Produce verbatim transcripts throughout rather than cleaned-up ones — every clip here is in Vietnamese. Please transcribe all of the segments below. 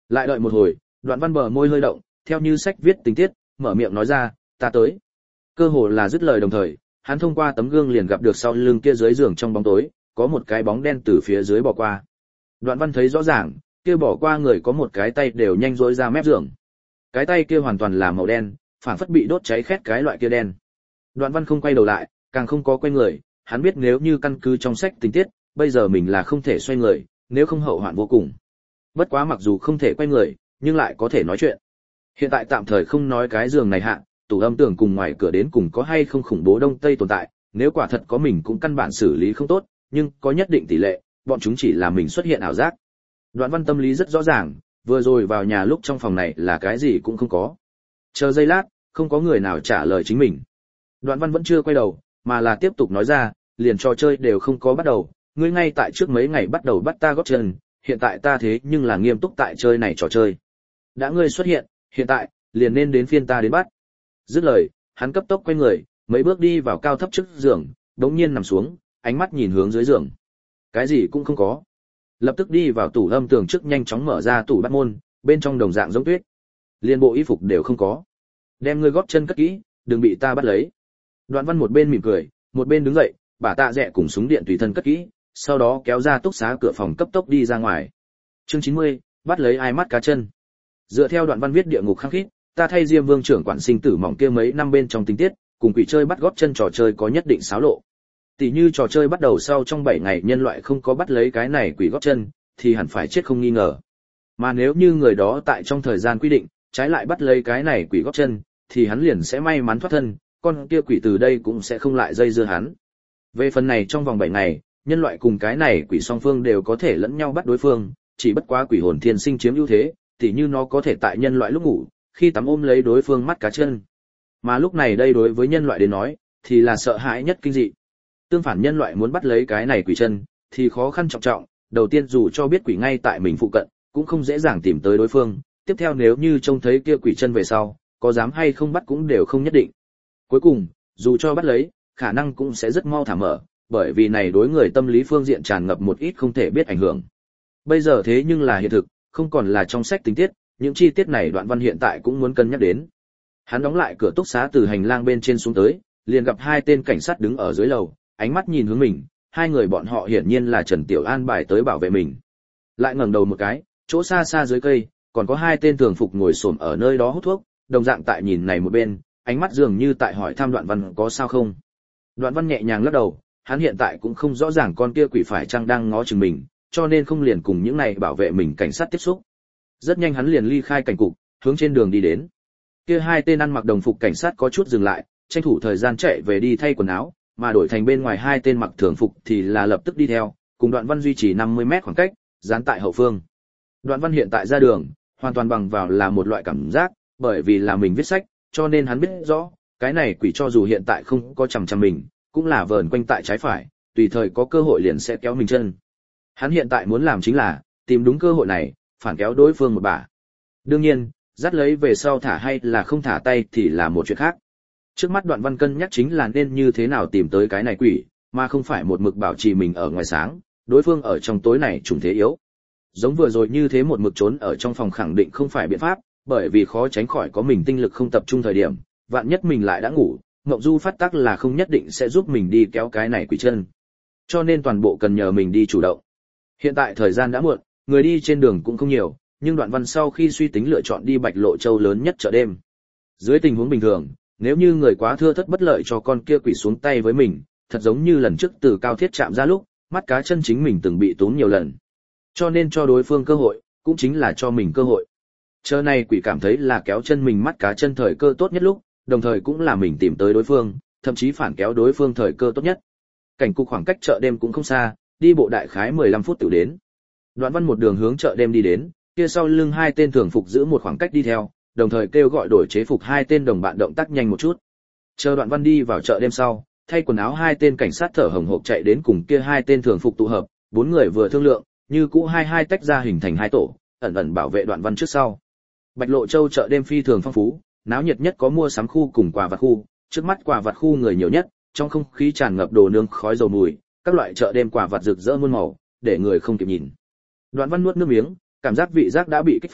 Lại đợi một hồi, Đoạn Văn bờ môi hơi động, theo như sách viết tình tiết, mở miệng nói ra, ta tới. Cơ hồ là dứt lời đồng thời, hắn thông qua tấm gương liền gặp được sau lưng kia dưới giường trong bóng tối, có một cái bóng đen từ phía dưới bỏ qua. Đoạn Văn thấy rõ ràng, kia bỏ qua người có một cái tay đều nhanh rỗi ra mép giường. Cái tay kia hoàn toàn là màu đen, phản phất bị đốt cháy khét cái loại kia đen. Đoạn Văn không quay đầu lại, càng không có quay người, hắn biết nếu như căn cứ trong sách tình tiết, bây giờ mình là không thể xoay người, nếu không hậu hoạn vô cùng. Bất quá mặc dù không thể quay người, nhưng lại có thể nói chuyện. Hiện tại tạm thời không nói cái giường này hạ, tủ âm tưởng cùng ngoài cửa đến cùng có hay không khủng bố đông tây tồn tại, nếu quả thật có mình cũng căn bản xử lý không tốt, nhưng có nhất định tỷ lệ, bọn chúng chỉ là mình xuất hiện ảo giác. Đoạn Văn tâm lý rất rõ ràng, vừa rồi vào nhà lúc trong phòng này là cái gì cũng không có. Chờ giây lát, không có người nào trả lời chính mình. Đoạn Văn vẫn chưa quay đầu, mà là tiếp tục nói ra, liền trò chơi đều không có bắt đầu, ngươi ngay tại trước mấy ngày bắt đầu bắt ta gót chân, hiện tại ta thế nhưng là nghiêm túc tại chơi này trò chơi. Đã ngươi xuất hiện, hiện tại, liền nên đến phiên ta đến bắt. Dứt lời, hắn cấp tốc quay người, mấy bước đi vào cao thấp trước giường, đống nhiên nằm xuống, ánh mắt nhìn hướng dưới giường. Cái gì cũng không có. Lập tức đi vào tủ âm tường trước nhanh chóng mở ra tủ bắt môn, bên trong đồng dạng giống tuyết. Liên bộ y phục đều không có. Đem ngươi gót chân cất kỹ, đừng bị ta bắt lấy. Đoạn Văn một bên mỉm cười, một bên đứng dậy, bả tạ rẽ cùng súng điện tùy thân cất kỹ, sau đó kéo ra túc xá cửa phòng cấp tốc đi ra ngoài. Chương chín mươi, bắt lấy ai mắt cá chân. Dựa theo Đoạn Văn viết địa ngục khắc khít, ta thay Diêm Vương trưởng quản sinh tử mỏng kia mấy năm bên trong tình tiết, cùng quỷ chơi bắt gót chân trò chơi có nhất định xáo lộ. Tỷ như trò chơi bắt đầu sau trong bảy ngày nhân loại không có bắt lấy cái này quỷ gót chân, thì hẳn phải chết không nghi ngờ. Mà nếu như người đó tại trong thời gian quy định, trái lại bắt lấy cái này quỷ gót chân, thì hắn liền sẽ may mắn thoát thân, con kia quỷ từ đây cũng sẽ không lại dây dưa hắn. Về phần này trong vòng bảy ngày, nhân loại cùng cái này quỷ song phương đều có thể lẫn nhau bắt đối phương, chỉ bất quá quỷ hồn thiên sinh chiếm ưu thế, tỉ như nó có thể tại nhân loại lúc ngủ, khi tắm ôm lấy đối phương mắt cá chân. Mà lúc này đây đối với nhân loại đến nói, thì là sợ hãi nhất kinh dị. Tương phản nhân loại muốn bắt lấy cái này quỷ chân, thì khó khăn trọng trọng, đầu tiên dù cho biết quỷ ngay tại mình phụ cận, cũng không dễ dàng tìm tới đối phương, tiếp theo nếu như trông thấy kia quỷ chân về sau, có dám hay không bắt cũng đều không nhất định. Cuối cùng, dù cho bắt lấy, khả năng cũng sẽ rất mau thả mở, bởi vì này đối người tâm lý phương diện tràn ngập một ít không thể biết ảnh hưởng. Bây giờ thế nhưng là hiện thực, không còn là trong sách tình tiết, những chi tiết này Đoạn Văn hiện tại cũng muốn cân nhắc đến. Hắn đóng lại cửa túc xá từ hành lang bên trên xuống tới, liền gặp hai tên cảnh sát đứng ở dưới lầu, ánh mắt nhìn hướng mình, hai người bọn họ hiển nhiên là Trần Tiểu An bài tới bảo vệ mình. Lại ngẩng đầu một cái, chỗ xa xa dưới cây, còn có hai tên thường phục ngồi xổm ở nơi đó hút thuốc, đồng dạng tại nhìn này một bên, ánh mắt dường như tại hỏi thăm Đoạn Văn có sao không. Đoạn Văn nhẹ nhàng lắc đầu, hắn hiện tại cũng không rõ ràng con kia quỷ phải chăng đang ngó chừng mình, cho nên không liền cùng những này bảo vệ mình cảnh sát tiếp xúc. Rất nhanh hắn liền ly khai cảnh cục, hướng trên đường đi đến. Kia hai tên ăn mặc đồng phục cảnh sát có chút dừng lại, tranh thủ thời gian chạy về đi thay quần áo, mà đổi thành bên ngoài hai tên mặc thường phục thì là lập tức đi theo, cùng Đoạn Văn duy trì năm mươi mét khoảng cách, dán tại hậu phương. Đoạn Văn hiện tại ra đường, hoàn toàn bằng vào là một loại cảm giác, bởi vì là mình viết sách, cho nên hắn biết rõ, cái này quỷ cho dù hiện tại không có chằm chằm mình, cũng là vờn quanh tại trái phải, tùy thời có cơ hội liền sẽ kéo mình chân. Hắn hiện tại muốn làm chính là tìm đúng cơ hội này, phản kéo đối phương một bả. Đương nhiên, dắt lấy về sau thả hay là không thả tay thì là một chuyện khác. Trước mắt Đoạn Văn cân nhắc chính là nên như thế nào tìm tới cái này quỷ, mà không phải một mực bảo trì mình ở ngoài sáng, đối phương ở trong tối này trùng thế yếu. Giống vừa rồi như thế một mực trốn ở trong phòng khẳng định không phải biện pháp, bởi vì khó tránh khỏi có mình tinh lực không tập trung thời điểm, vạn nhất mình lại đã ngủ, Ngộng Du phát tác là không nhất định sẽ giúp mình đi kéo cái này quỷ chân. Cho nên toàn bộ cần nhờ mình đi chủ động. Hiện tại thời gian đã muộn, người đi trên đường cũng không nhiều, nhưng Đoạn Văn sau khi suy tính lựa chọn đi Bạch Lộ Châu lớn nhất chợ đêm. Dưới tình huống bình thường, nếu như người quá thưa thất bất lợi cho con kia quỷ xuống tay với mình, thật giống như lần trước từ cao thiết chạm ra lúc, mắt cá chân chính mình từng bị tốn nhiều lần. Cho nên cho đối phương cơ hội, cũng chính là cho mình cơ hội. Chờ này quỷ cảm thấy là kéo chân mình mắt cá chân thời cơ tốt nhất lúc, đồng thời cũng là mình tìm tới đối phương, thậm chí phản kéo đối phương thời cơ tốt nhất. Cảnh cục khoảng cách chợ đêm cũng không xa, đi bộ đại khái mười lăm phút tự đến. Đoạn Văn một đường hướng chợ đêm đi đến, kia sau lưng hai tên thường phục giữ một khoảng cách đi theo, đồng thời kêu gọi đổi chế phục hai tên đồng bạn động tác nhanh một chút. Chờ Đoạn Văn đi vào chợ đêm sau, thay quần áo hai tên cảnh sát thở hổn hộc chạy đến cùng kia hai tên thường phục tụ hợp, bốn người vừa thương lượng, như cũ hai hai tách ra hình thành hai tổ, ẩn ẩn bảo vệ Đoạn Văn trước sau. Bạch Lộ Châu chợ đêm phi thường phong phú, náo nhiệt nhất có mua sắm khu cùng quà vặt khu, trước mắt quà vặt khu người nhiều nhất, trong không khí tràn ngập đồ nướng khói dầu mùi, các loại chợ đêm quà vặt rực rỡ muôn màu, để người không kịp nhìn. Đoạn Văn nuốt nước miếng, cảm giác vị giác đã bị kích phát,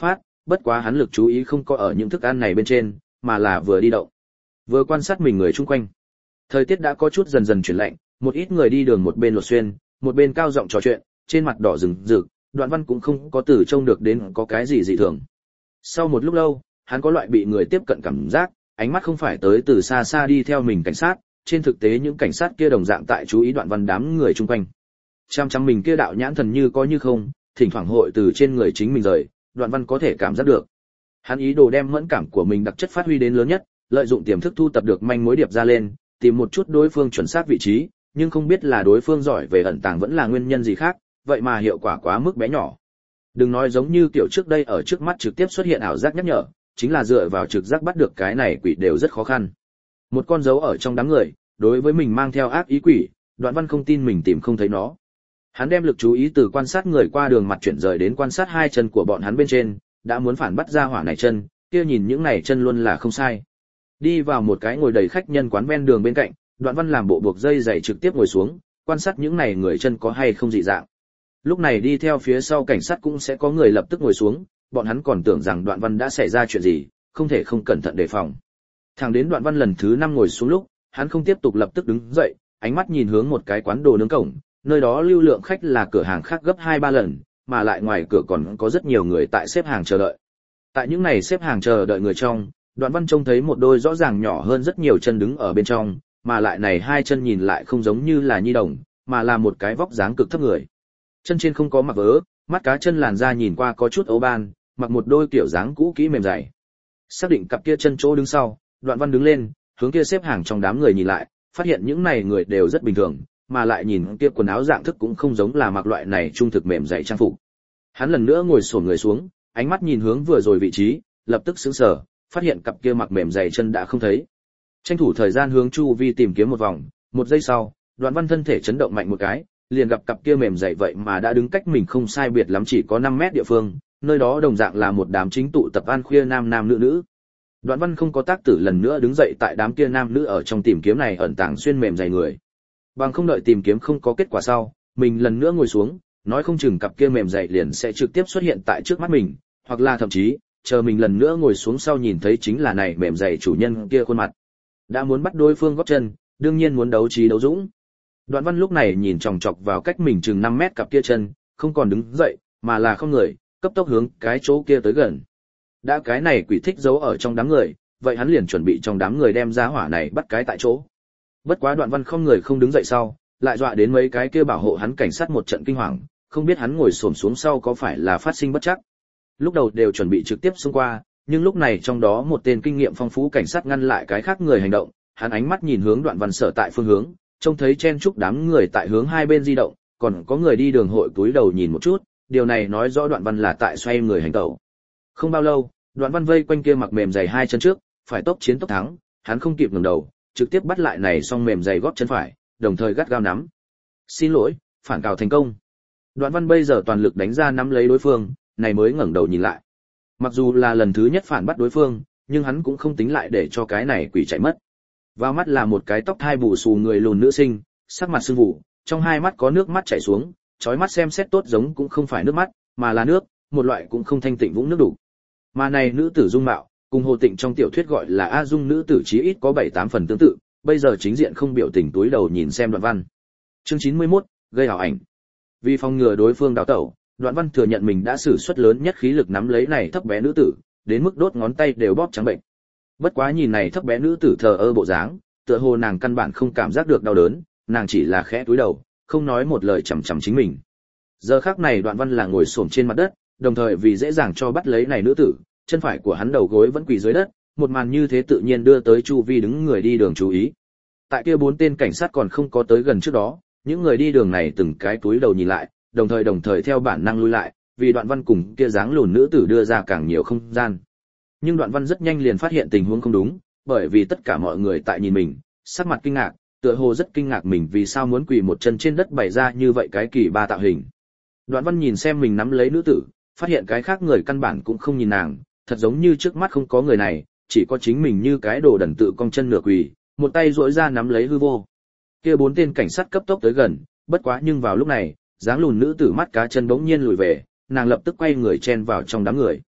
bất quá hắn lực chú ý không có ở những thức ăn này bên trên, mà là vừa đi động, vừa quan sát mình người chung quanh. Thời tiết đã có chút dần dần chuyển lạnh, một ít người đi đường một bên lột xuyên, một bên cao giọng trò chuyện, trên mặt đỏ rừng rực, Đoạn Văn cũng không có từ trông được đến có cái gì dị thường. Sau một lúc lâu, hắn có loại bị người tiếp cận cảm giác, ánh mắt không phải tới từ xa xa đi theo mình cảnh sát, trên thực tế những cảnh sát kia đồng dạng tại chú ý Đoạn Văn đám người chung quanh. Chăm chăm mình kia đạo nhãn thần như có như không, thỉnh thoảng hội từ trên người chính mình rời, Đoạn Văn có thể cảm giác được. Hắn ý đồ đem mẫn cảm của mình đặc chất phát huy đến lớn nhất, lợi dụng tiềm thức thu tập được manh mối điệp ra lên, tìm một chút đối phương chuẩn xác vị trí, nhưng không biết là đối phương giỏi về ẩn tàng vẫn là nguyên nhân gì khác, vậy mà hiệu quả quá mức bé nhỏ. Đừng nói giống như kiểu trước đây ở trước mắt trực tiếp xuất hiện ảo giác nhắc nhở, chính là dựa vào trực giác bắt được cái này quỷ đều rất khó khăn. Một con dấu ở trong đám người, đối với mình mang theo ác ý quỷ, Đoạn Văn không tin mình tìm không thấy nó. Hắn đem lực chú ý từ quan sát người qua đường mặt chuyển rời đến quan sát hai chân của bọn hắn bên trên, đã muốn phản bắt ra hỏa này chân, kia nhìn những này chân luôn là không sai. Đi vào một cái ngồi đầy khách nhân quán ven đường bên cạnh, Đoạn Văn làm bộ buộc dây giày trực tiếp ngồi xuống, quan sát những này người chân có hay không dị dạng. Lúc này đi theo phía sau cảnh sát cũng sẽ có người lập tức ngồi xuống, bọn hắn còn tưởng rằng Đoạn Văn đã xảy ra chuyện gì, không thể không cẩn thận đề phòng. Thẳng đến Đoạn Văn lần thứ năm ngồi xuống lúc, hắn không tiếp tục lập tức đứng dậy, ánh mắt nhìn hướng một cái quán đồ nướng cổng, nơi đó lưu lượng khách là cửa hàng khác gấp hai ba lần, mà lại ngoài cửa còn có rất nhiều người tại xếp hàng chờ đợi. Tại những này xếp hàng chờ đợi người trong, Đoạn Văn trông thấy một đôi rõ ràng nhỏ hơn rất nhiều chân đứng ở bên trong, mà lại này hai chân nhìn lại không giống như là nhi đồng, mà là một cái vóc dáng cực thấp người. Chân trên không có mặc vớ, mắt cá chân làn da nhìn qua có chút ấu ban, mặc một đôi kiểu dáng cũ kỹ mềm dày. Xác định cặp kia chân chỗ đứng sau, Đoạn Văn đứng lên, hướng kia xếp hàng trong đám người nhìn lại, phát hiện những này người đều rất bình thường, mà lại nhìn kia quần áo dạng thức cũng không giống là mặc loại này trung thực mềm dày trang phục. Hắn lần nữa ngồi xổm người xuống, ánh mắt nhìn hướng vừa rồi vị trí, lập tức sững sờ, phát hiện cặp kia mặc mềm dày chân đã không thấy. Tranh thủ thời gian hướng chu vi tìm kiếm một vòng, một giây sau, Đoạn Văn thân thể chấn động mạnh một cái, liền gặp cặp kia mềm dày vậy mà đã đứng cách mình không sai biệt lắm chỉ có năm mét địa phương, nơi đó đồng dạng là một đám chính tụ tập ăn khuya nam nam nữ nữ. Đoạn Văn không có tác tử lần nữa đứng dậy tại đám kia nam nữ ở trong tìm kiếm này ẩn tàng xuyên mềm dày người. Bằng không đợi tìm kiếm không có kết quả sau, mình lần nữa ngồi xuống, nói không chừng cặp kia mềm dày liền sẽ trực tiếp xuất hiện tại trước mắt mình, hoặc là thậm chí, chờ mình lần nữa ngồi xuống sau nhìn thấy chính là này mềm dày chủ nhân kia khuôn mặt. Đã muốn bắt đối phương góp chân, đương nhiên muốn đấu trí đấu dũng. Đoạn Văn lúc này nhìn chòng chọc vào cách mình chừng năm mét cặp kia chân, không còn đứng dậy, mà là không người, cấp tốc hướng cái chỗ kia tới gần. Đã cái này quỷ thích giấu ở trong đám người, vậy hắn liền chuẩn bị trong đám người đem ra hỏa này bắt cái tại chỗ. Bất quá Đoạn Văn không người không đứng dậy sau, lại dọa đến mấy cái kia bảo hộ hắn cảnh sát một trận kinh hoàng, không biết hắn ngồi xổm xuống sau có phải là phát sinh bất trắc. Lúc đầu đều chuẩn bị trực tiếp xông qua, nhưng lúc này trong đó một tên kinh nghiệm phong phú cảnh sát ngăn lại cái khác người hành động, hắn ánh mắt nhìn hướng Đoạn Văn sở tại phương hướng, trông thấy chen chúc đám người tại hướng hai bên di động, còn có người đi đường hội cúi đầu nhìn một chút, điều này nói rõ Đoạn Văn là tại xoay người hành tẩu. Không bao lâu, Đoạn Văn vây quanh kia mặc mềm giày hai chân trước, phải tốc chiến tốc thắng, hắn không kịp ngẩng đầu, trực tiếp bắt lại này song mềm giày gót chân phải, đồng thời gắt gao nắm. Xin lỗi, phản cào thành công. Đoạn Văn bây giờ toàn lực đánh ra nắm lấy đối phương, này mới ngẩng đầu nhìn lại. Mặc dù là lần thứ nhất phản bắt đối phương, nhưng hắn cũng không tính lại để cho cái này quỷ chạy mất. Vào mắt là một cái tóc thai bù xù người lùn nữ sinh, sắc mặt sưng vụ, trong hai mắt có nước mắt chảy xuống, chói mắt xem xét tốt giống cũng không phải nước mắt, mà là nước, một loại cũng không thanh tịnh vũng nước đủ. Mà này nữ tử dung mạo, cùng Hồ Tịnh trong tiểu thuyết gọi là A Dung nữ tử chí ít có bảy tám phần tương tự, bây giờ chính diện không biểu tình túi đầu nhìn xem Đoạn Văn. Chương chín mươi mốt, gây ảo ảnh. Vì phòng ngừa đối phương đào tẩu, Đoạn Văn thừa nhận mình đã sử xuất lớn nhất khí lực nắm lấy này thấp bé nữ tử, đến mức đốt ngón tay đều bóp trắng bệnh. Bất quá nhìn này thấp bé nữ tử thờ ơ bộ dáng, tựa hồ nàng căn bản không cảm giác được đau đớn, nàng chỉ là khẽ cúi đầu, không nói một lời chằm chằm chính mình. Giờ khắc này Đoạn Văn là ngồi xổm trên mặt đất, đồng thời vì dễ dàng cho bắt lấy này nữ tử, chân phải của hắn đầu gối vẫn quỳ dưới đất, một màn như thế tự nhiên đưa tới chu vi đứng người đi đường chú ý. Tại kia bốn tên cảnh sát còn không có tới gần trước đó, những người đi đường này từng cái túi đầu nhìn lại, đồng thời đồng thời theo bản năng lui lại, vì Đoạn Văn cùng kia dáng lùn nữ tử đưa ra càng nhiều không gian. Nhưng Đoạn Văn rất nhanh liền phát hiện tình huống không đúng, bởi vì tất cả mọi người tại nhìn mình, sắc mặt kinh ngạc, tựa hồ rất kinh ngạc mình vì sao muốn quỳ một chân trên đất bày ra như vậy cái kỳ ba tạo hình. Đoạn Văn nhìn xem mình nắm lấy nữ tử, phát hiện cái khác người căn bản cũng không nhìn nàng, thật giống như trước mắt không có người này, chỉ có chính mình như cái đồ đần tự cong chân nửa quỳ, một tay duỗi ra nắm lấy hư vô. Kia bốn tên cảnh sát cấp tốc tới gần, bất quá nhưng vào lúc này, dáng lùn nữ tử mắt cá chân bỗng nhiên lùi về, nàng lập tức quay người chen vào trong đám người.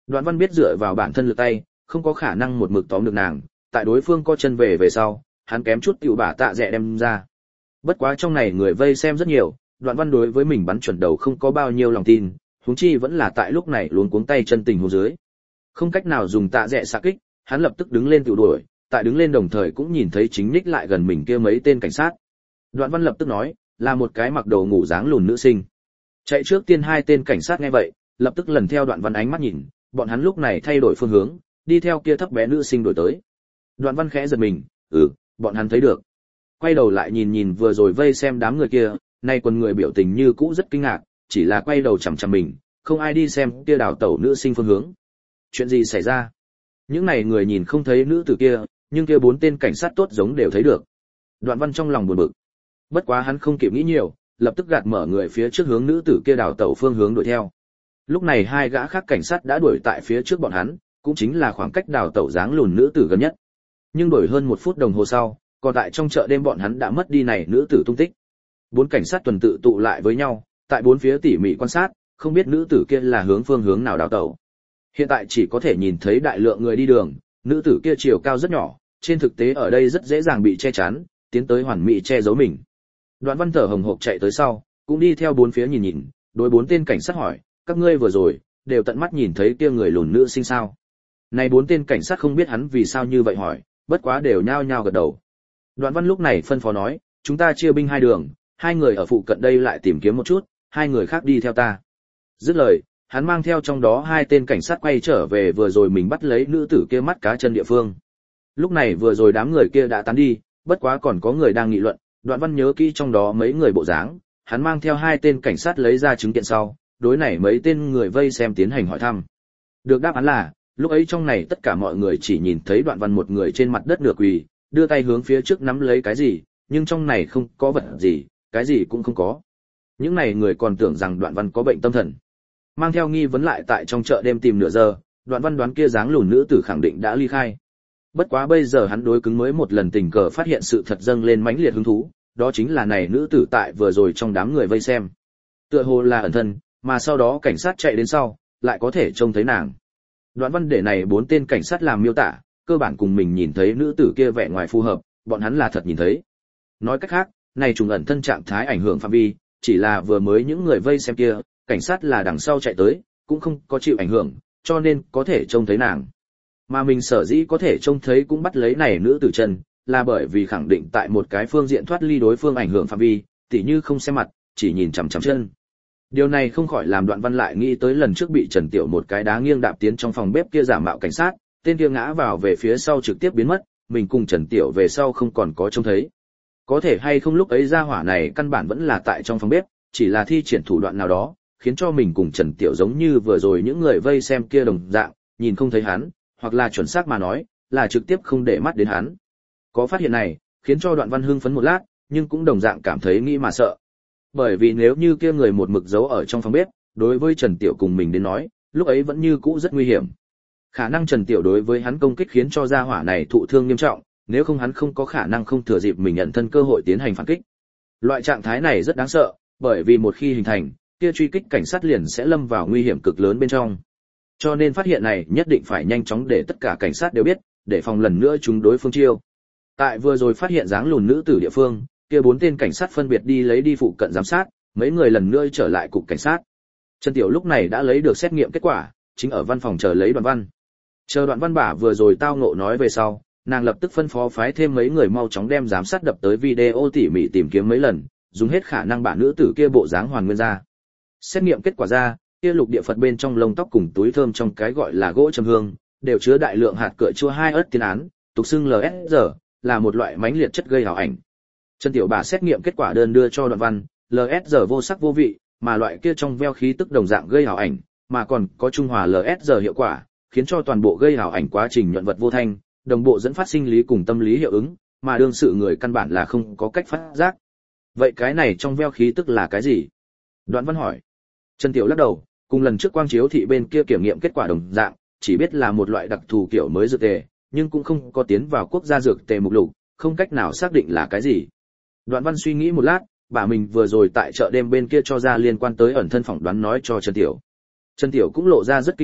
Đoạn Văn biết dựa vào bản thân lực tay, không có khả năng một mực tóm được nàng, tại đối phương co chân về về sau, hắn kém chút tiểu bả tạ rẻ đem ra. Bất quá trong này người vây xem rất nhiều, Đoạn Văn đối với mình bắn chuẩn đầu không có bao nhiêu lòng tin, huống chi vẫn là tại lúc này luống cuống tay chân tình huống dưới. Không cách nào dùng tạ rẻ xạ kích, hắn lập tức đứng lên tiểu đuổi, tại đứng lên đồng thời cũng nhìn thấy chính ních lại gần mình kia mấy tên cảnh sát. Đoạn Văn lập tức nói, là một cái mặc đồ ngủ dáng lùn nữ sinh. Chạy trước tiên hai tên cảnh sát nghe vậy, lập tức lần theo Đoạn Văn ánh mắt nhìn, bọn hắn lúc này thay đổi phương hướng, đi theo kia thấp bé nữ sinh đuổi tới. Đoạn Văn khẽ giật mình, ừ, bọn hắn thấy được. Quay đầu lại nhìn nhìn vừa rồi vây xem đám người kia, nay quần người biểu tình như cũ rất kinh ngạc, chỉ là quay đầu chằm chằm mình, không ai đi xem kia đào tẩu nữ sinh phương hướng. Chuyện gì xảy ra? Những này người nhìn không thấy nữ tử kia, nhưng kia bốn tên cảnh sát tốt giống đều thấy được. Đoạn Văn trong lòng buồn bực. Bất quá hắn không kịp nghĩ nhiều, lập tức gạt mở người phía trước hướng nữ tử kia đào tẩu phương hướng đuổi theo. Lúc này hai gã khác cảnh sát đã đuổi tại phía trước bọn hắn, cũng chính là khoảng cách đào tẩu dáng lùn nữ tử gần nhất. Nhưng đuổi hơn một phút đồng hồ sau, còn tại trong chợ đêm bọn hắn đã mất đi này nữ tử tung tích. Bốn cảnh sát tuần tự tụ lại với nhau, tại bốn phía tỉ mỉ quan sát, không biết nữ tử kia là hướng phương hướng nào đào tẩu. Hiện tại chỉ có thể nhìn thấy đại lượng người đi đường, nữ tử kia chiều cao rất nhỏ, trên thực tế ở đây rất dễ dàng bị che chắn, tiến tới hoàn mỹ che giấu mình. Đoạn Văn thở hồng hộc chạy tới sau, cũng đi theo bốn phía nhìn nhìn, đối bốn tên cảnh sát hỏi, các ngươi vừa rồi đều tận mắt nhìn thấy kia người lùn nữ sinh sao? Này bốn tên cảnh sát không biết hắn vì sao như vậy hỏi, bất quá đều nhao nhao gật đầu. Đoạn Văn lúc này phân phó nói, chúng ta chia binh hai đường, hai người ở phụ cận đây lại tìm kiếm một chút, hai người khác đi theo ta. Dứt lời, hắn mang theo trong đó hai tên cảnh sát quay trở về vừa rồi mình bắt lấy nữ tử kia mắt cá chân địa phương. Lúc này vừa rồi đám người kia đã tán đi, bất quá còn có người đang nghị luận, Đoạn Văn nhớ kỹ trong đó mấy người bộ dáng, hắn mang theo hai tên cảnh sát lấy ra chứng kiện sau, đối này mấy tên người vây xem tiến hành hỏi thăm. Được đáp án là, lúc ấy trong này tất cả mọi người chỉ nhìn thấy Đoạn Văn một người trên mặt đất nửa quỳ, đưa tay hướng phía trước nắm lấy cái gì, nhưng trong này không có vật gì, cái gì cũng không có. Những này người còn tưởng rằng Đoạn Văn có bệnh tâm thần. Mang theo nghi vấn lại tại trong chợ đêm tìm nửa giờ, Đoạn Văn đoán kia dáng lùn nữ tử khẳng định đã ly khai. Bất quá bây giờ hắn đối cứng mới một lần tình cờ phát hiện sự thật dâng lên mãnh liệt hứng thú, đó chính là này nữ tử tại vừa rồi trong đám người vây xem. Tựa hồ là ẩn thân, mà sau đó cảnh sát chạy đến sau, lại có thể trông thấy nàng. Đoạn Văn để này bốn tên cảnh sát làm miêu tả, cơ bản cùng mình nhìn thấy nữ tử kia vẻ ngoài phù hợp, bọn hắn là thật nhìn thấy. Nói cách khác, này trùng ẩn thân trạng thái ảnh hưởng phạm vi, chỉ là vừa mới những người vây xem kia, cảnh sát là đằng sau chạy tới, cũng không có chịu ảnh hưởng, cho nên có thể trông thấy nàng. Mà mình sở dĩ có thể trông thấy cũng bắt lấy này nữ tử chân, là bởi vì khẳng định tại một cái phương diện thoát ly đối phương ảnh hưởng phạm vi, tỉ như không xem mặt, chỉ nhìn chằm chằm chân. Điều này không khỏi làm Đoạn Văn lại nghĩ tới lần trước bị Trần Tiểu một cái đá nghiêng đạp tiến trong phòng bếp kia giả mạo cảnh sát, tên kia ngã vào về phía sau trực tiếp biến mất, mình cùng Trần Tiểu về sau không còn có trông thấy. Có thể hay không lúc ấy ra hỏa này căn bản vẫn là tại trong phòng bếp, chỉ là thi triển thủ đoạn nào đó, khiến cho mình cùng Trần Tiểu giống như vừa rồi những người vây xem kia đồng dạng, nhìn không thấy hắn, hoặc là chuẩn xác mà nói, là trực tiếp không để mắt đến hắn. Có phát hiện này, khiến cho Đoạn Văn hưng phấn một lát, nhưng cũng đồng dạng cảm thấy nghĩ mà sợ. Bởi vì nếu như kia người một mực giấu ở trong phòng bếp, đối với Trần Tiểu cùng mình đến nói, lúc ấy vẫn như cũ rất nguy hiểm. Khả năng Trần Tiểu đối với hắn công kích khiến cho gia hỏa này thụ thương nghiêm trọng, nếu không hắn không có khả năng không thừa dịp mình nhận thân cơ hội tiến hành phản kích. Loại trạng thái này rất đáng sợ, bởi vì một khi hình thành, kia truy kích cảnh sát liền sẽ lâm vào nguy hiểm cực lớn bên trong. Cho nên phát hiện này nhất định phải nhanh chóng để tất cả cảnh sát đều biết, để phòng lần nữa chúng đối phương chiêu. Tại vừa rồi phát hiện dáng lùn nữ tử địa phương, kia bốn tên cảnh sát phân biệt đi lấy đi phụ cận giám sát, mấy người lần nữa trở lại cục cảnh sát. Trần Tiểu lúc này đã lấy được xét nghiệm kết quả, chính ở văn phòng chờ lấy Đoạn Văn. Chờ Đoạn Văn bả vừa rồi tao ngộ nói về sau, nàng lập tức phân phó phái thêm mấy người mau chóng đem giám sát đập tới video tỉ mỉ tìm kiếm mấy lần, dùng hết khả năng bả nữ tử kia bộ dáng hoàn nguyên ra. Xét nghiệm kết quả ra, kia lục địa Phật bên trong lông tóc cùng túi thơm trong cái gọi là gỗ trầm hương, đều chứa đại lượng hạt cựa chua hai ớt tiên án, tục xưng lờ ét rờ, là một loại mãnh liệt chất gây ảo ảnh. Trần Tiểu bà xét nghiệm kết quả đơn đưa cho Đoạn Văn, lờ ét rờ vô sắc vô vị, mà loại kia trong veo khí tức đồng dạng gây ảo ảnh, mà còn có trung hòa lờ ét rờ hiệu quả, khiến cho toàn bộ gây ảo ảnh quá trình nhuận vật vô thanh, đồng bộ dẫn phát sinh lý cùng tâm lý hiệu ứng, mà đương sự người căn bản là không có cách phát giác. Vậy cái này trong veo khí tức là cái gì? Đoạn Văn hỏi. Trần Tiểu lắc đầu, cùng lần trước quang chiếu thị bên kia kiểm nghiệm kết quả đồng dạng, chỉ biết là một loại đặc thù kiểu mới dược tề, nhưng cũng không có tiến vào quốc gia dược tề mục lục, không cách nào xác định là cái gì. Đoạn Văn suy nghĩ một lát, bà mình vừa rồi tại chợ đêm bên kia cho ra liên quan tới ẩn thân phỏng đoán nói cho Trần Tiểu. Trần Tiểu cũng lộ ra rất kinh ngạc,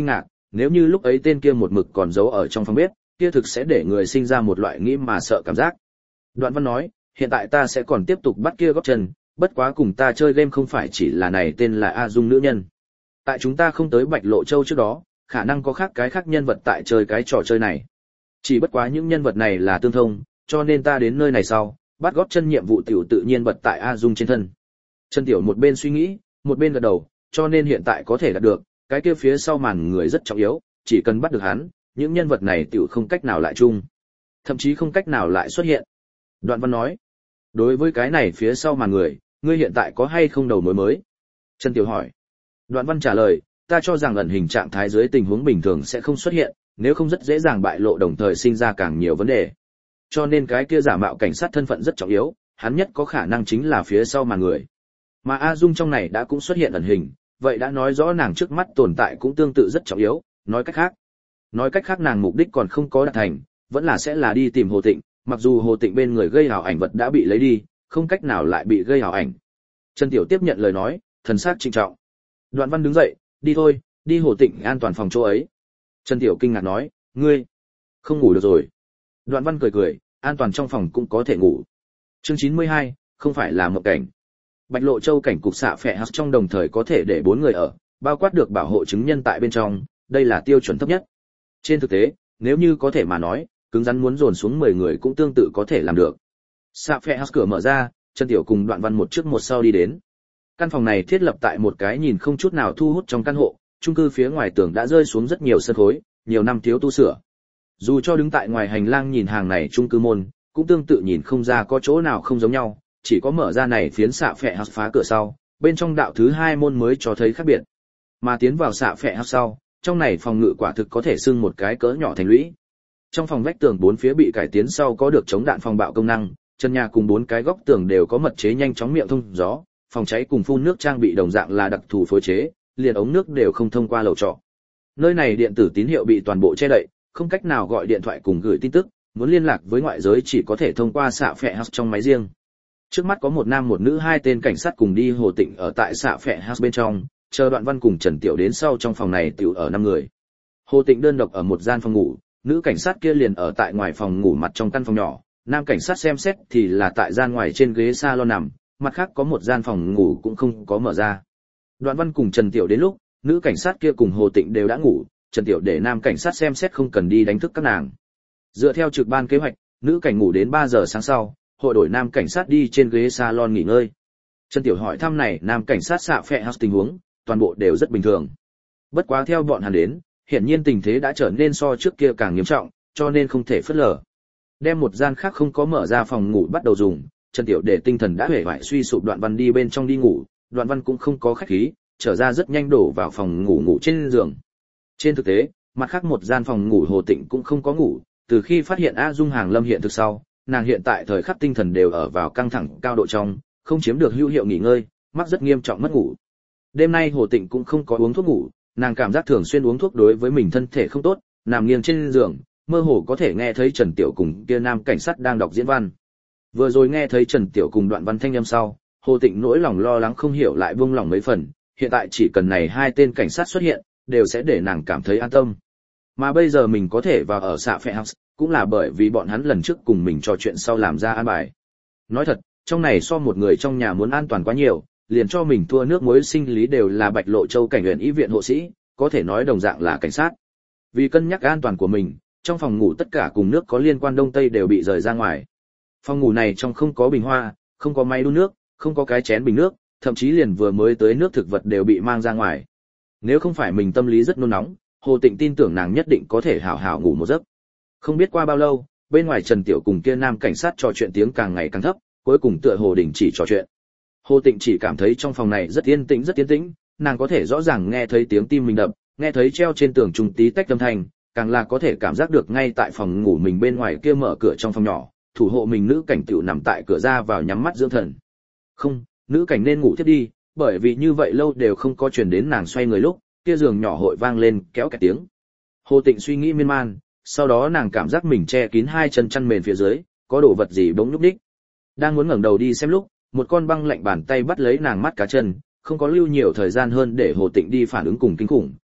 nếu như lúc ấy tên kia một mực còn giấu ở trong phòng bếp, kia thực sẽ để người sinh ra một loại nghĩ mà sợ cảm giác. Đoạn Văn nói, hiện tại ta sẽ còn tiếp tục bắt kia góp chân, bất quá cùng ta chơi game không phải chỉ là này tên là A Dung nữ nhân. Tại chúng ta không tới Bạch Lộ Châu trước đó, khả năng có khác cái khác nhân vật tại chơi cái trò chơi này. Chỉ bất quá những nhân vật này là tương thông, cho nên ta đến nơi này sau, bắt góp chân nhiệm vụ tiểu tự nhiên bật tại A Dung trên thân. Chân tiểu một bên suy nghĩ, một bên gật đầu, cho nên hiện tại có thể đạt được, cái kia phía sau màn người rất trọng yếu, chỉ cần bắt được hắn, những nhân vật này tiểu không cách nào lại chung, thậm chí không cách nào lại xuất hiện. Đoạn Văn nói, đối với cái này phía sau màn người, ngươi hiện tại có hay không đầu mối mới? Chân tiểu hỏi. Đoạn Văn trả lời, ta cho rằng ẩn hình trạng thái dưới tình huống bình thường sẽ không xuất hiện, nếu không rất dễ dàng bại lộ đồng thời sinh ra càng nhiều vấn đề. Cho nên cái kia giả mạo cảnh sát thân phận rất trọng yếu, hắn nhất có khả năng chính là phía sau màn người. Mà A Dung trong này đã cũng xuất hiện ẩn hình, vậy đã nói rõ nàng trước mắt tồn tại cũng tương tự rất trọng yếu, nói cách khác. Nói cách khác nàng mục đích còn không có đạt thành, vẫn là sẽ là đi tìm Hồ Tịnh, mặc dù Hồ Tịnh bên người gây ảo ảnh vật đã bị lấy đi, không cách nào lại bị gây ảo ảnh. Trần Tiểu tiếp nhận lời nói, thần sắc trịnh trọng. Đoạn Văn đứng dậy, đi thôi, đi Hồ Tịnh an toàn phòng chỗ ấy. Trần Tiểu kinh ngạc nói, ngươi không ngủ được rồi. Đoạn Văn cười cười, an toàn trong phòng cũng có thể ngủ. Chương chín mươi hai, không phải là mộng cảnh. Bạch Lộ Châu cảnh cục xạ phệ hắc trong đồng thời có thể để bốn người ở, bao quát được bảo hộ chứng nhân tại bên trong, đây là tiêu chuẩn thấp nhất. Trên thực tế, nếu như có thể mà nói, cứng rắn muốn dồn xuống mười người cũng tương tự có thể làm được. Xạ phệ hắc cửa mở ra, Trần Tiểu cùng Đoạn Văn một trước một sau đi đến. Căn phòng này thiết lập tại một cái nhìn không chút nào thu hút trong căn hộ, chung cư phía ngoài tường đã rơi xuống rất nhiều sân khối, nhiều năm thiếu tu sửa. Dù cho đứng tại ngoài hành lang nhìn hàng này chung cư môn, cũng tương tự nhìn không ra có chỗ nào không giống nhau, chỉ có mở ra này phiến xạ phệ hắc phá cửa sau, bên trong đạo thứ hai môn mới cho thấy khác biệt. Mà tiến vào xạ phệ hắc sau, trong này phòng ngự quả thực có thể xưng một cái cỡ nhỏ thành lũy. Trong phòng vách tường bốn phía bị cải tiến sau có được chống đạn phòng bạo công năng, chân nhà cùng bốn cái góc tường đều có mật chế nhanh chóng miệng thông gió, phòng cháy cùng phun nước trang bị đồng dạng là đặc thù phối chế, liền ống nước đều không thông qua lầu trọ. Nơi này điện tử tín hiệu bị toàn bộ che đậy, không cách nào gọi điện thoại cùng gửi tin tức, muốn liên lạc với ngoại giới chỉ có thể thông qua xạ phệ hắc trong máy riêng. Trước mắt có một nam một nữ hai tên cảnh sát cùng đi Hồ Tịnh ở tại xạ phệ hắc bên trong, chờ Đoạn Văn cùng Trần Tiểu đến sau trong phòng này tiểu ở năm người. Hồ Tịnh đơn độc ở một gian phòng ngủ, nữ cảnh sát kia liền ở tại ngoài phòng ngủ mặt trong căn phòng nhỏ, nam cảnh sát xem xét thì là tại gian ngoài trên ghế salon nằm, mặt khác có một gian phòng ngủ cũng không có mở ra. Đoạn Văn cùng Trần Tiểu đến lúc, nữ cảnh sát kia cùng Hồ Tịnh đều đã ngủ, Trần Tiểu để nam cảnh sát xem xét không cần đi đánh thức các nàng. Dựa theo trực ban kế hoạch, nữ cảnh ngủ đến ba giờ sáng sau, hội đổi nam cảnh sát đi trên ghế salon nghỉ ngơi. Trần Tiểu hỏi thăm này nam cảnh sát xạ phệ hắc tình huống, toàn bộ đều rất bình thường. Bất quá theo bọn hắn đến, hiển nhiên tình thế đã trở nên so trước kia càng nghiêm trọng, cho nên không thể phớt lờ. Đem một gian khác không có mở ra phòng ngủ bắt đầu dùng, Trần Tiểu để tinh thần đã huệ vải suy sụp Đoạn Văn đi bên trong đi ngủ, Đoạn Văn cũng không có khách khí, trở ra rất nhanh đổ vào phòng ngủ ngủ trên giường. Trên thực tế, mặt khác một gian phòng ngủ Hồ Tịnh cũng không có ngủ, từ khi phát hiện A Dung hàng lâm hiện thực sau, nàng hiện tại thời khắc tinh thần đều ở vào căng thẳng cao độ trong, không chiếm được hữu hiệu nghỉ ngơi, mắc rất nghiêm trọng mất ngủ. Đêm nay Hồ Tịnh cũng không có uống thuốc ngủ, nàng cảm giác thường xuyên uống thuốc đối với mình thân thể không tốt, nằm nghiêng trên giường, mơ hồ có thể nghe thấy Trần Tiểu cùng kia nam cảnh sát đang đọc diễn văn. Vừa rồi nghe thấy Trần Tiểu cùng Đoạn Văn thanh âm sau, Hồ Tịnh nỗi lòng lo lắng không hiểu lại buông lòng mấy phần, hiện tại chỉ cần này hai tên cảnh sát xuất hiện, đều sẽ để nàng cảm thấy an tâm. Mà bây giờ mình có thể vào ở xạ phệ house, cũng là bởi vì bọn hắn lần trước cùng mình trò chuyện sau làm ra an bài. Nói thật, trong này so một người trong nhà muốn an toàn quá nhiều, liền cho mình thua nước muối sinh lý đều là Bạch Lộ Châu cảnh huyện y viện hộ sĩ, có thể nói đồng dạng là cảnh sát. Vì cân nhắc an toàn của mình, trong phòng ngủ tất cả cùng nước có liên quan đông tây đều bị rời ra ngoài. Phòng ngủ này trong không có bình hoa, không có máy đun nước, không có cái chén bình nước, thậm chí liền vừa mới tới nước thực vật đều bị mang ra ngoài. Nếu không phải mình tâm lý rất nôn nóng, Hồ Tịnh tin tưởng nàng nhất định có thể hảo hảo ngủ một giấc. Không biết qua bao lâu, bên ngoài Trần Tiểu cùng kia nam cảnh sát trò chuyện tiếng càng ngày càng thấp, cuối cùng tựa hồ đình chỉ trò chuyện. Hồ Tịnh chỉ cảm thấy trong phòng này rất yên tĩnh rất yên tĩnh, nàng có thể rõ ràng nghe thấy tiếng tim mình đập, nghe thấy treo trên tường trùng tí tách âm thanh, càng là có thể cảm giác được ngay tại phòng ngủ mình bên ngoài kia mở cửa trong phòng nhỏ, thủ hộ mình nữ cảnh tiểu nằm tại cửa ra vào nhắm mắt dưỡng thần. Không, nữ cảnh nên ngủ tiếp đi, bởi vì như vậy lâu đều không có truyền đến nàng xoay người lúc, kia giường nhỏ hội vang lên kéo kẹt tiếng. Hồ Tịnh suy nghĩ miên man, sau đó nàng cảm giác mình che kín hai chân chăn mền phía dưới, có đồ vật gì bỗng nhúc nhích. Đang muốn ngẩng đầu đi xem lúc, một con băng lạnh bàn tay bắt lấy nàng mắt cá chân, không có lưu nhiều thời gian hơn để Hồ Tịnh đi phản ứng cùng kinh khủng,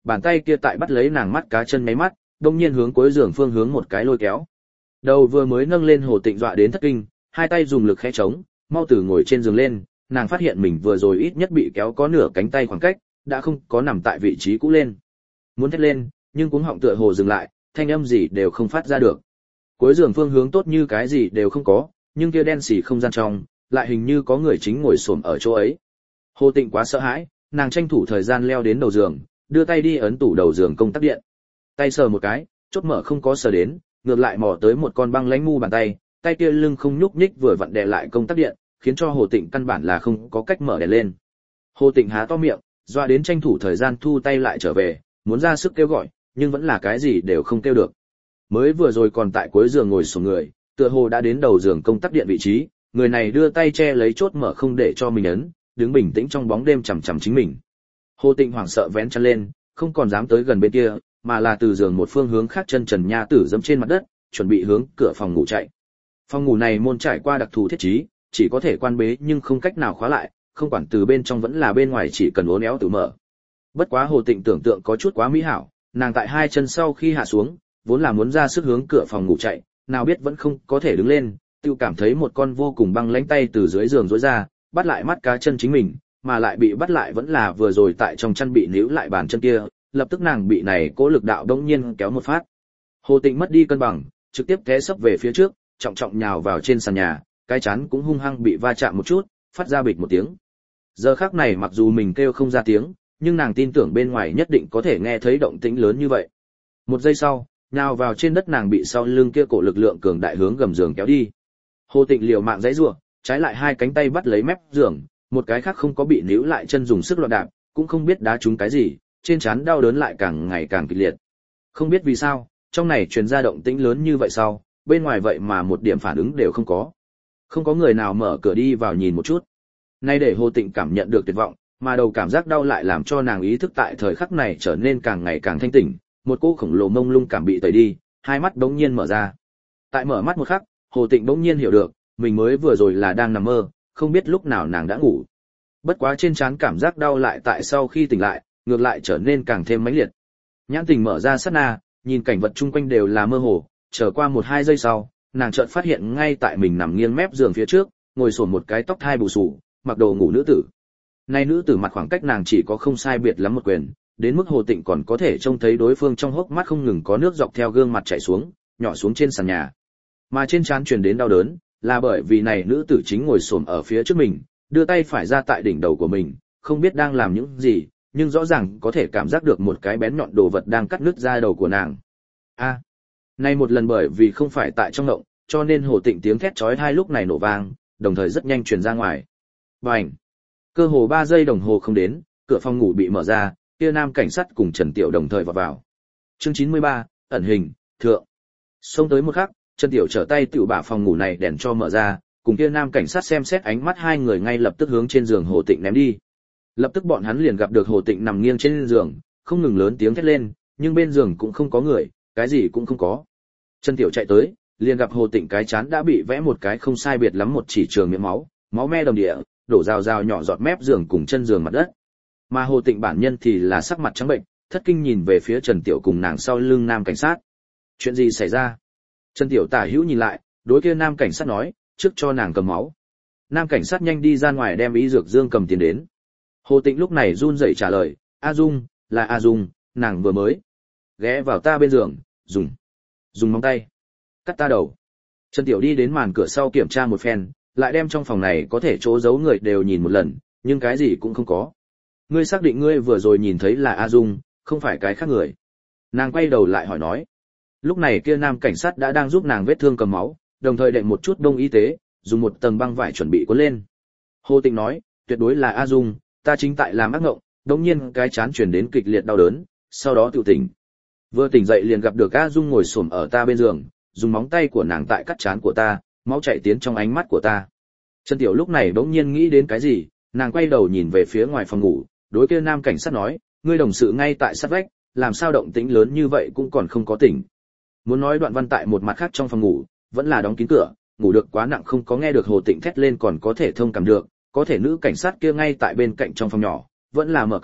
bàn tay kia tại bắt lấy nàng mắt cá chân nháy mắt, đông nhiên hướng cuối giường phương hướng một cái lôi kéo. Đầu vừa mới nâng lên Hồ Tịnh dọa đến thất kinh, hai tay dùng lực khẽ chống, mau từ ngồi trên giường lên, nàng phát hiện mình vừa rồi ít nhất bị kéo có nửa cánh tay khoảng cách, đã không có nằm tại vị trí cũ lên. Muốn thét lên, nhưng cuống họng tựa hồ dừng lại, thanh âm gì đều không phát ra được. Cuối giường phương hướng tốt như cái gì đều không có, nhưng kia đen xì không gian trong, lại hình như có người chính ngồi xổm ở chỗ ấy. Hồ Tịnh quá sợ hãi, nàng tranh thủ thời gian leo đến đầu giường, đưa tay đi ấn tủ đầu giường công tắc điện. Tay sờ một cái, chốt mở không có sờ đến, ngược lại mò tới một con băng lãnh mu bàn tay, tay kia lưng không nhúc nhích vừa vặn đè lại công tắc điện, khiến cho Hồ Tịnh căn bản là không có cách mở đèn lên. Hồ Tịnh há to miệng, doa đến tranh thủ thời gian thu tay lại trở về, muốn ra sức kêu gọi, nhưng vẫn là cái gì đều không kêu được. Mới vừa rồi còn tại cuối giường ngồi xổm người, tựa hồ đã đến đầu giường công tắc điện vị trí, người này đưa tay che lấy chốt mở không để cho mình ấn, đứng bình tĩnh trong bóng đêm chằm chằm chính mình. Hồ Tịnh hoảng sợ vén chân lên, không còn dám tới gần bên kia, mà là từ giường một phương hướng khác chân trần nha tử dẫm trên mặt đất, chuẩn bị hướng cửa phòng ngủ chạy. Phòng ngủ này môn trải qua đặc thù thiết trí, chỉ có thể quan bế nhưng không cách nào khóa lại, không quản từ bên trong vẫn là bên ngoài chỉ cần uốn éo tự mở. Bất quá Hồ Tịnh tưởng tượng có chút quá mỹ hảo, nàng tại hai chân sau khi hạ xuống, vốn là muốn ra sức hướng cửa phòng ngủ chạy, nào biết vẫn không có thể đứng lên, tự cảm thấy một con vô cùng băng lãnh tay từ dưới giường rối ra, bắt lại mắt cá chân chính mình, mà lại bị bắt lại vẫn là vừa rồi tại trong chân bị níu lại bàn chân kia, lập tức nàng bị này cố lực đạo đống nhiên kéo một phát. Hồ Tịnh mất đi cân bằng, trực tiếp té sấp về phía trước, trọng trọng nhào vào trên sàn nhà, cái chán cũng hung hăng bị va chạm một chút, phát ra bịch một tiếng. Giờ khắc này mặc dù mình kêu không ra tiếng, nhưng nàng tin tưởng bên ngoài nhất định có thể nghe thấy động tĩnh lớn như vậy. Một giây sau, nhào vào trên đất nàng bị sau lưng kia cổ lực lượng cường đại hướng gầm giường kéo đi. Hồ Tịnh liều mạng giãy giụa, trái lại hai cánh tay bắt lấy mép giường, một cái khác không có bị níu lại chân dùng sức loạn đạp, cũng không biết đá trúng cái gì, trên trán đau đớn lại càng ngày càng kịch liệt. Không biết vì sao, trong này truyền ra động tĩnh lớn như vậy sau, bên ngoài vậy mà một điểm phản ứng đều không có. Không có người nào mở cửa đi vào nhìn một chút. Nay để Hồ Tịnh cảm nhận được tuyệt vọng, mà đầu cảm giác đau lại làm cho nàng ý thức tại thời khắc này trở nên càng ngày càng thanh tỉnh, một cỗ khổng lồ mông lung cảm bị tẩy đi, hai mắt bỗng nhiên mở ra. Tại mở mắt một khắc, Hồ Tịnh bỗng nhiên hiểu được, mình mới vừa rồi là đang nằm mơ, không biết lúc nào nàng đã ngủ. Bất quá trên trán cảm giác đau lại tại sau khi tỉnh lại, ngược lại trở nên càng thêm mãnh liệt. Nhãn tình mở ra sát na, nhìn cảnh vật chung quanh đều là mơ hồ, trở qua một hai giây sau, nàng chợt phát hiện ngay tại mình nằm nghiêng mép giường phía trước, ngồi xổm một cái tóc thai bù xù, mặc đồ ngủ nữ tử. Nay nữ tử mặt khoảng cách nàng chỉ có không sai biệt lắm một quyền, đến mức Hồ Tịnh còn có thể trông thấy đối phương trong hốc mắt không ngừng có nước dọc theo gương mặt chảy xuống, nhỏ xuống trên sàn nhà. Mà trên trán truyền đến đau đớn, là bởi vì này nữ tử chính ngồi xổm ở phía trước mình, đưa tay phải ra tại đỉnh đầu của mình, không biết đang làm những gì, nhưng rõ ràng có thể cảm giác được một cái bén nhọn đồ vật đang cắt nứt da đầu của nàng. A, à, nay một lần bởi vì không phải tại trong động, cho nên Hồ Tịnh tiếng thét chói tai lúc này nổ vang, đồng thời rất nhanh truyền ra ngoài. Bành! Cơ hồ ba giây đồng hồ không đến, cửa phòng ngủ bị mở ra, kia nam cảnh sát cùng Trần Tiểu đồng thời vào vào. Chương chín mươi ba, ẩn hình, thượng. Xông tới một khắc, Trần Tiểu trở tay tiểu bả phòng ngủ này đèn cho mở ra, cùng kia nam cảnh sát xem xét ánh mắt hai người ngay lập tức hướng trên giường Hồ Tịnh ném đi. Lập tức bọn hắn liền gặp được Hồ Tịnh nằm nghiêng trên giường, không ngừng lớn tiếng thét lên, nhưng bên giường cũng không có người, cái gì cũng không có. Trần Tiểu chạy tới, liền gặp Hồ Tịnh cái chán đã bị vẽ một cái không sai biệt lắm một chỉ trường miệng máu, máu me đầm địa, đổ rào rào nhỏ giọt mép giường cùng chân giường mặt đất. Mà Hồ Tịnh bản nhân thì là sắc mặt trắng bệnh, thất kinh nhìn về phía Trần Tiểu cùng nàng sau lưng nam cảnh sát. Chuyện gì xảy ra? Trần Tiểu tả hữu nhìn lại, đối kia nam cảnh sát nói, trước cho nàng cầm máu. Nam cảnh sát nhanh đi ra ngoài đem y dược dương cầm tiền đến. Hồ Tịnh lúc này run rẩy trả lời, A Dung, là A Dung, nàng vừa mới ghé vào ta bên giường, dùng dùng móng tay cắt ta đầu. Trần Tiểu đi đến màn cửa sau kiểm tra một phen, lại đem trong phòng này có thể chỗ giấu người đều nhìn một lần, nhưng cái gì cũng không có. Ngươi xác định ngươi vừa rồi nhìn thấy là A Dung, không phải cái khác người? Nàng quay đầu lại hỏi nói. Lúc này kia nam cảnh sát đã đang giúp nàng vết thương cầm máu, đồng thời đệm một chút đông y tế, dùng một tầng băng vải chuẩn bị cuốn lên. Hồ Tịnh nói, tuyệt đối là A Dung, ta chính tại làm ác ngộng, đống nhiên cái chán truyền đến kịch liệt đau đớn, sau đó tự tỉnh. Vừa tỉnh dậy liền gặp được A Dung ngồi xổm ở ta bên giường, dùng móng tay của nàng tại cắt trán của ta, máu chảy tiến trong ánh mắt của ta. Trần Tiểu lúc này đống nhiên nghĩ đến cái gì, nàng quay đầu nhìn về phía ngoài phòng ngủ, đối kia nam cảnh sát nói, ngươi đồng sự ngay tại sát vách, làm sao động tĩnh lớn như vậy cũng còn không có tỉnh. Muốn nói Đoạn Văn tại một mặt khác trong phòng ngủ, vẫn là đóng kín cửa, ngủ được quá nặng không có nghe được Hồ Tịnh thét lên còn có thể thông cảm được, có thể nữ cảnh sát kia ngay tại bên cạnh trong phòng nhỏ, vẫn là mở cửa,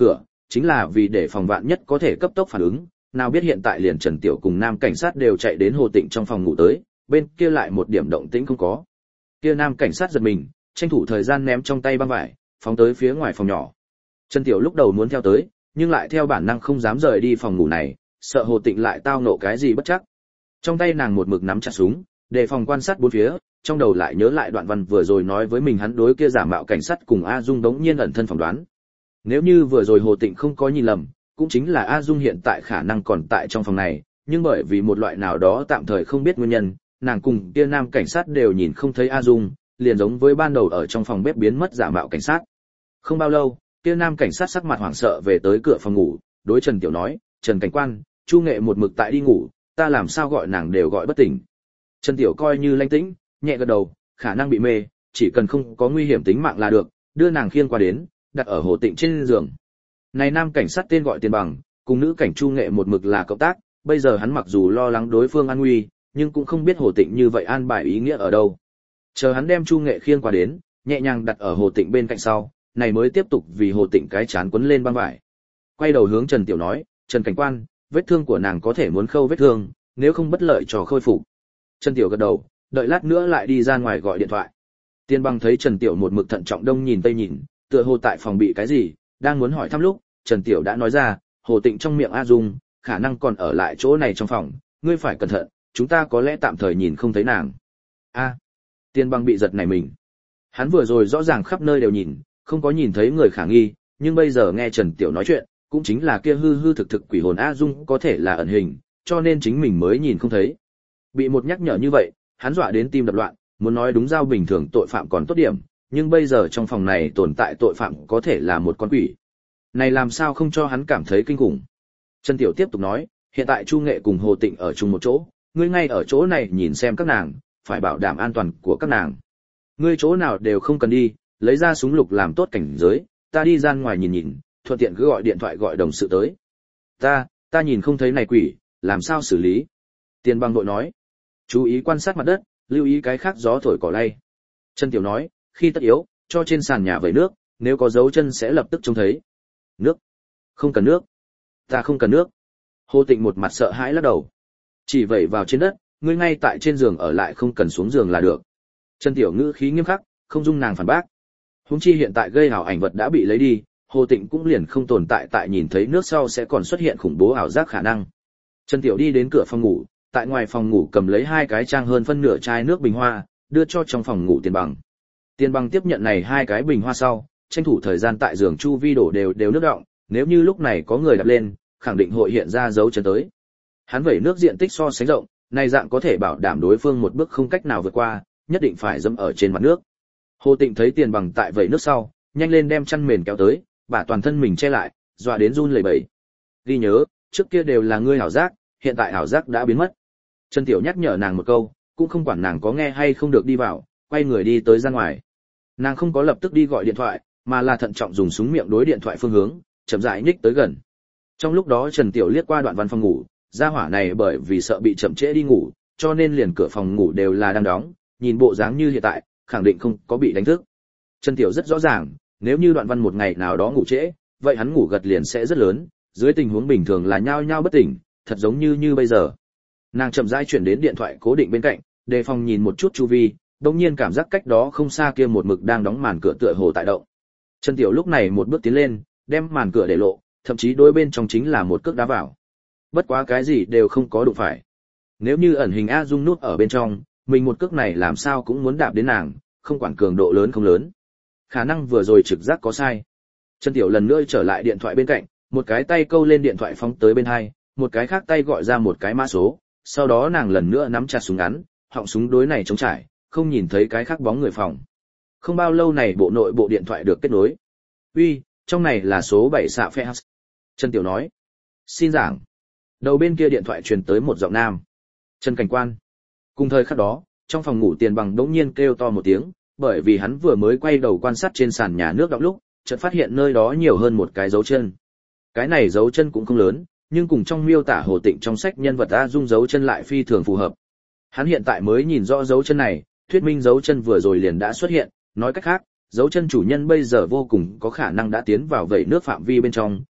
chính là vì để phòng vạn nhất có thể cấp tốc phản ứng, nào biết hiện tại liền Trần Tiểu cùng nam cảnh sát đều chạy đến Hồ Tịnh trong phòng ngủ tới, bên kia lại một điểm động tĩnh không có. Kia nam cảnh sát giật mình, tranh thủ thời gian ném trong tay băng vải, phóng tới phía ngoài phòng nhỏ. Trần Tiểu lúc đầu muốn theo tới, nhưng lại theo bản năng không dám rời đi phòng ngủ này, sợ Hồ Tịnh lại tao nộ cái gì bất trắc. Trong tay nàng một mực nắm chặt súng, đề phòng quan sát bốn phía, trong đầu lại nhớ lại Đoạn Văn vừa rồi nói với mình hắn đối kia giả mạo cảnh sát cùng A Dung đống nhiên ẩn thân phỏng đoán. Nếu như vừa rồi Hồ Tịnh không có nhìn lầm, cũng chính là A Dung hiện tại khả năng còn tại trong phòng này, nhưng bởi vì một loại nào đó tạm thời không biết nguyên nhân, nàng cùng kia nam cảnh sát đều nhìn không thấy A Dung, liền giống với ban đầu ở trong phòng bếp biến mất giả mạo cảnh sát. Không bao lâu, kia nam cảnh sát sắc mặt hoảng sợ về tới cửa phòng ngủ, đối Trần Tiểu nói, "Trần cảnh quan, Chu Nghệ một mực tại đi ngủ, ta làm sao gọi nàng đều gọi bất tỉnh." Trần Tiểu coi như lãnh tĩnh, nhẹ gật đầu, khả năng bị mê, chỉ cần không có nguy hiểm tính mạng là được, đưa nàng khiêng qua đến, đặt ở Hồ Tịnh trên giường. Này nam cảnh sát tên gọi Tiền Bằng, cùng nữ cảnh Chu Nghệ một mực là cộng tác, bây giờ hắn mặc dù lo lắng đối phương an nguy, nhưng cũng không biết Hồ Tịnh như vậy an bài ý nghĩa ở đâu. Chờ hắn đem Chu Nghệ khiêng qua đến, nhẹ nhàng đặt ở Hồ Tịnh bên cạnh sau, này mới tiếp tục vì Hồ Tịnh cái chán quấn lên băng vải. Quay đầu hướng Trần Tiểu nói, "Trần cảnh quan, vết thương của nàng có thể muốn khâu vết thương, nếu không bất lợi cho khôi phục." Trần Tiểu gật đầu, đợi lát nữa lại đi ra ngoài gọi điện thoại. Tiền Bằng thấy Trần Tiểu một mực thận trọng đông nhìn tây nhìn, tựa hồ tại phòng bị cái gì, đang muốn hỏi thăm lúc, Trần Tiểu đã nói ra, Hồ Tịnh trong miệng A Dung, khả năng còn ở lại chỗ này trong phòng, ngươi phải cẩn thận, chúng ta có lẽ tạm thời nhìn không thấy nàng. A. Tiền Bằng bị giật nảy mình. Hắn vừa rồi rõ ràng khắp nơi đều nhìn, không có nhìn thấy người khả nghi, nhưng bây giờ nghe Trần Tiểu nói chuyện, cũng chính là kia hư hư thực thực quỷ hồn A Dung có thể là ẩn hình, cho nên chính mình mới nhìn không thấy. Bị một nhắc nhở như vậy, hắn dọa đến tim đập loạn, muốn nói đúng giao bình thường tội phạm còn tốt điểm, nhưng bây giờ trong phòng này tồn tại tội phạm có thể là một con quỷ. Này làm sao không cho hắn cảm thấy kinh khủng. Trần Tiểu tiếp tục nói, hiện tại Chu Nghệ cùng Hồ Tịnh ở chung một chỗ, ngươi ngay ở chỗ này nhìn xem các nàng, phải bảo đảm an toàn của các nàng. Ngươi chỗ nào đều không cần đi, lấy ra súng lục làm tốt cảnh giới, ta đi ra ngoài nhìn nhìn, thuận tiện cứ gọi điện thoại gọi đồng sự tới. Ta, ta nhìn không thấy này quỷ, làm sao xử lý? Tiền Bằng đội nói, chú ý quan sát mặt đất, lưu ý cái khác gió thổi cỏ lay. Trần Tiểu nói, khi tất yếu, cho trên sàn nhà vẩy nước, nếu có dấu chân sẽ lập tức trông thấy. Nước? Không cần nước. Ta không cần nước. Hồ Tịnh một mặt sợ hãi lắc đầu. Chỉ vẩy vào trên đất, ngươi ngay tại trên giường ở lại không cần xuống giường là được. Trần Tiểu ngữ khí nghiêm khắc, không dung nàng phản bác. Huống chi hiện tại gây ảo ảnh vật đã bị lấy đi, Hồ Tịnh cũng liền không tồn tại tại nhìn thấy nước sau sẽ còn xuất hiện khủng bố ảo giác khả năng. Trần Tiểu đi đến cửa phòng ngủ, tại ngoài phòng ngủ cầm lấy hai cái trang hơn phân nửa chai nước bình hoa, đưa cho trong phòng ngủ Tiền Bằng. Tiền Bằng tiếp nhận này hai cái bình hoa sau, tranh thủ thời gian tại giường chu vi đổ đều đều nước đọng, nếu như lúc này có người đạp lên, khẳng định hội hiện ra dấu chân tới. Hắn vẩy nước diện tích so sánh rộng, này dạng có thể bảo đảm đối phương một bước không cách nào vượt qua, nhất định phải dẫm ở trên mặt nước. Hồ Tịnh thấy Tiền Bằng tại vẩy nước sau, nhanh lên đem chăn mền kéo tới, bả toàn thân mình che lại, dọa đến run lẩy bẩy. Ghi nhớ, trước kia đều là ngươi ảo giác, hiện tại ảo giác đã biến mất. Trần Tiểu nhắc nhở nàng một câu, cũng không quản nàng có nghe hay không được đi vào, quay người đi tới ra ngoài. Nàng không có lập tức đi gọi điện thoại, mà là thận trọng dùng súng miệng đối điện thoại phương hướng, chậm rãi nhích tới gần. Trong lúc đó Trần Tiểu liếc qua Đoạn Văn phòng ngủ, gia hỏa này bởi vì sợ bị chậm trễ đi ngủ, cho nên liền cửa phòng ngủ đều là đang đóng, nhìn bộ dáng như hiện tại, khẳng định không có bị đánh thức. Trần Tiểu rất rõ ràng, nếu như Đoạn Văn một ngày nào đó ngủ trễ, vậy hắn ngủ gật liền sẽ rất lớn, dưới tình huống bình thường là nhao nhao bất tỉnh, thật giống như như bây giờ. Nàng chậm rãi chuyển đến điện thoại cố định bên cạnh, đề phòng nhìn một chút chu vi, đột nhiên cảm giác cách đó không xa kia một mực đang đóng màn cửa tựa hồ tại động. Trần Tiểu lúc này một bước tiến lên, đem màn cửa để lộ, thậm chí đôi bên trong chính là một cước đá vào. Bất quá cái gì đều không có đụng phải. Nếu như ẩn hình A Dung nút ở bên trong, mình một cước này làm sao cũng muốn đạp đến nàng, không quản cường độ lớn không lớn. Khả năng vừa rồi trực giác có sai. Trần Tiểu lần nữa trở lại điện thoại bên cạnh, một cái tay câu lên điện thoại phóng tới bên hai, một cái khác tay gọi ra một cái mã số, sau đó nàng lần nữa nắm chặt súng ngắn, họng súng đối này trống trải, không nhìn thấy cái khác bóng người phòng. Không bao lâu này bộ nội bộ điện thoại được kết nối. Uy, trong này là số bảy xạ phe. Trần Tiểu nói. Xin giảng. Đầu bên kia điện thoại truyền tới một giọng nam. Trần cảnh quan. Cùng thời khắc đó, trong phòng ngủ Tiền Bằng đống nhiên kêu to một tiếng, bởi vì hắn vừa mới quay đầu quan sát trên sàn nhà nước đọng lúc, chợt phát hiện nơi đó nhiều hơn một cái dấu chân. Cái này dấu chân cũng không lớn, nhưng cùng trong miêu tả Hồ Tịnh trong sách nhân vật A Dung dấu chân lại phi thường phù hợp. Hắn hiện tại mới nhìn rõ dấu chân này, thuyết minh dấu chân vừa rồi liền đã xuất hiện, nói cách khác, dấu chân chủ nhân bây giờ vô cùng có khả năng đã tiến vào vẩy nước phạm vi bên trong,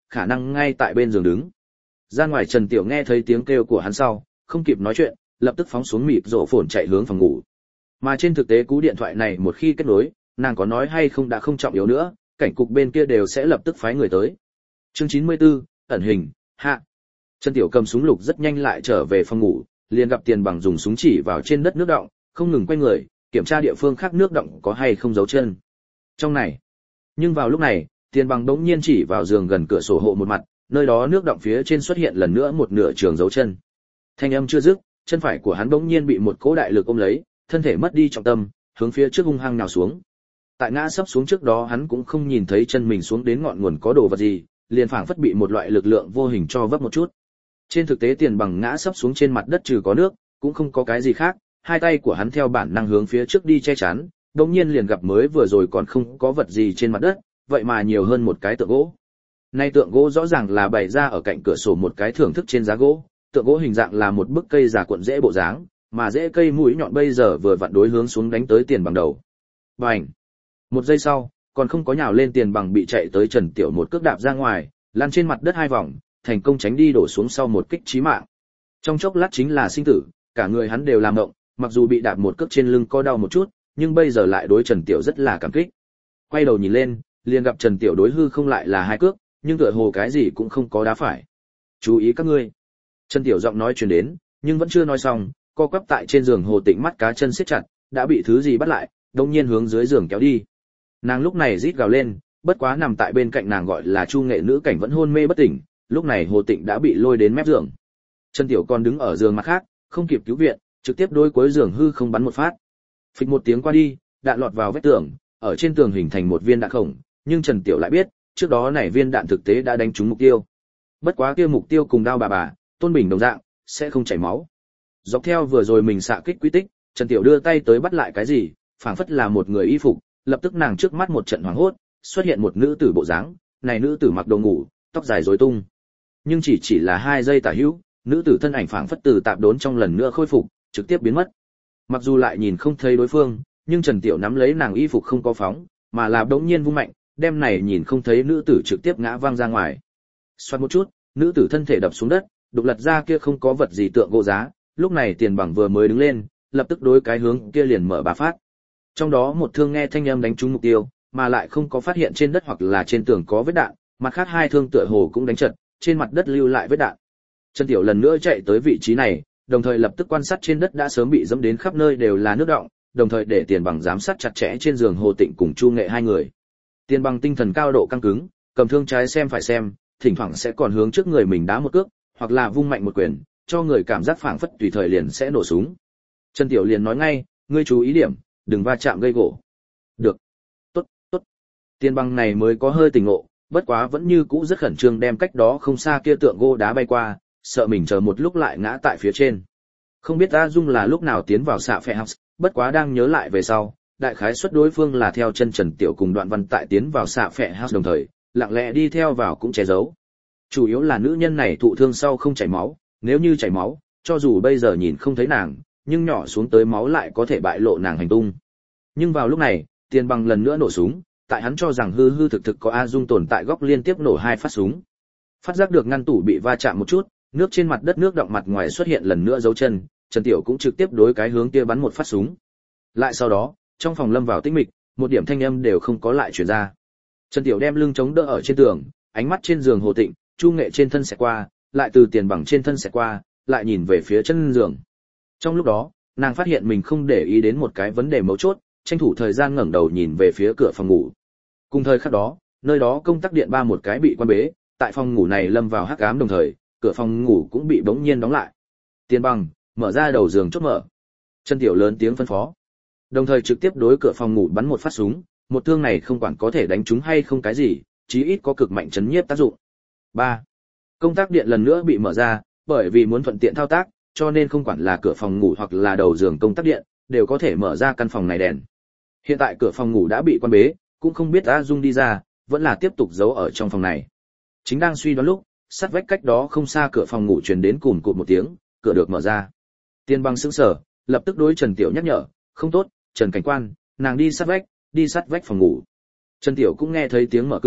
khả năng ngay tại bên giường đứng. Ra ngoài Trần Tiểu nghe thấy tiếng kêu của hắn sau, không kịp nói chuyện, lập tức phóng xuống mịt rộ phồn chạy hướng phòng ngủ. Mà trên thực tế cú điện thoại này một khi kết nối, nàng có nói hay không đã không trọng yếu nữa, cảnh cục bên kia đều sẽ lập tức phái người tới. Chương chín mươi tư, ẩn hình, hạ. Trần Tiểu cầm súng lục rất nhanh lại trở về phòng ngủ, liền gặp Tiền Bằng dùng súng chỉ vào trên đất nước đọng, không ngừng quay người, kiểm tra địa phương khác nước đọng có hay không dấu chân. Trong này, nhưng vào lúc này, Tiền Bằng đống nhiên chỉ vào giường gần cửa sổ hộ một mặt, nơi đó nước đọng phía trên xuất hiện lần nữa một nửa trường dấu chân. Thanh âm chưa dứt, chân phải của hắn bỗng nhiên bị một cỗ đại lực ôm lấy, thân thể mất đi trọng tâm, hướng phía trước hung hăng nhào xuống. Tại ngã sắp xuống trước đó hắn cũng không nhìn thấy chân mình xuống đến ngọn nguồn có đồ vật gì, liền phảng phất bị một loại lực lượng vô hình cho vấp một chút. Trên thực tế Tiền Bằng ngã sắp xuống trên mặt đất trừ có nước, cũng không có cái gì khác, hai tay của hắn theo bản năng hướng phía trước đi che chắn, đột nhiên liền gặp mới vừa rồi còn không có vật gì trên mặt đất, vậy mà nhiều hơn một cái tượng gỗ. Nay tượng gỗ rõ ràng là bày ra ở cạnh cửa sổ một cái thưởng thức trên giá gỗ, tượng gỗ hình dạng là một bức cây già cuộn rễ bộ dáng, mà rễ cây mũi nhọn bây giờ vừa vặn đối hướng xuống đánh tới Tiền Bằng đầu. Bành! Một giây sau, còn không có nhào lên Tiền Bằng bị chạy tới Trần Tiểu một cước đạp ra ngoài, lăn trên mặt đất hai vòng, thành công tránh đi đổ xuống sau một kích chí mạng. Trong chốc lát chính là sinh tử, cả người hắn đều làm động, mặc dù bị đạp một cước trên lưng co đau một chút, nhưng bây giờ lại đối Trần Tiểu rất là cảm kích. Quay đầu nhìn lên, liền gặp Trần Tiểu đối hư không lại là hai cước, nhưng tựa hồ cái gì cũng không có đá phải. Chú ý các ngươi. Trần Tiểu giọng nói truyền đến, nhưng vẫn chưa nói xong, co quắp tại trên giường Hồ Tịnh mắt cá chân siết chặt, đã bị thứ gì bắt lại, đột nhiên hướng dưới giường kéo đi. Nàng lúc này rít gào lên, bất quá nằm tại bên cạnh nàng gọi là Chu Nghệ nữ cảnh vẫn hôn mê bất tỉnh, lúc này Hồ Tịnh đã bị lôi đến mép giường. Trần Tiểu còn đứng ở giường mặt khác, không kịp cứu viện, trực tiếp đối cuối giường hư không bắn một phát. Phịch một tiếng qua đi, đạn lọt vào vách tường, ở trên tường hình thành một viên đạn khổng, nhưng Trần Tiểu lại biết, trước đó này viên đạn thực tế đã đánh trúng mục tiêu. Bất quá kia mục tiêu cùng đao bà bà, Tôn Bình đồng dạng, sẽ không chảy máu. Dọc theo vừa rồi mình xạ kích quy tích, Trần Tiểu đưa tay tới bắt lại cái gì, phảng phất là một người y phục, lập tức nàng trước mắt một trận hoảng hốt, xuất hiện một nữ tử bộ dáng, này nữ tử mặc đồ ngủ, tóc dài rối tung. Nhưng chỉ chỉ là hai giây tả hữu, nữ tử thân ảnh phảng phất từ tạp đốn trong lần nữa khôi phục, trực tiếp biến mất. Mặc dù lại nhìn không thấy đối phương, nhưng Trần Tiểu nắm lấy nàng y phục không có phóng, mà là đống nhiên vung mạnh, đem này nhìn không thấy nữ tử trực tiếp ngã văng ra ngoài. Xoát một chút, nữ tử thân thể đập xuống đất, đục lật ra kia không có vật gì tượng gỗ giá, lúc này Tiền Bằng vừa mới đứng lên, lập tức đối cái hướng kia liền mở ba phát. Trong đó một thương nghe thanh âm đánh trúng mục tiêu, mà lại không có phát hiện trên đất hoặc là trên tường có vết đạn, mặt khác hai thương tựa hồ cũng đánh trật, trên mặt đất lưu lại vết đạn. Trần Tiểu lần nữa chạy tới vị trí này, đồng thời lập tức quan sát trên đất đã sớm bị dẫm đến khắp nơi đều là nước đọng, đồng thời để Tiền Bằng giám sát chặt chẽ trên giường Hồ Tịnh cùng Chu Nghệ hai người. Tiền Bằng tinh thần cao độ căng cứng, cầm thương trái xem phải xem, thỉnh thoảng sẽ còn hướng trước người mình đá một cước, hoặc là vung mạnh một quyền, cho người cảm giác phảng phất tùy thời liền sẽ nổ súng. Trần Tiểu liền nói ngay, ngươi chú ý điểm, đừng va chạm gây gỗ. Được. Tốt, tốt. Tiền Bằng này mới có hơi tỉnh ngộ, bất quá vẫn như cũ rất khẩn trương đem cách đó không xa kia tượng gỗ đá bay qua, sợ mình chờ một lúc lại ngã tại phía trên. Không biết A Dung là lúc nào tiến vào xạ phệ house, bất quá đang nhớ lại về sau, đại khái suất đối phương là theo chân Trần Tiểu cùng Đoạn Văn tại tiến vào xạ phệ house đồng thời, lặng lẽ đi theo vào cũng che giấu. Chủ yếu là nữ nhân này thụ thương sau không chảy máu, nếu như chảy máu, cho dù bây giờ nhìn không thấy nàng, nhưng nhỏ xuống tới máu lại có thể bại lộ nàng hành tung. Nhưng vào lúc này, Tiền Bằng lần nữa nổ súng, tại hắn cho rằng hư hư thực thực có A Dung tồn tại góc liên tiếp nổ hai phát súng. Phát giác được ngăn tủ bị va chạm một chút, nước trên mặt đất nước đọng mặt ngoài xuất hiện lần nữa dấu chân, Trần Tiểu cũng trực tiếp đối cái hướng kia bắn một phát súng. Lại sau đó, trong phòng lâm vào tĩnh mịch, một điểm thanh âm đều không có lại truyền ra. Trần Tiểu đem lưng chống đỡ ở trên tường, ánh mắt trên giường Hồ Tịnh, Chu Nghệ trên thân xẹt qua, lại từ Tiền Bằng trên thân xẹt qua, lại nhìn về phía chân giường. Trong lúc đó, nàng phát hiện mình không để ý đến một cái vấn đề mấu chốt, tranh thủ thời gian ngẩng đầu nhìn về phía cửa phòng ngủ. Cùng thời khắc đó, nơi đó công tắc điện ba một cái bị quan bế, tại phòng ngủ này lâm vào hắc ám đồng thời, cửa phòng ngủ cũng bị bỗng nhiên đóng lại. Tiền Bằng, mở ra đầu giường chốt mở. Trần Tiểu lớn tiếng phân phó. Đồng thời trực tiếp đối cửa phòng ngủ bắn một phát súng, một thương này không quản có thể đánh trúng hay không cái gì, chí ít có cực mạnh chấn nhiếp tác dụng. ba. Công tắc điện lần nữa bị mở ra, bởi vì muốn thuận tiện thao tác, cho nên không quản là cửa phòng ngủ hoặc là đầu giường công tắc điện, đều có thể mở ra căn phòng này đèn. Hiện tại cửa phòng ngủ đã bị quan bế, cũng không biết A Dung đi ra, vẫn là tiếp tục giấu ở trong phòng này. Chính đang suy đoán lúc, sát vách cách đó không xa cửa phòng ngủ truyền đến cùn cụt một tiếng, cửa được mở ra. Tiền Bằng sững sờ, lập tức đối Trần Tiểu nhắc nhở, không tốt, Trần cảnh quan, nàng đi sát vách, đi sát vách phòng ngủ. Trần Tiểu cũng nghe thấy tiếng mở cửa,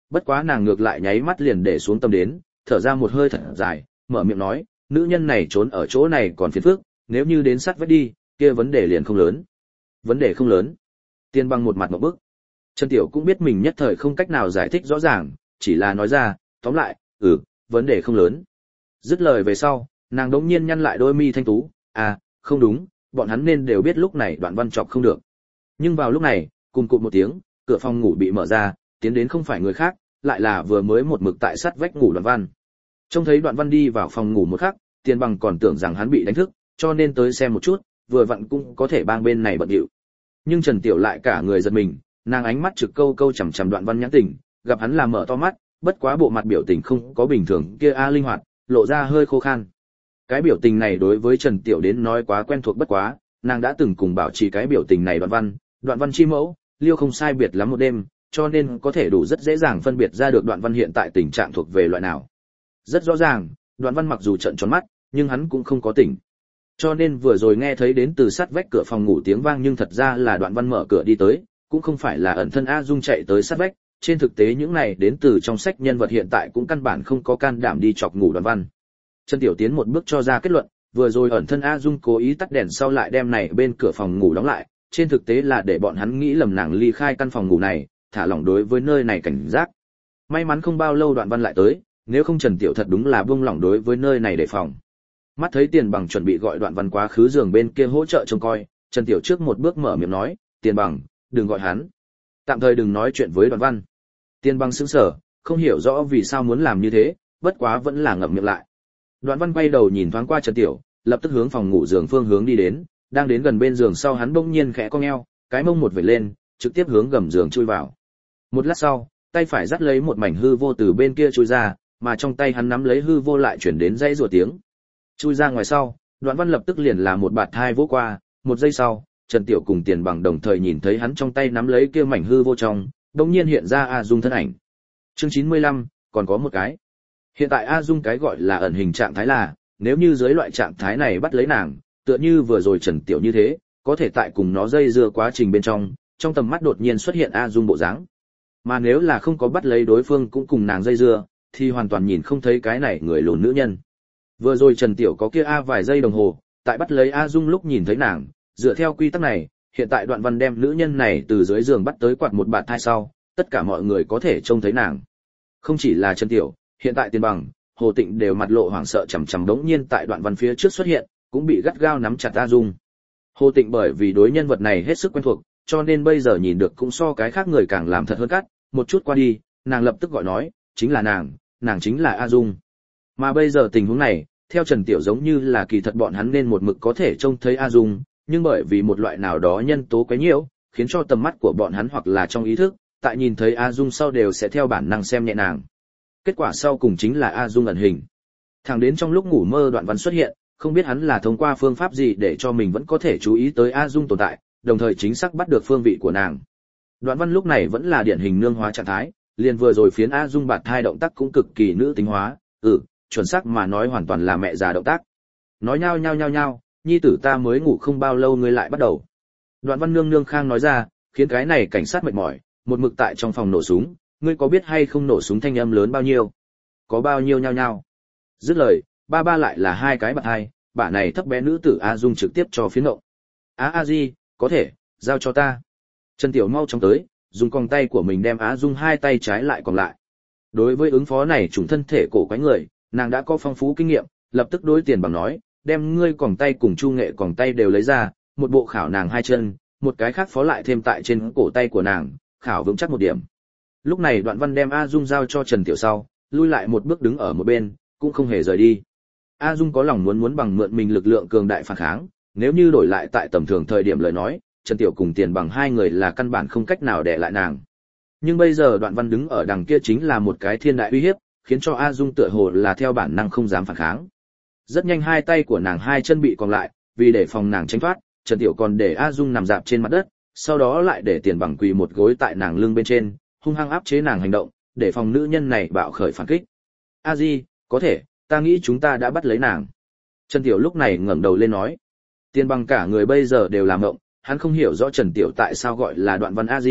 bất quá nàng ngược lại nháy mắt liền để xuống tâm đến, thở ra một hơi thật dài, mở miệng nói, nữ nhân này trốn ở chỗ này còn phiền phức, nếu như đến sát vách đi, kia vấn đề liền không lớn. Vấn đề không lớn. Tiên Bằng một mặt ngộp bức. Trần Tiểu cũng biết mình nhất thời không cách nào giải thích rõ ràng, chỉ là nói ra, tóm lại, ừ, vấn đề không lớn. Dứt lời về sau, nàng đống nhiên nhăn lại đôi mi thanh tú, à, không đúng, bọn hắn nên đều biết lúc này Đoạn Văn chọc không được. Nhưng vào lúc này, cùng cụt một tiếng, cửa phòng ngủ bị mở ra, tiến đến không phải người khác, lại là vừa mới một mực tại sát vách ngủ Đoạn Văn. Trông thấy Đoạn Văn đi vào phòng ngủ một khắc, Tiền Bằng còn tưởng rằng hắn bị đánh thức, cho nên tới xem một chút, vừa vặn cũng có thể bang bên này bận rộn. Nhưng Trần Tiểu lại cả người giật mình, nàng ánh mắt trực câu câu chằm chằm Đoạn Văn nhãn tình, gặp hắn là mở to mắt, bất quá bộ mặt biểu tình không có bình thường kia a linh hoạt, lộ ra hơi khô khan. Cái biểu tình này đối với Trần Tiểu đến nói quá quen thuộc bất quá, nàng đã từng cùng bảo trì cái biểu tình này Đoạn Văn, Đoạn Văn chi mẫu, liêu không sai biệt lắm một đêm, cho nên có thể đủ rất dễ dàng phân biệt ra được Đoạn Văn hiện tại tình trạng thuộc về loại nào. Rất rõ ràng, Đoạn Văn mặc dù trợn tròn mắt, nhưng hắn cũng không có tỉnh. Cho nên vừa rồi nghe thấy đến từ sát vách cửa phòng ngủ tiếng vang nhưng thật ra là Đoạn Văn mở cửa đi tới, cũng không phải là ẩn thân A Dung chạy tới sát vách, trên thực tế những này đến từ trong sách nhân vật hiện tại cũng căn bản không có can đảm đi chọc ngủ Đoạn Văn. Trần Tiểu tiến một bước cho ra kết luận, vừa rồi ẩn thân A Dung cố ý tắt đèn sau lại đem này bên cửa phòng ngủ đóng lại, trên thực tế là để bọn hắn nghĩ lầm nàng ly khai căn phòng ngủ này, thả lỏng đối với nơi này cảnh giác. May mắn không bao lâu Đoạn Văn lại tới, nếu không Trần Tiểu thật đúng là buông lỏng đối với nơi này đề phòng. Mắt thấy Tiền Bằng chuẩn bị gọi Đoạn Văn quá khứ giường bên kia hỗ trợ trông coi, Trần Tiểu trước một bước mở miệng nói, Tiền Bằng, đừng gọi hắn. Tạm thời đừng nói chuyện với Đoạn Văn. Tiền Bằng sững sờ, không hiểu rõ vì sao muốn làm như thế, bất quá vẫn là ngậm miệng lại. Đoạn Văn quay đầu nhìn thoáng qua Trần Tiểu, lập tức hướng phòng ngủ giường phương hướng đi đến, đang đến gần bên giường sau hắn bỗng nhiên khẽ cong eo, cái mông một vệt lên, trực tiếp hướng gầm giường chui vào. Một lát sau, tay phải dắt lấy một mảnh hư vô từ bên kia chui ra, mà trong tay hắn nắm lấy hư vô lại chuyển đến dãy rủa tiếng. Chui ra ngoài sau, Đoạn Văn lập tức liền là một bạt thai vỗ qua, một giây sau, Trần Tiểu cùng Tiền Bằng đồng thời nhìn thấy hắn trong tay nắm lấy kia mảnh hư vô trong, đột nhiên hiện ra A Dung thân ảnh. Chương chín mươi lăm, còn có một cái. Hiện tại A Dung cái gọi là ẩn hình trạng thái là, nếu như dưới loại trạng thái này bắt lấy nàng, tựa như vừa rồi Trần Tiểu như thế, có thể tại cùng nó dây dưa quá trình bên trong, trong tầm mắt đột nhiên xuất hiện A Dung bộ dáng. Mà nếu là không có bắt lấy đối phương cũng cùng nàng dây dưa, thì hoàn toàn nhìn không thấy cái này người lùn nữ nhân. Vừa rồi Trần Tiểu có kia A vài giây đồng hồ, tại bắt lấy A Dung lúc nhìn thấy nàng, dựa theo quy tắc này, hiện tại Đoạn Văn đem nữ nhân này từ dưới giường bắt tới quạt một bạt thai sau, tất cả mọi người có thể trông thấy nàng. Không chỉ là Trần Tiểu, hiện tại Tiền Bằng, Hồ Tịnh đều mặt lộ hoảng sợ chằm chằm đống nhiên tại Đoạn Văn phía trước xuất hiện, cũng bị gắt gao nắm chặt A Dung. Hồ Tịnh bởi vì đối nhân vật này hết sức quen thuộc, cho nên bây giờ nhìn được cũng so cái khác người càng làm thật hơn cắt, một chút qua đi, nàng lập tức gọi nói, chính là nàng, nàng chính là A Dung. Mà bây giờ tình huống này, theo Trần Tiểu giống như là kỳ thật bọn hắn nên một mực có thể trông thấy A Dung, nhưng bởi vì một loại nào đó nhân tố quấy nhiễu, khiến cho tầm mắt của bọn hắn hoặc là trong ý thức, tại nhìn thấy A Dung sau đều sẽ theo bản năng xem nhẹ nàng. Kết quả sau cùng chính là A Dung ẩn hình. Thẳng đến trong lúc ngủ mơ Đoạn Văn xuất hiện, không biết hắn là thông qua phương pháp gì để cho mình vẫn có thể chú ý tới A Dung tồn tại, đồng thời chính xác bắt được phương vị của nàng. Đoạn Văn lúc này vẫn là điển hình nương hóa trạng thái, liền vừa rồi phiến A Dung bạt thai động tác cũng cực kỳ nữ tính hóa, ừ, chuẩn xác mà nói hoàn toàn là mẹ già động tác. Nói nhao nhao nhao nhao, nhi tử ta mới ngủ không bao lâu ngươi lại bắt đầu. Đoạn Văn nương nương khang nói ra, khiến cái này cảnh sát mệt mỏi, một mực tại trong phòng nổ súng, ngươi có biết hay không nổ súng thanh âm lớn bao nhiêu? Có bao nhiêu nhao nhao? Dứt lời, ba ba lại là hai cái bạt hai, bả này thấp bé nữ tử A Dung trực tiếp cho phiến động. Á A Di, có thể, giao cho ta. Trần Tiểu mau chóng tới, dùng còng tay của mình đem Á Dung hai tay trái lại còn lại. Đối với ứng phó này chủng thân thể cổ quái người, nàng đã có phong phú kinh nghiệm, lập tức đối Tiền Bằng nói, đem ngươi còng tay cùng chu nghệ còng tay đều lấy ra, một bộ khảo nàng hai chân, một cái khác phó lại thêm tại trên cổ tay của nàng, khảo vững chắc một điểm. Lúc này Đoạn Văn đem A Dung giao cho Trần Tiểu sau, lui lại một bước đứng ở một bên, cũng không hề rời đi. A Dung có lòng muốn muốn bằng mượn mình lực lượng cường đại phản kháng, nếu như đổi lại tại tầm thường thời điểm lời nói, Trần Tiểu cùng Tiền Bằng hai người là căn bản không cách nào đè lại nàng. Nhưng bây giờ Đoạn Văn đứng ở đằng kia chính là một cái thiên đại uy hiếp, khiến cho A Dung tựa hồ là theo bản năng không dám phản kháng. Rất nhanh hai tay của nàng hai chân bị còng lại, vì để phòng nàng tránh thoát, Trần Tiểu còn để A Dung nằm dạp trên mặt đất, sau đó lại để Tiền Bằng quỳ một gối tại nàng lưng bên trên, hung hăng áp chế nàng hành động, để phòng nữ nhân này bạo khởi phản kích. A Di, có thể, ta nghĩ chúng ta đã bắt lấy nàng. Trần Tiểu lúc này ngẩng đầu lên nói. Tiền Bằng cả người bây giờ đều làm ngộng, hắn không hiểu rõ Trần Tiểu tại sao gọi là Đoạn Văn A Di,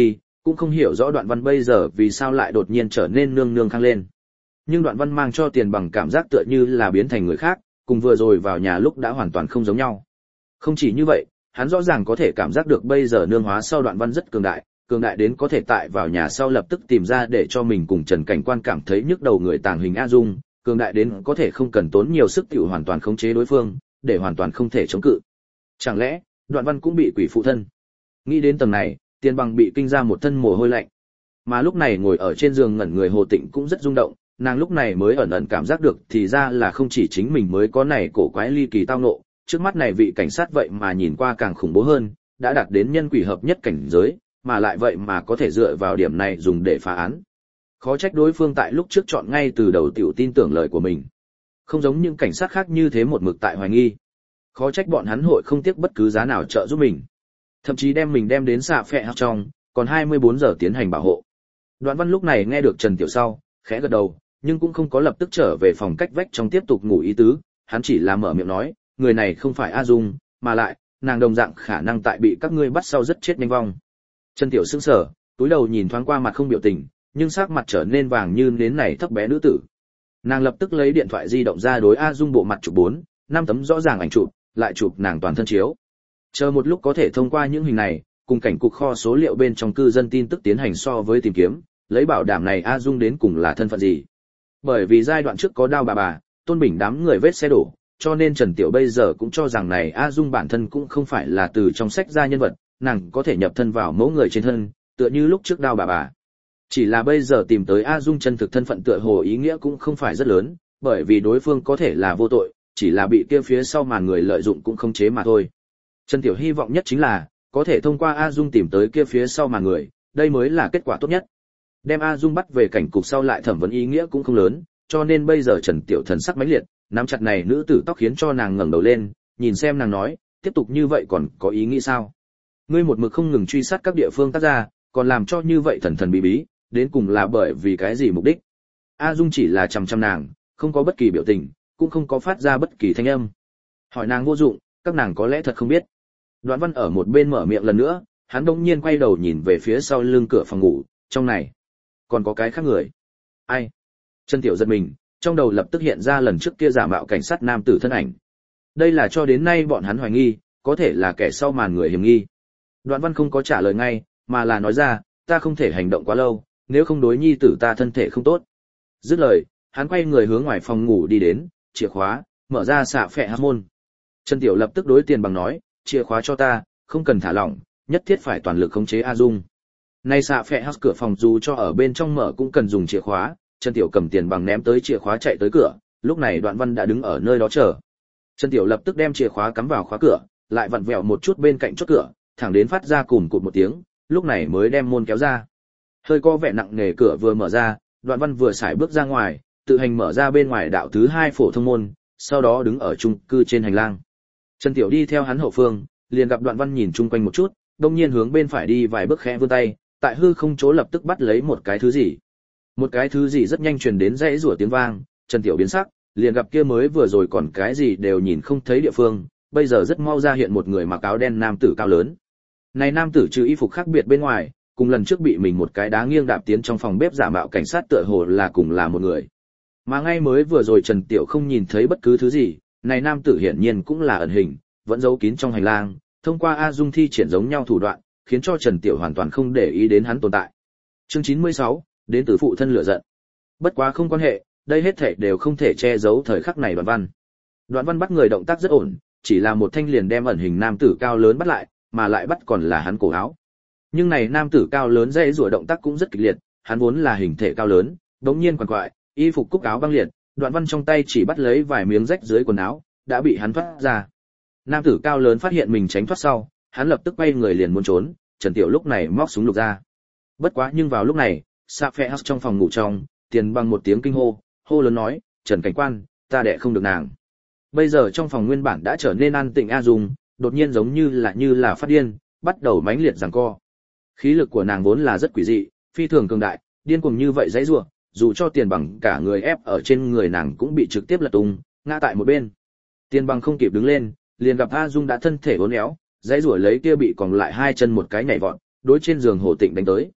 cũng không hiểu rõ Đoạn Văn bây giờ vì sao lại đột nhiên trở nên nương nương khang lên. Nhưng Đoạn Văn mang cho Tiền Bằng cảm giác tựa như là biến thành người khác, cùng vừa rồi vào nhà lúc đã hoàn toàn không giống nhau. Không chỉ như vậy, hắn rõ ràng có thể cảm giác được bây giờ nương hóa sau Đoạn Văn rất cường đại, cường đại đến có thể tại vào nhà sau lập tức tìm ra để cho mình cùng Trần Cảnh Quan cảm thấy nhức đầu người tàng hình A Dung, cường đại đến có thể không cần tốn nhiều sức tiểu hoàn toàn khống chế đối phương, để hoàn toàn không thể chống cự. Chẳng lẽ, Đoạn Văn cũng bị quỷ phụ thân? Nghĩ đến tầng này, Tiền Bằng bị kinh ra một thân mồ hôi lạnh. Mà lúc này ngồi ở trên giường ngẩn người Hồ Tịnh cũng rất rung động, nàng lúc này mới ẩn ẩn cảm giác được thì ra là không chỉ chính mình mới có này cổ quái ly kỳ tao ngộ, trước mắt này vị cảnh sát vậy mà nhìn qua càng khủng bố hơn, đã đạt đến nhân quỷ hợp nhất cảnh giới, mà lại vậy mà có thể dựa vào điểm này dùng để phá án. Khó trách đối phương tại lúc trước chọn ngay từ đầu tiểu tin tưởng lời của mình. Không giống những cảnh sát khác như thế một mực tại hoài nghi. Khó trách bọn hắn hội không tiếc bất cứ giá nào trợ giúp mình. Thậm chí đem mình đem đến xạ phệ học trong, còn hai mươi bốn giờ tiến hành bảo hộ. Đoạn Văn lúc này nghe được Trần Tiểu sau, khẽ gật đầu, nhưng cũng không có lập tức trở về phòng cách vách trong tiếp tục ngủ ý tứ, hắn chỉ là mở miệng nói, người này không phải A Dung, mà lại, nàng đồng dạng khả năng tại bị các ngươi bắt sau rất chết nhanh vong. Trần Tiểu sững sờ, túi đầu nhìn thoáng qua mặt không biểu tình, nhưng sắc mặt trở nên vàng như nến này thấp bé nữ tử. Nàng lập tức lấy điện thoại di động ra đối A Dung bộ mặt chụp bốn, năm tấm rõ ràng ảnh chụp, lại chụp nàng toàn thân chiếu. Chờ một lúc có thể thông qua những hình này, cùng cảnh cục kho số liệu bên trong cư dân tin tức tiến hành so với tìm kiếm, lấy bảo đảm này A Dung đến cùng là thân phận gì. Bởi vì giai đoạn trước có Đao bà bà, Tôn Bình đám người vết xe đổ, cho nên Trần Tiểu bây giờ cũng cho rằng này A Dung bản thân cũng không phải là từ trong sách ra nhân vật, nàng có thể nhập thân vào mẫu người trên thân, tựa như lúc trước Đao bà bà. Chỉ là bây giờ tìm tới A Dung chân thực thân phận tựa hồ ý nghĩa cũng không phải rất lớn, bởi vì đối phương có thể là vô tội, chỉ là bị kia phía sau màn người lợi dụng cũng không chế mà thôi. Trần Tiểu hy vọng nhất chính là có thể thông qua A Dung tìm tới kia phía sau màn người, đây mới là kết quả tốt nhất. Đem A Dung bắt về cảnh cục sau lại thẩm vấn ý nghĩa cũng không lớn, cho nên bây giờ Trần Tiểu thần sắc mãnh liệt, nắm chặt này nữ tử tóc khiến cho nàng ngẩng đầu lên, nhìn xem nàng nói, tiếp tục như vậy còn có ý nghĩ sao? Ngươi một mực không ngừng truy sát các địa phương tác gia, còn làm cho như vậy thần thần bí bí, đến cùng là bởi vì cái gì mục đích? A Dung chỉ là chằm chằm nàng, không có bất kỳ biểu tình, cũng không có phát ra bất kỳ thanh âm. Hỏi nàng vô dụng, các nàng có lẽ thật không biết. Đoạn Văn ở một bên mở miệng lần nữa, hắn đột nhiên quay đầu nhìn về phía sau lưng cửa phòng ngủ, trong này còn có cái khác người. Ai? Trần Tiểu giật mình, trong đầu lập tức hiện ra lần trước kia giả mạo cảnh sát nam tử thân ảnh. Đây là cho đến nay bọn hắn hoài nghi, có thể là kẻ sau màn người hiểm nghi. Đoạn Văn không có trả lời ngay, mà là nói ra, ta không thể hành động quá lâu, nếu không đối nhi tử ta thân thể không tốt. Dứt lời, hắn quay người hướng ngoài phòng ngủ đi đến, chìa khóa, mở ra xạ phệ hắc môn. Trần Tiểu lập tức đối Tiền Bằng nói, chìa khóa cho ta, không cần thả lỏng, nhất thiết phải toàn lực khống chế A Dung. Nay xạ phệ hắc cửa phòng dù cho ở bên trong mở cũng cần dùng chìa khóa, Trần Tiểu cầm Tiền Bằng ném tới chìa khóa chạy tới cửa, lúc này Đoạn Văn đã đứng ở nơi đó chờ. Trần Tiểu lập tức đem chìa khóa cắm vào khóa cửa, lại vặn vẹo một chút bên cạnh chốt cửa, thẳng đến phát ra cùm cụt một tiếng, lúc này mới đem môn kéo ra. Hơi có vẻ nặng nề cửa vừa mở ra, Đoạn Văn vừa xài bước ra ngoài, tự hành mở ra bên ngoài đạo thứ hai phổ thông môn, sau đó đứng ở chung cư trên hành lang. Trần Tiểu đi theo hắn hậu phương, liền gặp Đoạn Văn nhìn chung quanh một chút, đột nhiên hướng bên phải đi vài bước khẽ vươn tay, tại hư không chỗ lập tức bắt lấy một cái thứ gì. Một cái thứ gì rất nhanh truyền đến dãy rủa tiếng vang, Trần Tiểu biến sắc, liền gặp kia mới vừa rồi còn cái gì đều nhìn không thấy địa phương, bây giờ rất mau ra hiện một người mặc áo đen nam tử cao lớn. Này nam tử trừ y phục khác biệt bên ngoài, cùng lần trước bị mình một cái đá nghiêng đạp tiến trong phòng bếp giả mạo cảnh sát tựa hồ là cùng là một người. Mà ngay mới vừa rồi Trần Tiểu không nhìn thấy bất cứ thứ gì, này nam tử hiển nhiên cũng là ẩn hình, vẫn giấu kín trong hành lang, thông qua A Dung thi triển giống nhau thủ đoạn, khiến cho Trần Tiểu hoàn toàn không để ý đến hắn tồn tại. Chương chín mươi sáu, đến từ phụ thân lửa giận. Bất quá không quan hệ, đây hết thảy đều không thể che giấu thời khắc này Đoạn Văn. Đoạn Văn bắt người động tác rất ổn, chỉ là một thanh liền đem ẩn hình nam tử cao lớn bắt lại, mà lại bắt còn là hắn cổ áo. Nhưng này nam tử cao lớn dây rủa động tác cũng rất kịch liệt, hắn vốn là hình thể cao lớn, đống nhiên quằn quại, y phục cúc áo băng liệt, Đoạn Văn trong tay chỉ bắt lấy vài miếng rách dưới quần áo, đã bị hắn thoát ra. Nam tử cao lớn phát hiện mình tránh thoát sau, hắn lập tức quay người liền muốn trốn, Trần Tiểu lúc này móc súng lục ra. Bất quá nhưng vào lúc này, Sa Phệ House trong phòng ngủ trong, Tiền Bằng một tiếng kinh hô, hô lớn nói, "Trần cảnh quan, ta đẻ không được nàng." Bây giờ trong phòng nguyên bản đã trở nên an tĩnh A Dung, đột nhiên giống như là như là phát điên, bắt đầu mãnh liệt giằng co. Khí lực của nàng vốn là rất quỷ dị, phi thường cường đại, điên cuồng như vậy dãy rủa, dù cho Tiền Bằng cả người ép ở trên người nàng cũng bị trực tiếp lật tung, ngã tại một bên. Tiền Bằng không kịp đứng lên, liền gặp A Dung đã thân thể uốn éo, dãy rủa lấy kia bị còn lại hai chân một cái nhảy vọt, đối trên giường Hồ Tịnh đánh tới.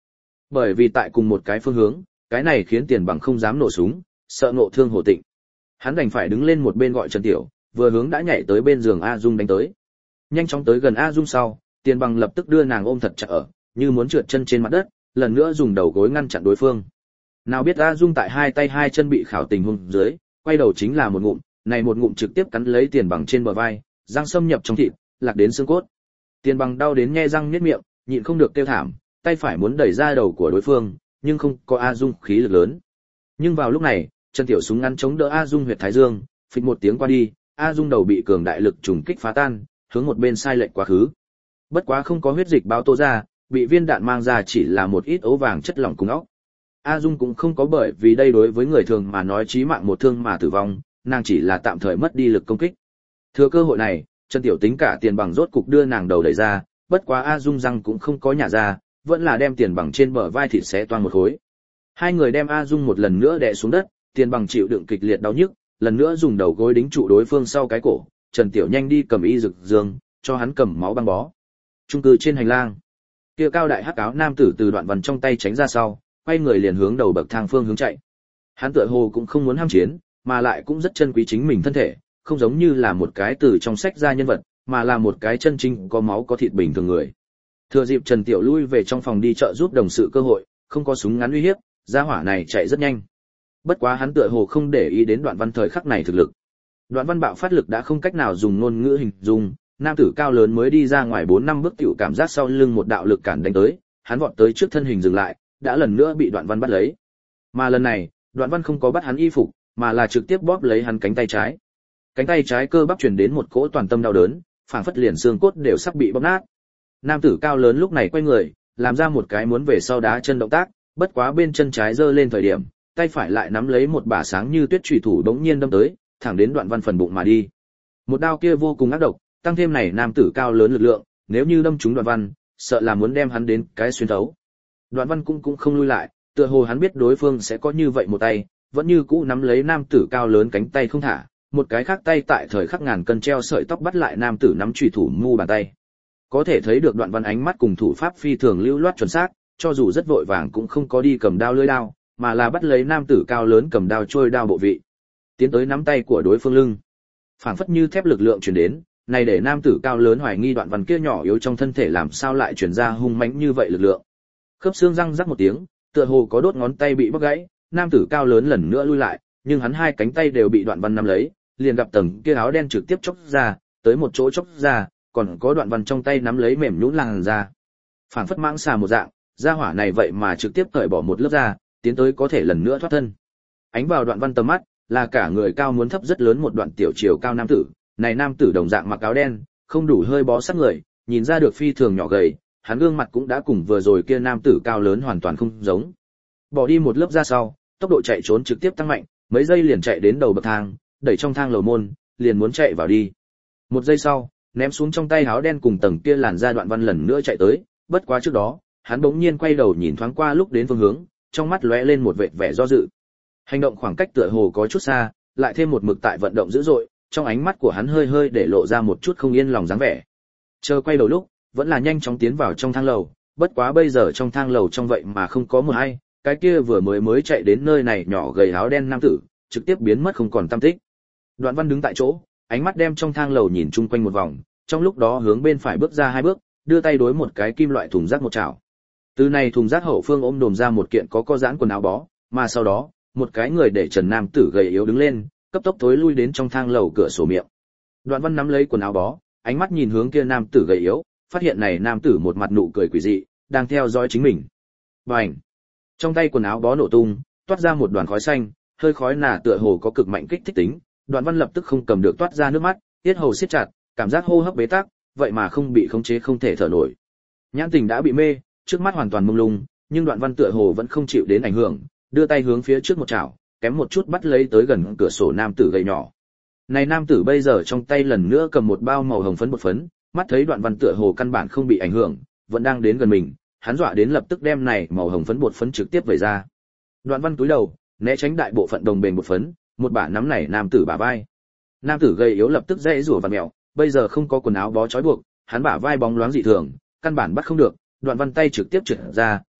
Bởi vì tại cùng một cái phương hướng, cái này khiến Tiền Bằng không dám nổ súng, sợ nộ thương Hồ Tịnh. Hắn đành phải đứng lên một bên gọi Trần Tiểu, vừa hướng đã nhảy tới bên giường A Dung đánh tới. Nhanh chóng tới gần A Dung sau, Tiền Bằng lập tức đưa nàng ôm thật chặt ở, như muốn trượt chân trên mặt đất, lần nữa dùng đầu gối ngăn chặn đối phương. Nào biết A Dung tại hai tay hai chân bị khảo tình huống dưới, quay đầu chính là một ngụm, này một ngụm trực tiếp cắn lấy Tiền Bằng trên bờ vai, răng xâm nhập trong thịt, lạc đến xương cốt. Tiền Bằng đau đến nhe răng niết miệng, nhịn không được kêu thảm, tay phải muốn đẩy ra đầu của đối phương, nhưng không có A Dung khí lực lớn. Nhưng vào lúc này, Trần Tiểu súng ngắn chống đỡ A Dung huyệt thái dương, phịch một tiếng qua đi, A Dung đầu bị cường đại lực trùng kích phá tan, hướng một bên sai lệch quá khứ. Bất quá không có huyết dịch bao tô ra, bị viên đạn mang ra chỉ là một ít ấu vàng chất lỏng cùng óc. A Dung cũng không có bởi vì đây đối với người thường mà nói chí mạng một thương mà tử vong, nàng chỉ là tạm thời mất đi lực công kích. Thừa cơ hội này, Trần Tiểu tính cả Tiền Bằng rốt cục đưa nàng đầu đẩy ra, bất quá A Dung răng cũng không có nhả ra, vẫn là đem Tiền Bằng trên bờ vai thịt xé toang một khối. Hai người đem A Dung một lần nữa đè xuống đất, Tiền Bằng chịu đựng kịch liệt đau nhức, lần nữa dùng đầu gối đính trụ đối phương sau cái cổ, Trần Tiểu nhanh đi cầm y dược dương, cho hắn cầm máu băng bó. Trung cư trên hành lang, kia cao đại hắc áo nam tử từ Đoạn Văn trong tay tránh ra sau, quay người liền hướng đầu bậc thang phương hướng chạy. Hắn tựa hồ cũng không muốn ham chiến, mà lại cũng rất trân quý chính mình thân thể, không giống như là một cái từ trong sách ra nhân vật, mà là một cái chân chính có máu có thịt bình thường người. Thừa dịp Trần Tiểu lui về trong phòng đi trợ giúp đồng sự cơ hội, không có súng ngắn uy hiếp, gia hỏa này chạy rất nhanh. Bất quá hắn tựa hồ không để ý đến Đoạn Văn thời khắc này thực lực. Đoạn Văn bạo phát lực đã không cách nào dùng ngôn ngữ hình dung, nam tử cao lớn mới đi ra ngoài bốn năm bước tiểu cảm giác sau lưng một đạo lực cản đánh tới, hắn vọt tới trước thân hình dừng lại, đã lần nữa bị Đoạn Văn bắt lấy. Mà lần này, Đoạn Văn không có bắt hắn y phục, mà là trực tiếp bóp lấy hắn cánh tay trái. Cánh tay trái cơ bắp truyền đến một cỗ toàn tâm đau đớn, phảng phất liền xương cốt đều sắp bị bóp nát. Nam tử cao lớn lúc này quay người, làm ra một cái muốn về sau đá chân động tác, bất quá bên chân trái giơ lên thời điểm, tay phải lại nắm lấy một bả sáng như tuyết chủy thủ đống nhiên đâm tới, thẳng đến Đoạn Văn phần bụng mà đi. Một đao kia vô cùng ác độc, tăng thêm này nam tử cao lớn lực lượng, nếu như đâm trúng Đoạn Văn, sợ là muốn đem hắn đến cái xuyên thấu. Đoạn Văn cũng cũng không lui lại, tựa hồ hắn biết đối phương sẽ có như vậy một tay, vẫn như cũ nắm lấy nam tử cao lớn cánh tay không thả, một cái khác tay tại thời khắc ngàn cân treo sợi tóc bắt lại nam tử nắm chủy thủ mu bàn tay. Có thể thấy được Đoạn Văn ánh mắt cùng thủ pháp phi thường lưu loát chuẩn xác, cho dù rất vội vàng cũng không có đi cầm đao lưỡi đao, mà là bắt lấy nam tử cao lớn cầm đao trôi đao bộ vị, tiến tới nắm tay của đối phương lưng. Phảng phất như thép lực lượng truyền đến, này để nam tử cao lớn hoài nghi Đoạn Văn kia nhỏ yếu trong thân thể làm sao lại truyền ra hung mãnh như vậy lực lượng. Khớp xương răng rắc một tiếng, tựa hồ có đốt ngón tay bị bóc gãy, nam tử cao lớn lần nữa lui lại, nhưng hắn hai cánh tay đều bị Đoạn Văn nắm lấy, liền gặp tầng kia áo đen trực tiếp chốc ra, tới một chỗ chốc ra, còn có Đoạn Văn trong tay nắm lấy mềm nhũn làn da. Phảng phất mãng xà một dạng, gia hỏa này vậy mà trực tiếp cởi bỏ một lớp da, tiến tới có thể lần nữa thoát thân. Ánh vào Đoạn Văn tầm mắt, là cả người cao muốn thấp rất lớn một đoạn tiểu chiều cao nam tử, này nam tử đồng dạng mặc áo đen, không đủ hơi bó sát người, nhìn ra được phi thường nhỏ gầy, hắn gương mặt cũng đã cùng vừa rồi kia nam tử cao lớn hoàn toàn không giống. Bỏ đi một lớp da sau, tốc độ chạy trốn trực tiếp tăng mạnh, mấy giây liền chạy đến đầu bậc thang, đẩy trong thang lầu môn, liền muốn chạy vào đi. Một giây sau, ném xuống trong tay áo đen cùng tầng kia làn da Đoạn Văn lần nữa chạy tới, bất quá trước đó, hắn bỗng nhiên quay đầu nhìn thoáng qua lúc đến phương hướng, trong mắt lóe lên một vệt vẻ do dự. Hành động khoảng cách tựa hồ có chút xa, lại thêm một mực tại vận động dữ dội, trong ánh mắt của hắn hơi hơi để lộ ra một chút không yên lòng dáng vẻ. Chờ quay đầu lúc, vẫn là nhanh chóng tiến vào trong thang lầu, bất quá bây giờ trong thang lầu trong vậy mà không có một ai, cái kia vừa mới mới chạy đến nơi này nhỏ gầy áo đen nam tử, trực tiếp biến mất không còn tăm tích. Đoạn Văn đứng tại chỗ, ánh mắt đem trong thang lầu nhìn chung quanh một vòng, trong lúc đó hướng bên phải bước ra hai bước, đưa tay đối một cái kim loại thùng rác một chảo. Từ này thùng rác hậu phương ôm đồm ra một kiện có có giãn quần áo bó, mà sau đó, một cái người để trần nam tử gầy yếu đứng lên, cấp tốc thối lui đến trong thang lầu cửa sổ miệng. Đoạn Văn nắm lấy quần áo bó, ánh mắt nhìn hướng kia nam tử gầy yếu, phát hiện này nam tử một mặt nụ cười quỷ dị, đang theo dõi chính mình. Bành! Trong tay quần áo bó nổ tung, toát ra một đoàn khói xanh, hơi khói nà tựa hồ có cực mạnh kích thích tính, Đoạn Văn lập tức không cầm được toát ra nước mắt, tiết hầu siết chặt, cảm giác hô hấp bế tắc, vậy mà không bị khống chế không thể thở nổi. Nhãn tình đã bị mê, trước mắt hoàn toàn mông lung, nhưng Đoạn Văn tựa hồ vẫn không chịu đến ảnh hưởng, đưa tay hướng phía trước một chảo, kém một chút bắt lấy tới gần cửa sổ nam tử gầy nhỏ. Này nam tử bây giờ trong tay lần nữa cầm một bao màu hồng phấn bột phấn, mắt thấy Đoạn Văn tựa hồ căn bản không bị ảnh hưởng, vẫn đang đến gần mình, hắn dọa đến lập tức đem này màu hồng phấn bột phấn trực tiếp vẩy ra. Đoạn Văn cúi đầu, né tránh đại bộ phận đồng bền bột phấn, một bả nắm này nam tử bả vai. Nam tử gầy yếu lập tức dãy rủa vặn mèo, bây giờ không có quần áo bó trói buộc, hắn bả vai bóng loáng dị thường, căn bản bắt không được, Đoạn Văn tay trực tiếp trượt ra,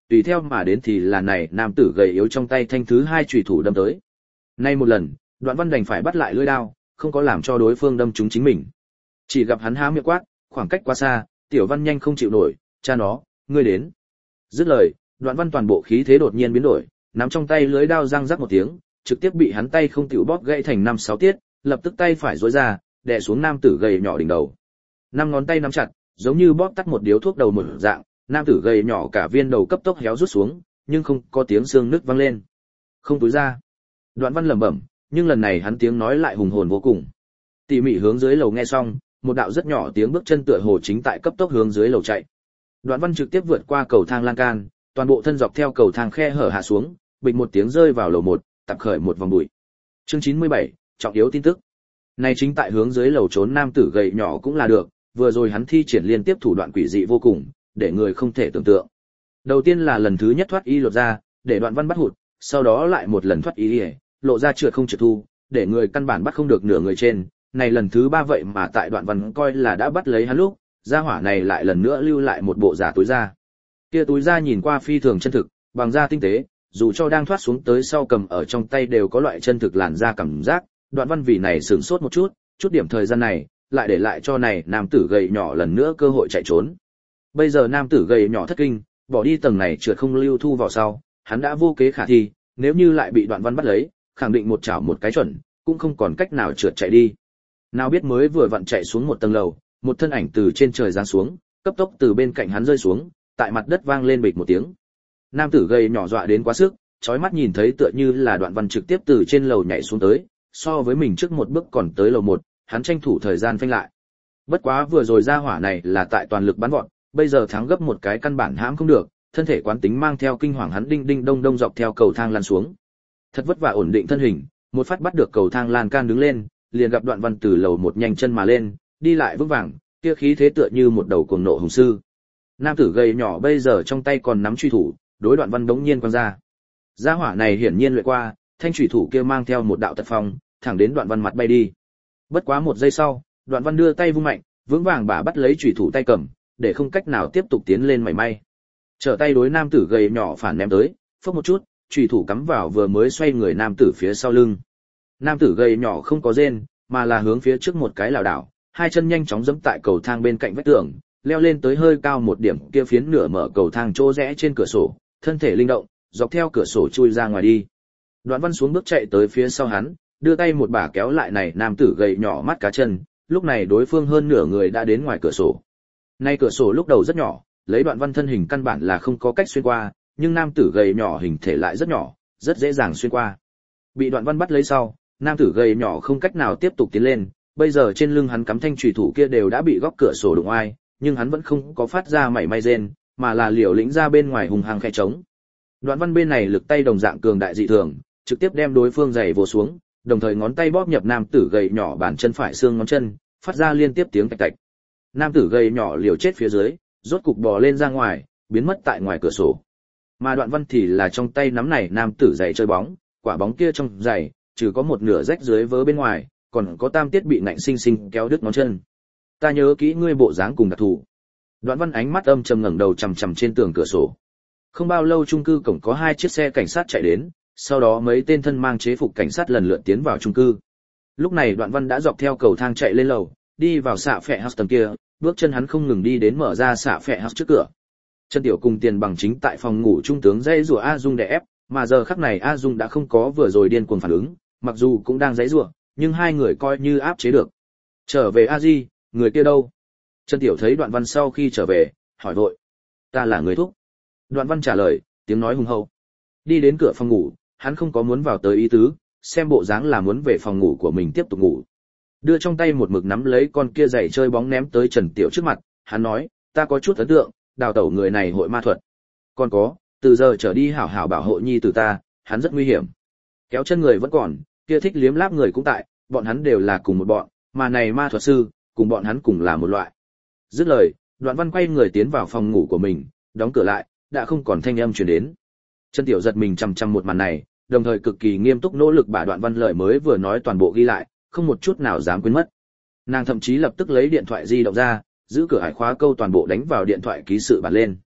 tùy theo mà đến thì là này nam tử gầy yếu trong tay thanh thứ hai chủy thủ đâm tới. Nay một lần, Đoạn Văn đành phải bắt lại lưỡi đao, không có làm cho đối phương đâm trúng chính mình. Chỉ gặp hắn há miệng quát, khoảng cách quá xa, Tiểu Văn nhanh không chịu nổi, cha nó, ngươi đến. Dứt lời, Đoạn Văn toàn bộ khí thế đột nhiên biến đổi, nắm trong tay lưỡi đao răng rắc một tiếng, trực tiếp bị hắn tay không tiểu bóp gãy thành năm sáu tiết, lập tức tay phải duỗi ra, đè xuống nam tử gầy nhỏ đỉnh đầu. Năm ngón tay nắm chặt, giống như bóp tắt một điếu thuốc đầu một dạng, nam tử gầy nhỏ cả viên đầu cấp tốc héo rút xuống, nhưng không có tiếng xương nứt vang lên. Không túi ra. Đoạn Văn lẩm bẩm, nhưng lần này hắn tiếng nói lại hùng hồn vô cùng. Tỉ mỉ hướng dưới lầu nghe xong, một đạo rất nhỏ tiếng bước chân tựa hồ chính tại cấp tốc hướng dưới lầu chạy. Đoạn Văn trực tiếp vượt qua cầu thang lan can, toàn bộ thân dọc theo cầu thang khe hở hạ xuống, bịch một tiếng rơi vào lầu một, tập khởi một vòng bụi. Chương chín mươi bảy, trọng yếu tin tức. Này chính tại hướng dưới lầu trốn nam tử gầy nhỏ cũng là được, vừa rồi hắn thi triển liên tiếp thủ đoạn quỷ dị vô cùng, để người không thể tưởng tượng. Đầu tiên là lần thứ nhất thoát y lột ra, để Đoạn Văn bắt hụt, sau đó lại một lần thoát y, lộ ra trượt không trượt thu, để người căn bản bắt không được nửa người trên. Này lần thứ ba vậy mà tại Đoạn Văn coi là đã bắt lấy hắn lúc, gia hỏa này lại lần nữa lưu lại một bộ giả túi da. Kia túi da nhìn qua phi thường chân thực, bằng da tinh tế, dù cho đang thoát xuống tới sau cầm ở trong tay đều có loại chân thực làn da cảm giác. Đoạn Văn vì này sửng sốt một chút, chút điểm thời gian này, lại để lại cho này nam tử gầy nhỏ lần nữa cơ hội chạy trốn. Bây giờ nam tử gầy nhỏ thất kinh, bỏ đi tầng này trượt không lưu thu vào sau, hắn đã vô kế khả thi, nếu như lại bị Đoạn Văn bắt lấy, khẳng định một chảo một cái chuẩn, cũng không còn cách nào trượt chạy đi. Nào biết mới vừa vặn chạy xuống một tầng lầu, một thân ảnh từ trên trời giáng xuống, cấp tốc từ bên cạnh hắn rơi xuống, tại mặt đất vang lên bịch một tiếng. Nam tử gầy nhỏ dọa đến quá sức, chói mắt nhìn thấy tựa như là Đoạn Văn trực tiếp từ trên lầu nhảy xuống tới, so với mình trước một bước còn tới lầu một, hắn tranh thủ thời gian phanh lại. Bất quá vừa rồi ra hỏa này là tại toàn lực bắn vọt, bây giờ thắng gấp một cái căn bản hãm không được, thân thể quán tính mang theo kinh hoàng hắn đinh đinh đông đông dọc theo cầu thang lăn xuống. Thật vất vả ổn định thân hình, một phát bắt được cầu thang lan can đứng lên, liền gặp Đoạn Văn từ lầu một nhanh chân mà lên, đi lại vững vàng, kia khí thế tựa như một đầu cuồng nộ hùng sư. Nam tử gầy nhỏ bây giờ trong tay còn nắm truy thủ, đối Đoạn Văn đống nhiên quăng ra. Gia hỏa này hiển nhiên luyện qua, thanh truy thủ kia mang theo một đạo tật phong, thẳng đến Đoạn Văn mặt bay đi. Bất quá một giây sau, Đoạn Văn đưa tay vung mạnh, vững vàng bả bắt lấy truy thủ tay cầm, để không cách nào tiếp tục tiến lên mảy may. Trở tay đối nam tử gầy nhỏ phản ném tới, phốc một chút, truy thủ cắm vào vừa mới xoay người nam tử phía sau lưng. Nam tử gầy nhỏ không có rên, mà là hướng phía trước một cái lảo đảo, hai chân nhanh chóng giẫm tại cầu thang bên cạnh vách tường, leo lên tới hơi cao một điểm kia phiến nửa mở cầu thang chỗ rẽ trên cửa sổ, thân thể linh động, dọc theo cửa sổ chui ra ngoài đi. Đoạn Văn xuống bước chạy tới phía sau hắn, đưa tay một bà kéo lại này nam tử gầy nhỏ mắt cá chân, lúc này đối phương hơn nửa người đã đến ngoài cửa sổ. Nay cửa sổ lúc đầu rất nhỏ, lấy Đoạn Văn thân hình căn bản là không có cách xuyên qua, nhưng nam tử gầy nhỏ hình thể lại rất nhỏ, rất dễ dàng xuyên qua. Bị Đoạn Văn bắt lấy sau, nam tử gầy nhỏ không cách nào tiếp tục tiến lên, bây giờ trên lưng hắn cắm thanh chùy thủ kia đều đã bị góc cửa sổ đụng oai, nhưng hắn vẫn không có phát ra mảy may rên, mà là liều lĩnh ra bên ngoài hùng hăng khẽ trống. Đoạn Văn bên này lực tay đồng dạng cường đại dị thường, trực tiếp đem đối phương giày vồ xuống, đồng thời ngón tay bóp nhập nam tử gầy nhỏ bàn chân phải xương ngón chân, phát ra liên tiếp tiếng tạch tạch. Nam tử gầy nhỏ liều chết phía dưới, rốt cục bò lên ra ngoài, biến mất tại ngoài cửa sổ. Mà Đoạn Văn thì là trong tay nắm này nam tử giày chơi bóng, quả bóng kia trong giày, trừ có một nửa rách dưới vớ bên ngoài, còn có tam tiết bị nạnh sinh sinh kéo đứt ngón chân. Ta nhớ kỹ ngươi bộ dáng cùng đặc thù. Đoạn Văn ánh mắt âm trầm ngẩng đầu chằm chằm trên tường cửa sổ. Không bao lâu chung cư cổng có hai chiếc xe cảnh sát chạy đến, sau đó mấy tên thân mang chế phục cảnh sát lần lượt tiến vào chung cư. Lúc này Đoạn Văn đã dọc theo cầu thang chạy lên lầu, đi vào xạ phệ house tầng kia, bước chân hắn không ngừng đi đến mở ra xạ phệ house trước cửa. Chân Tiểu cùng Tiền Bằng chính tại phòng ngủ trung tướng dây rùa A Dung đè ép, mà giờ khắc này A Dung đã không có vừa rồi điên cuồng phản ứng, mặc dù cũng đang giãy giụa, nhưng hai người coi như áp chế được. Trở về A Di, người kia đâu? Chân Tiểu thấy Đoạn Văn sau khi trở về, hỏi vội. Ta là người thúc. Đoạn Văn trả lời, tiếng nói hùng hậu. Đi đến cửa phòng ngủ, hắn không có muốn vào tới ý tứ, xem bộ dáng là muốn về phòng ngủ của mình tiếp tục ngủ. Đưa trong tay một mực nắm lấy con kia giày chơi bóng ném tới Trần Tiểu trước mặt, hắn nói, ta có chút ấn tượng, đào tẩu người này hội ma thuật. Còn có, từ giờ trở đi hảo hảo bảo hộ nhi tử ta, hắn rất nguy hiểm. Kéo chân người vẫn còn, kia thích liếm láp người cũng tại, bọn hắn đều là cùng một bọn, mà này ma thuật sư, cùng bọn hắn cùng là một loại. Dứt lời, Đoạn Văn quay người tiến vào phòng ngủ của mình, đóng cửa lại, đã không còn thanh âm truyền đến. Trần Tiểu giật mình chằm chằm một màn này, đồng thời cực kỳ nghiêm túc nỗ lực把Đoạn Văn lời mới vừa nói toàn bộ ghi lại, không một chút nào dám quên mất. Nàng thậm chí lập tức lấy điện thoại di động ra, giữ cửa hải khóa câu toàn bộ đánh vào điện thoại ký sự bản lên.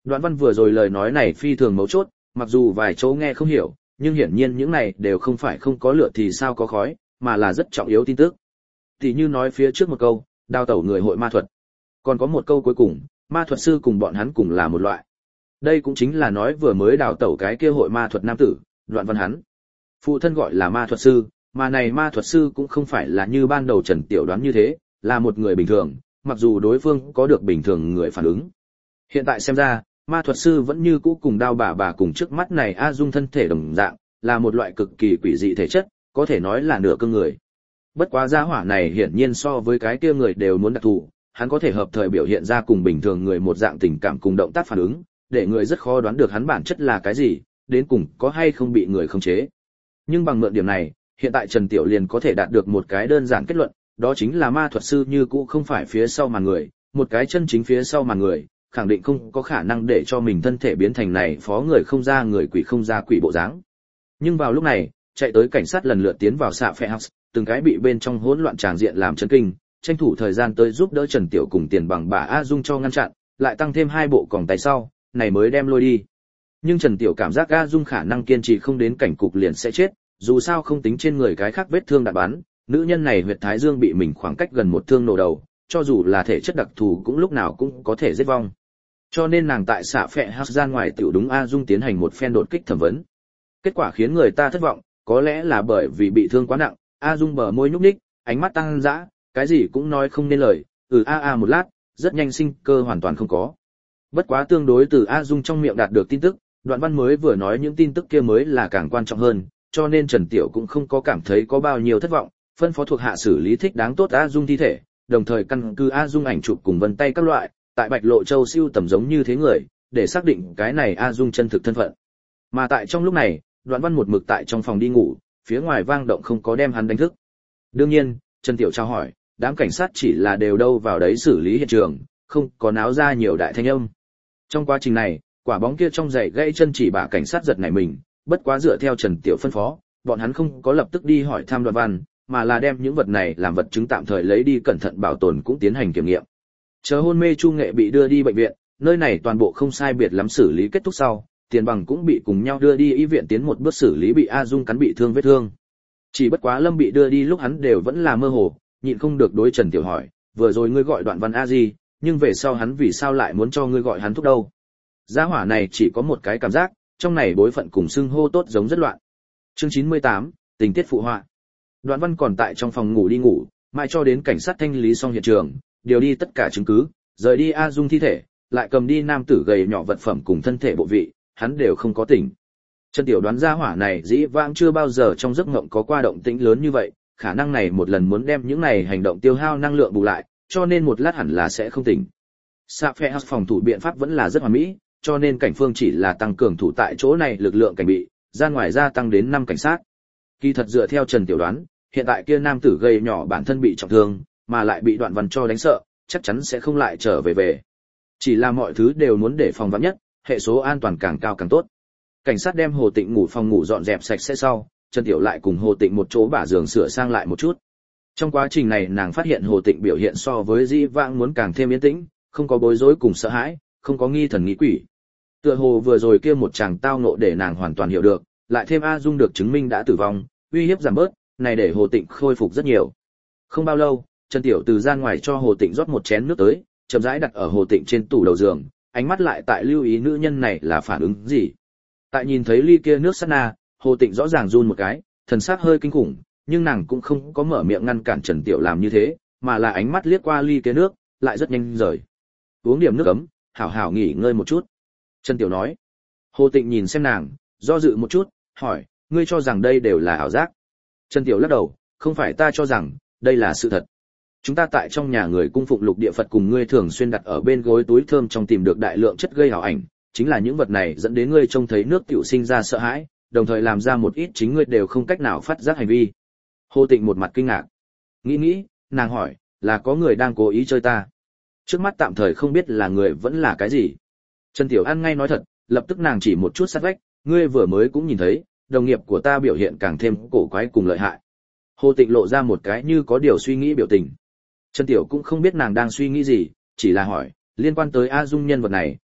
Đoạn Văn vừa rồi lời nói này phi thường mấu chốt, mặc dù vài chỗ nghe không hiểu, nhưng hiển nhiên những này đều không phải không có lửa thì sao có khói, mà là rất trọng yếu tin tức. Tỷ như nói phía trước một câu, đào tẩu người hội ma thuật. Còn có một câu cuối cùng, ma thuật sư cùng bọn hắn cùng là một loại. Đây cũng chính là nói vừa mới đào tẩu cái kia hội ma thuật nam tử, Đoạn Văn hắn. Phụ thân gọi là ma thuật sư, mà này ma thuật sư cũng không phải là như ban đầu Trần Tiểu đoán như thế, là một người bình thường, mặc dù đối phương có được bình thường người phản ứng. Hiện tại xem ra, ma thuật sư vẫn như cũ cùng đao bà bà cùng trước mắt này A Dung thân thể đồng dạng, là một loại cực kỳ quỷ dị thể chất, có thể nói là nửa cương người. Bất quá gia hỏa này hiển nhiên so với cái kia người đều muốn đặc thù, hắn có thể hợp thời biểu hiện ra cùng bình thường người một dạng tình cảm cùng động tác phản ứng, để người rất khó đoán được hắn bản chất là cái gì, đến cùng có hay không bị người khống chế. Nhưng bằng mượn điểm này, hiện tại Trần Tiểu liền có thể đạt được một cái đơn giản kết luận, đó chính là ma thuật sư như cũ không phải phía sau màn người, một cái chân chính phía sau màn người, khẳng định không có khả năng để cho mình thân thể biến thành này phó người không ra người quỷ không ra quỷ bộ dáng. Nhưng vào lúc này, chạy tới cảnh sát lần lượt tiến vào xạ phệ house, từng cái bị bên trong hỗn loạn tràng diện làm chấn kinh, tranh thủ thời gian tới giúp đỡ Trần Tiểu cùng tiền bằng bà A Dung cho ngăn chặn, lại tăng thêm hai bộ còng tay sau, này mới đem lôi đi. Nhưng Trần Tiểu cảm giác A Dung khả năng kiên trì không đến cảnh cục liền sẽ chết, dù sao không tính trên người cái khác vết thương đạn bắn, nữ nhân này huyệt thái dương bị mình khoảng cách gần một thương nổ đầu, cho dù là thể chất đặc thù cũng lúc nào cũng có thể giết vong. Cho nên nàng tại xạ phệ house gian ngoài tiểu đúng A Dung tiến hành một phen đột kích thẩm vấn. Kết quả khiến người ta thất vọng, có lẽ là bởi vì bị thương quá nặng, A Dung bờ môi nhúc nhích, ánh mắt tăng dã, cái gì cũng nói không nên lời, ừ a a một lát, rất nhanh sinh cơ hoàn toàn không có. Bất quá tương đối từ A Dung trong miệng đạt được tin tức, Đoạn Văn mới vừa nói những tin tức kia mới là càng quan trọng hơn, cho nên Trần Tiểu cũng không có cảm thấy có bao nhiêu thất vọng, phân phó thuộc hạ xử lý thích đáng tốt A Dung thi thể, đồng thời căn cứ A Dung ảnh chụp cùng vân tay các loại, tại Bạch Lộ Châu siêu tầm giống như thế người, để xác định cái này A Dung chân thực thân phận. Mà tại trong lúc này, Đoạn Văn một mực tại trong phòng đi ngủ, phía ngoài vang động không có đem hắn đánh thức. Đương nhiên, Trần Tiểu trao hỏi, đám cảnh sát chỉ là đều đâu vào đấy xử lý hiện trường, không có náo ra nhiều đại thanh âm. Trong quá trình này, quả bóng kia trong giày gãy chân chỉ bả cảnh sát giật nảy mình, bất quá dựa theo Trần Tiểu phân phó, bọn hắn không có lập tức đi hỏi thăm Đoạn Văn, mà là đem những vật này làm vật chứng tạm thời lấy đi cẩn thận bảo tồn cũng tiến hành kiểm nghiệm. Chờ hôn mê Chu Nghệ bị đưa đi bệnh viện, nơi này toàn bộ không sai biệt lắm xử lý kết thúc sau, Tiền Bằng cũng bị cùng nhau đưa đi y viện tiến một bước xử lý bị A Dung cắn bị thương vết thương. Chỉ bất quá Lâm bị đưa đi lúc hắn đều vẫn là mơ hồ, nhịn không được đối Trần Tiểu hỏi, vừa rồi ngươi gọi Đoạn Văn a gì, nhưng về sau hắn vì sao lại muốn cho ngươi gọi hắn thúc đâu? Gia hỏa này chỉ có một cái cảm giác, trong này bối phận cùng xưng hô tốt giống rất loạn. Chương chín mươi tám, tình tiết phụ họa. Đoạn Văn còn tại trong phòng ngủ đi ngủ, mãi cho đến cảnh sát thanh lý xong hiện trường, điều đi tất cả chứng cứ, rời đi A Dung thi thể, lại cầm đi nam tử gầy nhỏ vật phẩm cùng thân thể bộ vị, hắn đều không có tỉnh. Trần Tiểu đoán gia hỏa này dĩ vãng chưa bao giờ trong giấc mộng có qua động tĩnh lớn như vậy, khả năng này một lần muốn đem những này hành động tiêu hao năng lượng bù lại, cho nên một lát hẳn là sẽ không tỉnh. Sa phe house phòng thủ biện pháp vẫn là rất hoàn mỹ, cho nên cảnh phương chỉ là tăng cường thủ tại chỗ này lực lượng cảnh bị, ra ngoài gia tăng đến năm cảnh sát. Kỳ thật dựa theo Trần Tiểu đoán, hiện tại kia nam tử gầy nhỏ bản thân bị trọng thương, mà lại bị Đoạn Văn cho đánh sợ, chắc chắn sẽ không lại trở về về. Chỉ là mọi thứ đều muốn để phòng vắn nhất, hệ số an toàn càng cao càng tốt. Cảnh sát đem Hồ Tịnh ngủ phòng ngủ dọn dẹp sạch sẽ sau, Trần Tiểu lại cùng Hồ Tịnh một chỗ bả giường sửa sang lại một chút. Trong quá trình này nàng phát hiện Hồ Tịnh biểu hiện so với dĩ vãng muốn càng thêm yên tĩnh, không có bối rối cùng sợ hãi, không có nghi thần nghĩ quỷ. Tựa hồ vừa rồi kia một chàng tao nộ để nàng hoàn toàn hiểu được, lại thêm A Dung được chứng minh đã tử vong, uy hiếp giảm bớt, này để Hồ Tịnh khôi phục rất nhiều. Không bao lâu, Trần Tiểu từ gian ngoài cho Hồ Tịnh rót một chén nước tới, chậm rãi đặt ở Hồ Tịnh trên tủ đầu giường, ánh mắt lại tại lưu ý nữ nhân này là phản ứng gì. Tại nhìn thấy ly kia nước sát na, Hồ Tịnh rõ ràng run một cái, thần sắc hơi kinh khủng, nhưng nàng cũng không có mở miệng ngăn cản Trần Tiểu làm như thế, mà là ánh mắt liếc qua ly kia nước, lại rất nhanh rời. Uống điểm nước ấm, hảo hảo nghỉ ngơi một chút. Trần Tiểu nói. Hồ Tịnh nhìn xem nàng, do dự một chút, hỏi, ngươi cho rằng đây đều là ảo giác? Trần Tiểu lắc đầu, không phải ta cho rằng, đây là sự thật. Chúng ta tại trong nhà người cung phụng lục địa Phật cùng ngươi thường xuyên đặt ở bên gối túi thơm trong tìm được đại lượng chất gây ảo ảnh, chính là những vật này dẫn đến ngươi trông thấy nước tiểu sinh ra sợ hãi, đồng thời làm ra một ít chính ngươi đều không cách nào phát giác hành vi. Hồ Tịnh một mặt kinh ngạc. Nghĩ nghĩ, nàng hỏi, là có người đang cố ý chơi ta? Trước mắt tạm thời không biết là người vẫn là cái gì. Trần Tiểu An ngay nói thật, lập tức nàng chỉ một chút sát vách, ngươi vừa mới cũng nhìn thấy, đồng nghiệp của ta biểu hiện càng thêm cổ quái cùng lợi hại. Hồ Tịnh lộ ra một cái như có điều suy nghĩ biểu tình. Trần Tiểu cũng không biết nàng đang suy nghĩ gì, chỉ là hỏi, liên quan tới A Dung nhân vật này,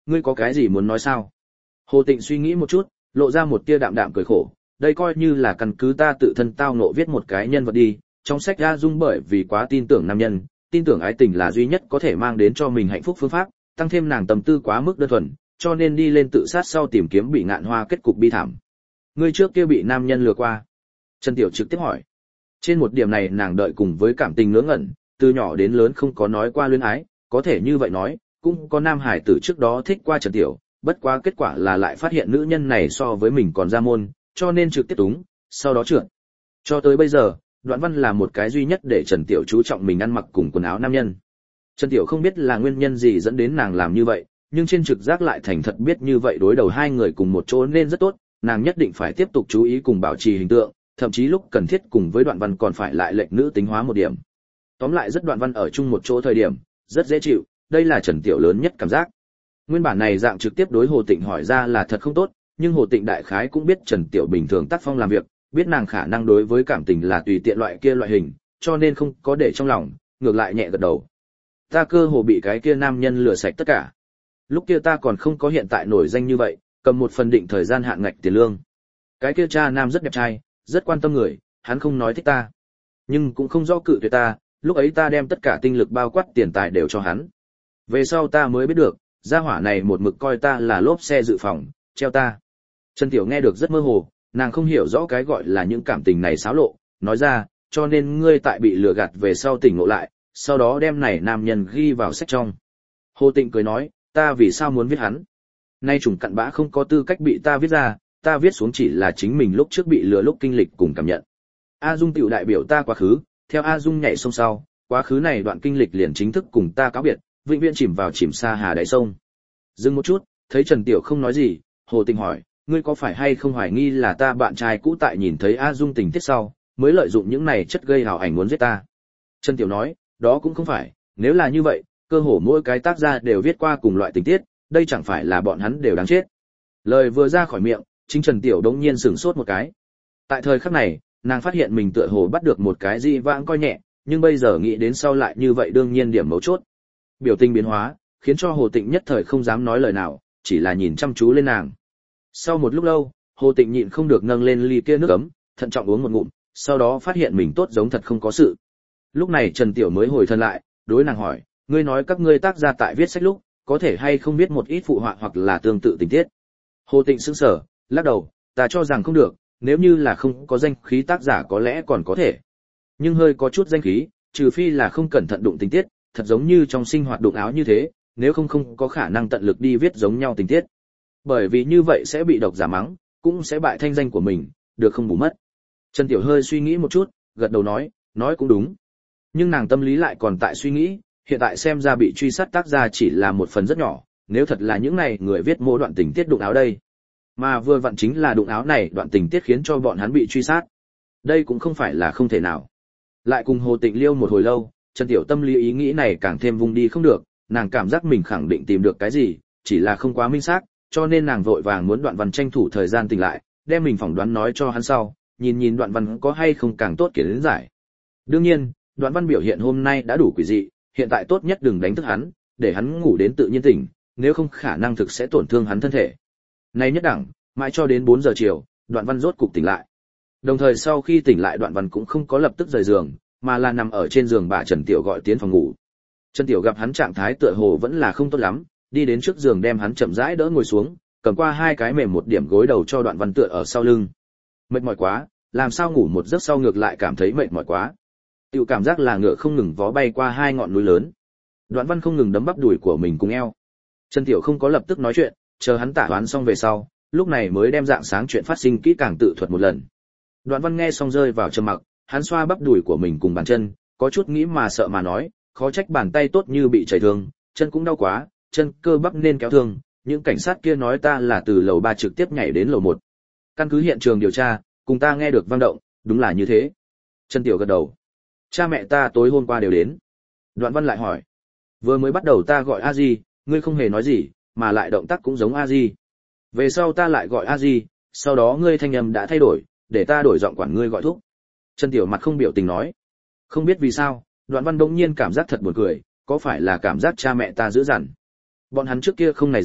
ngươi có cái gì muốn nói sao? Hồ Tịnh suy nghĩ một chút, lộ ra một tia đạm đạm cười khổ, đây coi như là căn cứ ta tự thân tao nộ viết một cái nhân vật đi, trong sách A Dung bởi vì quá tin tưởng nam nhân, tin tưởng ái tình là duy nhất có thể mang đến cho mình hạnh phúc phương pháp, tăng thêm nàng tâm tư quá mức đơn thuần, cho nên đi lên tự sát sau tìm kiếm bị ngạn hoa kết cục bi thảm. Ngươi trước kia bị nam nhân lừa qua? Trần Tiểu trực tiếp hỏi. Trên một điểm này nàng đợi cùng với cảm tình ngớ ngẩn, từ nhỏ đến lớn không có nói qua luyến ái, có thể như vậy nói, cũng có nam hải tử trước đó thích qua Trần Tiểu, bất quá kết quả là lại phát hiện nữ nhân này so với mình còn ra môn, cho nên trực tiếp túng, sau đó trượt. Cho tới bây giờ, Đoạn Văn là một cái duy nhất để Trần Tiểu chú trọng mình ăn mặc cùng quần áo nam nhân. Trần Tiểu không biết là nguyên nhân gì dẫn đến nàng làm như vậy, nhưng trên trực giác lại thành thật biết như vậy đối đầu hai người cùng một chỗ nên rất tốt, nàng nhất định phải tiếp tục chú ý cùng bảo trì hình tượng, thậm chí lúc cần thiết cùng với Đoạn Văn còn phải lại lệnh nữ tính hóa một điểm. Tóm lại rất Đoạn Văn ở chung một chỗ thời điểm, rất dễ chịu, đây là Trần Tiểu lớn nhất cảm giác. Nguyên bản này dạng trực tiếp đối Hồ Tịnh hỏi ra là thật không tốt, nhưng Hồ Tịnh đại khái cũng biết Trần Tiểu bình thường tác phong làm việc, biết nàng khả năng đối với cảm tình là tùy tiện loại kia loại hình, cho nên không có để trong lòng, ngược lại nhẹ gật đầu. Ta cơ hồ bị cái kia nam nhân lừa sạch tất cả. Lúc kia ta còn không có hiện tại nổi danh như vậy, cầm một phần định thời gian hạn ngạch tiền lương. Cái kia cha nam rất đẹp trai, rất quan tâm người, hắn không nói thích ta, nhưng cũng không rõ cự tuyệt ta, lúc ấy ta đem tất cả tinh lực bao quát tiền tài đều cho hắn. Về sau ta mới biết được, gia hỏa này một mực coi ta là lốp xe dự phòng, treo ta. Trần Tiểu nghe được rất mơ hồ, nàng không hiểu rõ cái gọi là những cảm tình này xáo lộ, nói ra, cho nên ngươi tại bị lừa gạt về sau tỉnh ngộ lại, sau đó đem này nam nhân ghi vào sách trong. Hồ Tịnh cười nói, ta vì sao muốn viết hắn? Nay chủng cặn bã không có tư cách bị ta viết ra, ta viết xuống chỉ là chính mình lúc trước bị lừa lúc kinh lịch cùng cảm nhận. A Dung tiểu đại biểu ta quá khứ, theo A Dung nhảy sông sau, quá khứ này đoạn kinh lịch liền chính thức cùng ta cáo biệt, vĩnh viễn chìm vào chìm xa hà đáy sông. Dừng một chút, thấy Trần Tiểu không nói gì, Hồ Tịnh hỏi, ngươi có phải hay không hoài nghi là ta bạn trai cũ tại nhìn thấy A Dung tình tiết sau, mới lợi dụng những này chất gây hào ảnh muốn giết ta? Trần Tiểu nói, đó cũng không phải, nếu là như vậy, cơ hồ mỗi cái tác gia đều viết qua cùng loại tình tiết, đây chẳng phải là bọn hắn đều đáng chết. Lời vừa ra khỏi miệng, chính Trần Tiểu đống nhiên sửng sốt một cái. Tại thời khắc này, nàng phát hiện mình tựa hồ bắt được một cái gì vãng coi nhẹ, nhưng bây giờ nghĩ đến sau lại như vậy đương nhiên điểm mấu chốt. Biểu tình biến hóa, khiến cho Hồ Tịnh nhất thời không dám nói lời nào, chỉ là nhìn chăm chú lên nàng. Sau một lúc lâu, Hồ Tịnh nhịn không được nâng lên ly kia nước ấm, thận trọng uống một ngụm, sau đó phát hiện mình tốt giống thật không có sự. Lúc này Trần Tiểu mới hồi thân lại, đối nàng hỏi, ngươi nói các ngươi tác gia tại viết sách lúc, có thể hay không viết một ít phụ họa hoặc là tương tự tình tiết? Hồ Tịnh sững sờ, lắc đầu, ta cho rằng không được, nếu như là không có danh khí tác giả có lẽ còn có thể. Nhưng hơi có chút danh khí, trừ phi là không cẩn thận đụng tình tiết, thật giống như trong sinh hoạt đụng áo như thế, nếu không không có khả năng tận lực đi viết giống nhau tình tiết. Bởi vì như vậy sẽ bị độc giả mắng, cũng sẽ bại thanh danh của mình, được không bù mất. Trần Tiểu hơi suy nghĩ một chút, gật đầu nói, nói cũng đúng. Nhưng nàng tâm lý lại còn tại suy nghĩ, hiện tại xem ra bị truy sát tác gia chỉ là một phần rất nhỏ, nếu thật là những này người viết mô đoạn tình tiết đụng áo đây. Mà vừa vặn chính là đụng áo này đoạn tình tiết khiến cho bọn hắn bị truy sát. Đây cũng không phải là không thể nào. Lại cùng Hồ Tịnh liêu một hồi lâu, Trần Tiểu tâm lý ý nghĩ này càng thêm vùng đi không được, nàng cảm giác mình khẳng định tìm được cái gì, chỉ là không quá minh xác, cho nên nàng vội vàng muốn Đoạn Văn tranh thủ thời gian tỉnh lại, đem mình phỏng đoán nói cho hắn sau, nhìn nhìn Đoạn Văn có hay không càng tốt kiến giải. Đương nhiên, Đoạn Văn biểu hiện hôm nay đã đủ quỷ dị, hiện tại tốt nhất đừng đánh thức hắn, để hắn ngủ đến tự nhiên tỉnh, nếu không khả năng thực sẽ tổn thương hắn thân thể. Nay nhất đẳng, mãi cho đến bốn giờ chiều, Đoạn Văn rốt cục tỉnh lại. Đồng thời sau khi tỉnh lại Đoạn Văn cũng không có lập tức rời giường, mà là nằm ở trên giường bà Trần Tiểu gọi tiến phòng ngủ. Trần Tiểu gặp hắn trạng thái tựa hồ vẫn là không tốt lắm, đi đến trước giường đem hắn chậm rãi đỡ ngồi xuống, cầm qua hai cái mềm một điểm gối đầu cho Đoạn Văn tựa ở sau lưng. Mệt mỏi quá, làm sao ngủ một giấc sau ngược lại cảm thấy mệt mỏi quá. Tiểu cảm giác là ngựa không ngừng vó bay qua hai ngọn núi lớn. Đoạn Văn không ngừng đấm bắp đùi của mình cùng eo. Trần Tiểu không có lập tức nói chuyện, chờ hắn tả đoán xong về sau, lúc này mới đem dạng sáng chuyện phát sinh kỹ càng tự thuật một lần. Đoạn Văn nghe xong rơi vào trầm mặc, hắn xoa bắp đùi của mình cùng bàn chân, có chút nghĩ mà sợ mà nói, khó trách bàn tay tốt như bị chảy thương, chân cũng đau quá, chân cơ bắp nên kéo thương, những cảnh sát kia nói ta là từ lầu ba trực tiếp nhảy đến lầu một. Căn cứ hiện trường điều tra, cùng ta nghe được vang động, đúng là như thế. Trần Tiểu gật đầu. Cha mẹ ta tối hôm qua đều đến. Đoạn Văn lại hỏi, vừa mới bắt đầu ta gọi A Di, ngươi không hề nói gì, mà lại động tác cũng giống A Di. Về sau ta lại gọi A Di, sau đó ngươi thanh âm đã thay đổi, để ta đổi giọng quản ngươi gọi thúc. Trần Tiểu mặt không biểu tình nói. Không biết vì sao, Đoạn Văn bỗng nhiên cảm giác thật buồn cười, có phải là cảm giác cha mẹ ta dữ dằn. Bọn hắn trước kia không này dạng,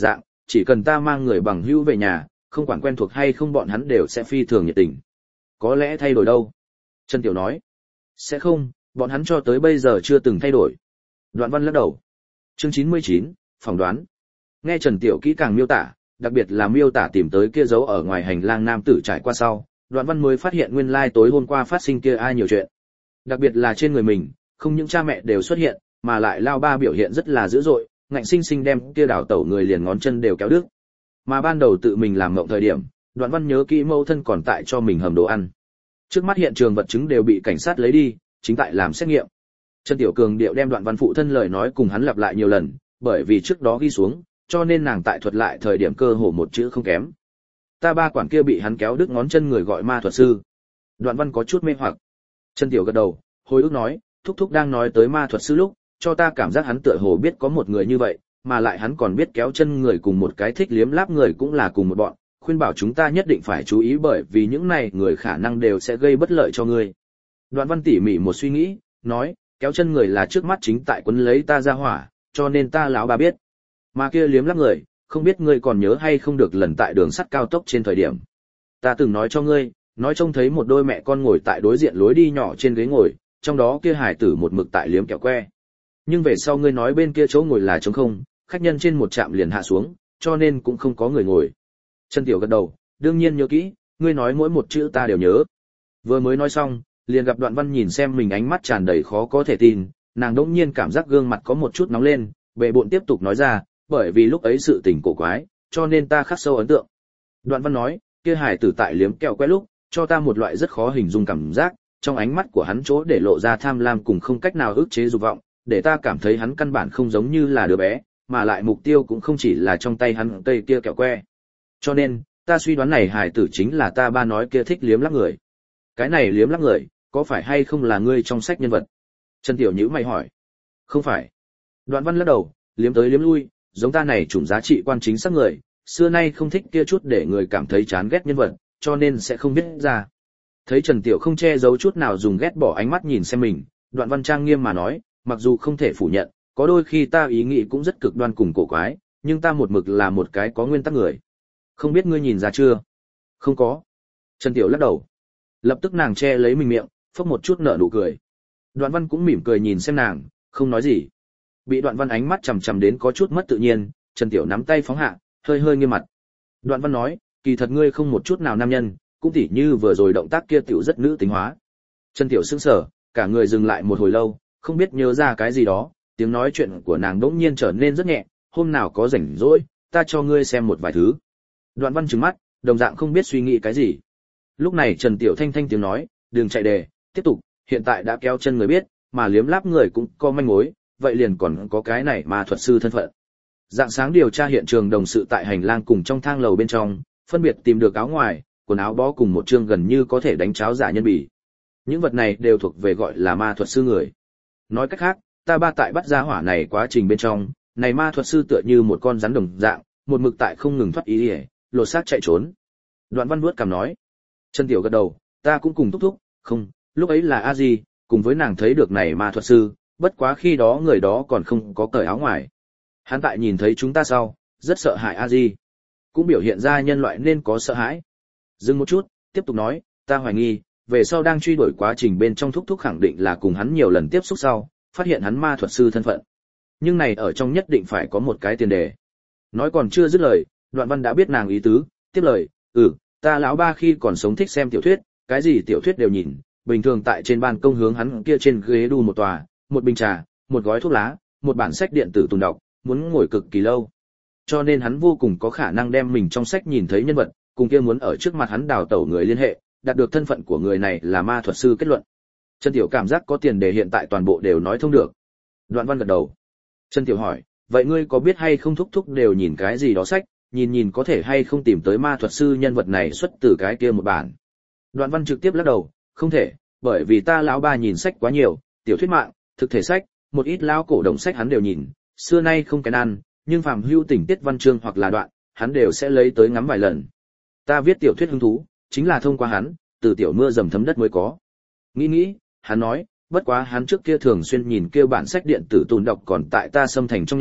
chỉ cần ta mang người bằng hữu về nhà, không quản quen thuộc hay không bọn hắn đều sẽ phi thường nhiệt tình. Có lẽ thay đổi đâu? Trần Tiểu nói. Sẽ không, bọn hắn cho tới bây giờ chưa từng thay đổi. Đoạn Văn lắc đầu. Chương chín mươi chín, phỏng đoán. Nghe Trần Tiểu kỹ càng miêu tả, đặc biệt là miêu tả tìm tới kia dấu ở ngoài hành lang nam tử trải qua sau, Đoạn Văn mới phát hiện nguyên lai tối hôm qua phát sinh kia ai nhiều chuyện. Đặc biệt là trên người mình, không những cha mẹ đều xuất hiện, mà lại lao ba biểu hiện rất là dữ dội, ngạnh sinh sinh đem kia đảo tẩu người liền ngón chân đều kéo đứt. Mà ban đầu tự mình làm mộng thời điểm, Đoạn Văn nhớ kỹ mẫu thân còn tại cho mình hầm đồ ăn. Trước mắt hiện trường vật chứng đều bị cảnh sát lấy đi, chính tại làm xét nghiệm. Trần Tiểu Cường điệu đem Đoạn Văn phụ thân lời nói cùng hắn lặp lại nhiều lần, bởi vì trước đó ghi xuống, cho nên nàng tại thuật lại thời điểm cơ hồ một chữ không kém. Ta ba quản kia bị hắn kéo đứt ngón chân người gọi ma thuật sư. Đoạn Văn có chút mê hoặc. Trần Tiểu gật đầu, hồi ức nói, thúc thúc đang nói tới ma thuật sư lúc, cho ta cảm giác hắn tựa hồ biết có một người như vậy, mà lại hắn còn biết kéo chân người cùng một cái thích liếm láp người cũng là cùng một bọn, khuyên bảo chúng ta nhất định phải chú ý bởi vì những này người khả năng đều sẽ gây bất lợi cho ngươi. Đoạn Văn tỉ mỉ một suy nghĩ, nói, kéo chân người là trước mắt chính tại quấn lấy ta ra hỏa, cho nên ta lão bà biết. Mà kia liếm láp người, không biết ngươi còn nhớ hay không được lần tại đường sắt cao tốc trên thời điểm. Ta từng nói cho ngươi, nói trông thấy một đôi mẹ con ngồi tại đối diện lối đi nhỏ trên ghế ngồi, trong đó kia hải tử một mực tại liếm kẹo que. Nhưng về sau ngươi nói bên kia chỗ ngồi là trống không, khách nhân trên một trạm liền hạ xuống, cho nên cũng không có người ngồi. Trần Tiểu gật đầu, đương nhiên nhớ kỹ, ngươi nói mỗi một chữ ta đều nhớ. Vừa mới nói xong, liền gặp Đoạn Văn nhìn xem mình ánh mắt tràn đầy khó có thể tin, nàng đỗng nhiên cảm giác gương mặt có một chút nóng lên, bệ bội tiếp tục nói ra, bởi vì lúc ấy sự tình cổ quái, cho nên ta khắc sâu ấn tượng. Đoạn Văn nói, kia hải tử tại liếm kẹo que lúc, cho ta một loại rất khó hình dung cảm giác, trong ánh mắt của hắn chỗ để lộ ra tham lam cùng không cách nào ức chế dục vọng, để ta cảm thấy hắn căn bản không giống như là đứa bé, mà lại mục tiêu cũng không chỉ là trong tay hắn cây kia kẹo que. Cho nên, ta suy đoán này hải tử chính là ta ba nói kia thích liếm láp người. Cái này liếm láp người, có phải hay không là ngươi trong sách nhân vật? Trần Tiểu nhíu mày hỏi. Không phải. Đoạn Văn lắc đầu, liếm tới liếm lui, giống ta này chủng giá trị quan chính xác người, xưa nay không thích kia chút để người cảm thấy chán ghét nhân vật, cho nên sẽ không biết ra. Thấy Trần Tiểu không che giấu chút nào dùng ghét bỏ ánh mắt nhìn xem mình, Đoạn Văn trang nghiêm mà nói, mặc dù không thể phủ nhận, có đôi khi ta ý nghĩ cũng rất cực đoan cùng cổ quái, nhưng ta một mực là một cái có nguyên tắc người. Không biết ngươi nhìn ra chưa? Không có. Trần Tiểu lắc đầu. Lập tức nàng che lấy mình miệng, phốc một chút nở nụ cười. Đoạn Văn cũng mỉm cười nhìn xem nàng, không nói gì. Bị Đoạn Văn ánh mắt chằm chằm đến có chút mất tự nhiên, Trần Tiểu nắm tay phóng hạ, hơi hơi nghiêm mặt. Đoạn Văn nói, kỳ thật ngươi không một chút nào nam nhân, cũng tỉ như vừa rồi động tác kia tiểu rất nữ tính hóa. Trần Tiểu sững sờ, cả người dừng lại một hồi lâu, không biết nhớ ra cái gì đó, tiếng nói chuyện của nàng đỗng nhiên trở nên rất nhẹ, hôm nào có rảnh rỗi, ta cho ngươi xem một vài thứ. Đoạn Văn trừng mắt, đồng dạng không biết suy nghĩ cái gì. Lúc này Trần Tiểu thanh thanh tiếng nói, đừng chạy đề, tiếp tục, hiện tại đã kéo chân người biết, mà liếm láp người cũng có manh mối, vậy liền còn có cái này mà thuật sư thân phận. Dạng sáng điều tra hiện trường đồng sự tại hành lang cùng trong thang lầu bên trong, phân biệt tìm được áo ngoài, quần áo bó cùng một chương gần như có thể đánh cháo giả nhân bì. Những vật này đều thuộc về gọi là ma thuật sư người. Nói cách khác, ta ba tại bắt ra hỏa này quá trình bên trong, này ma thuật sư tựa như một con rắn đồng dạng, một mực tại không ngừng thoát ý, lột xác chạy trốn. Đoạn Văn vuốt cằm nói. Trần Tiểu gật đầu, ta cũng cùng thúc thúc, không, lúc ấy là a di, cùng với nàng thấy được này ma thuật sư, bất quá khi đó người đó còn không có cởi áo ngoài. Hắn tại nhìn thấy chúng ta sau, rất sợ hãi a di, cũng biểu hiện ra nhân loại nên có sợ hãi. Dừng một chút, tiếp tục nói, ta hoài nghi, về sau đang truy đuổi quá trình bên trong thúc thúc khẳng định là cùng hắn nhiều lần tiếp xúc sau, phát hiện hắn ma thuật sư thân phận. Nhưng này ở trong nhất định phải có một cái tiền đề. Nói còn chưa dứt lời, Đoạn Văn đã biết nàng ý tứ, tiếp lời, ừ, ta lão ba khi còn sống thích xem tiểu thuyết, cái gì tiểu thuyết đều nhìn, bình thường tại trên ban công hướng hắn kia trên ghế đu một tòa, một bình trà, một gói thuốc lá, một bản sách điện tử tùn đọc, muốn ngồi cực kỳ lâu. Cho nên hắn vô cùng có khả năng đem mình trong sách nhìn thấy nhân vật, cùng kia muốn ở trước mặt hắn đào tẩu người liên hệ, đạt được thân phận của người này là ma thuật sư kết luận. Trần Tiểu cảm giác có tiền đề hiện tại toàn bộ đều nói thông được. Đoạn Văn gật đầu. Trần Tiểu hỏi, vậy ngươi có biết hay không thúc thúc đều nhìn cái gì đó sách, nhìn nhìn có thể hay không tìm tới ma thuật sư nhân vật này xuất từ cái kia một bản. Đoạn Văn trực tiếp lắc đầu, không thể, bởi vì ta lão ba nhìn sách quá nhiều, tiểu thuyết mạng, thực thể sách, một ít lão cổ đồng sách hắn đều nhìn, xưa nay không cái ăn, nhưng phàm hưu tình tiết văn chương hoặc là đoạn, hắn đều sẽ lấy tới ngắm vài lần. Ta viết tiểu thuyết hứng thú, chính là thông qua hắn, từ tiểu mưa dầm thấm đất mới có. Nghĩ nghĩ, hắn nói, bất quá hắn trước kia thường xuyên nhìn kêu bản sách điện tử tồn đọc còn tại ta xâm thành trong nhà,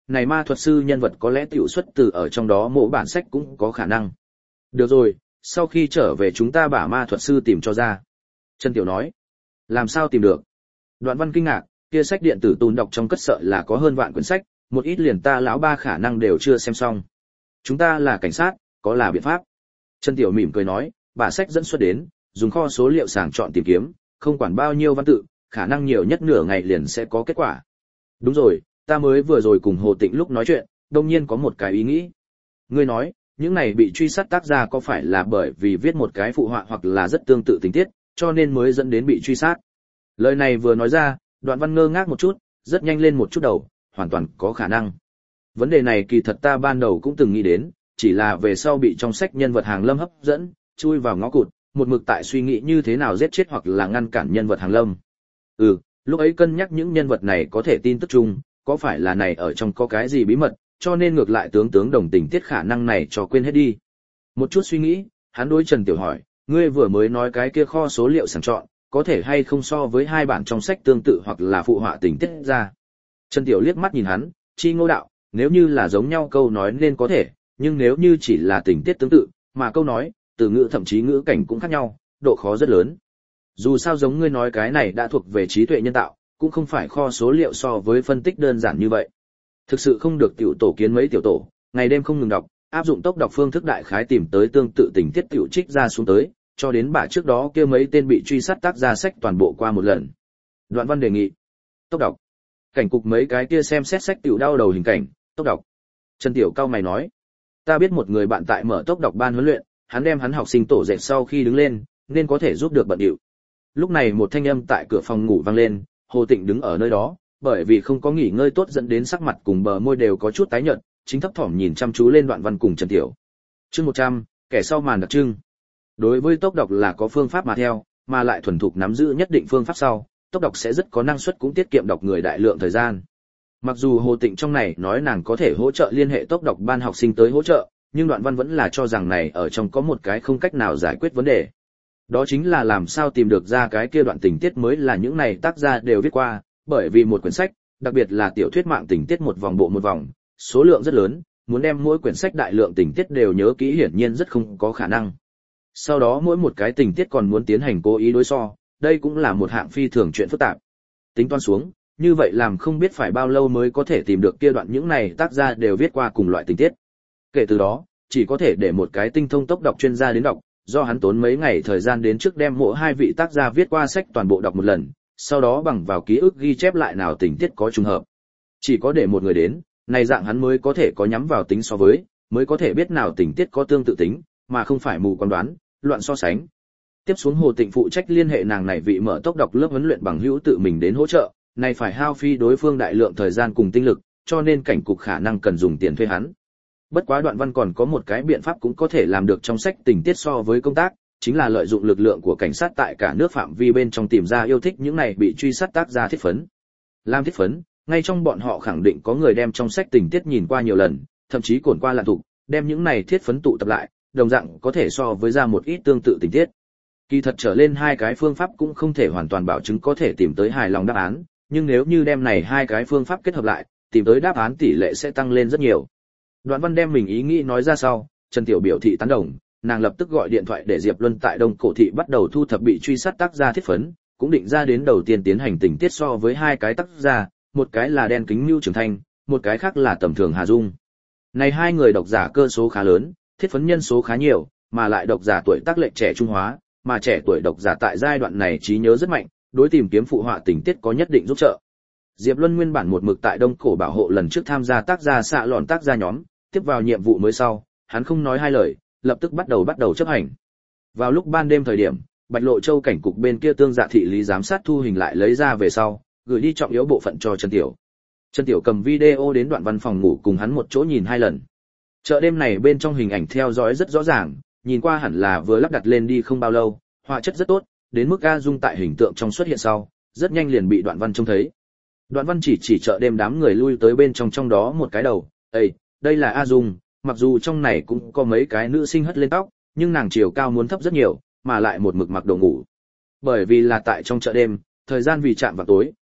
này ma thuật sư nhân vật có lẽ tiểu xuất từ ở trong đó mỗi bản sách cũng có khả năng. Được rồi, sau khi trở về chúng ta bả ma thuật sư tìm cho ra. Trần Tiểu nói. Làm sao tìm được? Đoạn Văn kinh ngạc, kia sách điện tử tồn đọc trong cất sợ là có hơn vạn quyển sách, một ít liền ta lão ba khả năng đều chưa xem xong. Chúng ta là cảnh sát, có là biện pháp. Trần Tiểu mỉm cười nói, bả sách dẫn xuất đến, dùng kho số liệu sàng chọn tìm kiếm, không quản bao nhiêu văn tự, khả năng nhiều nhất nửa ngày liền sẽ có kết quả. Đúng rồi, ta mới vừa rồi cùng Hồ Tịnh lúc nói chuyện, đột nhiên có một cái ý nghĩ. Ngươi nói, những này bị truy sát tác giả có phải là bởi vì viết một cái phụ họa hoặc là rất tương tự tình tiết, cho nên mới dẫn đến bị truy sát. Lời này vừa nói ra, Đoạn Văn ngơ ngác một chút, rất nhanh lên một chút đầu, hoàn toàn có khả năng. Vấn đề này kỳ thật ta ban đầu cũng từng nghĩ đến, chỉ là về sau bị trong sách nhân vật hàng lâm hấp dẫn, chui vào ngõ cụt, một mực tại suy nghĩ như thế nào giết chết hoặc là ngăn cản nhân vật hàng lâm. Ừ, lúc ấy cân nhắc những nhân vật này có thể tin tức chung, có phải là này ở trong có cái gì bí mật, cho nên ngược lại tướng tướng đồng tình tiết khả năng này cho quên hết đi. Một chút suy nghĩ, hắn đối Trần Tiểu hỏi, ngươi vừa mới nói cái kia kho số liệu sàng chọn, có thể hay không so với hai bản trong sách tương tự hoặc là phụ họa tình tiết ra. Trần Tiểu liếc mắt nhìn hắn, chi ngô đạo, nếu như là giống nhau câu nói nên có thể, nhưng nếu như chỉ là tình tiết tương tự, mà câu nói, từ ngữ thậm chí ngữ cảnh cũng khác nhau, độ khó rất lớn. Dù sao giống ngươi nói cái này đã thuộc về trí tuệ nhân tạo, cũng không phải kho số liệu so với phân tích đơn giản như vậy. Thực sự không được tiểu tổ kiến mấy tiểu tổ, ngày đêm không ngừng đọc, áp dụng tốc đọc phương thức đại khái tìm tới tương tự tình tiết tiểu trích ra xuống tới, cho đến bả trước đó kia mấy tên bị truy sát tác ra sách toàn bộ qua một lần. Đoạn Văn đề nghị. Tốc đọc. Cảnh cục mấy cái kia xem xét sách tiểu đau đầu hình cảnh, tốc đọc. Trần Tiểu cao mày nói. Ta biết một người bạn tại mở tốc đọc ban huấn luyện, hắn đem hắn học sinh tổ dệt sau khi đứng lên, nên có thể giúp được bận điệu. Lúc này một thanh âm tại cửa phòng ngủ vang lên, Hồ Tịnh đứng ở nơi đó, bởi vì không có nghỉ ngơi tốt dẫn đến sắc mặt cùng bờ môi đều có chút tái nhợt, chính thấp thỏm nhìn chăm chú lên Đoạn Văn cùng Trần Tiểu. Chương một trăm, kẻ sau màn đặc trưng. Đối với tốc đọc là có phương pháp mà theo, mà lại thuần thục nắm giữ nhất định phương pháp sau, tốc đọc sẽ rất có năng suất cũng tiết kiệm đọc người đại lượng thời gian. Mặc dù Hồ Tịnh trong này nói nàng có thể hỗ trợ liên hệ tốc đọc ban học sinh tới hỗ trợ, nhưng Đoạn Văn vẫn là cho rằng này ở trong có một cái không cách nào giải quyết vấn đề. Đó chính là làm sao tìm được ra cái kia đoạn tình tiết mới là những này tác giả đều viết qua, bởi vì một quyển sách, đặc biệt là tiểu thuyết mạng tình tiết một vòng bộ một vòng, số lượng rất lớn, muốn đem mỗi quyển sách đại lượng tình tiết đều nhớ kỹ hiển nhiên rất không có khả năng. Sau đó mỗi một cái tình tiết còn muốn tiến hành cố ý đối so, đây cũng là một hạng phi thường chuyện phức tạp. Tính toán xuống, như vậy làm không biết phải bao lâu mới có thể tìm được kia đoạn những này tác giả đều viết qua cùng loại tình tiết. Kể từ đó, chỉ có thể để một cái tinh thông tốc đọc chuyên gia đến đọc, do hắn tốn mấy ngày thời gian đến trước đem mỗi hai vị tác giả viết qua sách toàn bộ đọc một lần, sau đó bằng vào ký ức ghi chép lại nào tình tiết có trùng hợp. Chỉ có để một người đến, này dạng hắn mới có thể có nhắm vào tính so với, mới có thể biết nào tình tiết có tương tự tính, mà không phải mù quáng đoán, loạn so sánh. Tiếp xuống Hồ Tịnh phụ trách liên hệ nàng này vị mở tốc đọc lớp huấn luyện bằng hữu tự mình đến hỗ trợ, này phải hao phí đối phương đại lượng thời gian cùng tinh lực, cho nên cảnh cục khả năng cần dùng tiền thuê hắn. Bất quá Đoạn Văn còn có một cái biện pháp cũng có thể làm được trong sách tình tiết so với công tác, chính là lợi dụng lực lượng của cảnh sát tại cả nước phạm vi bên trong tìm ra yêu thích những này bị truy sát tác gia thiết phấn. Làm thiết phấn, ngay trong bọn họ khẳng định có người đem trong sách tình tiết nhìn qua nhiều lần, thậm chí cồn qua lạn thục, đem những này thiết phấn tụ tập lại, đồng dạng có thể so với ra một ít tương tự tình tiết. Kỳ thật trở lên hai cái phương pháp cũng không thể hoàn toàn bảo chứng có thể tìm tới hài lòng đáp án, nhưng nếu như đem này hai cái phương pháp kết hợp lại, tìm tới đáp án tỷ lệ sẽ tăng lên rất nhiều. Đoạn Văn đem mình ý nghĩ nói ra sau, Trần Tiểu biểu thị tán đồng, nàng lập tức gọi điện thoại để Diệp Luân tại Đông Cổ thị bắt đầu thu thập bị truy sát tác gia thiết phấn, cũng định ra đến đầu tiên tiến hành tình tiết so với hai cái tác gia, một cái là đen kính Mưu Trường Thanh, một cái khác là tầm thường Hà Dung. Này hai người độc giả cơ số khá lớn, thiết phấn nhân số khá nhiều, mà lại độc giả tuổi tác lệch trẻ trung hóa, mà trẻ tuổi độc giả tại giai đoạn này trí nhớ rất mạnh, đối tìm kiếm phụ họa tình tiết có nhất định giúp trợ. Diệp Luân nguyên bản một mực tại Đông Cổ bảo hộ lần trước tham gia tác gia xạ lọn tác gia nhóm, tiếp vào nhiệm vụ mới sau, hắn không nói hai lời, lập tức bắt đầu bắt đầu chấp hành. Vào lúc ban đêm thời điểm, Bạch Lộ Châu cảnh cục bên kia tương dạ thị lý giám sát thu hình lại lấy ra về sau, gửi đi trọng yếu bộ phận cho Trần Tiểu. Trần Tiểu cầm video đến Đoạn Văn phòng ngủ cùng hắn một chỗ nhìn hai lần. Chợ đêm này bên trong hình ảnh theo dõi rất rõ ràng, nhìn qua hẳn là vừa lắp đặt lên đi không bao lâu, họa chất rất tốt, đến mức A Dung tại hình tượng trong xuất hiện sau, rất nhanh liền bị Đoạn Văn trông thấy. Đoạn Văn chỉ chỉ chợ đêm đám người lui tới bên trong trong đó một cái đầu, "Ê, đây là A Dung." Mặc dù trong này cũng có mấy cái nữ sinh hất lên tóc, nhưng nàng chiều cao muốn thấp rất nhiều, mà lại một mực mặc đồ ngủ. Bởi vì là tại trong chợ đêm, thời gian vì chạm vào tối,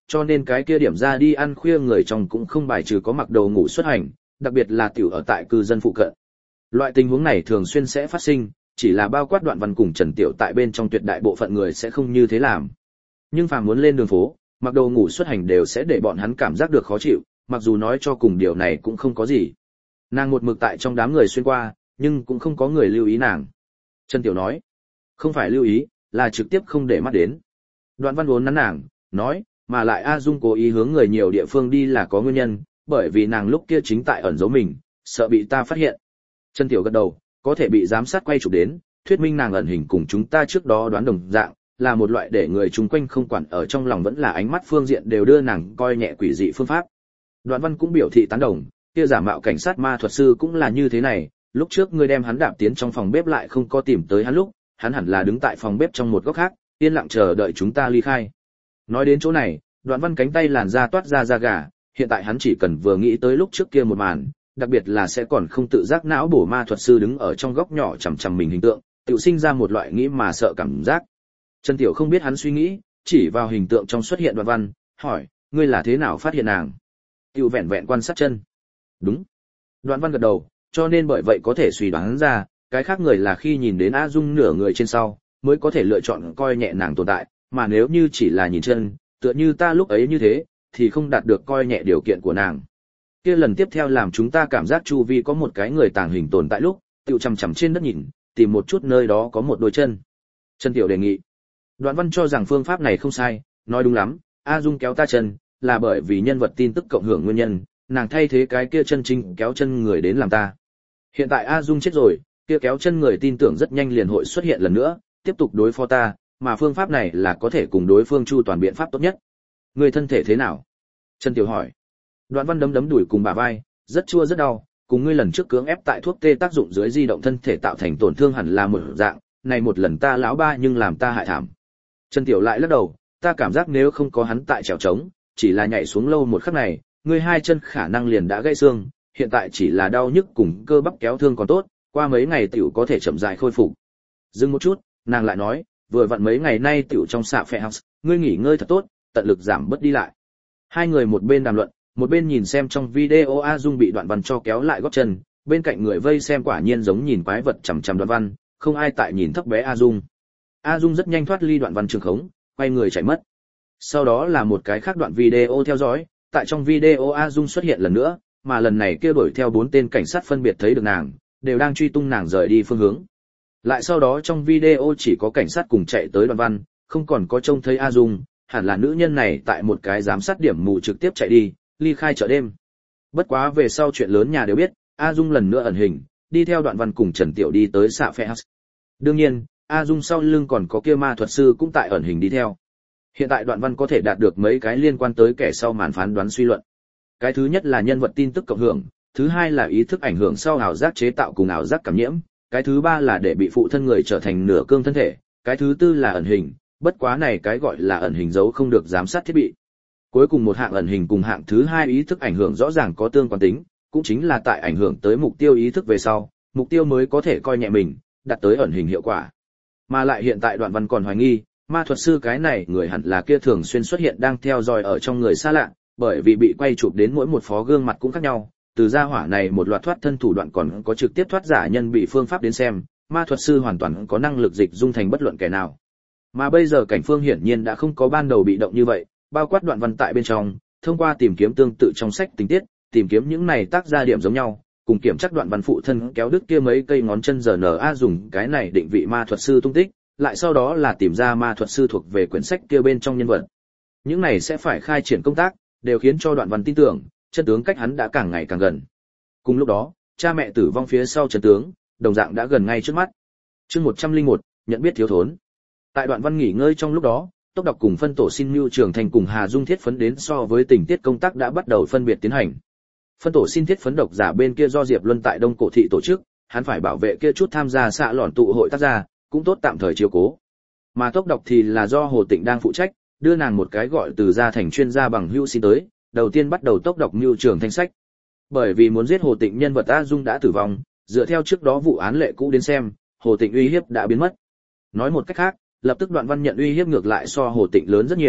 cho nên cái kia điểm ra đi ăn khuya người trong cũng không bài trừ có mặc đồ ngủ xuất hành, đặc biệt là tiểu ở tại cư dân phụ cận. Loại tình huống này thường xuyên sẽ phát sinh, chỉ là bao quát Đoạn Văn cùng Trần Tiểu tại bên trong tuyệt đại bộ phận người sẽ không như thế làm. Nhưng phàm muốn lên đường phố, mặc đồ ngủ xuất hành đều sẽ để bọn hắn cảm giác được khó chịu, mặc dù nói cho cùng điều này cũng không có gì. Nàng một mực tại trong đám người xuyên qua, nhưng cũng không có người lưu ý nàng. Trần Tiểu nói, không phải lưu ý, là trực tiếp không để mắt đến. Đoạn Văn vốn nắn nàng, nói, mà lại A Dung cố ý hướng người nhiều địa phương đi là có nguyên nhân, bởi vì nàng lúc kia chính tại ẩn giấu mình, sợ bị ta phát hiện. Trần Tiểu gật đầu, có thể bị giám sát quay chụp đến, thuyết minh nàng ẩn hình cùng chúng ta trước đó đoán đồng dạng, là một loại để người chung quanh không quản ở trong lòng vẫn là ánh mắt phương diện đều đưa nàng coi nhẹ quỷ dị phương pháp. Đoạn Văn cũng biểu thị tán đồng, kia giả mạo cảnh sát ma thuật sư cũng là như thế này, lúc trước ngươi đem hắn đạp tiến trong phòng bếp lại không có tìm tới hắn lúc, hắn hẳn là đứng tại phòng bếp trong một góc khác, yên lặng chờ đợi chúng ta ly khai. Nói đến chỗ này, Đoạn Văn cánh tay làn da toát ra da gà, hiện tại hắn chỉ cần vừa nghĩ tới lúc trước kia một màn, đặc biệt là sẽ còn không tự giác não bổ ma thuật sư đứng ở trong góc nhỏ chằm chằm mình hình tượng, tự sinh ra một loại nghĩ mà sợ cảm giác. Trần Tiểu không biết hắn suy nghĩ, chỉ vào hình tượng trong xuất hiện Đoạn Văn, hỏi, ngươi là thế nào phát hiện nàng? Tiểu vẹn vẹn quan sát chân. Đúng. Đoạn Văn gật đầu, cho nên bởi vậy có thể suy đoán ra, cái khác người là khi nhìn đến A Dung nửa người trên sau, mới có thể lựa chọn coi nhẹ nàng tồn tại, mà nếu như chỉ là nhìn chân, tựa như ta lúc ấy như thế, thì không đạt được coi nhẹ điều kiện của nàng. Kia lần tiếp theo làm chúng ta cảm giác chu vi có một cái người tàng hình tồn tại lúc, tiểu chằm chằm trên đất nhìn, tìm một chút nơi đó có một đôi chân. Trần Tiểu đề nghị. Đoạn Văn cho rằng phương pháp này không sai, nói đúng lắm, A Dung kéo ta chân, là bởi vì nhân vật tin tức cộng hưởng nguyên nhân, nàng thay thế cái kia chân chính kéo chân người đến làm ta. Hiện tại A Dung chết rồi, kia kéo chân người tin tưởng rất nhanh liền hội xuất hiện lần nữa, tiếp tục đối phó ta, mà phương pháp này là có thể cùng đối phương chu toàn biện pháp tốt nhất. Người thân thể thế nào? Trần Tiểu hỏi. Đoạn Văn đấm đấm đùi cùng bả vai, rất chua rất đau, cùng ngươi lần trước cưỡng ép tại thuốc tê tác dụng dưới di động thân thể tạo thành tổn thương hẳn là một dạng, này một lần ta lão ba nhưng làm ta hại thảm. Trần Tiểu lại lắc đầu, ta cảm giác nếu không có hắn tại trèo trống, chỉ là nhảy xuống lâu một khắc này, ngươi hai chân khả năng liền đã gãy xương, hiện tại chỉ là đau nhức cùng cơ bắp kéo thương còn tốt, qua mấy ngày tiểu có thể chậm rãi khôi phục. Dừng một chút, nàng lại nói, vừa vặn mấy ngày nay tiểu trong xạ phệ house, ngươi nghỉ ngơi thật tốt, tận lực giảm bớt đi lại. Hai người một bên đàm luận, một bên nhìn xem trong video A Dung bị Đoạn Văn cho kéo lại gót chân, bên cạnh người vây xem quả nhiên giống nhìn quái vật chằm chằm Đoạn Văn, không ai tại nhìn thấp bé A Dung. A Dung rất nhanh thoát ly Đoạn Văn trường khống, quay người chạy mất. Sau đó là một cái khác đoạn video theo dõi, tại trong video A Dung xuất hiện lần nữa, mà lần này kia đuổi theo bốn tên cảnh sát phân biệt thấy được nàng, đều đang truy tung nàng rời đi phương hướng. Lại sau đó trong video chỉ có cảnh sát cùng chạy tới Đoạn Văn, không còn có trông thấy A Dung, hẳn là nữ nhân này tại một cái giám sát điểm mù trực tiếp chạy đi, ly khai chợ đêm. Bất quá về sau chuyện lớn nhà đều biết, A Dung lần nữa ẩn hình, đi theo Đoạn Văn cùng Trần Tiểu đi tới xạ phệ house. Đương nhiên, A Dung sau lưng còn có kia ma thuật sư cũng tại ẩn hình đi theo. Hiện tại Đoạn Văn có thể đạt được mấy cái liên quan tới kẻ sau màn phán đoán suy luận. Cái thứ nhất là nhân vật tin tức cộng hưởng, thứ hai là ý thức ảnh hưởng sau ảo giác chế tạo cùng ảo giác cảm nhiễm, cái thứ ba là để bị phụ thân người trở thành nửa cương thân thể, cái thứ tư là ẩn hình, bất quá này cái gọi là ẩn hình giấu không được giám sát thiết bị. Cuối cùng một hạng ẩn hình cùng hạng thứ hai ý thức ảnh hưởng rõ ràng có tương quan tính, cũng chính là tại ảnh hưởng tới mục tiêu ý thức về sau, mục tiêu mới có thể coi nhẹ mình, đạt tới ẩn hình hiệu quả. Mà lại hiện tại Đoạn Văn còn hoài nghi, ma thuật sư cái này người hẳn là kia thường xuyên xuất hiện đang theo dõi ở trong người xa lạ, bởi vì bị quay chụp đến mỗi một phó gương mặt cũng khác nhau, từ gia hỏa này một loạt thoát thân thủ đoạn còn có trực tiếp thoát giả nhân bị phương pháp đến xem, ma thuật sư hoàn toàn có năng lực dịch dung thành bất luận kẻ nào. Mà bây giờ cảnh phương hiển nhiên đã không có ban đầu bị động như vậy, bao quát Đoạn Văn tại bên trong, thông qua tìm kiếm tương tự trong sách tình tiết, tìm kiếm những này tác ra điểm giống nhau, cùng kiểm chắc Đoạn Văn phụ thân kéo đứt kia mấy cây ngón chân giờ en a dùng cái này định vị ma thuật sư tung tích, lại sau đó là tìm ra ma thuật sư thuộc về quyển sách kia bên trong nhân vật. Những này sẽ phải khai triển công tác, đều khiến cho Đoạn Văn tin tưởng, chân tướng cách hắn đã càng ngày càng gần. Cùng lúc đó, cha mẹ tử vong phía sau chân tướng, đồng dạng đã gần ngay trước mắt. Chương một trăm lẻ một, nhận biết thiếu thốn. Tại Đoạn Văn nghỉ ngơi trong lúc đó, Tốc Đọc cùng phân tổ xin Nưu Trường Thành cùng Hà Dung thiết phấn đến so với tình tiết công tác đã bắt đầu phân biệt tiến hành. Phân tổ xin thiết phấn độc giả bên kia do Diệp Luân tại Đông Cổ thị tổ chức, hắn phải bảo vệ kia chút tham gia xạ lọn tụ hội tác gia, cũng tốt tạm thời chiếu cố. Mà Tốc Đọc thì là do Hồ Tịnh đang phụ trách, đưa nàng một cái gọi từ gia thành chuyên gia bằng hữu xin tới, đầu tiên bắt đầu Tốc Đọc Nưu Trường Thành sách. Bởi vì muốn giết Hồ Tịnh nhân vật A Dung đã tử vong, dựa theo trước đó vụ án lệ cũ đến xem, Hồ Tịnh uy hiếp đã biến mất. Nói một cách khác, lập tức Đoạn Văn nhận uy hiếp ngược lại so Hồ Tịnh lớn rất nhiều,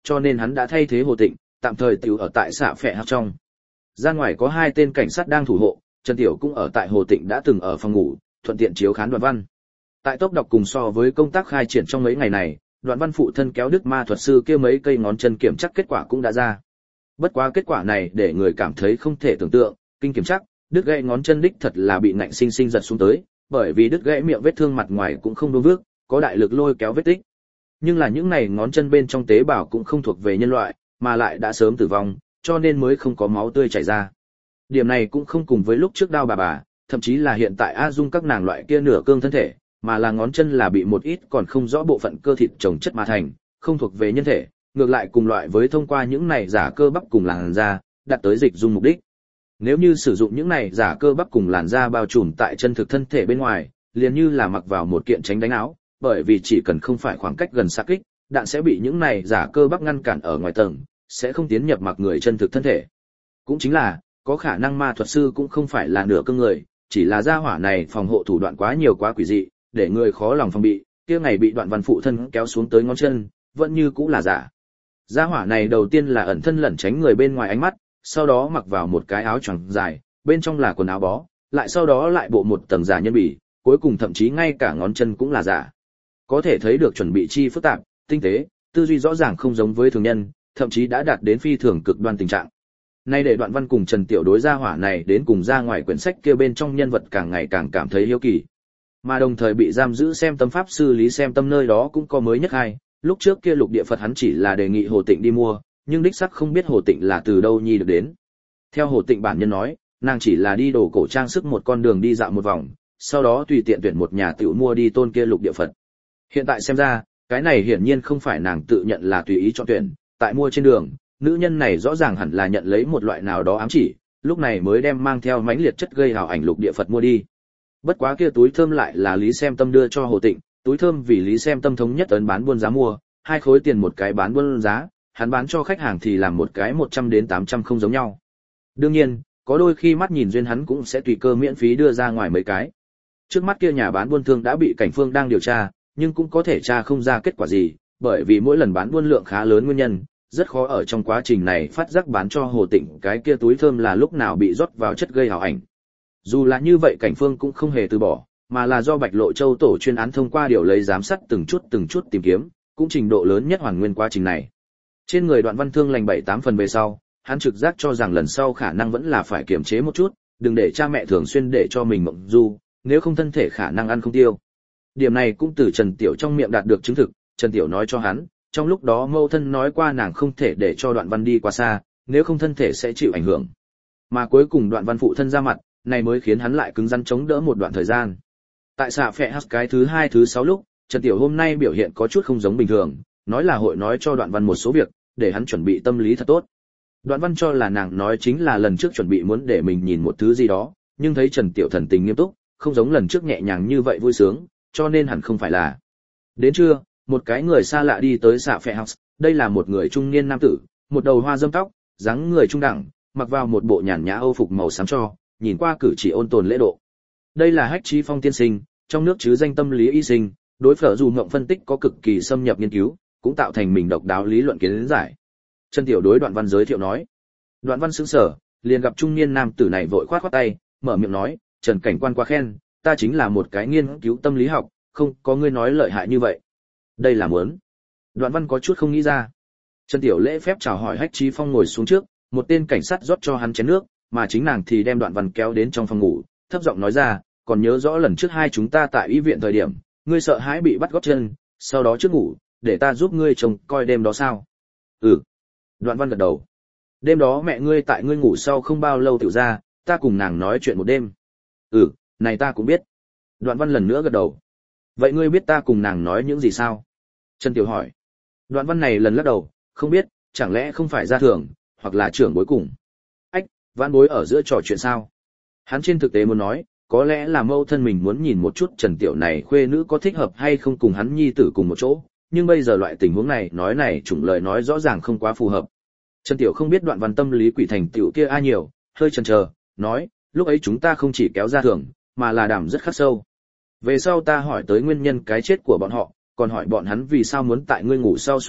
cho nên hắn đã thay thế Hồ Tịnh, tạm thời tiểu ở tại xạ phệ học trong. Ra ngoài có hai tên cảnh sát đang thủ hộ, Trần Tiểu cũng ở tại Hồ Tịnh đã từng ở phòng ngủ, thuận tiện chiếu khán Đoạn Văn. Tại tốc đọc cùng so với công tác khai triển trong mấy ngày này, Đoạn Văn phụ thân kéo Đức Ma thuật sư kia mấy cây ngón chân kiểm chắc kết quả cũng đã ra. Bất quá kết quả này để người cảm thấy không thể tưởng tượng, kinh kiểm chắc, đứt gãy ngón chân đích thật là bị ngạnh sinh sinh giật xuống tới, bởi vì đứt gãy miệng vết thương mặt ngoài cũng không đô vước, có đại lực lôi kéo vết tích. Nhưng là những này ngón chân bên trong tế bào cũng không thuộc về nhân loại, mà lại đã sớm tử vong, cho nên mới không có máu tươi chảy ra. Điểm này cũng không cùng với lúc trước đau bà bà, thậm chí là hiện tại A Dung các nàng loại kia nửa cương thân thể, mà là ngón chân là bị một ít còn không rõ bộ phận cơ thịt chồng chất mà thành, không thuộc về nhân thể, ngược lại cùng loại với thông qua những này giả cơ bắp cùng làn da, đạt tới dịch dung mục đích. Nếu như sử dụng những này giả cơ bắp cùng làn da bao trùm tại chân thực thân thể bên ngoài, liền như là mặc vào một kiện tránh đánh áo, bởi vì chỉ cần không phải khoảng cách gần xạ kích, đạn sẽ bị những này giả cơ bắp ngăn cản ở ngoài tầng, sẽ không tiến nhập mặc người chân thực thân thể. Cũng chính là, có khả năng ma thuật sư cũng không phải là nửa cương người, chỉ là gia hỏa này phòng hộ thủ đoạn quá nhiều quá quỷ dị, để người khó lòng phòng bị, kia ngày bị Đoạn Văn phụ thân kéo xuống tới ngón chân, vẫn như cũng là giả. Gia hỏa này đầu tiên là ẩn thân lẩn tránh người bên ngoài ánh mắt, sau đó mặc vào một cái áo choàng dài, bên trong là quần áo bó, lại sau đó lại bộ một tầng giả nhân bì, cuối cùng thậm chí ngay cả ngón chân cũng là giả. Có thể thấy được chuẩn bị chi phức tạp, tinh tế, tư duy rõ ràng không giống với thường nhân, thậm chí đã đạt đến phi thường cực đoan tình trạng. Nay để Đoạn Văn cùng Trần Tiểu đối gia hỏa này đến cùng ra ngoài quyển sách kia bên trong nhân vật càng ngày càng cảm thấy hiếu kỳ. Mà đồng thời bị giam giữ xem tâm pháp sư Lý Xem Tâm nơi đó cũng có mới nhất hai, lúc trước kia lục địa Phật hắn chỉ là đề nghị Hồ Tịnh đi mua, nhưng đích xác không biết Hồ Tịnh là từ đâu nhi được đến. Theo Hồ Tịnh bản nhân nói, nàng chỉ là đi đồ cổ trang sức một con đường đi dạo một vòng, sau đó tùy tiện tuyển một nhà tiểu mua đi tôn kia lục địa Phật. Hiện tại xem ra, cái này hiển nhiên không phải nàng tự nhận là tùy ý chọn tuyển, tại mua trên đường, nữ nhân này rõ ràng hẳn là nhận lấy một loại nào đó ám chỉ, lúc này mới đem mang theo mãnh liệt chất gây hào ảnh lục địa Phật mua đi. Bất quá kia túi thơm lại là Lý Xem Tâm đưa cho Hồ Tịnh, túi thơm vì Lý Xem Tâm thống nhất ấn bán buôn giá mua, hai khối tiền một cái bán buôn giá, hắn bán cho khách hàng thì làm một cái một trăm đến tám trăm không giống nhau. Đương nhiên, có đôi khi mắt nhìn duyên hắn cũng sẽ tùy cơ miễn phí đưa ra ngoài mấy cái. Trước mắt kia nhà bán buôn thương đã bị cảnh phương đang điều tra, nhưng cũng có thể tra không ra kết quả gì, bởi vì mỗi lần bán buôn lượng khá lớn nguyên nhân, rất khó ở trong quá trình này phát giác bán cho Hồ Tịnh cái kia túi thơm là lúc nào bị rót vào chất gây hào ảnh. Dù là như vậy cảnh phương cũng không hề từ bỏ, mà là do Bạch Lộ Châu tổ chuyên án thông qua điều lấy giám sát từng chút từng chút tìm kiếm, cũng trình độ lớn nhất hoàn nguyên quá trình này. Trên người Đoạn Văn thương lành bảy tám phần về sau, hắn trực giác cho rằng lần sau khả năng vẫn là phải kiềm chế một chút, đừng để cha mẹ thường xuyên để cho mình mộng du, nếu không thân thể khả năng ăn không tiêu. Điểm này cũng từ Trần Tiểu trong miệng đạt được chứng thực, Trần Tiểu nói cho hắn, trong lúc đó mâu thân nói qua nàng không thể để cho Đoạn Văn đi quá xa, nếu không thân thể sẽ chịu ảnh hưởng. Mà cuối cùng Đoạn Văn phụ thân ra mặt, này mới khiến hắn lại cứng rắn chống đỡ một đoạn thời gian. Tại xạ phệ hát cái thứ hai thứ sáu lúc, Trần Tiểu hôm nay biểu hiện có chút không giống bình thường, nói là hội nói cho Đoạn Văn một số việc, để hắn chuẩn bị tâm lý thật tốt. Đoạn Văn cho là nàng nói chính là lần trước chuẩn bị muốn để mình nhìn một thứ gì đó, nhưng thấy Trần Tiểu thần tình nghiêm túc, không giống lần trước nhẹ nhàng như vậy vui sướng, cho nên hẳn không phải là. Đến trưa, một cái người xa lạ đi tới xạ phệ house, đây là một người trung niên nam tử, một đầu hoa râm tóc, dáng người trung đẳng, mặc vào một bộ nhàn nhã âu phục màu xám cho, nhìn qua cử chỉ ôn tồn lễ độ. Đây là Hách Chí Phong tiên sinh, trong nước chứ danh tâm lý y sinh, đối phở dù ngộng phân tích có cực kỳ xâm nhập nghiên cứu, cũng tạo thành mình độc đáo lý luận kiến giải. Trần Tiểu đối Đoạn Văn giới thiệu nói. Đoạn Văn sững sờ, liền gặp trung niên nam tử này vội khoát khoát tay, mở miệng nói, Trần cảnh quan quá khen, ta chính là một cái nghiên cứu tâm lý học, không có ngươi nói lợi hại như vậy. Đây là muốn. Đoạn Văn có chút không nghĩ ra. Trần Tiểu lễ phép chào hỏi Hách Chí Phong ngồi xuống trước, một tên cảnh sát rót cho hắn chén nước, mà chính nàng thì đem Đoạn Văn kéo đến trong phòng ngủ, thấp giọng nói ra, còn nhớ rõ lần trước hai chúng ta tại y viện thời điểm, ngươi sợ hãi bị bắt gót chân, sau đó trước ngủ, để ta giúp ngươi trông coi đêm đó sao? Ừ. Đoạn Văn gật đầu. Đêm đó mẹ ngươi tại ngươi ngủ sau không bao lâu tiểu ra, ta cùng nàng nói chuyện một đêm. Ừ, này ta cũng biết. Đoạn Văn lần nữa gật đầu. Vậy ngươi biết ta cùng nàng nói những gì sao? Trần Tiểu hỏi. Đoạn Văn này lần lắc đầu, không biết, chẳng lẽ không phải gia thường, hoặc là trưởng bối cùng. Ách, vãn bối ở giữa trò chuyện sao? Hắn trên thực tế muốn nói, có lẽ là mâu thân mình muốn nhìn một chút Trần Tiểu này khuê nữ có thích hợp hay không cùng hắn nhi tử cùng một chỗ, nhưng bây giờ loại tình huống này nói này chủng lời nói rõ ràng không quá phù hợp. Trần Tiểu không biết Đoạn Văn tâm lý quỷ thành tiểu kia ai nhiều, hơi chần chờ, nói, lúc ấy chúng ta không chỉ kéo ra thường, mà là đảm rất khắc sâu. Về sau ta hỏi tới nguyên nhân cái chết của bọn họ, còn hỏi bọn hắn vì sao muốn tại ngươi ngủ sau xuất hiện,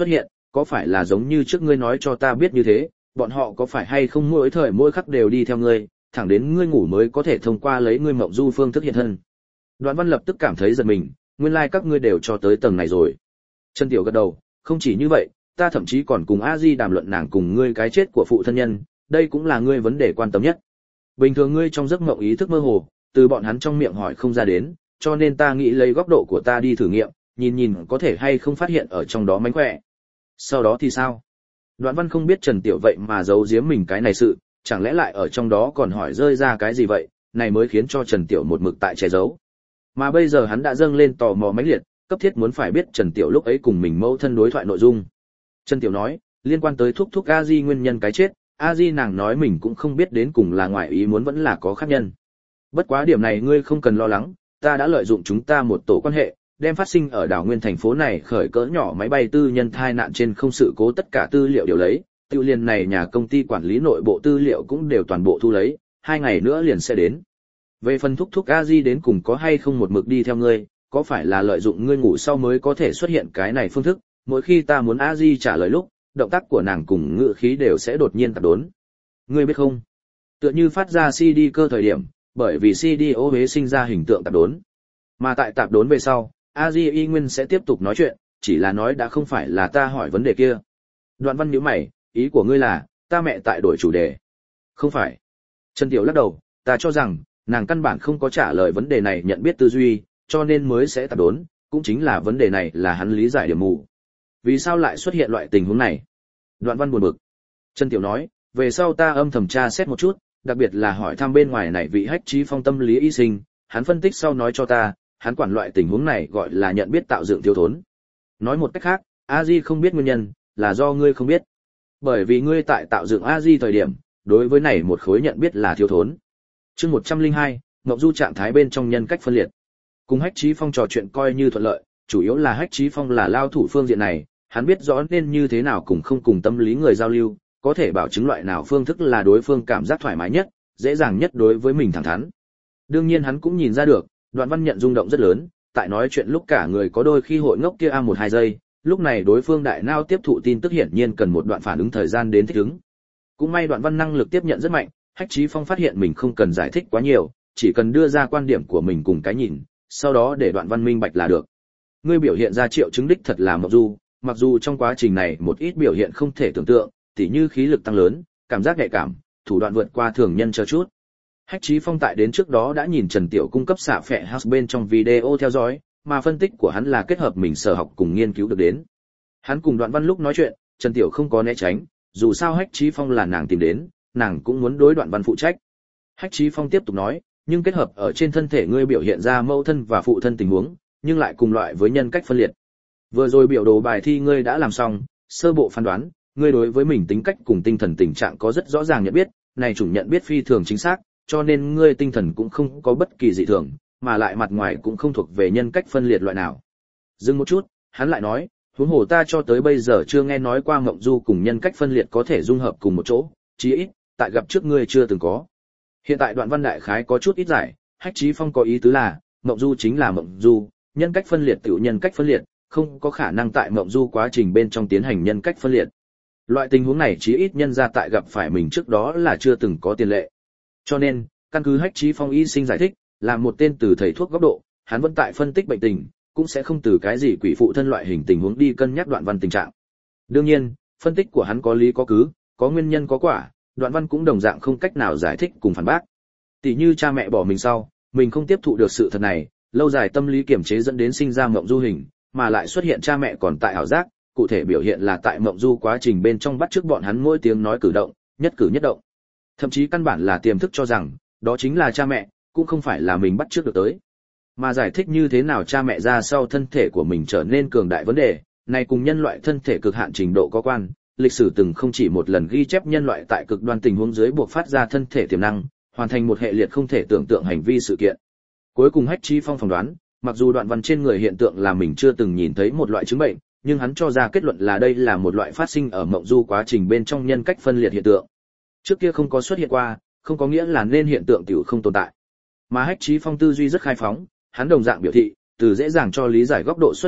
có phải là giống như trước ngươi nói cho ta biết như thế, bọn họ có phải hay không mỗi thời mỗi khắc đều đi theo ngươi, thẳng đến ngươi ngủ mới có thể thông qua lấy ngươi mộng du phương thức hiện thân. Đoạn Văn lập tức cảm thấy giật mình, nguyên lai like các ngươi đều cho tới tầng này rồi. Trần Tiểu gật đầu, không chỉ như vậy, ta thậm chí còn cùng A Di đàm luận nàng cùng ngươi cái chết của phụ thân nhân, đây cũng là ngươi vấn đề quan tâm nhất. Bình thường ngươi trong giấc mộng ý thức mơ hồ, từ bọn hắn trong miệng hỏi không ra đến, cho nên ta nghĩ lấy góc độ của ta đi thử nghiệm, nhìn nhìn có thể hay không phát hiện ở trong đó mánh khỏe. Sau đó thì sao? Đoạn Văn không biết Trần Tiểu vậy mà giấu giếm mình cái này sự, chẳng lẽ lại ở trong đó còn hỏi rơi ra cái gì vậy, này mới khiến cho Trần Tiểu một mực tại che giấu. Mà bây giờ hắn đã dâng lên tò mò mãnh liệt, cấp thiết muốn phải biết Trần Tiểu lúc ấy cùng mình mâu thân đối thoại nội dung. Trần Tiểu nói, liên quan tới thúc thúc A Di nguyên nhân cái chết, A Di nàng nói mình cũng không biết đến cùng là ngoại ý muốn vẫn là có khác nhân. Bất quá điểm này ngươi không cần lo lắng, ta đã lợi dụng chúng ta một tổ quan hệ, đem phát sinh ở đảo nguyên thành phố này khởi cỡ nhỏ máy bay tư nhân thai nạn trên không sự cố tất cả tư liệu đều lấy, tiêu liên này nhà công ty quản lý nội bộ tư liệu cũng đều toàn bộ thu lấy, hai ngày nữa liền sẽ đến. Về phần thúc thúc A Di đến cùng có hay không một mực đi theo ngươi, có phải là lợi dụng ngươi ngủ sau mới có thể xuất hiện cái này phương thức, mỗi khi ta muốn A Di trả lời lúc, động tác của nàng cùng ngữ khí đều sẽ đột nhiên tạp đốn. Ngươi biết không? Tựa như phát ra xê đê cơ thời điểm, bởi vì xê đê ô huế sinh ra hình tượng tạp đốn. Mà tại tạp đốn về sau, A Di y nguyên sẽ tiếp tục nói chuyện, chỉ là nói đã không phải là ta hỏi vấn đề kia. Đoạn Văn nhíu mày, ý của ngươi là, ta mẹ tại đổi chủ đề. Không phải. Trần Tiểu lắc đầu, ta cho rằng, nàng căn bản không có trả lời vấn đề này nhận biết tư duy, cho nên mới sẽ tạp đốn, cũng chính là vấn đề này là hắn lý giải điểm mù. Vì sao lại xuất hiện loại tình huống này? Đoạn Văn buồn bực. Trần Tiểu nói, về sau ta âm thầm tra xét một chút, đặc biệt là hỏi thăm bên ngoài này vị Hách Chí Phong tâm lý y sinh, hắn phân tích sau nói cho ta, hắn quản loại tình huống này gọi là nhận biết tạo dựng thiếu thốn. Nói một cách khác, A Di không biết nguyên nhân, là do ngươi không biết. Bởi vì ngươi tại tạo dựng A Di thời điểm, đối với này một khối nhận biết là thiếu thốn. Chương một trăm lẻ hai, Ngọc Du trạng thái bên trong nhân cách phân liệt. Cùng Hách Chí Phong trò chuyện coi như thuận lợi, chủ yếu là Hách Chí Phong là lao thủ phương diện này, hắn biết rõ nên như thế nào cùng không cùng tâm lý người giao lưu, có thể bảo chứng loại nào phương thức là đối phương cảm giác thoải mái nhất, dễ dàng nhất đối với mình thẳng thắn. Đương nhiên hắn cũng nhìn ra được, Đoạn Văn nhận rung động rất lớn, tại nói chuyện lúc cả người có đôi khi hội ngốc kia a một hai giây, lúc này đối phương đại não tiếp thụ tin tức hiển nhiên cần một đoạn phản ứng thời gian đến thích ứng. Cũng may Đoạn Văn năng lực tiếp nhận rất mạnh, Hách Chí Phong phát hiện mình không cần giải thích quá nhiều, chỉ cần đưa ra quan điểm của mình cùng cái nhìn, sau đó để Đoạn Văn minh bạch là được. Ngươi biểu hiện ra triệu chứng đích thật là mộng du, mặc dù trong quá trình này một ít biểu hiện không thể tưởng tượng, tỉ như khí lực tăng lớn, cảm giác nhạy cảm, thủ đoạn vượt qua thường nhân chờ chút. Hách Chí Phong tại đến trước đó đã nhìn Trần Tiểu cung cấp xạ phệ house bên trong video theo dõi, mà phân tích của hắn là kết hợp mình sở học cùng nghiên cứu được đến. Hắn cùng Đoạn Văn lúc nói chuyện, Trần Tiểu không có né tránh, dù sao Hách Chí Phong là nàng tìm đến, nàng cũng muốn đối Đoạn Văn phụ trách. Hách Chí Phong tiếp tục nói, nhưng kết hợp ở trên thân thể ngươi biểu hiện ra mẫu thân và phụ thân tình huống, nhưng lại cùng loại với nhân cách phân liệt. Vừa rồi biểu đồ bài thi ngươi đã làm xong, sơ bộ phán đoán, ngươi đối với mình tính cách cùng tinh thần tình trạng có rất rõ ràng nhận biết, này chủng nhận biết phi thường chính xác, cho nên ngươi tinh thần cũng không có bất kỳ dị thường, mà lại mặt ngoài cũng không thuộc về nhân cách phân liệt loại nào. Dừng một chút, hắn lại nói, huống hồ ta cho tới bây giờ chưa nghe nói qua mộng du cùng nhân cách phân liệt có thể dung hợp cùng một chỗ, chí ít, tại gặp trước ngươi chưa từng có. Hiện tại Đoạn Văn đại khái có chút ít giải, Hách Chí Phong có ý tứ là, mộng du chính là mộng du, nhân cách phân liệt tiểu nhân cách phân liệt, không có khả năng tại mộng du quá trình bên trong tiến hành nhân cách phân liệt. Loại tình huống này chí ít nhân ra tại gặp phải mình trước đó là chưa từng có tiền lệ. Cho nên, căn cứ Hách Chí Phong y sinh giải thích, là một tên từ thầy thuốc góc độ, hắn vẫn tại phân tích bệnh tình, cũng sẽ không từ cái gì quỷ phụ thân loại hình tình huống đi cân nhắc Đoạn Văn tình trạng. Đương nhiên, phân tích của hắn có lý có cứ, có nguyên nhân có quả, Đoạn Văn cũng đồng dạng không cách nào giải thích cùng phản bác. Tỷ như cha mẹ bỏ mình sau, mình không tiếp thụ được sự thật này, lâu dài tâm lý kiềm chế dẫn đến sinh ra mộng du hình, mà lại xuất hiện cha mẹ còn tại ảo giác, cụ thể biểu hiện là tại mộng du quá trình bên trong bắt chước bọn hắn mỗi tiếng nói cử động, nhất cử nhất động. Thậm chí căn bản là tiềm thức cho rằng, đó chính là cha mẹ, cũng không phải là mình bắt chước được tới. Mà giải thích như thế nào cha mẹ ra sau thân thể của mình trở nên cường đại vấn đề, này cùng nhân loại thân thể cực hạn trình độ có quan, lịch sử từng không chỉ một lần ghi chép nhân loại tại cực đoan tình huống dưới buộc phát ra thân thể tiềm năng, hoàn thành một hệ liệt không thể tưởng tượng hành vi sự kiện. Cuối cùng Hách Chí Phong phỏng đoán, mặc dù Đoạn Văn trên người hiện tượng là mình chưa từng nhìn thấy một loại chứng bệnh, nhưng hắn cho ra kết luận là đây là một loại phát sinh ở mộng du quá trình bên trong nhân cách phân liệt hiện tượng. Trước kia không có xuất hiện qua, không có nghĩa là nên hiện tượng tiểu không tồn tại. Mà Hách Chí Phong tư duy rất khai phóng, hắn đồng dạng biểu thị, từ dễ dàng cho lý giải góc độ xuất phát,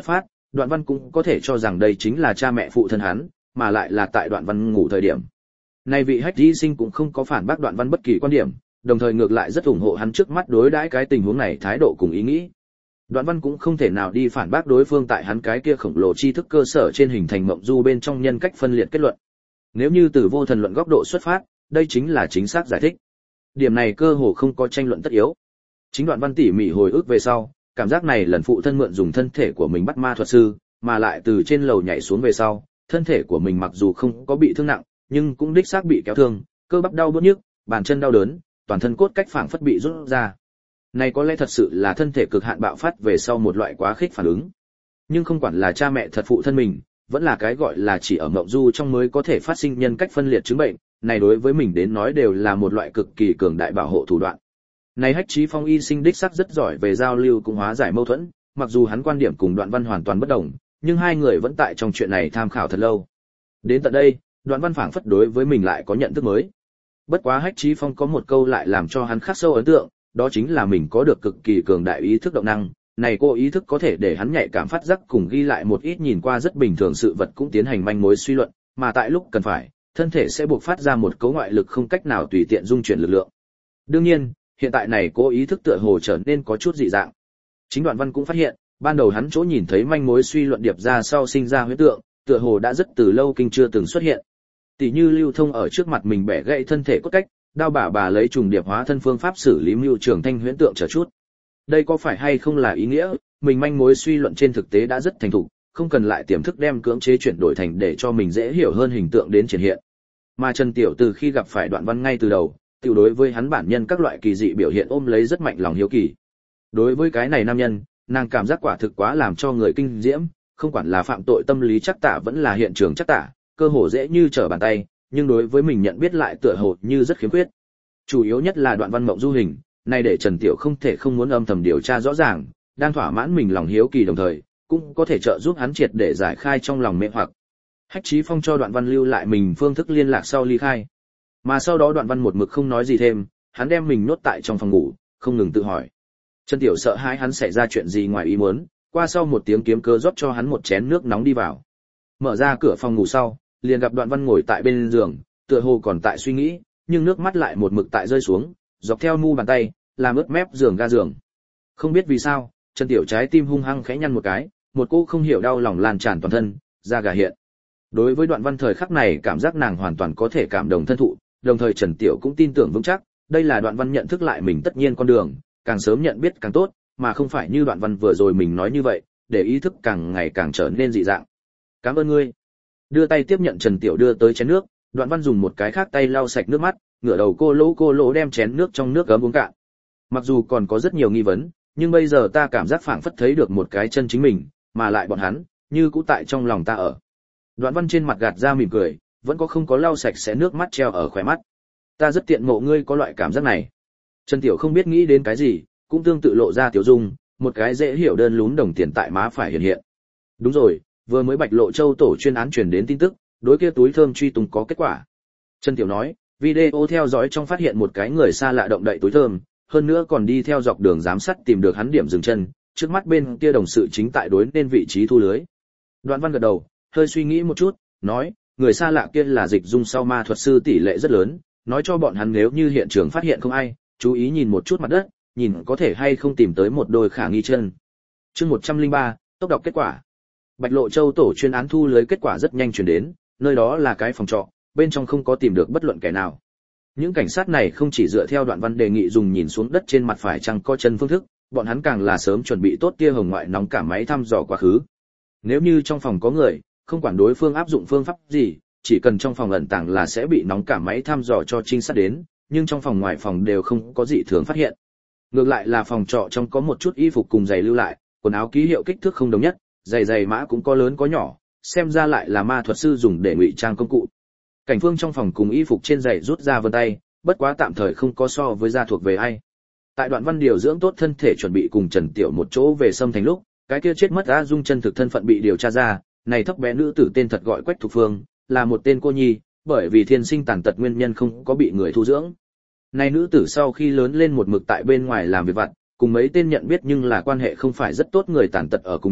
Đoạn Văn cũng có thể cho rằng đây chính là cha mẹ phụ thân hắn, mà lại là tại Đoạn Văn ngủ thời điểm. Nay vị Hách Di Sinh cũng không có phản bác Đoạn Văn bất kỳ quan điểm, đồng thời ngược lại rất ủng hộ hắn trước mắt đối đãi cái tình huống này thái độ cùng ý nghĩ. Đoạn Văn cũng không thể nào đi phản bác đối phương tại hắn cái kia khổng lồ tri thức cơ sở trên hình thành mộng du bên trong nhân cách phân liệt kết luận. Nếu như từ vô thần luận góc độ xuất phát, đây chính là chính xác giải thích. Điểm này cơ hồ không có tranh luận tất yếu. Chính Đoạn Văn tỉ mỉ hồi ức về sau, cảm giác này lần phụ thân mượn dùng thân thể của mình bắt ma thuật sư, mà lại từ trên lầu nhảy xuống về sau, thân thể của mình mặc dù không có bị thương nặng, nhưng cũng đích xác bị kéo thương, cơ bắp đau bứt nhức, bàn chân đau đớn, toàn thân cốt cách phảng phất bị rút ra. Này có lẽ thật sự là thân thể cực hạn bạo phát về sau một loại quá khích phản ứng. Nhưng không quản là cha mẹ thật phụ thân mình, vẫn là cái gọi là chỉ ở mộng du trong mới có thể phát sinh nhân cách phân liệt chứng bệnh, này đối với mình đến nói đều là một loại cực kỳ cường đại bảo hộ thủ đoạn. Này Hách Chí Phong y sinh đích xác rất giỏi về giao lưu cùng hóa giải mâu thuẫn, mặc dù hắn quan điểm cùng Đoạn Văn hoàn toàn bất đồng, nhưng hai người vẫn tại trong chuyện này tham khảo thật lâu. Đến tận đây, Đoạn Văn phảng phất đối với mình lại có nhận thức mới. Bất quá Hách Chí Phong có một câu lại làm cho hắn khắc sâu ấn tượng, đó chính là mình có được cực kỳ cường đại ý thức động năng, này cô ý thức có thể để hắn nhạy cảm phát giác cùng ghi lại một ít nhìn qua rất bình thường sự vật cũng tiến hành manh mối suy luận, mà tại lúc cần phải, thân thể sẽ buộc phát ra một cấu ngoại lực không cách nào tùy tiện dung chuyển lực lượng. Đương nhiên, hiện tại này cô ý thức tựa hồ trở nên có chút dị dạng. Chính Đoạn Văn cũng phát hiện, ban đầu hắn chỗ nhìn thấy manh mối suy luận điệp ra sau sinh ra huyễn tượng, tựa hồ đã rất từ lâu kinh chưa từng xuất hiện. Tỷ như lưu thông ở trước mặt mình bẻ gãy thân thể cốt cách, đao bà bà lấy trùng điệp hóa thân phương pháp xử lý mưu trường thanh huyễn tượng trở chút. Đây có phải hay không là ý nghĩa, mình manh mối suy luận trên thực tế đã rất thành thục, không cần lại tiềm thức đem cưỡng chế chuyển đổi thành để cho mình dễ hiểu hơn hình tượng đến triển hiện. Mà Trần Tiểu từ khi gặp phải Đoạn Văn ngay từ đầu, tiểu đối với hắn bản nhân các loại kỳ dị biểu hiện ôm lấy rất mạnh lòng hiếu kỳ. Đối với cái này nam nhân, nàng cảm giác quả thực quá làm cho người kinh diễm, không quản là phạm tội tâm lý chắc tả vẫn là hiện trường chắc tả, cơ hồ dễ như trở bàn tay, nhưng đối với mình nhận biết lại tựa hồ như rất khiếm khuyết. Chủ yếu nhất là Đoạn Văn mộng du hình, này để Trần Tiểu không thể không muốn âm thầm điều tra rõ ràng, đang thỏa mãn mình lòng hiếu kỳ đồng thời, cũng có thể trợ giúp hắn triệt để giải khai trong lòng mê hoặc. Hách Chí Phong cho Đoạn Văn lưu lại mình phương thức liên lạc sau ly khai. Mà sau đó Đoạn Văn một mực không nói gì thêm, hắn đem mình nhốt tại trong phòng ngủ, không ngừng tự hỏi. Trần Tiểu sợ hãi hắn xảy ra chuyện gì ngoài ý muốn, qua sau một tiếng kiếm cơ rót cho hắn một chén nước nóng đi vào. Mở ra cửa phòng ngủ sau, liền gặp Đoạn Văn ngồi tại bên giường, tựa hồ còn tại suy nghĩ, nhưng nước mắt lại một mực tại rơi xuống, dọc theo mu bàn tay, làm ướt mép giường ga giường. Không biết vì sao, Trần Tiểu trái tim hung hăng khẽ nhăn một cái, một cô không hiểu đau lòng lan tràn toàn thân, da gà hiện. Đối với Đoạn Văn thời khắc này cảm giác nàng hoàn toàn có thể cảm đồng thân thụ, đồng thời Trần Tiểu cũng tin tưởng vững chắc, đây là Đoạn Văn nhận thức lại mình tất nhiên con đường, càng sớm nhận biết càng tốt, mà không phải như Đoạn Văn vừa rồi mình nói như vậy, để ý thức càng ngày càng trở nên dị dạng. Cảm ơn ngươi. Đưa tay tiếp nhận Trần Tiểu đưa tới chén nước, Đoạn Văn dùng một cái khác tay lau sạch nước mắt, ngửa đầu cô lỗ cô lỗ đem chén nước trong nước gấm uống cạn. Mặc dù còn có rất nhiều nghi vấn, nhưng bây giờ ta cảm giác phảng phất thấy được một cái chân chính mình, mà lại bọn hắn, như cũ tại trong lòng ta ở. Đoạn Văn trên mặt gạt ra mỉm cười, vẫn có không có lau sạch sẽ nước mắt treo ở khóe mắt. Ta rất tiện mộ ngươi có loại cảm giác này. Trần Tiểu không biết nghĩ đến cái gì, cũng tương tự lộ ra tiểu dung, một cái dễ hiểu đơn lún đồng tiền tại má phải hiện hiện. Đúng rồi, vừa mới Bạch Lộ Châu tổ chuyên án truyền đến tin tức, đối kia túi thơm truy tung có kết quả. Trần Tiểu nói, video theo dõi trong phát hiện một cái người xa lạ động đậy túi thơm, hơn nữa còn đi theo dọc đường giám sát tìm được hắn điểm dừng chân, trước mắt bên kia đồng sự chính tại đối nên vị trí thu lưới. Đoạn Văn gật đầu, hơi suy nghĩ một chút, nói, người xa lạ kia là Dịch Dung sau ma thuật sư tỷ lệ rất lớn, nói cho bọn hắn nếu như hiện trường phát hiện không ai, chú ý nhìn một chút mặt đất, nhìn có thể hay không tìm tới một đôi khả nghi chân. Chương một trăm lẻ ba, tốc đọc kết quả. Bạch Lộ Châu tổ chuyên án thu lưới kết quả rất nhanh truyền đến, nơi đó là cái phòng trọ, bên trong không có tìm được bất luận kẻ nào. Những cảnh sát này không chỉ dựa theo Đoạn Văn đề nghị dùng nhìn xuống đất trên mặt phải chăng có chân phương thức, bọn hắn càng là sớm chuẩn bị tốt tia hồng ngoại nóng cả máy thăm dò quá khứ. Nếu như trong phòng có người, không quản đối phương áp dụng phương pháp gì, chỉ cần trong phòng ẩn tàng là sẽ bị nóng cả máy thăm dò cho trinh sát đến, nhưng trong phòng ngoài phòng đều không có gì thường phát hiện. Ngược lại là phòng trọ trong có một chút y phục cùng giày lưu lại, quần áo ký hiệu kích thước không đồng nhất, giày giày mã cũng có lớn có nhỏ, xem ra lại là ma thuật sư dùng để ngụy trang công cụ. Cảnh Phương trong phòng cùng y phục trên giày rút ra vân tay, bất quá tạm thời không có so với gia thuộc về ai. Tại Đoạn Văn điều dưỡng tốt thân thể chuẩn bị cùng Trần Tiểu một chỗ về Sâm Thành lúc, cái kia chết mất A Dung chân thực thân phận bị điều tra ra, này thấp bé nữ tử tên thật gọi Quách Thục Phương, là một tên cô nhi, bởi vì thiên sinh tàn tật nguyên nhân không có bị người thu dưỡng. Này nữ tử sau khi lớn lên một mực tại bên ngoài làm việc vặt, cùng mấy tên nhận biết nhưng là quan hệ không phải rất tốt người tàn tật ở cùng nhau,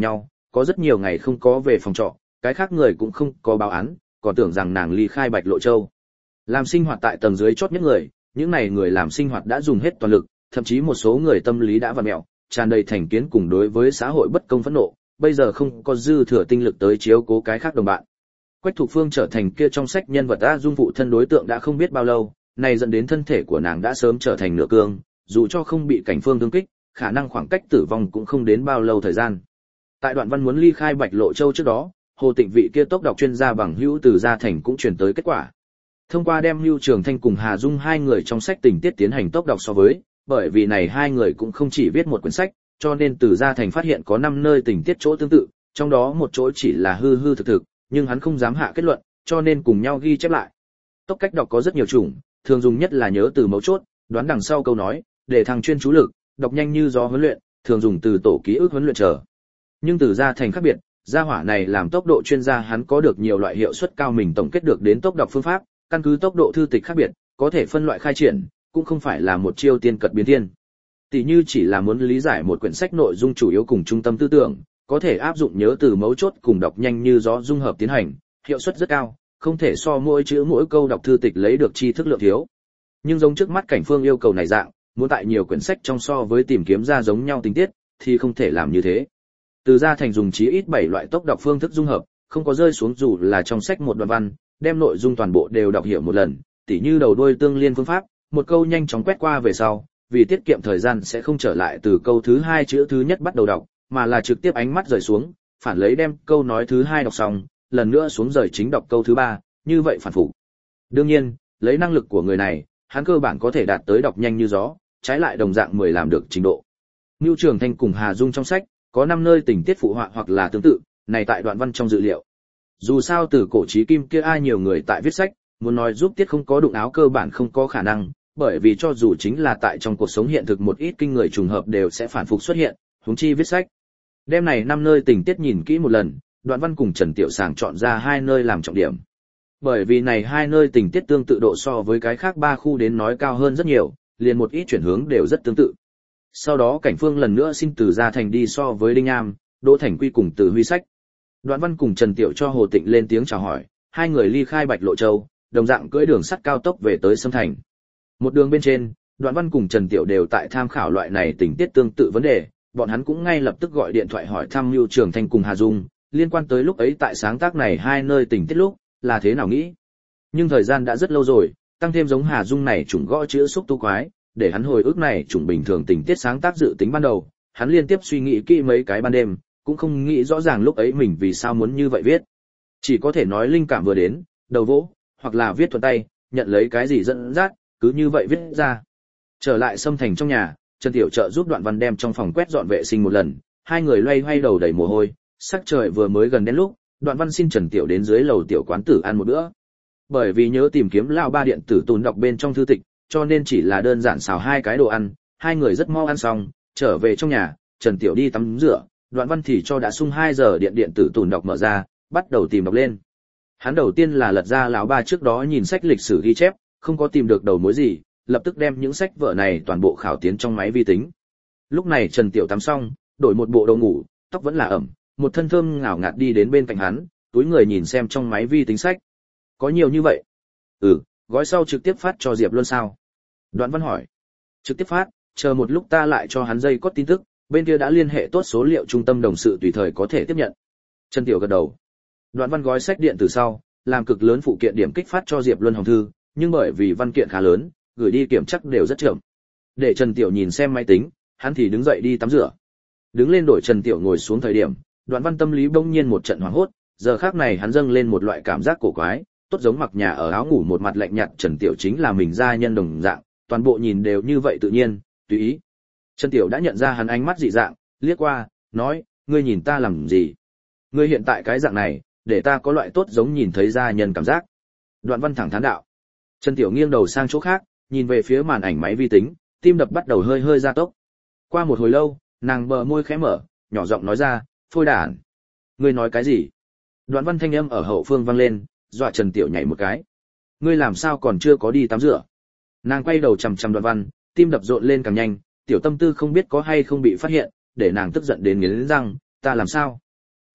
có rất nhiều ngày không có về phòng trọ, cái khác người cũng không có báo án, còn tưởng rằng nàng ly khai Bạch Lộ Châu. Làm sinh hoạt tại tầng dưới chót nhất người, những này người làm sinh hoạt đã dùng hết toàn lực, thậm chí một số người tâm lý đã vặn mẹo, tràn đầy thành kiến cùng đối với xã hội bất công phẫn nộ, bây giờ không có dư thừa tinh lực tới chiếu cố cái khác đồng bạn. Quách Thục Phương trở thành kia trong sách nhân vật A Dung phụ thân đối tượng đã không biết bao lâu, này dẫn đến thân thể của nàng đã sớm trở thành nửa cương, dù cho không bị cảnh phương thương kích, khả năng khoảng cách tử vong cũng không đến bao lâu thời gian. Tại Đoạn Văn muốn ly khai Bạch Lộ Châu trước đó, Hồ Tịnh vị kia tốc độc chuyên gia bằng hữu từ Gia Thành cũng truyền tới kết quả. Thông qua đem Lưu Trường Thanh cùng Hà Dung hai người trong sách tình tiết tiến hành tốc độc so với, bởi vì này hai người cũng không chỉ viết một quyển sách, cho nên từ Gia Thành phát hiện có năm nơi tình tiết chỗ tương tự, trong đó một chỗ chỉ là hư hư thực thực, nhưng hắn không dám hạ kết luận, cho nên cùng nhau ghi chép lại. Tốc cách đọc có rất nhiều chủng, thường dùng nhất là nhớ từ mấu chốt, đoán đằng sau câu nói, để thằng chuyên chú lực, đọc nhanh như gió huấn luyện, thường dùng từ tổ ký ức huấn luyện trở. Nhưng từ Gia Thành khác biệt, gia hỏa này làm tốc độ chuyên gia, hắn có được nhiều loại hiệu suất cao mình tổng kết được đến tốc đọc phương pháp, căn cứ tốc độ thư tịch khác biệt, có thể phân loại khai triển, cũng không phải là một chiêu tiên cật biến thiên. Tỷ như chỉ là muốn lý giải một quyển sách nội dung chủ yếu cùng trung tâm tư tưởng, có thể áp dụng nhớ từ mấu chốt cùng đọc nhanh như gió dung hợp tiến hành, hiệu suất rất cao, không thể so mỗi chữ mỗi câu đọc thư tịch lấy được tri thức lượng thiếu. Nhưng giống trước mắt Cảnh Phương yêu cầu này dạng, muốn tại nhiều quyển sách trong so với tìm kiếm ra giống nhau tình tiết, thì không thể làm như thế. Từ Gia Thành dùng chí ít bảy loại tốc đọc phương thức dung hợp, không có rơi xuống dù là trong sách một đoạn văn, đem nội dung toàn bộ đều đọc hiểu một lần, tỉ như đầu đuôi tương liên phương pháp, một câu nhanh chóng quét qua về sau, vì tiết kiệm thời gian sẽ không trở lại từ câu thứ hai chữ thứ nhất bắt đầu đọc, mà là trực tiếp ánh mắt rời xuống, phản lấy đem câu nói thứ hai đọc xong, lần nữa xuống rời chính đọc câu thứ ba, như vậy phản phục. Đương nhiên, lấy năng lực của người này, hắn cơ bản có thể đạt tới đọc nhanh như gió, trái lại đồng dạng mười làm được trình độ. Ngưu Trường Thanh cùng Hà Dung trong sách, có năm nơi tình tiết phụ họa hoặc là tương tự, này tại đoạn văn trong dự liệu. Dù sao từ cổ chí kim kia ai nhiều người tại viết sách, muốn nói giúp tiết không có đụng áo cơ bản không có khả năng, bởi vì cho dù chính là tại trong cuộc sống hiện thực một ít kinh người trùng hợp đều sẽ phản phục xuất hiện, huống chi viết sách. Đêm này năm nơi tình tiết nhìn kỹ một lần, Đoạn Văn cùng Trần Tiểu Sảng chọn ra hai nơi làm trọng điểm. Bởi vì này hai nơi tình tiết tương tự độ so với cái khác ba khu đến nói cao hơn rất nhiều, liền một ít chuyển hướng đều rất tương tự. Sau đó Cảnh Phương lần nữa xin từ Gia Thành đi so với Đinh Nham, Đỗ Thành Quy cùng từ Huy sách. Đoạn Văn cùng Trần Tiểu cho Hồ Tịnh lên tiếng chào hỏi, hai người ly khai Bạch Lộ Châu, đồng dạng cưỡi đường sắt cao tốc về tới Sâm Thành. Một đường bên trên, Đoạn Văn cùng Trần Tiểu đều tại tham khảo loại này tình tiết tương tự vấn đề, bọn hắn cũng ngay lập tức gọi điện thoại hỏi thăm Lưu Trường Thanh cùng Hà Dung, liên quan tới lúc ấy tại sáng tác này hai nơi tình tiết lúc, là thế nào nghĩ. Nhưng thời gian đã rất lâu rồi, tăng thêm giống Hà Dung này chủng gõ chữ xúc tu quái, để hắn hồi ức này chủng bình thường tình tiết sáng tác dự tính ban đầu, hắn liên tiếp suy nghĩ kỹ mấy cái ban đêm, cũng không nghĩ rõ ràng lúc ấy mình vì sao muốn như vậy viết. Chỉ có thể nói linh cảm vừa đến, đầu vỗ, hoặc là viết thuận tay, nhận lấy cái gì dẫn dắt, cứ như vậy viết ra. Trở lại Sâm Thành trong nhà, Trần Tiểu trợ giúp Đoạn Văn đem trong phòng quét dọn vệ sinh một lần, hai người loay hoay đầu đầy mồ hôi, sắc trời vừa mới gần đến lúc, Đoạn Văn xin Trần Tiểu đến dưới lầu tiểu quán tử ăn một bữa. Bởi vì nhớ tìm kiếm lão ba điện tử tồn đọc bên trong thư tịch, cho nên chỉ là đơn giản xào hai cái đồ ăn, hai người rất mau ăn xong, trở về trong nhà, Trần Tiểu đi tắm rửa, Đoạn Văn thì cho đã sung hai giờ điện điện tử tồn đọc mở ra, bắt đầu tìm đọc lên. Hắn đầu tiên là lật ra lão ba trước đó nhìn sách lịch sử ghi chép, không có tìm được đầu mối gì, lập tức đem những sách vở này toàn bộ khảo tiến trong máy vi tính. Lúc này Trần Tiểu tắm xong, đổi một bộ đồ ngủ, tóc vẫn là ẩm, một thân thơm ngào ngạt đi đến bên cạnh hắn, túi người nhìn xem trong máy vi tính sách. Có nhiều như vậy? Ừ, gói sau trực tiếp phát cho Diệp Luân sao? Đoạn Văn hỏi. Trực tiếp phát, chờ một lúc ta lại cho hắn dây cót tin tức, bên kia đã liên hệ tốt số liệu trung tâm đồng sự tùy thời có thể tiếp nhận. Trần Tiểu gật đầu. Đoạn Văn gói sách điện từ sau, làm cực lớn phụ kiện điểm kích phát cho Diệp Luân hồng thư, nhưng bởi vì văn kiện khá lớn, gửi đi kiểm chắc đều rất chậm. Để Trần Tiểu nhìn xem máy tính, hắn thì đứng dậy đi tắm rửa. Đứng lên đổi Trần Tiểu ngồi xuống thời điểm, Đoạn Văn tâm lý bỗng nhiên một trận hoảng hốt, giờ khắc này hắn dâng lên một loại cảm giác cổ quái, tốt giống mặc nhà ở áo ngủ một mặt lạnh nhạt Trần Tiểu chính là mình gia nhân đồng dạng, toàn bộ nhìn đều như vậy tự nhiên, tùy ý. Trần Tiểu đã nhận ra hắn ánh mắt dị dạng, liếc qua, nói, ngươi nhìn ta làm gì? Ngươi hiện tại cái dạng này, để ta có loại tốt giống nhìn thấy gia nhân cảm giác. Đoạn Văn thẳng thắn đạo. Trần Tiểu nghiêng đầu sang chỗ khác, nhìn về phía màn ảnh máy vi tính, tim đập bắt đầu hơi hơi gia tốc. Qua một hồi lâu, nàng bờ môi khẽ mở, nhỏ giọng nói ra, phôi đản. Ngươi nói cái gì? Đoạn Văn thanh âm ở hậu phương vang lên, dọa Trần Tiểu nhảy một cái. Ngươi làm sao còn chưa có đi tắm rửa? Nàng quay đầu chằm chằm Đoạn Văn, tim đập rộn lên càng nhanh, tiểu tâm tư không biết có hay không bị phát hiện, để nàng tức giận đến nghiến răng, ta làm sao?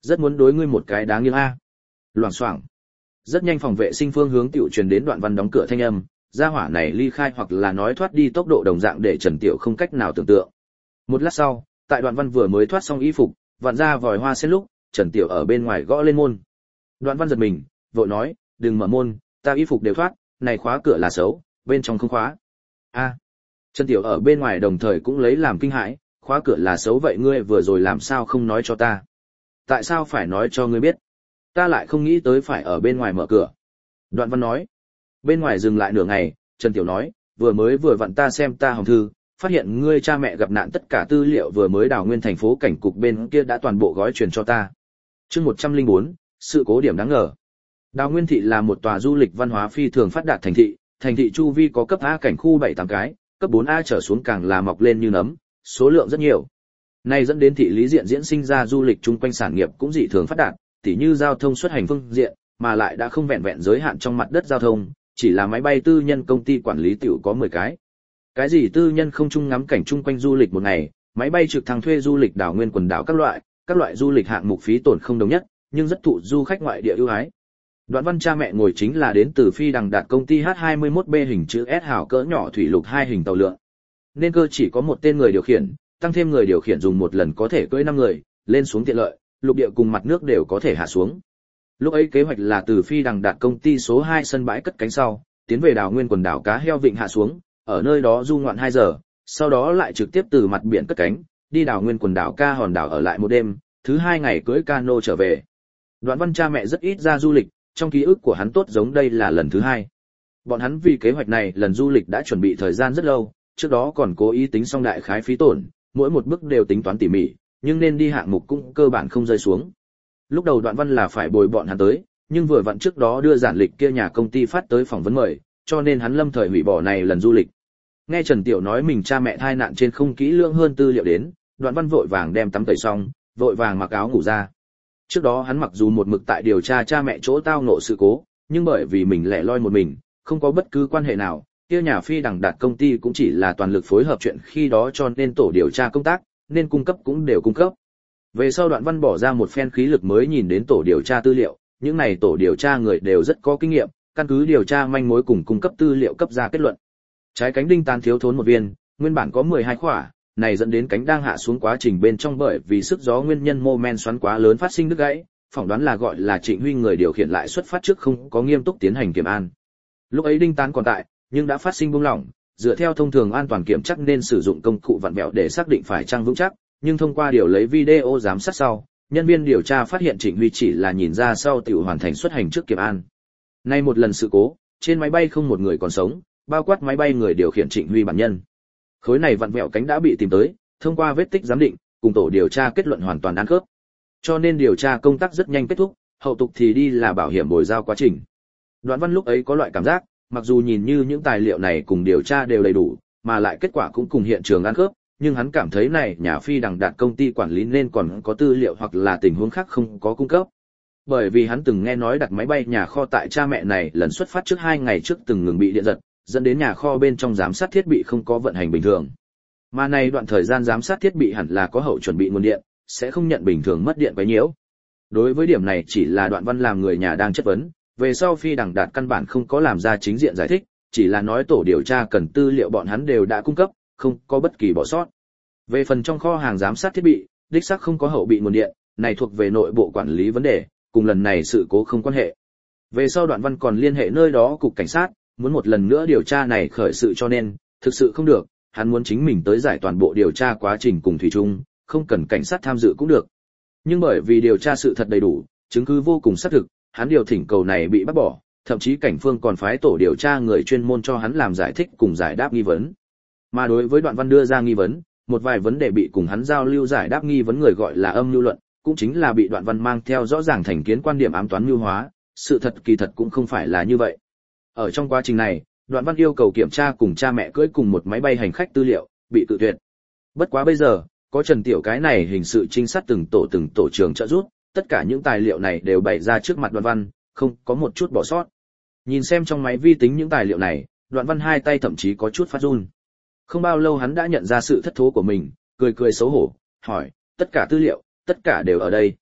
Rất muốn đối ngươi một cái đáng nghiêng a. Loảng xoảng. Rất nhanh phòng vệ sinh phương hướng tiểu truyền đến Đoạn Văn đóng cửa thanh âm, gia hỏa này ly khai hoặc là nói thoát đi tốc độ đồng dạng để Trần Tiểu không cách nào tưởng tượng. Một lát sau, tại Đoạn Văn vừa mới thoát xong y phục, vặn ra vòi hoa sen lúc, Trần Tiểu ở bên ngoài gõ lên môn. Đoạn Văn giật mình, vội nói, đừng mở môn, ta y phục đều thoát, này khóa cửa là xấu, bên trong không khóa. A. Trần Tiểu ở bên ngoài đồng thời cũng lấy làm kinh hãi, khóa cửa là xấu vậy ngươi vừa rồi làm sao không nói cho ta? Tại sao phải nói cho ngươi biết? Ta lại không nghĩ tới phải ở bên ngoài mở cửa. Đoạn Văn nói. Bên ngoài dừng lại nửa ngày, Trần Tiểu nói, vừa mới vừa vặn ta xem ta hồng thư, phát hiện ngươi cha mẹ gặp nạn tất cả tư liệu vừa mới đào nguyên thành phố cảnh cục bên kia đã toàn bộ gói truyền cho ta. Chương một trăm lẻ bốn, sự cố điểm đáng ngờ. Đào Nguyên thị là một tòa du lịch văn hóa phi thường phát đạt thành thị, thành thị chu vi có cấp A cảnh khu bảy tám cái, cấp bốn A trở xuống càng là mọc lên như nấm, số lượng rất nhiều. Này dẫn đến thị lý diện diễn sinh ra du lịch chung quanh sản nghiệp cũng dị thường phát đạt, tỉ như giao thông xuất hành phương diện, mà lại đã không vẹn vẹn giới hạn trong mặt đất giao thông, chỉ là máy bay tư nhân công ty quản lý tiểu có mười cái. Cái gì tư nhân không chung ngắm cảnh chung quanh du lịch một ngày, máy bay trực thăng thuê du lịch đảo nguyên quần đảo các loại, các loại du lịch hạng mục phí tổn không đồng nhất, nhưng rất thụ du khách ngoại địa ưu ái. Đoạn Văn cha mẹ ngồi chính là đến từ Phi Đằng Đạt công ty H hai mươi mốt B hình chữ S hào cỡ nhỏ thủy lục hai hình tàu lượn. Nên cơ chỉ có một tên người điều khiển, tăng thêm người điều khiển dùng một lần có thể cưỡi năm người, lên xuống tiện lợi, lục địa cùng mặt nước đều có thể hạ xuống. Lúc ấy kế hoạch là từ Phi Đằng Đạt công ty số hai sân bãi cất cánh sau, tiến về đảo nguyên quần đảo cá heo vịnh hạ xuống, ở nơi đó du ngoạn hai giờ, sau đó lại trực tiếp từ mặt biển cất cánh, đi đảo nguyên quần đảo ca hòn đảo ở lại một đêm, thứ hai ngày cưỡi cano trở về. Đoạn Văn cha mẹ rất ít ra du lịch, trong ký ức của hắn tốt giống đây là lần thứ hai. Bọn hắn vì kế hoạch này lần du lịch đã chuẩn bị thời gian rất lâu, trước đó còn cố ý tính xong đại khái phí tổn, mỗi một bước đều tính toán tỉ mỉ, nhưng nên đi hạng mục cũng cơ bản không rơi xuống. Lúc đầu Đoạn Văn là phải bồi bọn hắn tới, nhưng vừa vặn trước đó đưa giản lịch kia nhà công ty phát tới phỏng vấn mời, cho nên hắn lâm thời hủy bỏ này lần du lịch. Nghe Trần Tiểu nói mình cha mẹ thai nạn trên không kỹ lưỡng hơn tư liệu đến, Đoạn Văn vội vàng đem tắm tẩy xong, vội vàng mặc áo ngủ ra. Trước đó hắn mặc dù một mực tại điều tra cha mẹ chỗ tao ngộ sự cố, nhưng bởi vì mình lẻ loi một mình, không có bất cứ quan hệ nào, kia nhà Phi Đằng Đạt công ty cũng chỉ là toàn lực phối hợp chuyện khi đó cho nên tổ điều tra công tác, nên cung cấp cũng đều cung cấp. Về sau Đoạn Văn bỏ ra một phen khí lực mới nhìn đến tổ điều tra tư liệu, những này tổ điều tra người đều rất có kinh nghiệm, căn cứ điều tra manh mối cùng cung cấp tư liệu cấp ra kết luận. Trái cánh đinh tán thiếu thốn một viên, nguyên bản có mười hai khỏa, này dẫn đến cánh đang hạ xuống quá trình bên trong bởi vì sức gió nguyên nhân mô men xoắn quá lớn phát sinh đứt gãy, phỏng đoán là gọi là Trịnh Huy người điều khiển lại xuất phát trước không có nghiêm túc tiến hành kiểm an. Lúc ấy đinh tán còn tại, nhưng đã phát sinh buông lỏng, dựa theo thông thường an toàn kiểm chắc nên sử dụng công cụ vặn vẹo để xác định phải trang vững chắc, nhưng thông qua điều lấy video giám sát sau, nhân viên điều tra phát hiện Trịnh Huy chỉ là nhìn ra sau tiểu hoàn thành xuất hành trước kiểm an. Nay một lần sự cố, trên máy bay không một người còn sống, bao quát máy bay người điều khiển Trịnh Huy bản nhân. Khối này vặn vẹo cánh đã bị tìm tới, thông qua vết tích giám định, cùng tổ điều tra kết luận hoàn toàn ăn khớp. Cho nên điều tra công tác rất nhanh kết thúc, hậu tục thì đi là bảo hiểm bồi giao quá trình. Đoạn Văn lúc ấy có loại cảm giác, mặc dù nhìn như những tài liệu này cùng điều tra đều đầy đủ, mà lại kết quả cũng cùng hiện trường ăn khớp, nhưng hắn cảm thấy này nhà Phi Đằng Đạt công ty quản lý nên còn có tư liệu hoặc là tình huống khác không có cung cấp. Bởi vì hắn từng nghe nói đặt máy bay nhà kho tại cha mẹ này lần xuất phát trước hai ngày trước từng ngừng bị điện giật, dẫn đến nhà kho bên trong giám sát thiết bị không có vận hành bình thường. Mà này đoạn thời gian giám sát thiết bị hẳn là có hậu chuẩn bị nguồn điện, sẽ không nhận bình thường mất điện quấy nhiễu. Đối với điểm này chỉ là Đoạn Văn làm người nhà đang chất vấn, về sau Phi Đằng Đạt căn bản không có làm ra chính diện giải thích, chỉ là nói tổ điều tra cần tư liệu bọn hắn đều đã cung cấp, không có bất kỳ bỏ sót. Về phần trong kho hàng giám sát thiết bị, đích xác không có hậu bị nguồn điện, này thuộc về nội bộ quản lý vấn đề, cùng lần này sự cố không quan hệ. Về sau Đoạn Văn còn liên hệ nơi đó cục cảnh sát, muốn một lần nữa điều tra này khởi sự cho nên, thực sự không được, hắn muốn chính mình tới giải toàn bộ điều tra quá trình cùng thủy chung, không cần cảnh sát tham dự cũng được. Nhưng bởi vì điều tra sự thật đầy đủ, chứng cứ vô cùng xác thực, hắn điều thỉnh cầu này bị bác bỏ, thậm chí cảnh phương còn phái tổ điều tra người chuyên môn cho hắn làm giải thích cùng giải đáp nghi vấn. Mà đối với Đoạn Văn đưa ra nghi vấn, một vài vấn đề bị cùng hắn giao lưu giải đáp nghi vấn người gọi là âm mưu luận, cũng chính là bị Đoạn Văn mang theo rõ ràng thành kiến quan điểm ám toán mưu hóa, sự thật kỳ thật cũng không phải là như vậy. Ở trong quá trình này, Đoạn Văn yêu cầu kiểm tra cùng cha mẹ cưỡi cùng một máy bay hành khách tư liệu, bị cự tuyệt. Bất quá bây giờ, có Trần Tiểu cái này hình sự trinh sát từng tổ từng tổ trưởng trợ giúp, tất cả những tài liệu này đều bày ra trước mặt Đoạn Văn, không có một chút bỏ sót. Nhìn xem trong máy vi tính những tài liệu này, Đoạn Văn hai tay thậm chí có chút phát run. Không bao lâu hắn đã nhận ra sự thất thố của mình, cười cười xấu hổ, hỏi, tất cả tư liệu, tất cả đều ở đây.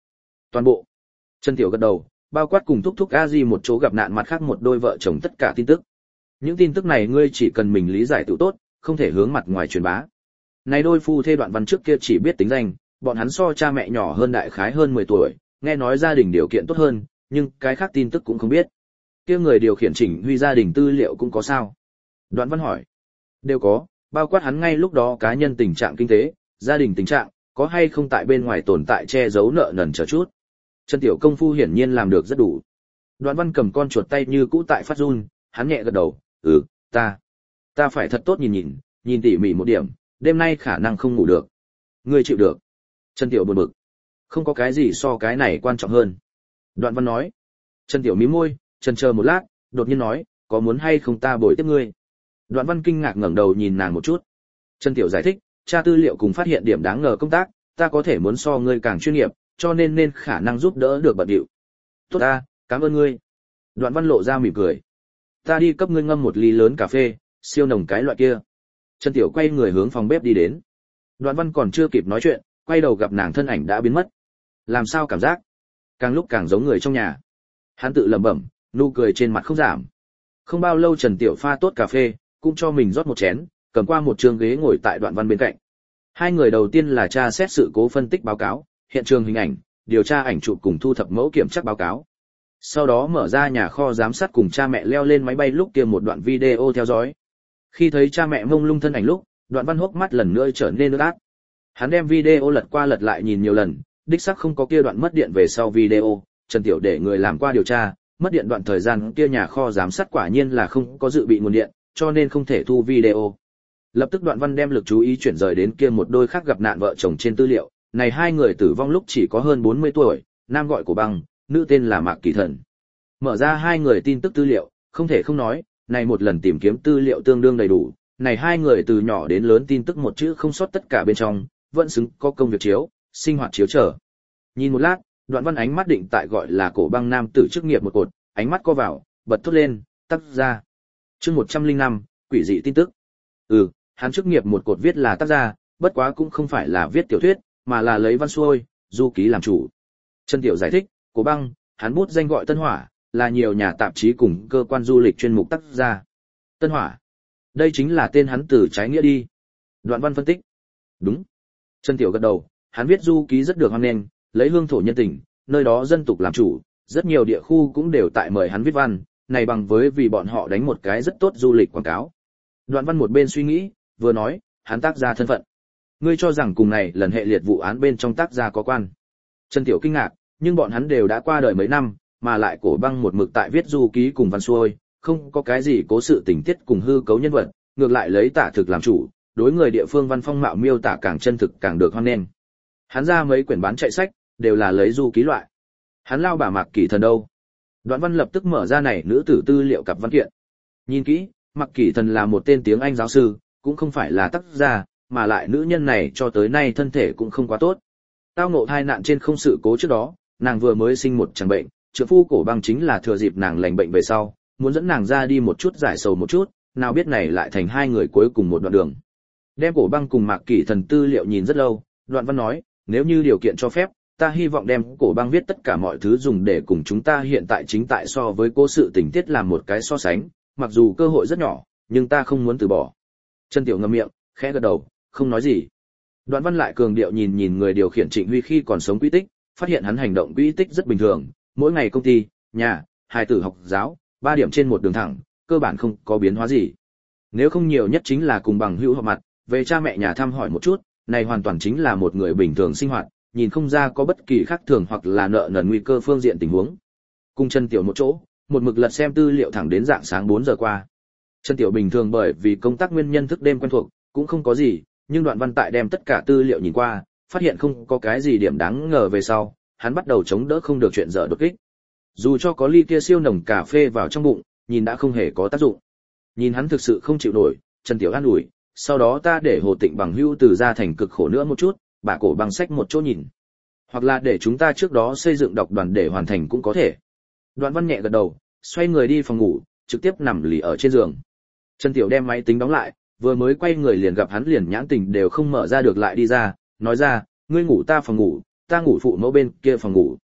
Toàn bộ. Trần Tiểu gật đầu, bao quát cùng thúc thúc a di một chỗ gặp nạn mặt khác một đôi vợ chồng tất cả tin tức. Những tin tức này ngươi chỉ cần mình lý giải tự tốt, không thể hướng mặt ngoài truyền bá. Này đôi phu thê Đoạn Văn trước kia chỉ biết tính danh, bọn hắn so cha mẹ nhỏ hơn đại khái hơn mười tuổi, nghe nói gia đình điều kiện tốt hơn, nhưng cái khác tin tức cũng không biết. Kia người điều khiển Chỉnh Huy gia đình tư liệu cũng có sao? Đoạn Văn hỏi. Đều có, bao quát hắn ngay lúc đó cá nhân tình trạng kinh tế, gia đình tình trạng, có hay không tại bên ngoài tồn tại che giấu nợ nần chờ chút. Trần Tiểu công phu hiển nhiên làm được rất đủ. Đoạn Văn cầm con chuột tay như cũ tại phát run, hắn nhẹ gật đầu, "Ừ, ta, ta phải thật tốt nhìn nhìn, nhìn tỉ mỉ một điểm, đêm nay khả năng không ngủ được." "Ngươi chịu được?" Trần Tiểu buồn bực. "Không có cái gì so cái này quan trọng hơn." Đoạn Văn nói. Trần Tiểu mím môi, chần chờ một lát, đột nhiên nói, "Có muốn hay không ta bồi tiếp ngươi?" Đoạn Văn kinh ngạc ngẩng đầu nhìn nàng một chút. Trần Tiểu giải thích, "Tra tư liệu cùng phát hiện điểm đáng ngờ công tác, ta có thể muốn so ngươi càng chuyên nghiệp, cho nên nên khả năng giúp đỡ được bận điệu." "Tốt ta, cảm ơn ngươi." Đoạn Văn lộ ra mỉm cười. "Ta đi cấp ngươi ngâm một ly lớn cà phê, siêu nồng cái loại kia." Trần Tiểu quay người hướng phòng bếp đi đến. Đoạn Văn còn chưa kịp nói chuyện, quay đầu gặp nàng thân ảnh đã biến mất. Làm sao cảm giác? Càng lúc càng giống người trong nhà. Hắn tự lẩm bẩm, nụ cười trên mặt không giảm. Không bao lâu Trần Tiểu pha tốt cà phê, cũng cho mình rót một chén, cầm qua một trường ghế ngồi tại Đoạn Văn bên cạnh. Hai người đầu tiên là tra xét sự cố phân tích báo cáo, hiện trường hình ảnh, điều tra ảnh chụp cùng thu thập mẫu kiểm tra báo cáo. Sau đó mở ra nhà kho giám sát cùng cha mẹ leo lên máy bay lúc kia một đoạn video theo dõi. Khi thấy cha mẹ mông lung thân ảnh lúc, Đoạn Văn hốc mắt lần nữa trở nên ướt át. Hắn đem video lật qua lật lại nhìn nhiều lần, đích xác không có kia đoạn mất điện về sau video, Trần Tiểu để người làm qua điều tra, mất điện đoạn thời gian kia nhà kho giám sát quả nhiên là không có dự bị nguồn điện, cho nên không thể thu video. Lập tức Đoạn Văn đem lực chú ý chuyển rời đến kia một đôi khác gặp nạn vợ chồng trên tư liệu, này hai người tử vong lúc chỉ có hơn bốn mươi tuổi, nam gọi Cổ Băng, nữ tên là Mạc Kỳ Thần. Mở ra hai người tin tức tư liệu, không thể không nói, này một lần tìm kiếm tư liệu tương đương đầy đủ, này hai người từ nhỏ đến lớn tin tức một chữ không sót tất cả bên trong, vẫn xứng có công việc chiếu, sinh hoạt chiếu trở. Nhìn một lát, Đoạn Văn ánh mắt định tại gọi là Cổ Băng nam tử chức nghiệp một cột, ánh mắt co vào, bật thốt lên, tác gia. Chương một trăm lẻ năm, quỷ dị tin tức. Ừ, hắn chức nghiệp một cột viết là tác gia, bất quá cũng không phải là viết tiểu thuyết, mà là lấy văn xuôi, du ký làm chủ. Trần Tiểu giải thích, Cổ Băng, hắn bút danh gọi Tân Hỏa, là nhiều nhà tạp chí cùng cơ quan du lịch chuyên mục tác gia. Tân Hỏa, đây chính là tên hắn từ trái nghĩa đi. Đoạn Văn phân tích. Đúng. Trần Tiểu gật đầu, hắn viết du ký rất được hoan nghênh, lấy hương thổ nhân tình, nơi đó dân tục làm chủ, rất nhiều địa khu cũng đều tại mời hắn viết văn, này bằng với vì bọn họ đánh một cái rất tốt du lịch quảng cáo. Đoạn Văn một bên suy nghĩ, vừa nói, hắn tác gia thân phận. Ngươi cho rằng cùng này lần hệ liệt vụ án bên trong tác gia có quan. Trần Tiểu kinh ngạc, nhưng bọn hắn đều đã qua đời mấy năm, mà lại Cổ Băng một mực tại viết du ký cùng văn xuôi, không có cái gì cố sự tình tiết cùng hư cấu nhân vật, ngược lại lấy tả thực làm chủ, đối người địa phương văn phong mạo miêu tả càng chân thực càng được hoan nghênh. Hắn ra mấy quyển bán chạy sách, đều là lấy du ký loại. Hắn lao bà Mạc Kỳ Thần đâu? Đoạn Văn lập tức mở ra này nữ tử tư liệu cặp văn kiện. Nhìn kỹ, Mạc Kỳ Thần là một tên tiếng Anh giáo sư, cũng không phải là tác gia, mà lại nữ nhân này cho tới nay thân thể cũng không quá tốt. Tao ngộ thai nạn trên không sự cố trước đó, nàng vừa mới sinh một chàng bệnh, trượng phu Cổ Băng chính là thừa dịp nàng lành bệnh về sau, muốn dẫn nàng ra đi một chút giải sầu một chút, nào biết này lại thành hai người cuối cùng một đoạn đường. Đem Cổ Băng cùng Mạc Kỳ Thần tư liệu nhìn rất lâu, Đoạn Văn nói, nếu như điều kiện cho phép, ta hy vọng đem Cổ Băng viết tất cả mọi thứ dùng để cùng chúng ta hiện tại chính tại so với cố sự tình tiết làm một cái so sánh, mặc dù cơ hội rất nhỏ, nhưng ta không muốn từ bỏ. Trần Tiểu ngậm miệng, khẽ gật đầu, không nói gì. Đoạn Văn lại cường điệu nhìn nhìn người điều khiển Trịnh Huy khi còn sống quỹ tích, phát hiện hắn hành động quỹ tích rất bình thường, mỗi ngày công ty, nhà, hài tử học giáo, ba điểm trên một đường thẳng, cơ bản không có biến hóa gì. Nếu không nhiều nhất chính là cùng bằng hữu họp mặt, về cha mẹ nhà thăm hỏi một chút, này hoàn toàn chính là một người bình thường sinh hoạt, nhìn không ra có bất kỳ khác thường hoặc là nợ nần nguy cơ phương diện tình huống. Cùng Trần Tiểu một chỗ, một mực lật xem tư liệu thẳng đến dạng sáng bốn giờ qua. Trần Tiểu bình thường bởi vì công tác nguyên nhân thức đêm quen thuộc, cũng không có gì, nhưng Đoạn Văn tại đem tất cả tư liệu nhìn qua, phát hiện không có cái gì điểm đáng ngờ về sau, hắn bắt đầu chống đỡ không được chuyện dở đột kích. Dù cho có ly kia siêu nồng cà phê vào trong bụng, nhìn đã không hề có tác dụng. Nhìn hắn thực sự không chịu nổi, Trần Tiểu an ủi, sau đó ta để Hồ Tịnh bằng hữu từ ra thành cực khổ nữa một chút, bà Cổ Băng sách một chỗ nhìn. Hoặc là để chúng ta trước đó xây dựng độc đoàn để hoàn thành cũng có thể. Đoạn Văn nhẹ gật đầu, xoay người đi phòng ngủ, trực tiếp nằm lì ở trên giường. Trần Tiểu đem máy tính đóng lại, vừa mới quay người liền gặp hắn liền nhãn tình đều không mở ra được lại đi ra, nói ra, ngươi ngủ ta phòng ngủ, ta ngủ phụ mẫu bên kia phòng ngủ.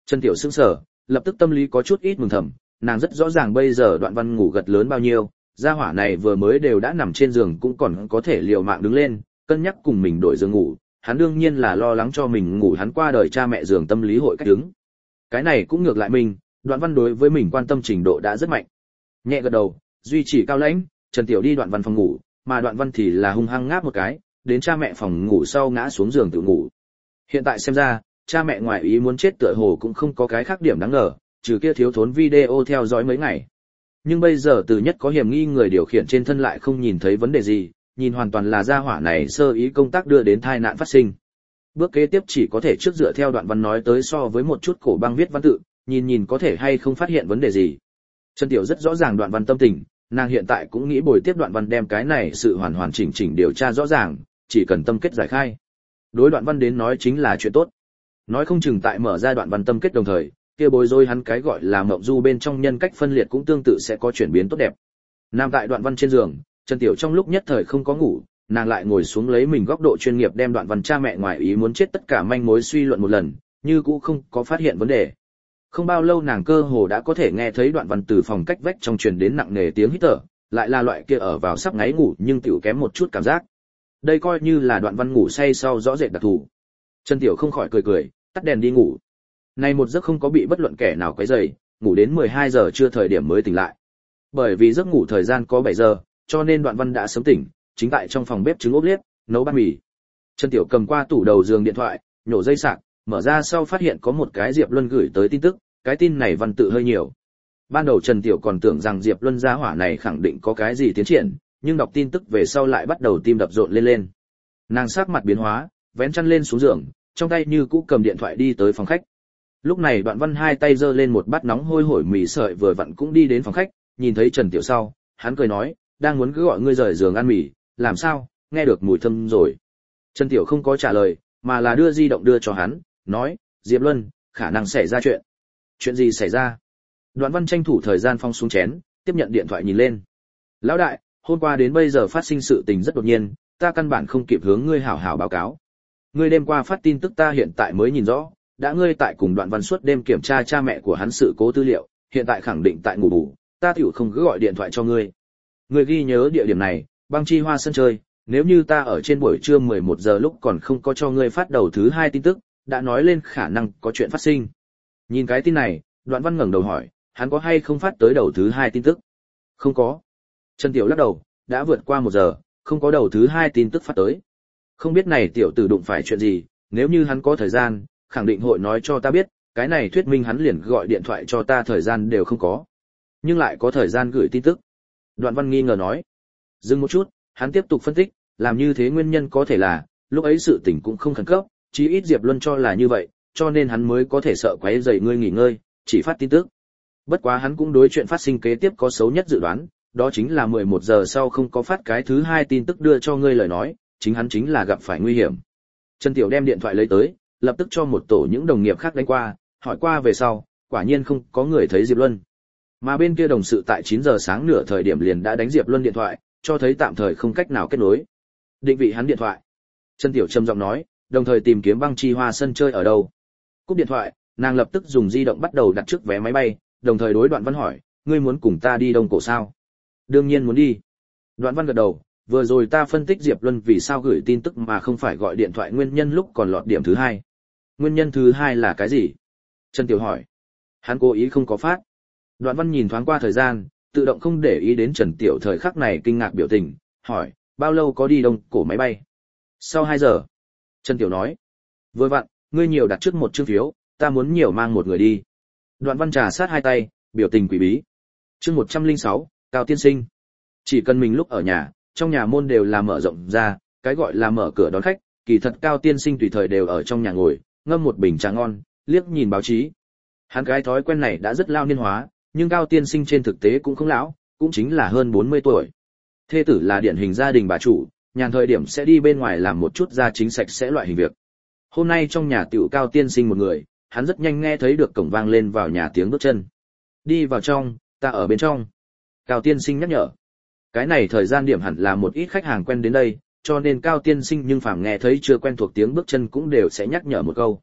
Trần Tiểu sững sờ, lập tức tâm lý có chút ít mừng thầm, nàng rất rõ ràng bây giờ Đoạn Văn ngủ gật lớn bao nhiêu, gia hỏa này vừa mới đều đã nằm trên giường cũng còn có thể liều mạng đứng lên, cân nhắc cùng mình đổi giường ngủ, hắn đương nhiên là lo lắng cho mình ngủ hắn qua đời cha mẹ giường tâm lý hội cách đứng. Cái này cũng ngược lại mình, Đoạn Văn đối với mình quan tâm trình độ đã rất mạnh. Nhẹ gật đầu, duy trì cao lãnh, Trần Tiểu đi Đoạn Văn phòng ngủ, mà Đoạn Văn thì là hung hăng ngáp một cái, đến cha mẹ phòng ngủ sau ngã xuống giường tự ngủ. Hiện tại xem ra, cha mẹ ngoài ý muốn chết tựa hồ cũng không có cái khác điểm đáng ngờ, trừ kia thiếu thốn video theo dõi mấy ngày. Nhưng bây giờ từ nhất có hiểm nghi người điều khiển trên thân lại không nhìn thấy vấn đề gì, nhìn hoàn toàn là gia hỏa này sơ ý công tác đưa đến tai nạn phát sinh. Bước kế tiếp chỉ có thể trước dựa theo Đoạn Văn nói tới so với một chút cổ băng viết văn tự, nhìn nhìn có thể hay không phát hiện vấn đề gì. Trần Tiểu rất rõ ràng Đoạn Văn tâm tình, nàng hiện tại cũng nghĩ bồi tiếp Đoạn Văn đem cái này sự hoàn hoàn chỉnh chỉnh điều tra rõ ràng, chỉ cần tâm kết giải khai. Đối Đoạn Văn đến nói chính là chuyện tốt. Nói không chừng tại mở ra Đoạn Văn tâm kết đồng thời, kia bối rối hắn cái gọi là mộng du bên trong nhân cách phân liệt cũng tương tự sẽ có chuyển biến tốt đẹp. Nam tại Đoạn Văn trên giường, Trần Tiểu trong lúc nhất thời không có ngủ, nàng lại ngồi xuống lấy mình góc độ chuyên nghiệp đem Đoạn Văn cha mẹ ngoài ý muốn chết tất cả manh mối suy luận một lần, như cũ không có phát hiện vấn đề. Không bao lâu nàng cơ hồ đã có thể nghe thấy Đoạn Văn từ phòng cách vách trong truyền đến nặng nề tiếng hít thở, lại là loại kia ở vào sắp ngáy ngủ nhưng tiểu kém một chút cảm giác. Đây coi như là Đoạn Văn ngủ say sau rõ rệt đặc thù. Trần Tiểu không khỏi cười cười, tắt đèn đi ngủ. Nay một giấc không có bị bất luận kẻ nào quấy rầy, ngủ đến mười hai giờ trưa thời điểm mới tỉnh lại. Bởi vì giấc ngủ thời gian có bảy giờ, cho nên Đoạn Văn đã sớm tỉnh, chính tại trong phòng bếp trứng ốp liếp, nấu bát mì. Trần Tiểu cầm qua tủ đầu giường điện thoại, nhổ dây sạc, mở ra sau phát hiện có một cái Diệp Luân gửi tới tin tức, cái tin này văn tự hơi nhiều. Ban đầu Trần Tiểu còn tưởng rằng Diệp Luân gia hỏa này khẳng định có cái gì tiến triển, nhưng đọc tin tức về sau lại bắt đầu tim đập rộn lên lên. Nàng sắc mặt biến hóa, vén chăn lên xuống giường, trong tay như cũ cầm điện thoại đi tới phòng khách. Lúc này Đoạn Văn hai tay giơ lên một bát nóng hôi hổi mì sợi vừa vặn cũng đi đến phòng khách, nhìn thấy Trần Tiểu sau, hắn cười nói, đang muốn cứ gọi ngươi rời giường ăn mì, làm sao, nghe được mùi thơm rồi. Trần Tiểu không có trả lời, mà là đưa di động đưa cho hắn, nói, Diệp Luân, khả năng xảy ra chuyện. Chuyện gì xảy ra? Đoạn Văn tranh thủ thời gian phong xuống chén, tiếp nhận điện thoại nhìn lên. Lão đại, hôm qua đến bây giờ phát sinh sự tình rất đột nhiên, ta căn bản không kịp hướng ngươi hảo hảo báo cáo. Ngươi đêm qua phát tin tức ta hiện tại mới nhìn rõ, đã ngươi tại cùng Đoạn Văn suốt đêm kiểm tra cha mẹ của hắn sự cố tư liệu, hiện tại khẳng định tại ngủ bù, ta tiểu không cứ gọi điện thoại cho ngươi. Ngươi ghi nhớ địa điểm này, Băng Chi Hoa sân chơi, nếu như ta ở trên buổi trưa mười một giờ lúc còn không có cho ngươi phát đầu thứ hai tin tức, đã nói lên khả năng có chuyện phát sinh. Nhìn cái tin này, Đoạn Văn ngẩng đầu hỏi, hắn có hay không phát tới đầu thứ hai tin tức? Không có. Trần Tiểu lắc đầu, đã vượt qua một giờ, không có đầu thứ hai tin tức phát tới. Không biết này tiểu tử đụng phải chuyện gì, nếu như hắn có thời gian, khẳng định hội nói cho ta biết, cái này thuyết minh hắn liền gọi điện thoại cho ta thời gian đều không có. Nhưng lại có thời gian gửi tin tức. Đoạn Văn nghi ngờ nói. Dừng một chút, hắn tiếp tục phân tích, làm như thế nguyên nhân có thể là, lúc ấy sự tình cũng không khẩn cấp, chí ít Diệp Luân cho là như vậy, cho nên hắn mới có thể sợ quấy rầy ngươi nghỉ ngơi, chỉ phát tin tức. Bất quá hắn cũng đối chuyện phát sinh kế tiếp có xấu nhất dự đoán, đó chính là mười một giờ sau không có phát cái thứ hai tin tức đưa cho ngươi lời nói, chính hắn chính là gặp phải nguy hiểm. Trần Tiểu đem điện thoại lấy tới, lập tức cho một tổ những đồng nghiệp khác đánh qua, hỏi qua về sau, quả nhiên không có người thấy Diệp Luân. Mà bên kia đồng sự tại chín giờ sáng nửa thời điểm liền đã đánh Diệp Luân điện thoại, cho thấy tạm thời không cách nào kết nối. Định vị hắn điện thoại. Trần Tiểu trầm giọng nói, đồng thời tìm kiếm Băng Chi Hoa sân chơi ở đâu. Cúp điện thoại, nàng lập tức dùng di động bắt đầu đặt trước vé máy bay, đồng thời đối Đoạn Văn hỏi, ngươi muốn cùng ta đi Đông Cổ sao? Đương nhiên muốn đi. Đoạn Văn gật đầu, vừa rồi ta phân tích Diệp Luân vì sao gửi tin tức mà không phải gọi điện thoại nguyên nhân lúc còn lọt điểm thứ hai. Nguyên nhân thứ hai là cái gì? Trần Tiểu hỏi. Hắn cố ý không có phát. Đoạn Văn nhìn thoáng qua thời gian, tự động không để ý đến Trần Tiểu thời khắc này kinh ngạc biểu tình, hỏi, bao lâu có đi Đông Cổ máy bay? Sau hai giờ. Trần Tiểu nói. Vừa vặn, ngươi nhiều đặt trước một chương phiếu, ta muốn nhiều mang một người đi. Đoạn Văn trà sát hai tay, biểu tình quỷ bí. Chương một trăm lẻ sáu, Cao tiên sinh. Chỉ cần mình lúc ở nhà, trong nhà môn đều là mở rộng ra, cái gọi là mở cửa đón khách, kỳ thật Cao tiên sinh tùy thời đều ở trong nhà ngồi, ngâm một bình trà ngon, liếc nhìn báo chí. Hắn cái thói quen này đã rất lao niên hóa, nhưng Cao tiên sinh trên thực tế cũng không lão, cũng chính là hơn bốn mươi tuổi. Thê tử là điển hình gia đình bà chủ, nhàn thời điểm sẽ đi bên ngoài làm một chút gia chính sạch sẽ loại hình việc. Hôm nay trong nhà tiểu Cao tiên sinh một người, hắn rất nhanh nghe thấy được cổng vang lên vào nhà tiếng bước chân. Đi vào trong, ta ở bên trong. Cao tiên sinh nhắc nhở. Cái này thời gian điểm hẳn là một ít khách hàng quen đến đây, cho nên Cao tiên sinh nhưng phàm nghe thấy chưa quen thuộc tiếng bước chân cũng đều sẽ nhắc nhở một câu.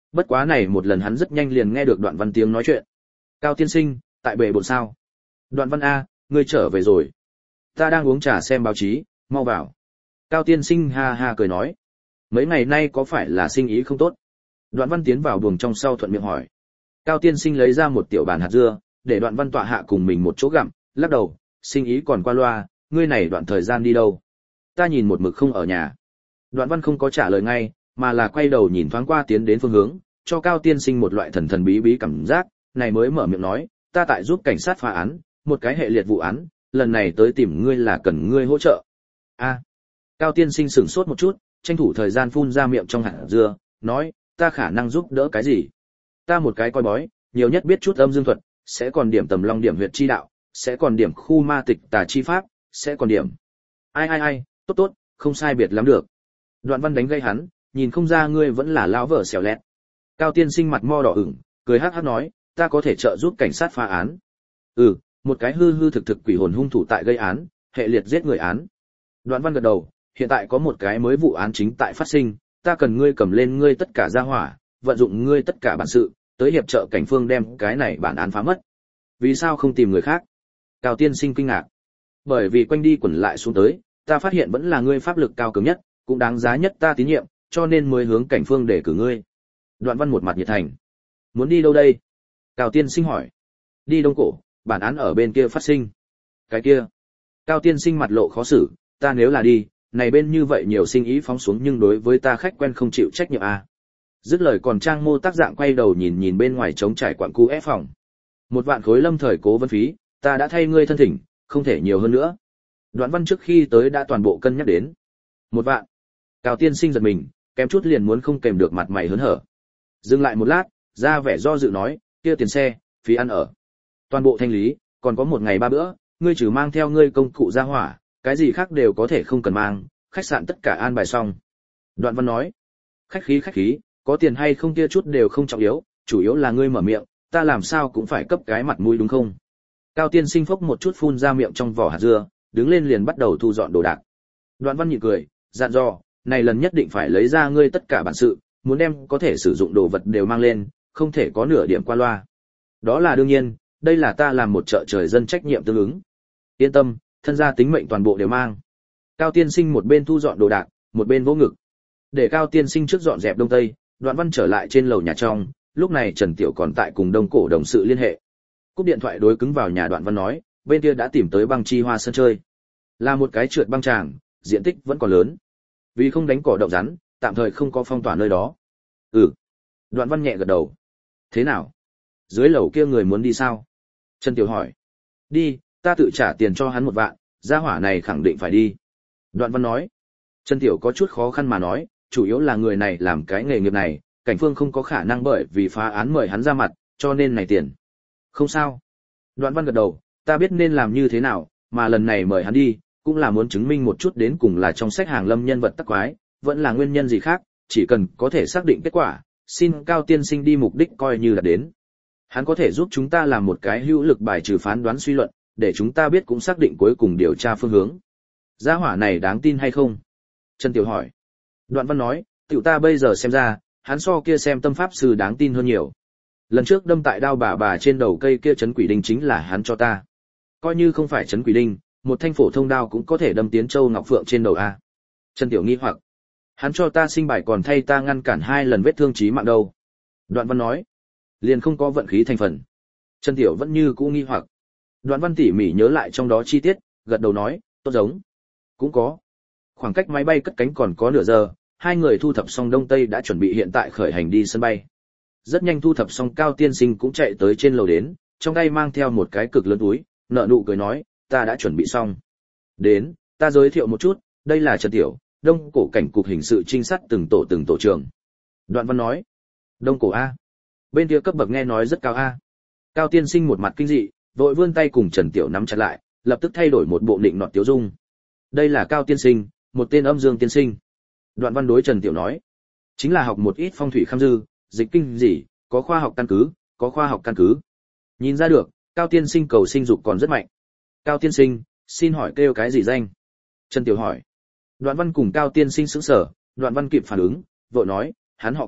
Bất quá này một lần hắn rất nhanh liền nghe được Đoạn Văn tiếng nói chuyện. Cao tiên sinh, tại bệ bộn sao? Đoạn Văn a, ngươi trở về rồi. Ta đang uống trà xem báo chí, mau vào. Cao tiên sinh ha ha cười nói. Mấy ngày nay có phải là sinh ý không tốt? Đoạn Văn tiến vào buồng trong sau thuận miệng hỏi. Cao tiên sinh lấy ra một tiểu bàn hạt dưa, để Đoạn Văn tọa hạ cùng mình một chỗ gặm, lắc đầu, sinh ý còn qua loa, ngươi này đoạn thời gian đi đâu? Ta nhìn một mực không ở nhà. Đoạn Văn không có trả lời ngay, mà là quay đầu nhìn thoáng qua tiến đến phương hướng, cho Cao tiên sinh một loại thần thần bí bí cảm giác, này mới mở miệng nói, ta tại giúp cảnh sát phá án, một cái hệ liệt vụ án, lần này tới tìm ngươi là cần ngươi hỗ trợ. A. Cao tiên sinh sửng sốt một chút, tranh thủ thời gian phun ra miệng trong hạt dưa, nói, ta khả năng giúp đỡ cái gì? Ta một cái coi bói, nhiều nhất biết chút âm dương thuật, sẽ còn điểm tầm long điểm huyệt chi đạo, sẽ còn điểm khu ma tịch tà chi pháp, sẽ còn điểm. Ai ai ai, tốt tốt, không sai biệt lắm được. Đoạn Văn đánh gây hắn, nhìn không ra ngươi vẫn là lão vợ xẻo lẹt. Cao tiên sinh mặt mo đỏ ửng, cười hắc hắc nói, ta có thể trợ giúp cảnh sát phá án. Ừ, một cái hư hư thực thực quỷ hồn hung thủ tại gây án, hệ liệt giết người án. Đoạn Văn gật đầu, hiện tại có một cái mới vụ án chính tại phát sinh, ta cần ngươi cầm lên ngươi tất cả gia hỏa, vận dụng ngươi tất cả bản sự, tới hiệp trợ cảnh phương đem cái này bản án phá mất. Vì sao không tìm người khác? Cao tiên sinh kinh ngạc. Bởi vì quanh đi quẩn lại xuống tới, ta phát hiện vẫn là ngươi pháp lực cao cường nhất, cũng đáng giá nhất ta tín nhiệm, cho nên mới hướng cảnh phương để cử ngươi. Đoạn Văn một mặt nhiệt thành. Muốn đi đâu đây? Cao tiên sinh hỏi. Đi Đông Cổ, bản án ở bên kia phát sinh. Cái kia? Cao tiên sinh mặt lộ khó xử, ta nếu là đi, này bên như vậy nhiều sinh ý phóng xuống nhưng đối với ta khách quen không chịu trách nhiệm à. Dứt lời còn trang mô tác dạng quay đầu nhìn nhìn bên ngoài trống trải quặng cu ép phòng. Một vạn khối lâm thời cố vấn phí, ta đã thay ngươi thân thỉnh, không thể nhiều hơn nữa. Đoạn Văn trước khi tới đã toàn bộ cân nhắc đến. Một vạn. Cao tiên sinh giật mình, kém chút liền muốn không kèm được mặt mày hớn hở. Dừng lại một lát, ra vẻ do dự nói, kia tiền xe, phí ăn ở. Toàn bộ thanh lý, còn có một ngày ba bữa, ngươi trừ mang theo ngươi công cụ ra hỏa, cái gì khác đều có thể không cần mang, khách sạn tất cả an bài xong. Đoạn Văn nói, khách khí khách khí, có tiền hay không kia chút đều không trọng yếu, chủ yếu là ngươi mở miệng, ta làm sao cũng phải cấp cái mặt mũi đúng không? Cao tiên sinh phốc một chút phun ra miệng trong vỏ hạt dưa, đứng lên liền bắt đầu thu dọn đồ đạc. Đoạn Văn nhịn cười, dặn dò, này lần nhất định phải lấy ra ngươi tất cả bản sự, muốn đem có thể sử dụng đồ vật đều mang lên, không thể có nửa điểm qua loa. Đó là đương nhiên, đây là ta làm một trợ trời dân trách nhiệm tương ứng. Yên tâm, thân gia tính mệnh toàn bộ đều mang. Cao tiên sinh một bên thu dọn đồ đạc, một bên vỗ ngực. Để Cao tiên sinh trước dọn dẹp đông tây, Đoạn Văn trở lại trên lầu nhà trong, lúc này Trần Tiểu còn tại cùng Đông Cổ đồng sự liên hệ. Cúp điện thoại đối cứng vào nhà Đoạn Văn nói, bên kia đã tìm tới băng chi hoa sân chơi. Là một cái trượt băng tràng, diện tích vẫn còn lớn. Vì không đánh cỏ động rắn, tạm thời không có phong tỏa nơi đó. Ừ. Đoạn Văn nhẹ gật đầu. Thế nào? Dưới lầu kia người muốn đi sao? Trần Tiểu hỏi. Đi, ta tự trả tiền cho hắn một vạn, gia hỏa này khẳng định phải đi. Đoạn Văn nói. Trần Tiểu có chút khó khăn mà nói, chủ yếu là người này làm cái nghề nghiệp này, cảnh phương không có khả năng bởi vì phá án mời hắn ra mặt, cho nên này tiền. Không sao. Đoạn Văn gật đầu, ta biết nên làm như thế nào, mà lần này mời hắn đi, cũng là muốn chứng minh một chút đến cùng là trong sách hàng lâm nhân vật tắc quái, vẫn là nguyên nhân gì khác, chỉ cần có thể xác định kết quả, xin Cao tiên sinh đi mục đích coi như là đến. Hắn có thể giúp chúng ta làm một cái hữu lực bài trừ phán đoán suy luận, để chúng ta biết cũng xác định cuối cùng điều tra phương hướng. Gia hỏa này đáng tin hay không? Trần Tiểu hỏi. Đoạn Văn nói, tiểu ta bây giờ xem ra, hắn so kia xem tâm pháp sư đáng tin hơn nhiều. Lần trước đâm tại đao bà bà trên đầu cây kia chấn quỷ đinh chính là hắn cho ta. Coi như không phải chấn quỷ đinh, một thanh phổ thông đao cũng có thể đâm tiến châu ngọc phượng trên đầu a. Trần Tiểu nghi hoặc. Hắn cho ta sinh bài còn thay ta ngăn cản hai lần vết thương chí mạng đâu. Đoạn Văn nói. Liền không có vận khí thành phần. Trần Tiểu vẫn như cũ nghi hoặc. Đoạn Văn tỉ mỉ nhớ lại trong đó chi tiết, gật đầu nói, tốt giống. Cũng có. Khoảng cách máy bay cất cánh còn có nửa giờ, hai người thu thập xong đông tây đã chuẩn bị hiện tại khởi hành đi sân bay. Rất nhanh thu thập xong Cao tiên sinh cũng chạy tới trên lầu đến, trong tay mang theo một cái cực lớn túi, nợ nụ cười nói, ta đã chuẩn bị xong. Đến, ta giới thiệu một chút, đây là Trần Tiểu, Đông Cổ cảnh cục hình sự trinh sát từng tổ từng tổ trưởng. Đoạn Văn nói, Đông Cổ A. Bên kia cấp bậc nghe nói rất cao A. Cao tiên sinh một mặt kinh dị, vội vươn tay cùng Trần Tiểu nắm chặt lại, lập tức thay đổi một bộ định nọt tiếu dung. Đây là Cao tiên sinh, một tên âm dương tiên sinh. Đoạn Văn đối Trần Tiểu nói, chính là học một ít phong thủy kham dư, dịch kinh gì, có khoa học căn cứ, có khoa học căn cứ. Nhìn ra được, Cao tiên sinh cầu sinh dục còn rất mạnh. Cao tiên sinh, xin hỏi kêu cái gì danh? Trần Tiểu hỏi. Đoạn Văn cùng Cao tiên sinh sững sờ, Đoạn Văn kịp phản ứng, vội nói, hắn họ Cao,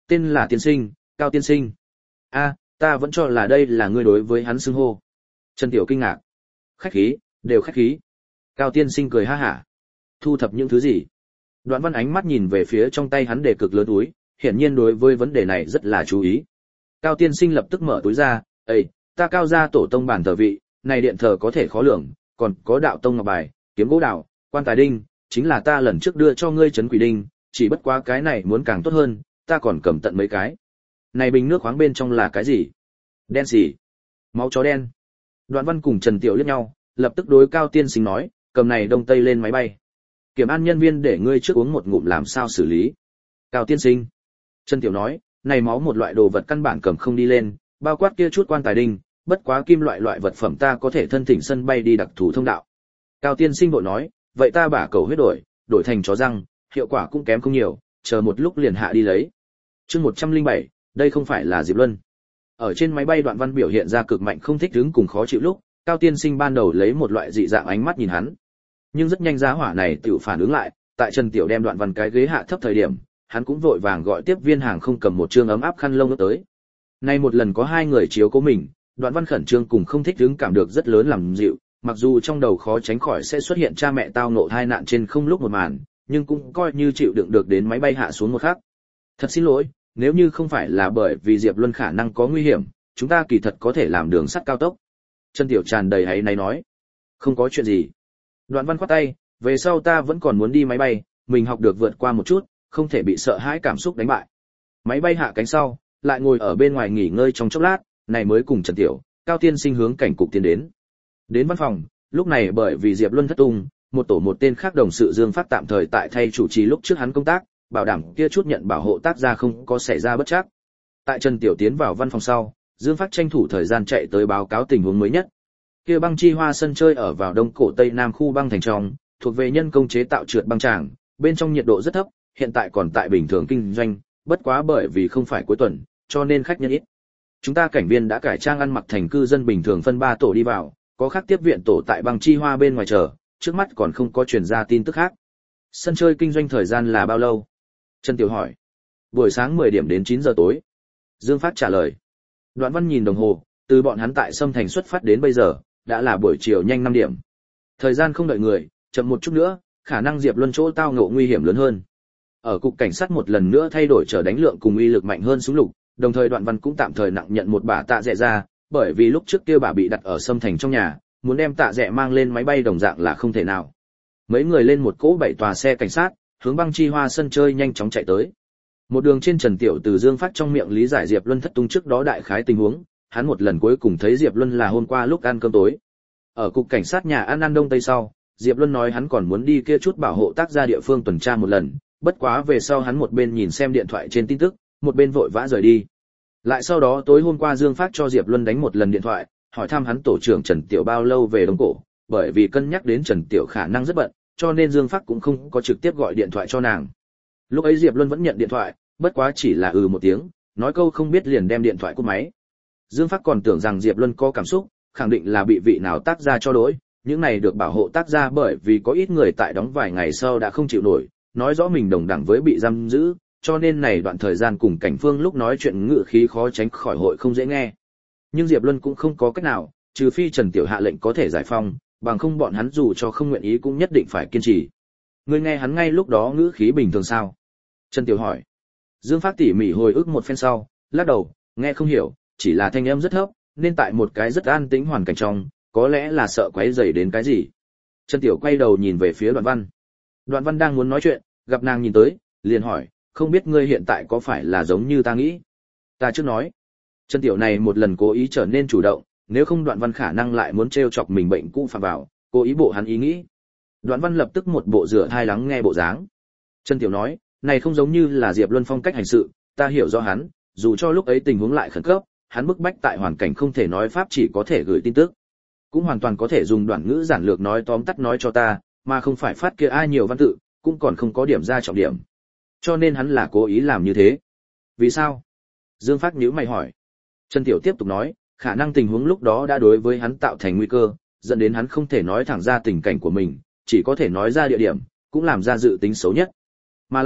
Tên là tiên sinh, Cao tiên sinh. A, ta vẫn cho là đây là ngươi đối với hắn xưng hô. Trần Tiểu kinh ngạc. Khách khí, đều khách khí. Cao tiên sinh cười ha hả. Thu thập những thứ gì? Đoạn Văn ánh mắt nhìn về phía trong tay hắn để cực lớn túi, hiển nhiên đối với vấn đề này rất là chú ý. Cao tiên sinh lập tức mở túi ra, "Ê, ta Cao gia tổ tông bản thờ vị, này điện thờ có thể khó lường, còn có đạo tông ngọc bài, kiếm gỗ đào, quan tài đinh, chính là ta lần trước đưa cho ngươi trấn quỷ đinh, chỉ bất quá cái này muốn càng tốt hơn, ta còn cầm tận mấy cái." Này bình nước khoáng bên trong là cái gì? Đen xì. Máu chó đen. Đoạn Văn cùng Trần Tiểu liếc nhau, lập tức đối Cao tiên sinh nói, "Cầm này đông tây lên máy bay. Kiểm an nhân viên để ngươi trước uống một ngụm làm sao xử lý." Cao tiên sinh. Trần Tiểu nói, "Này máu một loại đồ vật căn bản cầm không đi lên, bao quát kia chút quan tài đinh, bất quá kim loại loại vật phẩm ta có thể thân thỉnh sân bay đi đặc thù thông đạo." Cao tiên sinh vội nói, "Vậy ta bả cầu huyết đổi, đổi thành chó răng, hiệu quả cũng kém không nhiều, chờ một lúc liền hạ đi lấy." Chương một trăm lẻ bảy, đây không phải là Diệp Luân. Ở trên máy bay Đoạn Văn biểu hiện ra cực mạnh không thích đứng cùng khó chịu lúc, Cao tiên sinh ban đầu lấy một loại dị dạng ánh mắt nhìn hắn. Nhưng rất nhanh giá hỏa này tự phản ứng lại, tại Trần Tiểu đem Đoạn Văn cái ghế hạ thấp thời điểm, hắn cũng vội vàng gọi tiếp viên hàng không cầm một trương ấm áp khăn lông nước tới. Nay một lần có hai người chiếu cố mình, Đoạn Văn khẩn trương cùng không thích đứng cảm được rất lớn làm dịu, mặc dù trong đầu khó tránh khỏi sẽ xuất hiện cha mẹ tao ngộ tai nạn trên không lúc một màn, nhưng cũng coi như chịu đựng được đến máy bay hạ xuống một khắc. "Thật xin lỗi, nếu như không phải là bởi vì Diệp Luân khả năng có nguy hiểm, chúng ta kỳ thật có thể làm đường sắt cao tốc." Trần Tiểu tràn đầy áy náy nói. "Không có chuyện gì." Đoạn Văn khoát tay, "Về sau ta vẫn còn muốn đi máy bay, mình học được vượt qua một chút, không thể bị sợ hãi cảm xúc đánh bại." Máy bay hạ cánh sau, lại ngồi ở bên ngoài nghỉ ngơi trong chốc lát, này mới cùng Trần Tiểu, Cao tiên sinh hướng cảnh cục tiến đến. Đến văn phòng, lúc này bởi vì Diệp Luân thất tung, một tổ một tên khác đồng sự Dương Phát tạm thời tại thay chủ trì lúc trước hắn công tác, bảo đảm kia chút nhận bảo hộ tác gia không có xảy ra bất trắc. Tại Trần Tiểu tiến vào văn phòng sau, Dương Phát tranh thủ thời gian chạy tới báo cáo tình huống mới nhất. Kia băng chi hoa sân chơi ở vào đông cổ tây nam khu băng thành trong, thuộc về nhân công chế tạo trượt băng tràng, bên trong nhiệt độ rất thấp, hiện tại còn tại bình thường kinh doanh, bất quá bởi vì không phải cuối tuần, cho nên khách nhân ít. Chúng ta cảnh viên đã cải trang ăn mặc thành cư dân bình thường phân ba tổ đi vào, có khác tiếp viện tổ tại băng chi hoa bên ngoài chờ, trước mắt còn không có truyền ra tin tức khác. Sân chơi kinh doanh thời gian là bao lâu? Trần Tiểu hỏi. Buổi sáng mười điểm đến chín giờ tối. Dương Phát trả lời. Đoạn Văn nhìn đồng hồ, từ bọn hắn tại Sâm Thành xuất phát đến bây giờ, đã là buổi chiều nhanh năm điểm. Thời gian không đợi người, chậm một chút nữa, khả năng Diệp Luân chỗ tao ngộ nguy hiểm lớn hơn. Ở cục cảnh sát một lần nữa thay đổi trở đánh lượng cùng uy lực mạnh hơn súng lục, đồng thời Đoạn Văn cũng tạm thời nặng nhận một bả tạ rẻ ra, bởi vì lúc trước kia bả bị đặt ở Sâm Thành trong nhà, muốn đem tạ rẻ mang lên máy bay đồng dạng là không thể nào. Mấy người lên một cỗ bảy tòa xe cảnh sát, hướng băng chi hoa sân chơi nhanh chóng chạy tới. Một đường trên Trần Tiểu từ Dương Phát trong miệng lý giải Diệp Luân thất tung trước đó đại khái tình huống, hắn một lần cuối cùng thấy Diệp Luân là hôm qua lúc ăn cơm tối. Ở cục cảnh sát nhà ăn ăn đông tây sau, Diệp Luân nói hắn còn muốn đi kia chút bảo hộ tác gia địa phương tuần tra một lần, bất quá về sau hắn một bên nhìn xem điện thoại trên tin tức, một bên vội vã rời đi. Lại sau đó tối hôm qua Dương Phát cho Diệp Luân đánh một lần điện thoại, hỏi thăm hắn tổ trưởng Trần Tiểu bao lâu về Đông Cổ, bởi vì cân nhắc đến Trần Tiểu khả năng rất bận, cho nên Dương Phát cũng không có trực tiếp gọi điện thoại cho nàng. Lúc ấy Diệp Luân vẫn nhận điện thoại, bất quá chỉ là ừ một tiếng, nói câu không biết liền đem điện thoại cúp máy. Dương Phát còn tưởng rằng Diệp Luân có cảm xúc, khẳng định là bị vị nào tác gia cho lỗi, những này được bảo hộ tác gia bởi vì có ít người tại đóng vài ngày sau đã không chịu nổi, nói rõ mình đồng đẳng với bị giam giữ, cho nên này đoạn thời gian cùng Cảnh Phương lúc nói chuyện ngự khí khó tránh khỏi hội không dễ nghe. Nhưng Diệp Luân cũng không có cách nào, trừ phi Trần Tiểu hạ lệnh có thể giải phong, bằng không bọn hắn dù cho không nguyện ý cũng nhất định phải kiên trì. Ngươi nghe hắn ngay lúc đó ngữ khí bình thường sao? Trần Tiểu hỏi. Dương Phát tỉ mỉ hồi ức một phen sau, lắc đầu, nghe không hiểu, chỉ là thanh âm rất thấp, nên tại một cái rất an tĩnh hoàn cảnh trong, có lẽ là sợ quấy rầy đến cái gì. Trần Tiểu quay đầu nhìn về phía Đoạn Văn. Đoạn Văn đang muốn nói chuyện, gặp nàng nhìn tới, liền hỏi, không biết ngươi hiện tại có phải là giống như ta nghĩ? Ta trước nói. Trần Tiểu này một lần cố ý trở nên chủ động, nếu không Đoạn Văn khả năng lại muốn trêu chọc mình bệnh cũ phạm vào, cố ý bộ hắn ý nghĩ. Đoạn Văn lập tức một bộ rửa thai lắng nghe bộ dáng. Trần Tiểu nói, này không giống như là Diệp Luân phong cách hành sự, ta hiểu rõ hắn, dù cho lúc ấy tình huống lại khẩn cấp, hắn bức bách tại hoàn cảnh không thể nói pháp chỉ có thể gửi tin tức. Cũng hoàn toàn có thể dùng đoạn ngữ giản lược nói tóm tắt nói cho ta, mà không phải phát kia ai nhiều văn tự, cũng còn không có điểm ra trọng điểm. Cho nên hắn là cố ý làm như thế. Vì sao? Dương Phát nhíu mày hỏi. Trần Tiểu tiếp tục nói, khả năng tình huống lúc đó đã đối với hắn tạo thành nguy cơ, dẫn đến hắn không thể nói thẳng ra tình cảnh của mình, chỉ có thể nói ra địa điểm, cũng làm ra dự tính xấu nhất. Mà lại,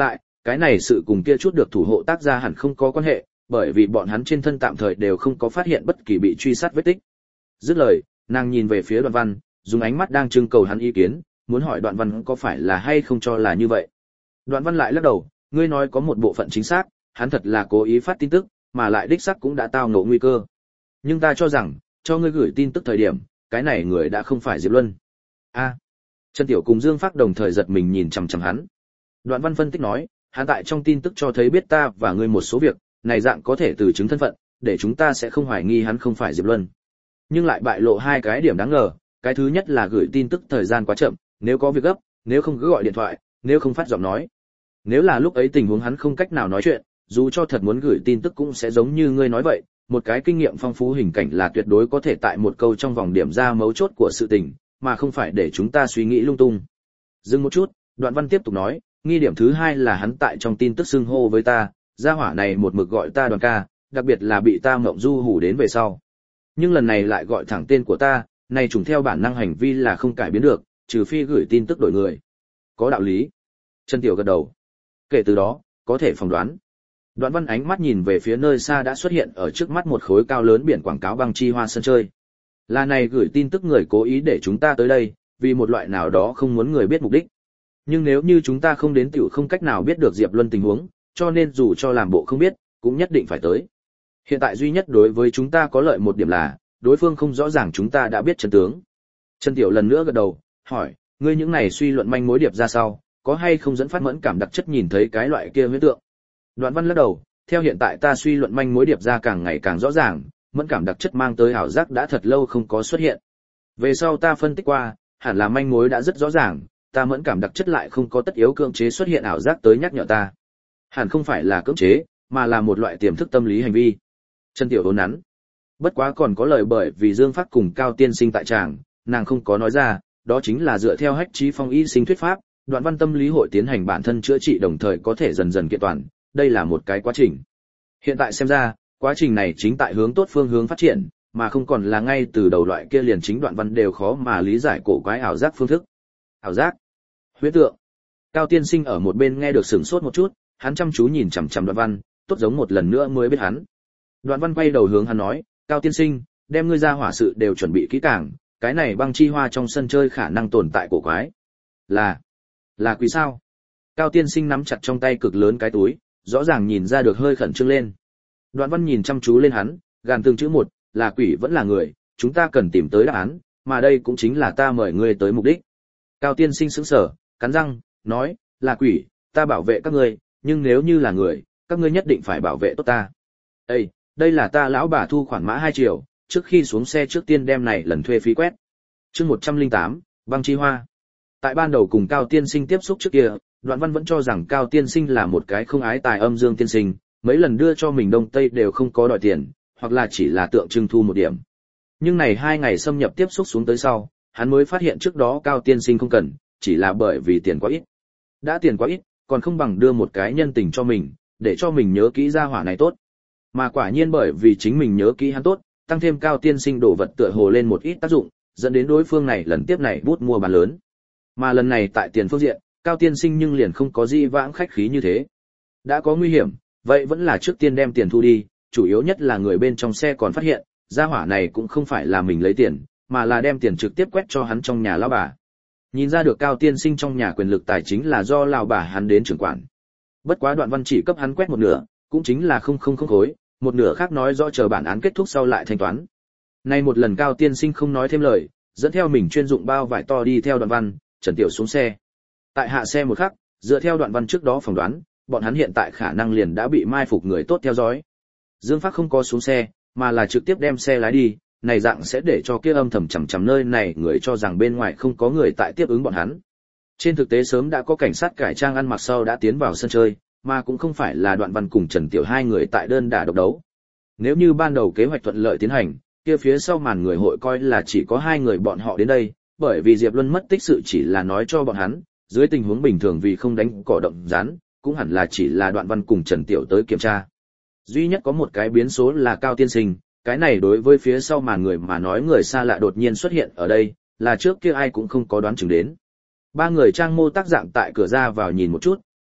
Cái này sự cùng kia chút được thủ hộ tác gia hẳn không có quan hệ, bởi vì bọn hắn trên thân tạm thời đều không có phát hiện bất kỳ bị truy sát vết tích. Dứt lời, nàng nhìn về phía Đoạn Văn, dùng ánh mắt đang trưng cầu hắn ý kiến, muốn hỏi Đoạn Văn có phải là hay không cho là như vậy. Đoạn Văn lại lắc đầu, ngươi nói có một bộ phận chính xác, hắn thật là cố ý phát tin tức, mà lại đích xác cũng đã tao ngộ nguy cơ. Nhưng ta cho rằng, cho ngươi gửi tin tức thời điểm, cái này người đã không phải Diệp Luân. A. Trần Tiểu cùng Dương Phác đồng thời giật mình nhìn chằm chằm hắn. Đoạn Văn phân tích nói, hắn tại trong tin tức cho thấy biết ta và ngươi một số việc, này dạng có thể từ chứng thân phận, để chúng ta sẽ không hoài nghi hắn không phải Diệp Luân. Nhưng lại bại lộ hai cái điểm đáng ngờ, cái thứ nhất là gửi tin tức thời gian quá chậm, nếu có việc gấp, nếu không cứ gọi điện thoại, nếu không phát giọng nói. Nếu là lúc ấy tình huống hắn không cách nào nói chuyện, dù cho thật muốn gửi tin tức cũng sẽ giống như ngươi nói vậy, một cái kinh nghiệm phong phú hình cảnh là tuyệt đối có thể tại một câu trong vòng điểm ra mấu chốt của sự tình, mà không phải để chúng ta suy nghĩ lung tung. Dừng một chút, Đoạn Văn tiếp tục nói, nghi điểm thứ hai là hắn tại trong tin tức xưng hô với ta, gia hỏa này một mực gọi ta Đoàn ca, đặc biệt là bị ta mộng du hủ đến về sau. Nhưng lần này lại gọi thẳng tên của ta, này trùng theo bản năng hành vi là không cải biến được, trừ phi gửi tin tức đổi người. Có đạo lý. Trần Tiểu gật đầu. Kể từ đó, có thể phỏng đoán. Đoạn Văn ánh mắt nhìn về phía nơi xa đã xuất hiện ở trước mắt một khối cao lớn biển quảng cáo băng chi hoa sân chơi. Là này gửi tin tức người cố ý để chúng ta tới đây, vì một loại nào đó không muốn người biết mục đích. Nhưng nếu như chúng ta không đến tiểu không cách nào biết được Diệp Luân tình huống, cho nên dù cho làm bộ không biết, cũng nhất định phải tới. Hiện tại duy nhất đối với chúng ta có lợi một điểm là, đối phương không rõ ràng chúng ta đã biết chân tướng. Trần Tiểu lần nữa gật đầu, hỏi, ngươi những này suy luận manh mối điệp ra sau, có hay không dẫn phát mẫn cảm đặc chất nhìn thấy cái loại kia huyễn tượng? Đoạn Văn lắc đầu, theo hiện tại ta suy luận manh mối điệp ra càng ngày càng rõ ràng, mẫn cảm đặc chất mang tới ảo giác đã thật lâu không có xuất hiện. Về sau ta phân tích qua, hẳn là manh mối đã rất rõ ràng, ta mẫn cảm đặc chất lại không có tất yếu cưỡng chế xuất hiện ảo giác tới nhắc nhở ta. Hẳn không phải là cưỡng chế, mà là một loại tiềm thức tâm lý hành vi. Trần Tiểu vốn nắn. Bất quá còn có lời bởi vì Dương Phác cùng Cao tiên sinh tại tràng, nàng không có nói ra, đó chính là dựa theo Hách Chí Phong y sinh thuyết pháp, Đoạn Văn tâm lý hội tiến hành bản thân chữa trị đồng thời có thể dần dần kiện toàn, đây là một cái quá trình. Hiện tại xem ra, quá trình này chính tại hướng tốt phương hướng phát triển, mà không còn là ngay từ đầu loại kia liền chính Đoạn Văn đều khó mà lý giải cổ quái ảo giác phương thức. Ảo giác, huyễn tượng. Cao tiên sinh ở một bên nghe được sửng sốt một chút, hắn chăm chú nhìn chằm chằm Đoạn Văn, tốt giống một lần nữa mới biết hắn. Đoạn Văn quay đầu hướng hắn nói, Cao tiên sinh, đem ngươi ra hỏa sự đều chuẩn bị kỹ càng, cái này băng chi hoa trong sân chơi khả năng tồn tại cổ quái. Là, là quỷ sao? Cao tiên sinh nắm chặt trong tay cực lớn cái túi, rõ ràng nhìn ra được hơi khẩn trương lên. Đoạn Văn nhìn chăm chú lên hắn, gàn từng chữ một, là quỷ vẫn là người, chúng ta cần tìm tới đáp án, mà đây cũng chính là ta mời ngươi tới mục đích. Cao tiên sinh sững sờ, cắn răng, nói, là quỷ, ta bảo vệ các ngươi, nhưng nếu như là người, các ngươi nhất định phải bảo vệ tốt ta. Ê, đây là ta lão bà thu khoản mã hai triệu, trước khi xuống xe trước tiên đem này lần thuê phí quét. Chương một trăm lẻ tám, băng chi hoa. Tại ban đầu cùng Cao tiên sinh tiếp xúc trước kia, Đoạn Văn vẫn cho rằng Cao tiên sinh là một cái không ái tài âm dương tiên sinh, mấy lần đưa cho mình đông tây đều không có đòi tiền, hoặc là chỉ là tượng trưng thu một điểm. Nhưng này hai ngày xâm nhập tiếp xúc xuống tới sau, hắn mới phát hiện trước đó Cao tiên sinh không cần, chỉ là bởi vì tiền quá ít. Đã tiền quá ít, còn không bằng đưa một cái nhân tình cho mình, để cho mình nhớ kỹ gia hỏa này tốt. Mà quả nhiên bởi vì chính mình nhớ kỹ hắn tốt, tăng thêm Cao tiên sinh đổ vật tựa hồ lên một ít tác dụng, dẫn đến đối phương này lần tiếp này bút mua bán lớn. Mà lần này tại tiền phương diện, Cao tiên sinh nhưng liền không có gì vãng khách khí như thế. Đã có nguy hiểm, vậy vẫn là trước tiên đem tiền thu đi, chủ yếu nhất là người bên trong xe còn phát hiện, gia hỏa này cũng không phải là mình lấy tiền, mà là đem tiền trực tiếp quét cho hắn trong nhà lão bà. Nhìn ra được Cao tiên sinh trong nhà quyền lực tài chính là do lão bà hắn đến trưởng quản. Bất quá Đoạn Văn chỉ cấp hắn quét một nửa, cũng chính là không không không khối, một nửa khác nói rõ chờ bản án kết thúc sau lại thanh toán. Nay một lần Cao tiên sinh không nói thêm lời, dẫn theo mình chuyên dụng bao vải to đi theo Đoạn Văn, Trần Tiểu xuống xe. Tại hạ xe một khắc, dựa theo Đoạn Văn trước đó phỏng đoán, bọn hắn hiện tại khả năng liền đã bị mai phục người tốt theo dõi. Dương Phác không có xuống xe, mà là trực tiếp đem xe lái đi, này dạng sẽ để cho kia âm thầm chằm chằm nơi này người cho rằng bên ngoài không có người tại tiếp ứng bọn hắn. Trên thực tế sớm đã có cảnh sát cải trang ăn mặc sau đã tiến vào sân chơi, mà cũng không phải là Đoạn Văn cùng Trần Tiểu hai người tại đơn đả độc đấu. Nếu như ban đầu kế hoạch thuận lợi tiến hành, kia phía sau màn người hội coi là chỉ có hai người bọn họ đến đây, bởi vì Diệp Luân mất tích sự chỉ là nói cho bọn hắn, dưới tình huống bình thường vì không đánh cỏ động rắn, cũng hẳn là chỉ là Đoạn Văn cùng Trần Tiểu tới kiểm tra. Duy nhất có một cái biến số là Cao tiên sinh, cái này đối với phía sau màn người mà nói người xa lạ đột nhiên xuất hiện ở đây, là trước kia ai cũng không có đoán chừng đến. Ba người trang mô tác dạng tại cửa ra vào nhìn một chút,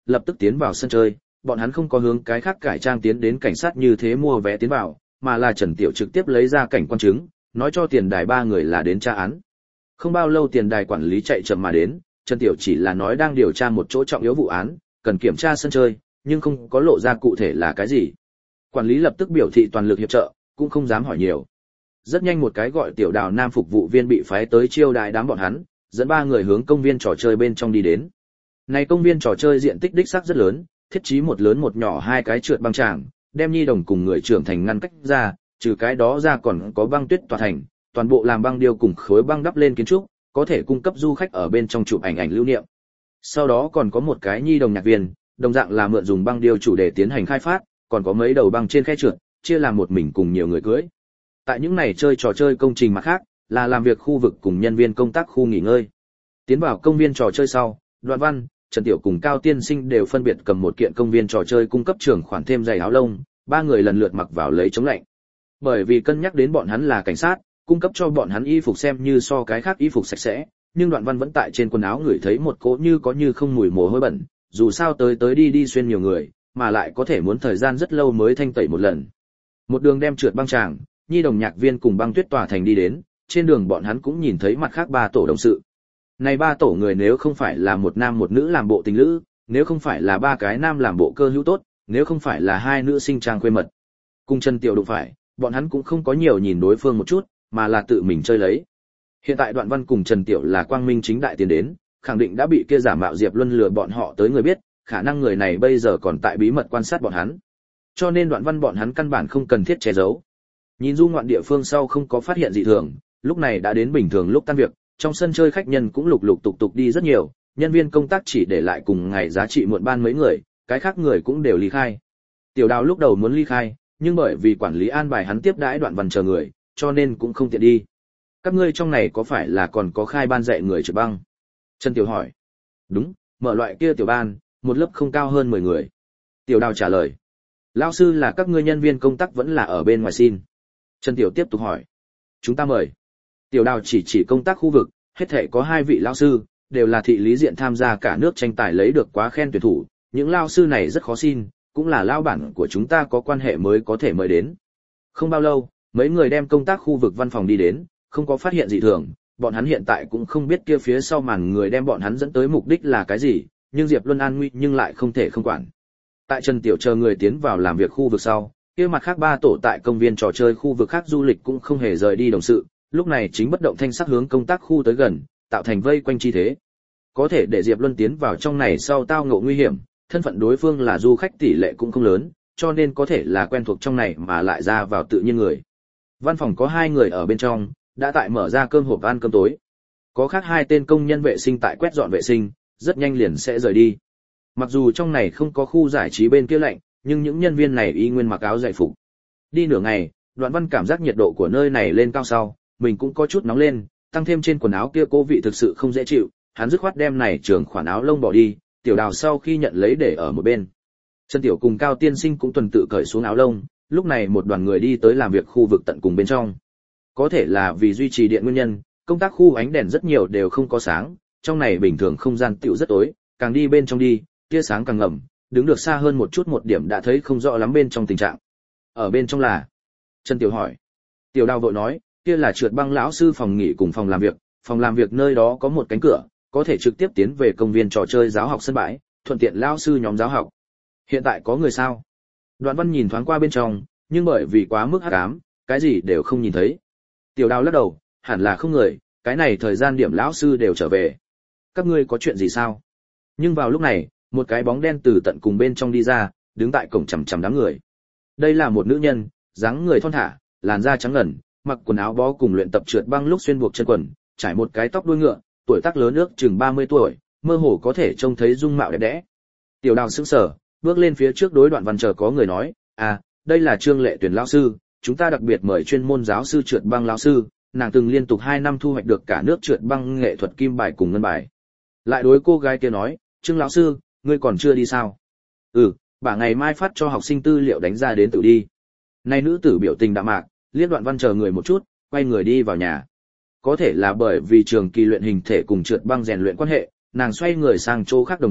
lập tức tiến vào sân chơi, bọn hắn không có hướng cái khác cải trang tiến đến cảnh sát như thế mua vé tiến vào, mà là Trần Tiểu trực tiếp lấy ra cảnh quan chứng, nói cho tiền đài ba người là đến tra án. Không bao lâu tiền đài quản lý chạy chậm mà đến, Trần Tiểu chỉ là nói đang điều tra một chỗ trọng yếu vụ án, cần kiểm tra sân chơi, nhưng không có lộ ra cụ thể là cái gì. Quản lý lập tức biểu thị toàn lực hiệp trợ, cũng không dám hỏi nhiều. Rất nhanh một cái gọi Tiểu Đào nam phục vụ viên bị phái tới chiêu đãi đám bọn hắn, dẫn ba người hướng công viên trò chơi bên trong đi đến. Này công viên trò chơi diện tích đích xác rất lớn, thiết trí một lớn một nhỏ hai cái trượt băng tràng, đem nhi đồng cùng người trưởng thành ngăn cách ra, trừ cái đó ra còn có băng tuyết tòa thành, toàn bộ làm băng điêu cùng khối băng đắp lên kiến trúc, có thể cung cấp du khách ở bên trong chụp ảnh ảnh lưu niệm. Sau đó còn có một cái nhi đồng nhạc viên, đồng dạng là mượn dùng băng điêu chủ đề tiến hành khai phát, còn có mấy đầu băng trên khe trượt, chia làm một mình cùng nhiều người cưỡi. Tại những này chơi trò chơi công trình mặt khác, là làm việc khu vực cùng nhân viên công tác khu nghỉ ngơi. Tiến vào công viên trò chơi sau, Đoạn Văn, Trần Tiểu cùng Cao Tiên Sinh đều phân biệt cầm một kiện công viên trò chơi cung cấp trưởng khoản thêm giày áo lông, ba người lần lượt mặc vào lấy chống lạnh. Bởi vì cân nhắc đến bọn hắn là cảnh sát, cung cấp cho bọn hắn y phục xem như so cái khác y phục sạch sẽ, nhưng Đoạn Văn vẫn tại trên quần áo ngửi thấy một cỗ như có như không mùi mồ hôi bẩn, dù sao tới tới đi đi xuyên nhiều người, mà lại có thể muốn thời gian rất lâu mới thanh tẩy một lần. Một đường đem trượt băng tràng, nhi đồng nhạc viên cùng băng tuyết tòa thành đi đến, trên đường bọn hắn cũng nhìn thấy mặt khác ba tổ đồng sự. Này ba tổ người nếu không phải là một nam một nữ làm bộ tình lữ, nếu không phải là ba cái nam làm bộ cơ hữu tốt, nếu không phải là hai nữ sinh trang khuê mật. Cùng Trần Tiểu đụng phải, bọn hắn cũng không có nhiều nhìn đối phương một chút, mà là tự mình chơi lấy. Hiện tại Đoạn Văn cùng Trần Tiểu là quang minh chính đại tiến đến, khẳng định đã bị kia giả mạo Diệp Luân lừa bọn họ tới người biết, khả năng người này bây giờ còn tại bí mật quan sát bọn hắn. Cho nên Đoạn Văn bọn hắn căn bản không cần thiết che giấu. Nhìn du ngoạn địa phương sau không có phát hiện dị thường, lúc này đã đến bình thường lúc tan việc, trong sân chơi khách nhân cũng lục lục tục tục đi rất nhiều, nhân viên công tác chỉ để lại cùng ngày giá trị muộn ban mấy người, cái khác người cũng đều ly khai. Tiểu Đào lúc đầu muốn ly khai, nhưng bởi vì quản lý an bài hắn tiếp đãi Đoạn Văn chờ người, cho nên cũng không tiện đi. Các ngươi trong này có phải là còn có khai ban dạy người trượt băng? Trần Tiểu hỏi. Đúng, mở loại kia tiểu ban, một lớp không cao hơn mười người. Tiểu Đào trả lời. Lão sư là các ngươi nhân viên công tác vẫn là ở bên ngoài xin? Trần Tiểu tiếp tục hỏi. Chúng ta mời. Tiểu Đào chỉ chỉ công tác khu vực, hết thảy có hai vị lão sư, đều là thị lý diện tham gia cả nước tranh tài lấy được quá khen tuyển thủ, những lão sư này rất khó xin, cũng là lão bản của chúng ta có quan hệ mới có thể mời đến. Không bao lâu, mấy người đem công tác khu vực văn phòng đi đến, không có phát hiện gì thường, bọn hắn hiện tại cũng không biết kia phía sau màn người đem bọn hắn dẫn tới mục đích là cái gì, nhưng Diệp Luân an nguy nhưng lại không thể không quản. Tại Trần Tiểu chờ người tiến vào làm việc khu vực sau, kia mặt khác ba tổ tại công viên trò chơi khu vực khác du lịch cũng không hề rời đi đồng sự, lúc này chính bất động thanh sắc hướng công tác khu tới gần, tạo thành vây quanh chi thế. Có thể để Diệp Luân tiến vào trong này sau tao ngộ nguy hiểm, thân phận đối phương là du khách tỷ lệ cũng không lớn, cho nên có thể là quen thuộc trong này mà lại ra vào tự nhiên người. Văn phòng có hai người ở bên trong, đã tại mở ra cơm hộp ăn cơm tối. Có khác hai tên công nhân vệ sinh tại quét dọn vệ sinh, rất nhanh liền sẽ rời đi. Mặc dù trong này không có khu giải trí bên kia lạnh, nhưng những nhân viên này y nguyên mặc áo giải phục. Đi nửa ngày, Đoạn Văn cảm giác nhiệt độ của nơi này lên cao sau, mình cũng có chút nóng lên, tăng thêm trên quần áo kia cố vị thực sự không dễ chịu, hắn dứt khoát đem này trường khoản áo lông bỏ đi, Tiểu Đào sau khi nhận lấy để ở một bên. Trần Tiểu cùng Cao Tiên Sinh cũng tuần tự cởi xuống áo lông, lúc này một đoàn người đi tới làm việc khu vực tận cùng bên trong. Có thể là vì duy trì điện nguyên nhân, công tác khu ánh đèn rất nhiều đều không có sáng, trong này bình thường không gian tựu rất tối, càng đi bên trong đi, tia sáng càng ngầm, đứng được xa hơn một chút một điểm đã thấy không rõ lắm bên trong tình trạng. Ở bên trong là? Trần Tiểu hỏi. Tiểu Đào vội nói, kia là trượt băng lão sư phòng nghỉ cùng phòng làm việc, phòng làm việc nơi đó có một cánh cửa, có thể trực tiếp tiến về công viên trò chơi giáo học sân bãi, thuận tiện lão sư nhóm giáo học. Hiện tại có người sao? Đoạn Văn nhìn thoáng qua bên trong, nhưng bởi vì quá mức hắc ám, cái gì đều không nhìn thấy. Tiểu Đào lắc đầu, hẳn là không người, cái này thời gian điểm lão sư đều trở về. Các ngươi có chuyện gì sao? Nhưng vào lúc này, một cái bóng đen từ tận cùng bên trong đi ra, đứng tại cổng chằm chằm đám người. Đây là một nữ nhân, dáng người thon thả, làn da trắng ngần, mặc quần áo bó cùng luyện tập trượt băng lúc xuyên buộc chân quần, trải một cái tóc đuôi ngựa, tuổi tác lớn ước chừng ba mươi tuổi, mơ hồ có thể trông thấy dung mạo đẹp đẽ. Tiểu Đào sững sờ, bước lên phía trước đối Đoạn Văn chờ có người nói, "À, đây là Trương Lệ Tuyển lão sư, chúng ta đặc biệt mời chuyên môn giáo sư trượt băng lão sư, nàng từng liên tục hai năm thu hoạch được cả nước trượt băng nghệ thuật kim bài cùng ngân bài." Lại đối cô gái kia nói, "Trương lão sư, ngươi còn chưa đi sao?" "Ừ, bà ngày mai phát cho học sinh tư liệu đánh ra đến tự đi." Này nữ tử biểu tình đạm mạc, liếc Đoạn Văn chờ người một chút, quay người đi vào nhà. Có thể là bởi vì trường kỳ luyện hình thể cùng trượt băng rèn luyện quan hệ, nàng xoay người sang chỗ khác đồng thời,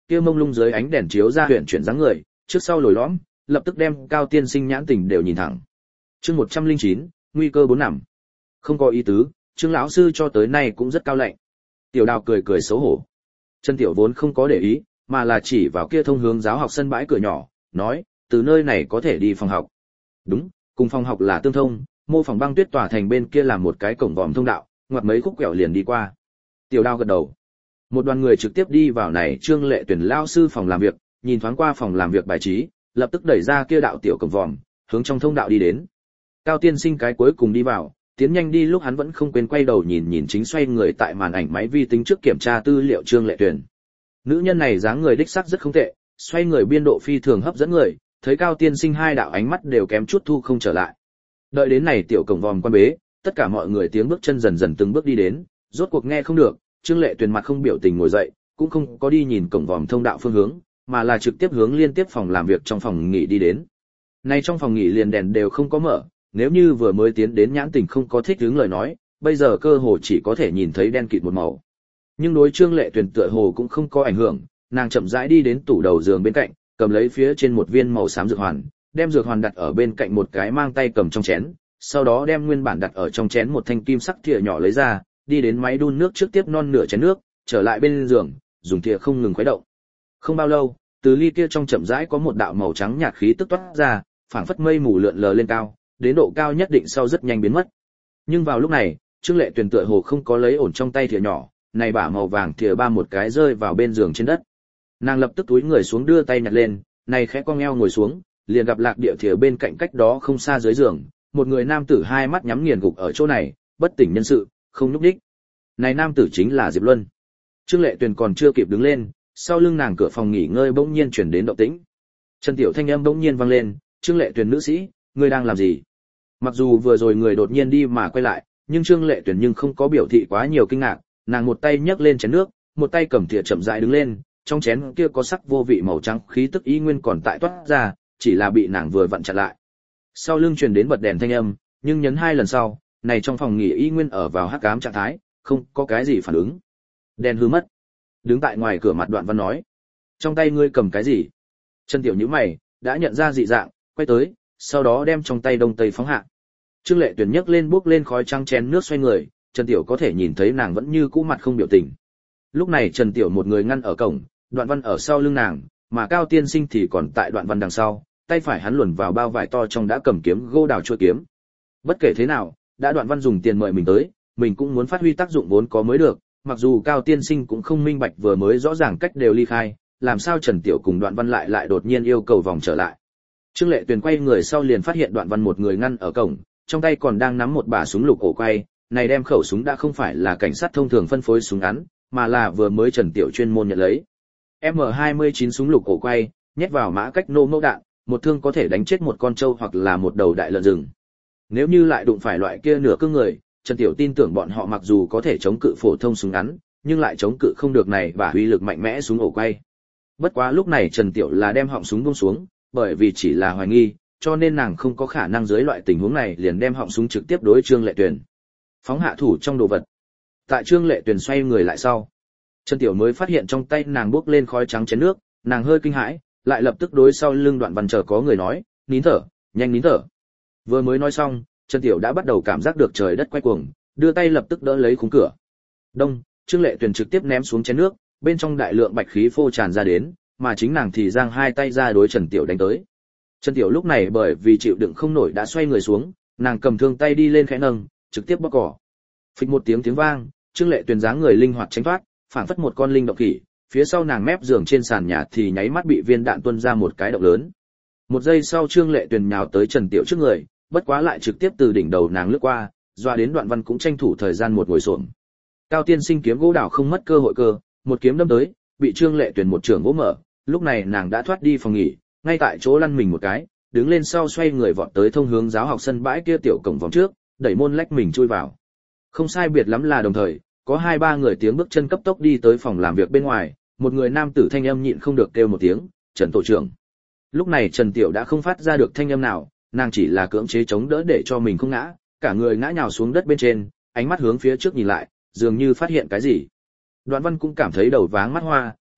kia mông lung dưới ánh đèn chiếu ra huyền chuyển dáng người, trước sau lồi lõm, lập tức đem Cao tiên sinh nhãn tình đều nhìn thẳng. Chương một trăm lẻ chín, nguy cơ bốn nằm. Không có ý tứ, Trương lão sư cho tới nay cũng rất cao lạnh. Tiểu Đào cười cười xấu hổ. Trần Tiểu vốn không có để ý, mà là chỉ vào kia thông hướng giáo học sân bãi cửa nhỏ, nói, từ nơi này có thể đi phòng học. Đúng, cùng phòng học là tương thông, mô phỏng băng tuyết tòa thành bên kia là một cái cổng vòm thông đạo, ngoặt mấy khúc quẹo liền đi qua. Tiểu Đào gật đầu. Một đoàn người trực tiếp đi vào này Trương Lệ Tuyển lao sư phòng làm việc, nhìn thoáng qua phòng làm việc bài trí, lập tức đẩy ra kia đạo tiểu cổng vòm, hướng trong thông đạo đi đến. Cao tiên sinh cái cuối cùng đi vào, tiến nhanh đi lúc hắn vẫn không quên quay đầu nhìn nhìn chính xoay người tại màn ảnh máy vi tính trước kiểm tra tư liệu Trương Lệ Tuyển. Nữ nhân này dáng người đích xác rất không tệ, xoay người biên độ phi thường hấp dẫn người, thấy Cao tiên sinh hai đạo ánh mắt đều kém chút thu không trở lại. Đợi đến này tiểu cổng vòm quan bế, tất cả mọi người tiếng bước chân dần dần từng bước đi đến, rốt cuộc nghe không được, Trương Lệ Tuyền mặt không biểu tình ngồi dậy, cũng không có đi nhìn cổng vòm thông đạo phương hướng, mà là trực tiếp hướng liên tiếp phòng làm việc trong phòng nghỉ đi đến. Này trong phòng nghỉ liền đèn đều không có mở, nếu như vừa mới tiến đến nhãn tình không có thích hướng lời nói, bây giờ cơ hồ chỉ có thể nhìn thấy đen kịt một màu. Nhưng đối Trương Lệ Tuyền tựa hồ cũng không có ảnh hưởng, nàng chậm rãi đi đến tủ đầu giường bên cạnh, cầm lấy phía trên một viên màu xám dược hoàn, đem dược hoàn đặt ở bên cạnh một cái mang tay cầm trong chén, sau đó đem nguyên bản đặt ở trong chén một thanh kim sắc thìa nhỏ lấy ra, đi đến máy đun nước trước tiếp non nửa chén nước, trở lại bên giường, dùng thìa không ngừng khuấy động. Không bao lâu, từ ly kia trong chậm rãi có một đạo màu trắng nhạt khí tức toát ra, phảng phất mây mù lượn lờ lên cao, đến độ cao nhất định sau rất nhanh biến mất. Nhưng vào lúc này, Trương Lệ Tuyền tựa hồ không có lấy ổn trong tay thìa nhỏ, này bả màu vàng thìa ba một cái rơi vào bên giường trên đất. Nàng lập tức túi người xuống đưa tay nhặt lên, này khẽ cong eo ngồi xuống, liền gặp lạc địa thìa bên cạnh cách đó không xa dưới giường, một người nam tử hai mắt nhắm nghiền gục ở chỗ này, bất tỉnh nhân sự, không nhúc nhích. Này nam tử chính là Diệp Luân. Trương Lệ Tuyền còn chưa kịp đứng lên, sau lưng nàng cửa phòng nghỉ ngơi bỗng nhiên truyền đến động tĩnh. Trần Tiểu thanh âm bỗng nhiên vang lên, "Trương Lệ Tuyền nữ sĩ, ngươi đang làm gì?" Mặc dù vừa rồi người đột nhiên đi mà quay lại, nhưng Trương Lệ Tuyền nhưng không có biểu thị quá nhiều kinh ngạc, nàng một tay nhấc lên chén nước, một tay cầm thìa chậm rãi đứng lên, trong chén kia có sắc vô vị màu trắng khí tức ý nguyên còn tại toát ra, chỉ là bị nàng vừa vặn chặn lại. Sau lưng truyền đến bật đèn thanh âm, nhưng nhấn hai lần sau, này trong phòng nghỉ y nguyên ở vào hắc ám trạng thái, không có cái gì phản ứng. Đèn hư mất. Đứng tại ngoài cửa mặt Đoạn Văn nói, "Trong tay ngươi cầm cái gì?" Trần Tiểu nhíu mày, đã nhận ra dị dạng, quay tới, sau đó đem trong tay đông tây phóng hạ. Trương Lệ Tuyền nhấc lên bốc lên khói trắng chén nước xoay người, Trần Tiểu có thể nhìn thấy nàng vẫn như cũ mặt không biểu tình. Lúc này Trần Tiểu một người ngăn ở cổng, Đoạn Văn ở sau lưng nàng, mà Cao tiên sinh thì còn tại Đoạn Văn đằng sau, tay phải hắn luồn vào bao vải to trong đã cầm kiếm gô đào chuôi kiếm. Bất kể thế nào, đã Đoạn Văn dùng tiền mời mình tới, mình cũng muốn phát huy tác dụng vốn có mới được, mặc dù Cao tiên sinh cũng không minh bạch vừa mới rõ ràng cách đều ly khai, làm sao Trần Tiểu cùng Đoạn Văn lại lại đột nhiên yêu cầu vòng trở lại. Trương Lệ Tuyền quay người sau liền phát hiện Đoạn Văn một người ngăn ở cổng, trong tay còn đang nắm một bả súng lục ổ quay, này đem khẩu súng đã không phải là cảnh sát thông thường phân phối súng ngắn, mà là vừa mới Trần Tiểu chuyên môn nhận lấy. M hai mươi chín súng lục ổ quay, nhét vào mã cách nô mẫu đạn, một thương có thể đánh chết một con trâu hoặc là một đầu đại lợn rừng. Nếu như lại đụng phải loại kia nửa cương người, Trần Tiểu tin tưởng bọn họ mặc dù có thể chống cự phổ thông súng ngắn, nhưng lại chống cự không được này và uy lực mạnh mẽ súng ổ quay. Bất quá lúc này Trần Tiểu là đem họng súng buông xuống, bởi vì chỉ là hoài nghi, cho nên nàng không có khả năng dưới loại tình huống này liền đem họng súng trực tiếp đối Trương Lệ Tuyền. Phóng hạ thủ trong đồ vật. Tại Trương Lệ Tuyền xoay người lại sau, Trần Tiểu mới phát hiện trong tay nàng bốc lên khói trắng chén nước, nàng hơi kinh hãi, lại lập tức đối sau lưng Đoạn Văn chờ có người nói, "Nín thở, nhanh nín thở." Vừa mới nói xong, Trần Tiểu đã bắt đầu cảm giác được trời đất quay cuồng, đưa tay lập tức đỡ lấy khung cửa. Đông, Trương Lệ Tuyền trực tiếp ném xuống chén nước, bên trong đại lượng bạch khí phô tràn ra đến, mà chính nàng thì giang hai tay ra đối Trần Tiểu đánh tới. Trần Tiểu lúc này bởi vì chịu đựng không nổi đã xoay người xuống, nàng cầm thương tay đi lên khẽ nâng, trực tiếp bóc cỏ. Phịch một tiếng tiếng vang, Trương Lệ Tuyền dáng người linh hoạt tránh thoát, phản phất một con linh động khỉ, phía sau nàng mép giường trên sàn nhà thì nháy mắt bị viên đạn tuôn ra một cái động lớn. Một giây sau Trương Lệ Tuyền nhào tới Trần Tiểu trước người, bất quá lại trực tiếp từ đỉnh đầu nàng lướt qua, doa đến Đoạn Văn cũng tranh thủ thời gian một ngồi xổm. Cao tiên sinh kiếm gỗ đào không mất cơ hội cơ, một kiếm đâm tới, bị Trương Lệ Tuyền một trường vỗ mở, lúc này nàng đã thoát đi phòng nghỉ, ngay tại chỗ lăn mình một cái, đứng lên sau xoay người vọt tới thông hướng giáo học sân bãi kia tiểu cổng vòng trước, đẩy môn lách mình chui vào. Không sai biệt lắm là đồng thời, có hai ba người tiếng bước chân cấp tốc đi tới phòng làm việc bên ngoài, một người nam tử thanh âm nhịn không được kêu một tiếng, "Trần tổ trưởng." Lúc này Trần Tiểu đã không phát ra được thanh âm nào, nàng chỉ là cưỡng chế chống đỡ để cho mình không ngã, cả người ngã nhào xuống đất bên trên, ánh mắt hướng phía trước nhìn lại, dường như phát hiện cái gì. Đoạn Văn cũng cảm thấy đầu váng mắt hoa,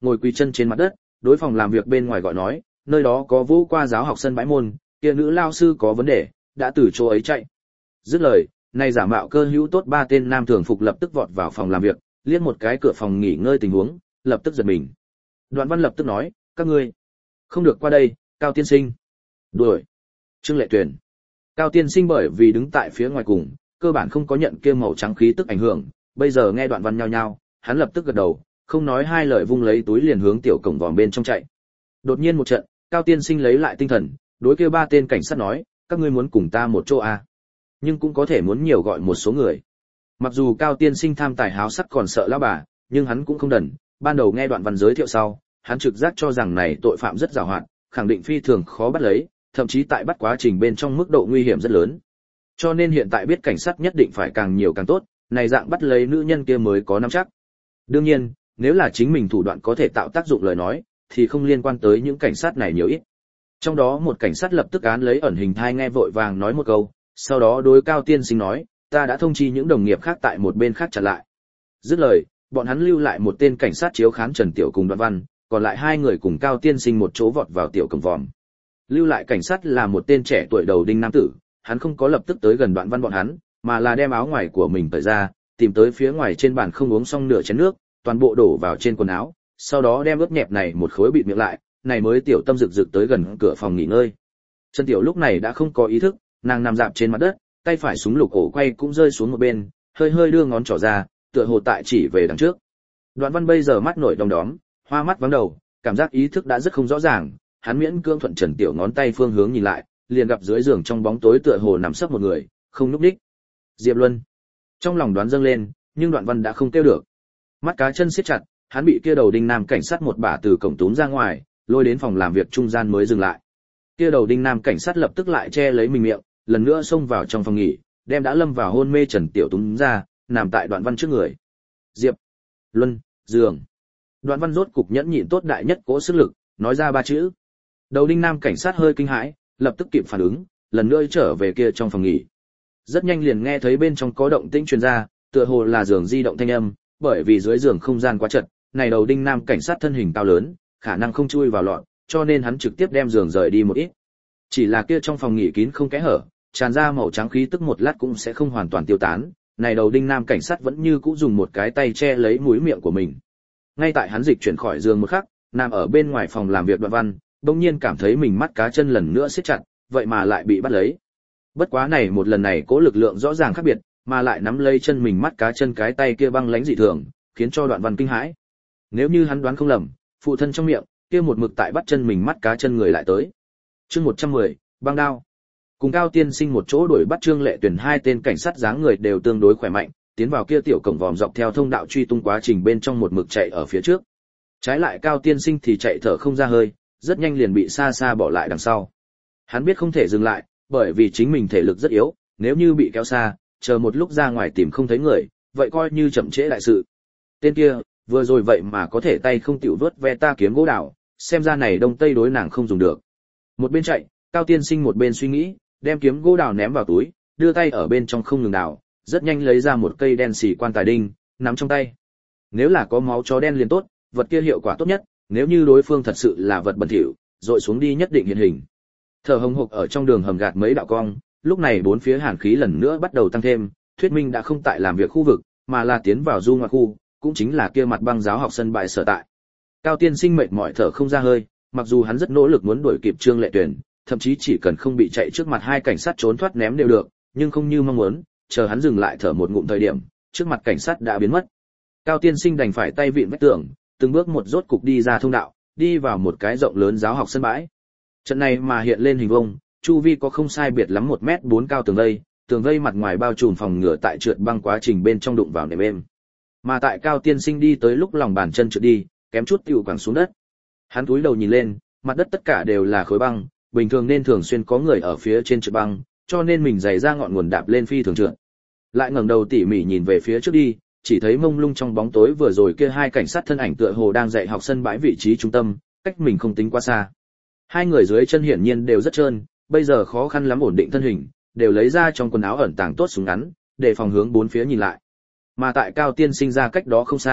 ngồi quỳ chân trên mặt đất, đối phòng làm việc bên ngoài gọi nói, nơi đó có vũ qua giáo học sân bãi môn, kia nữ lao sư có vấn đề, đã từ chỗ ấy chạy. Dứt lời, nay giả mạo cơ hữu tốt ba tên nam thường phục lập tức vọt vào phòng làm việc, liếc một cái cửa phòng nghỉ ngơi tình huống, lập tức giật mình. Đoạn Văn lập tức nói, các ngươi không được qua đây, Cao tiên sinh. Đuổi. Trương Lệ Tuyền. Cao tiên sinh bởi vì đứng tại phía ngoài cùng, cơ bản không có nhận kia màu trắng khí tức ảnh hưởng, bây giờ nghe Đoạn Văn nhao nhao, hắn lập tức gật đầu, không nói hai lời vung lấy túi liền hướng tiểu cổng vòm bên trong chạy. Đột nhiên một trận, Cao tiên sinh lấy lại tinh thần, đối kia ba tên cảnh sát nói, các ngươi muốn cùng ta một chỗ à? Nhưng cũng có thể muốn nhiều gọi một số người. Mặc dù Cao tiên sinh tham tài háo sắc còn sợ lão bà, nhưng hắn cũng không đần, ban đầu nghe Đoạn Văn giới thiệu sau, hắn trực giác cho rằng này tội phạm rất giàu hạn, khẳng định phi thường khó bắt lấy, thậm chí tại bắt quá trình bên trong mức độ nguy hiểm rất lớn. Cho nên hiện tại biết cảnh sát nhất định phải càng nhiều càng tốt, này dạng bắt lấy nữ nhân kia mới có nắm chắc. Đương nhiên, nếu là chính mình thủ đoạn có thể tạo tác dụng lời nói, thì không liên quan tới những cảnh sát này nhiều ít. Trong đó một cảnh sát lập tức án lấy ẩn hình thai nghe vội vàng nói một câu, sau đó đối Cao tiên sinh nói, ta đã thông chi những đồng nghiệp khác tại một bên khác chặn lại. Dứt lời, bọn hắn lưu lại một tên cảnh sát chiếu khán Trần Tiểu cùng Đoạn Văn, còn lại hai người cùng Cao tiên sinh một chỗ vọt vào tiểu cổng vòm. Lưu lại cảnh sát là một tên trẻ tuổi đầu đinh nam tử, hắn không có lập tức tới gần Đoạn Văn bọn hắn, mà là đem áo ngoài của mình cởi ra, tìm tới phía ngoài trên bàn không uống xong nửa chén nước, toàn bộ đổ vào trên quần áo, sau đó đem ướt nhẹp này một khối bịt miệng lại, này mới tiểu tâm rực rực tới gần cửa phòng nghỉ ngơi. Trần Tiểu lúc này đã không có ý thức, nàng nằm dạp trên mặt đất, tay phải súng lục ổ quay cũng rơi xuống một bên, hơi hơi đưa ngón trỏ ra, tựa hồ tại chỉ về đằng trước. Đoạn Văn bây giờ mắt nổi đom đóm, hoa mắt vắng đầu, cảm giác ý thức đã rất không rõ ràng, hắn miễn cưỡng thuận Trần Tiểu ngón tay phương hướng nhìn lại, liền gặp dưới giường trong bóng tối tựa hồ nằm sấp một người, không nhúc nhích. Diệp Luân. Trong lòng đoán dâng lên, nhưng Đoạn Văn đã không kêu được. Mắt cá chân siết chặt, hắn bị kia đầu đinh nam cảnh sát một bả từ cổng túm ra ngoài, lôi đến phòng làm việc trung gian mới dừng lại. Kia đầu đinh nam cảnh sát lập tức lại che lấy mình miệng, lần nữa xông vào trong phòng nghỉ, đem đã lâm vào hôn mê Trần Tiểu túm ra, nằm tại Đoạn Văn trước người. Diệp Luân, giường. Đoạn Văn rốt cục nhẫn nhịn tốt đại nhất cố sức lực, nói ra ba chữ. Đầu đinh nam cảnh sát hơi kinh hãi, lập tức kịp phản ứng, lần nữa trở về kia trong phòng nghỉ. Rất nhanh liền nghe thấy bên trong có động tĩnh truyền ra, tựa hồ là giường di động thanh âm, bởi vì dưới giường không gian quá chật, này đầu đinh nam cảnh sát thân hình cao lớn, khả năng không chui vào lọt, cho nên hắn trực tiếp đem giường rời đi một ít. Chỉ là kia trong phòng nghỉ kín không kẽ hở, tràn ra màu trắng khí tức một lát cũng sẽ không hoàn toàn tiêu tán, này đầu đinh nam cảnh sát vẫn như cũ dùng một cái tay che lấy mũi miệng của mình. Ngay tại hắn dịch chuyển khỏi giường một khắc, nằm ở bên ngoài phòng làm việc Đoạn Văn, bỗng nhiên cảm thấy mình mắt cá chân lần nữa siết chặt, vậy mà lại bị bắt lấy. Bất quá này một lần này cố lực lượng rõ ràng khác biệt, mà lại nắm lấy chân mình mắt cá chân cái tay kia băng lãnh dị thường, khiến cho Đoạn Văn kinh hãi. Nếu như hắn đoán không lầm, phụ thân trong miệng kia một mực tại bắt chân mình mắt cá chân người lại tới. Chương một trăm mười, băng đao. Cùng Cao tiên sinh một chỗ đuổi bắt Trương Lệ Tuyền hai tên cảnh sát dáng người đều tương đối khỏe mạnh, tiến vào kia tiểu cổng vòm dọc theo thông đạo truy tung quá trình bên trong một mực chạy ở phía trước. Trái lại Cao tiên sinh thì chạy thở không ra hơi, rất nhanh liền bị xa xa bỏ lại đằng sau. Hắn biết không thể dừng lại, bởi vì chính mình thể lực rất yếu, nếu như bị kéo xa, chờ một lúc ra ngoài tìm không thấy người, vậy coi như chậm trễ đại sự. Tên kia, vừa rồi vậy mà có thể tay không tiểu vớt ve ta kiếm gỗ đào, xem ra này đông tây đối nàng không dùng được. Một bên chạy, Cao tiên sinh một bên suy nghĩ, đem kiếm gỗ đào ném vào túi, đưa tay ở bên trong không ngừng đào, rất nhanh lấy ra một cây đen xì quan tài đinh, nắm trong tay. Nếu là có máu chó đen liền tốt, vật kia hiệu quả tốt nhất, nếu như đối phương thật sự là vật bẩn thỉu, dội xuống đi nhất định hiện hình. Thở hồng hộc ở trong đường hầm gạt mấy đạo cong, lúc này bốn phía hàn khí lần nữa bắt đầu tăng thêm, thuyết minh đã không tại làm việc khu vực, mà là tiến vào du ngoại khu, cũng chính là kia mặt băng giáo học sân bãi sở tại. Cao tiên sinh mệt mỏi thở không ra hơi, mặc dù hắn rất nỗ lực muốn đuổi kịp Trương Lệ Tuyền, thậm chí chỉ cần không bị chạy trước mặt hai cảnh sát trốn thoát ném đều được, nhưng không như mong muốn, chờ hắn dừng lại thở một ngụm thời điểm, trước mặt cảnh sát đã biến mất. Cao tiên sinh đành phải tay vịn vách tường, từng bước một rốt cục đi ra thông đạo, đi vào một cái rộng lớn giáo học sân bãi. Trận này mà hiện lên hình vuông, chu vi có không sai biệt lắm một mét bốn cao tường vây, tường vây mặt ngoài bao trùm phòng ngừa tại trượt băng quá trình bên trong đụng vào nệm êm. Mà tại Cao tiên sinh đi tới lúc lòng bàn chân trượt đi, kém chút tiểu quẳng xuống đất. Hắn cúi đầu nhìn lên, mặt đất tất cả đều là khối băng, bình thường nên thường xuyên có người ở phía trên trượt băng, cho nên mình giày ra ngọn nguồn đạp lên phi thường trượt. Lại ngẩng đầu tỉ mỉ nhìn về phía trước đi, chỉ thấy mông lung trong bóng tối vừa rồi kia hai cảnh sát thân ảnh tựa hồ đang dạy học sân bãi vị trí trung tâm, cách mình không tính quá xa. Hai người dưới chân hiển nhiên đều rất trơn, bây giờ khó khăn lắm ổn định thân hình, đều lấy ra trong quần áo ẩn tàng tốt súng ngắn, để phòng hướng bốn phía nhìn lại. Mà tại Cao tiên sinh ra cách đó không xa,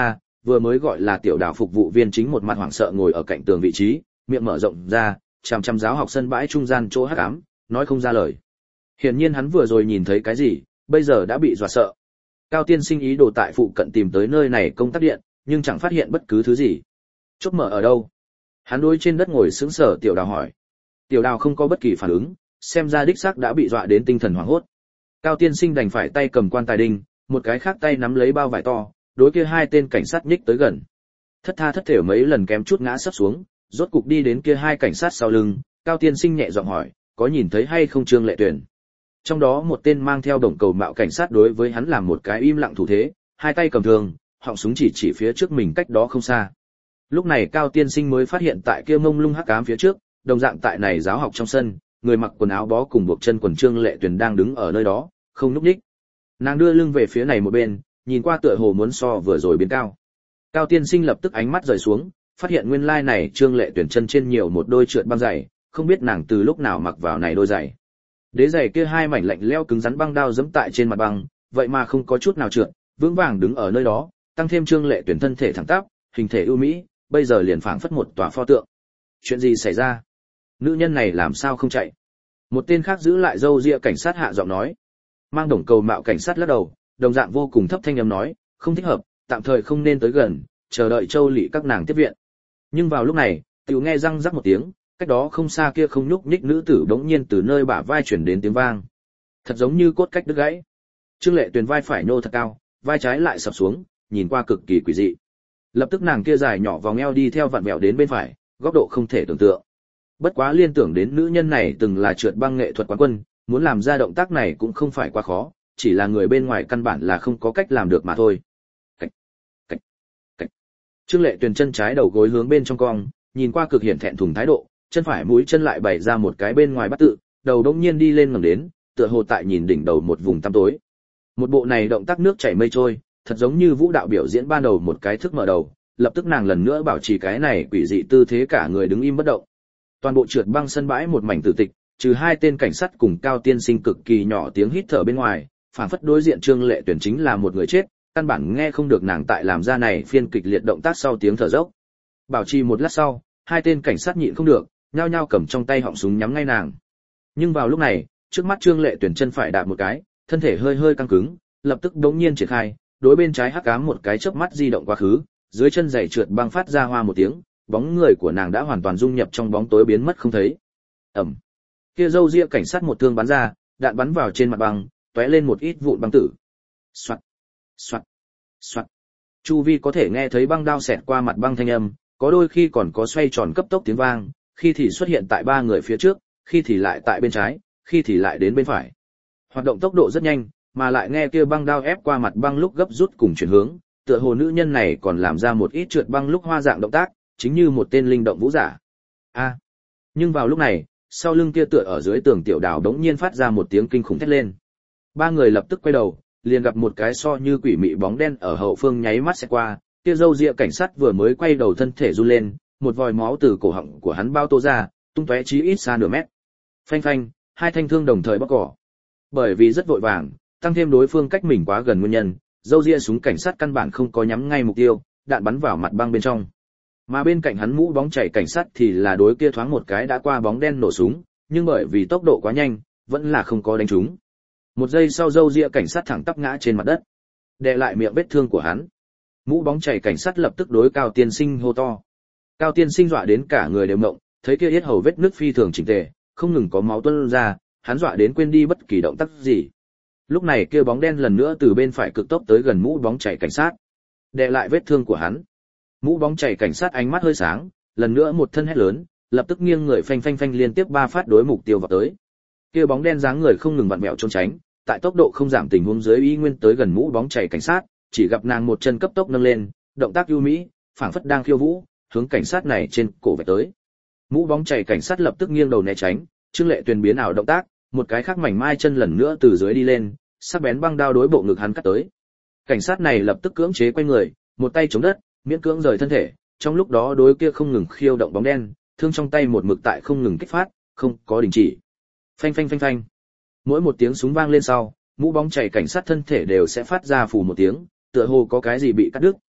vừa mới gọi là tiểu đào phục vụ viên chính một mặt hoảng sợ ngồi ở cạnh tường vị trí, miệng mở rộng ra, chằm chằm giáo học sân bãi trung gian chỗ hắc ám, nói không ra lời. Hiển nhiên hắn vừa rồi nhìn thấy cái gì, bây giờ đã bị dọa sợ. Cao tiên sinh ý đồ tại phụ cận tìm tới nơi này công tắc điện, nhưng chẳng phát hiện bất cứ thứ gì. Chốt mở ở đâu? Hắn đối trên đất ngồi sững sờ tiểu đào hỏi. Tiểu đào không có bất kỳ phản ứng, xem ra đích xác đã bị dọa đến tinh thần hoảng hốt. Cao tiên sinh đành phải tay cầm quan tài đinh, một cái khác tay nắm lấy bao vải to, đối kia hai tên cảnh sát nhích tới gần. Thất tha thất thểu mấy lần kém chút ngã sấp xuống, rốt cục đi đến kia hai cảnh sát sau lưng, Cao tiên sinh nhẹ giọng hỏi, có nhìn thấy hay không Trương Lệ Tuyền? Trong đó một tên mang theo đồng cầu mạo cảnh sát đối với hắn làm một cái im lặng thủ thế, hai tay cầm thương, họng súng chỉ chỉ phía trước mình cách đó không xa. Lúc này Cao tiên sinh mới phát hiện tại kia mông lung hắc ám phía trước, đồng dạng tại này giáo học trong sân, người mặc quần áo bó cùng buộc chân quần Trương Lệ Tuyền đang đứng ở nơi đó, không nhúc nhích. Nàng đưa lưng về phía này một bên, nhìn qua tựa hồ muốn so vừa rồi biến cao. Cao tiên sinh lập tức ánh mắt rời xuống, phát hiện nguyên lai này Trương Lệ Tuyền chân trên nhiều một đôi trượt băng giày, không biết nàng từ lúc nào mặc vào này đôi giày. Đế giày kia hai mảnh lạnh lẽo cứng rắn băng đao giẫm tại trên mặt băng, vậy mà không có chút nào trượt, vững vàng đứng ở nơi đó, tăng thêm Trương Lệ Tuyền thân thể thẳng tắp, hình thể ưu mỹ, bây giờ liền phảng phất một tòa pho tượng. Chuyện gì xảy ra? Nữ nhân này làm sao không chạy? Một tên khác giữ lại râu ria cảnh sát hạ giọng nói. Mang đồng cầu mạo cảnh sát lắc đầu, đồng dạng vô cùng thấp thanh âm nói, không thích hợp, tạm thời không nên tới gần, chờ đợi Châu Lệ các nàng tiếp viện. Nhưng vào lúc này, tiểu nghe răng rắc một tiếng, cách đó không xa kia không nhúc nhích nữ tử bỗng nhiên từ nơi bả vai chuyển đến tiếng vang. Thật giống như cốt cách đứt gãy. Trương Lệ Tuyền vai phải nô thật cao, vai trái lại sập xuống, nhìn qua cực kỳ quỷ dị. Lập tức nàng kia dài nhỏ vòng eo đi theo vặn vẹo đến bên phải, góc độ không thể tưởng tượng. Bất quá liên tưởng đến nữ nhân này từng là trượt băng nghệ thuật quán quân, muốn làm ra động tác này cũng không phải quá khó, chỉ là người bên ngoài căn bản là không có cách làm được mà thôi. Cách, cách, cách. Trương Lệ Tuyền chân trái đầu gối hướng bên trong cong, nhìn qua cực hiển thẹn thùng thái độ, chân phải mũi chân lại bày ra một cái bên ngoài bắt tự, đầu đống nhiên đi lên ngẩng đến, tựa hồ tại nhìn đỉnh đầu một vùng tăm tối. Một bộ này động tác nước chảy mây trôi, thật giống như vũ đạo biểu diễn ban đầu một cái thức mở đầu, lập tức nàng lần nữa bảo trì cái này quỷ dị tư thế cả người đứng im bất động. Toàn bộ trượt băng sân bãi một mảnh tử tịch, trừ hai tên cảnh sát cùng Cao tiên sinh cực kỳ nhỏ tiếng hít thở bên ngoài, phản phất đối diện Trương Lệ Tuyền chính là một người chết, căn bản nghe không được nàng tại làm ra này phiên kịch liệt động tác sau tiếng thở dốc. Bảo trì một lát sau, hai tên cảnh sát nhịn không được, nhao nhao cầm trong tay họng súng nhắm ngay nàng. Nhưng vào lúc này, trước mắt Trương Lệ Tuyền chân phải đạp một cái, thân thể hơi hơi căng cứng, lập tức đống nhiên triển khai, đối bên trái hắc ám một cái chớp mắt di động quá khứ, dưới chân giày trượt băng phát ra hoa một tiếng, bóng người của nàng đã hoàn toàn dung nhập trong bóng tối biến mất không thấy. Ầm. Kia râu ria cảnh sát một thương bắn ra, đạn bắn vào trên mặt băng, tóe lên một ít vụn băng tử. Soạt, soạt, soạt. Chu vi có thể nghe thấy băng đao xẹt qua mặt băng thanh âm, có đôi khi còn có xoay tròn cấp tốc tiếng vang, khi thì xuất hiện tại ba người phía trước, khi thì lại tại bên trái, khi thì lại đến bên phải. Hoạt động tốc độ rất nhanh, mà lại nghe kia băng đao ép qua mặt băng lúc gấp rút cùng chuyển hướng, tựa hồ nữ nhân này còn làm ra một ít trượt băng lúc hoa dạng động tác, chính như một tên linh động vũ giả. A. À. Nhưng vào lúc này, sau lưng kia tựa ở dưới tường tiểu đào đống nhiên phát ra một tiếng kinh khủng thét lên. Ba người lập tức quay đầu, liền gặp một cái so như quỷ mị bóng đen ở hậu phương nháy mắt sẽ qua, kia râu ria cảnh sát vừa mới quay đầu thân thể run lên, một vòi máu từ cổ họng của hắn bao tô ra, tung tóe chí ít xa nửa mét. Phanh phanh, hai thanh thương đồng thời bóc cỏ. Bởi vì rất vội vàng, tăng thêm đối phương cách mình quá gần nguyên nhân, râu ria súng cảnh sát căn bản không có nhắm ngay mục tiêu, đạn bắn vào mặt băng bên trong. Mà bên cạnh hắn mũ bóng chảy cảnh sát thì là đối kia thoáng một cái đã qua bóng đen nổ súng, nhưng bởi vì tốc độ quá nhanh, vẫn là không có đánh trúng. Một giây sau râu ria cảnh sát thẳng tắp ngã trên mặt đất, đè lại miệng vết thương của hắn. Mũ bóng chảy cảnh sát lập tức đối Cao tiên sinh hô to. Cao tiên sinh dọa đến cả người đều ngộng, thấy kia yết hầu vết nứt phi thường chỉnh tề, không ngừng có máu tuôn ra, hắn dọa đến quên đi bất kỳ động tác gì. Lúc này kia bóng đen lần nữa từ bên phải cực tốc tới gần mũ bóng chảy cảnh sát, đè lại vết thương của hắn. Mũ bóng chảy cảnh sát ánh mắt hơi sáng, lần nữa một thân hét lớn, lập tức nghiêng người phanh phanh phanh liên tiếp ba phát đối mục tiêu vào tới. Kia bóng đen dáng người không ngừng vặn vẹo trốn tránh, tại tốc độ không giảm tình huống dưới y nguyên tới gần mũ bóng chảy cảnh sát, chỉ gặp nàng một chân cấp tốc nâng lên, động tác ưu mỹ, phảng phất đang khiêu vũ, hướng cảnh sát này trên cổ vạch tới. Mũ bóng chảy cảnh sát lập tức nghiêng đầu né tránh, Trương Lệ Tuyền biến ảo động tác, một cái khác mảnh mai chân lần nữa từ dưới đi lên, sắc bén băng đao đối bộ ngực hắn cắt tới. Cảnh sát này lập tức cưỡng chế quay người, một tay chống đất, miễn cưỡng rời thân thể, trong lúc đó đối kia không ngừng khiêu động bóng đen, thương trong tay một mực tại không ngừng kích phát, không có đình chỉ. Phanh phanh phanh phanh. Mỗi một tiếng súng vang lên sau, mũ bóng chảy cảnh sát thân thể đều sẽ phát ra phù một tiếng, tựa hồ có cái gì bị cắt đứt,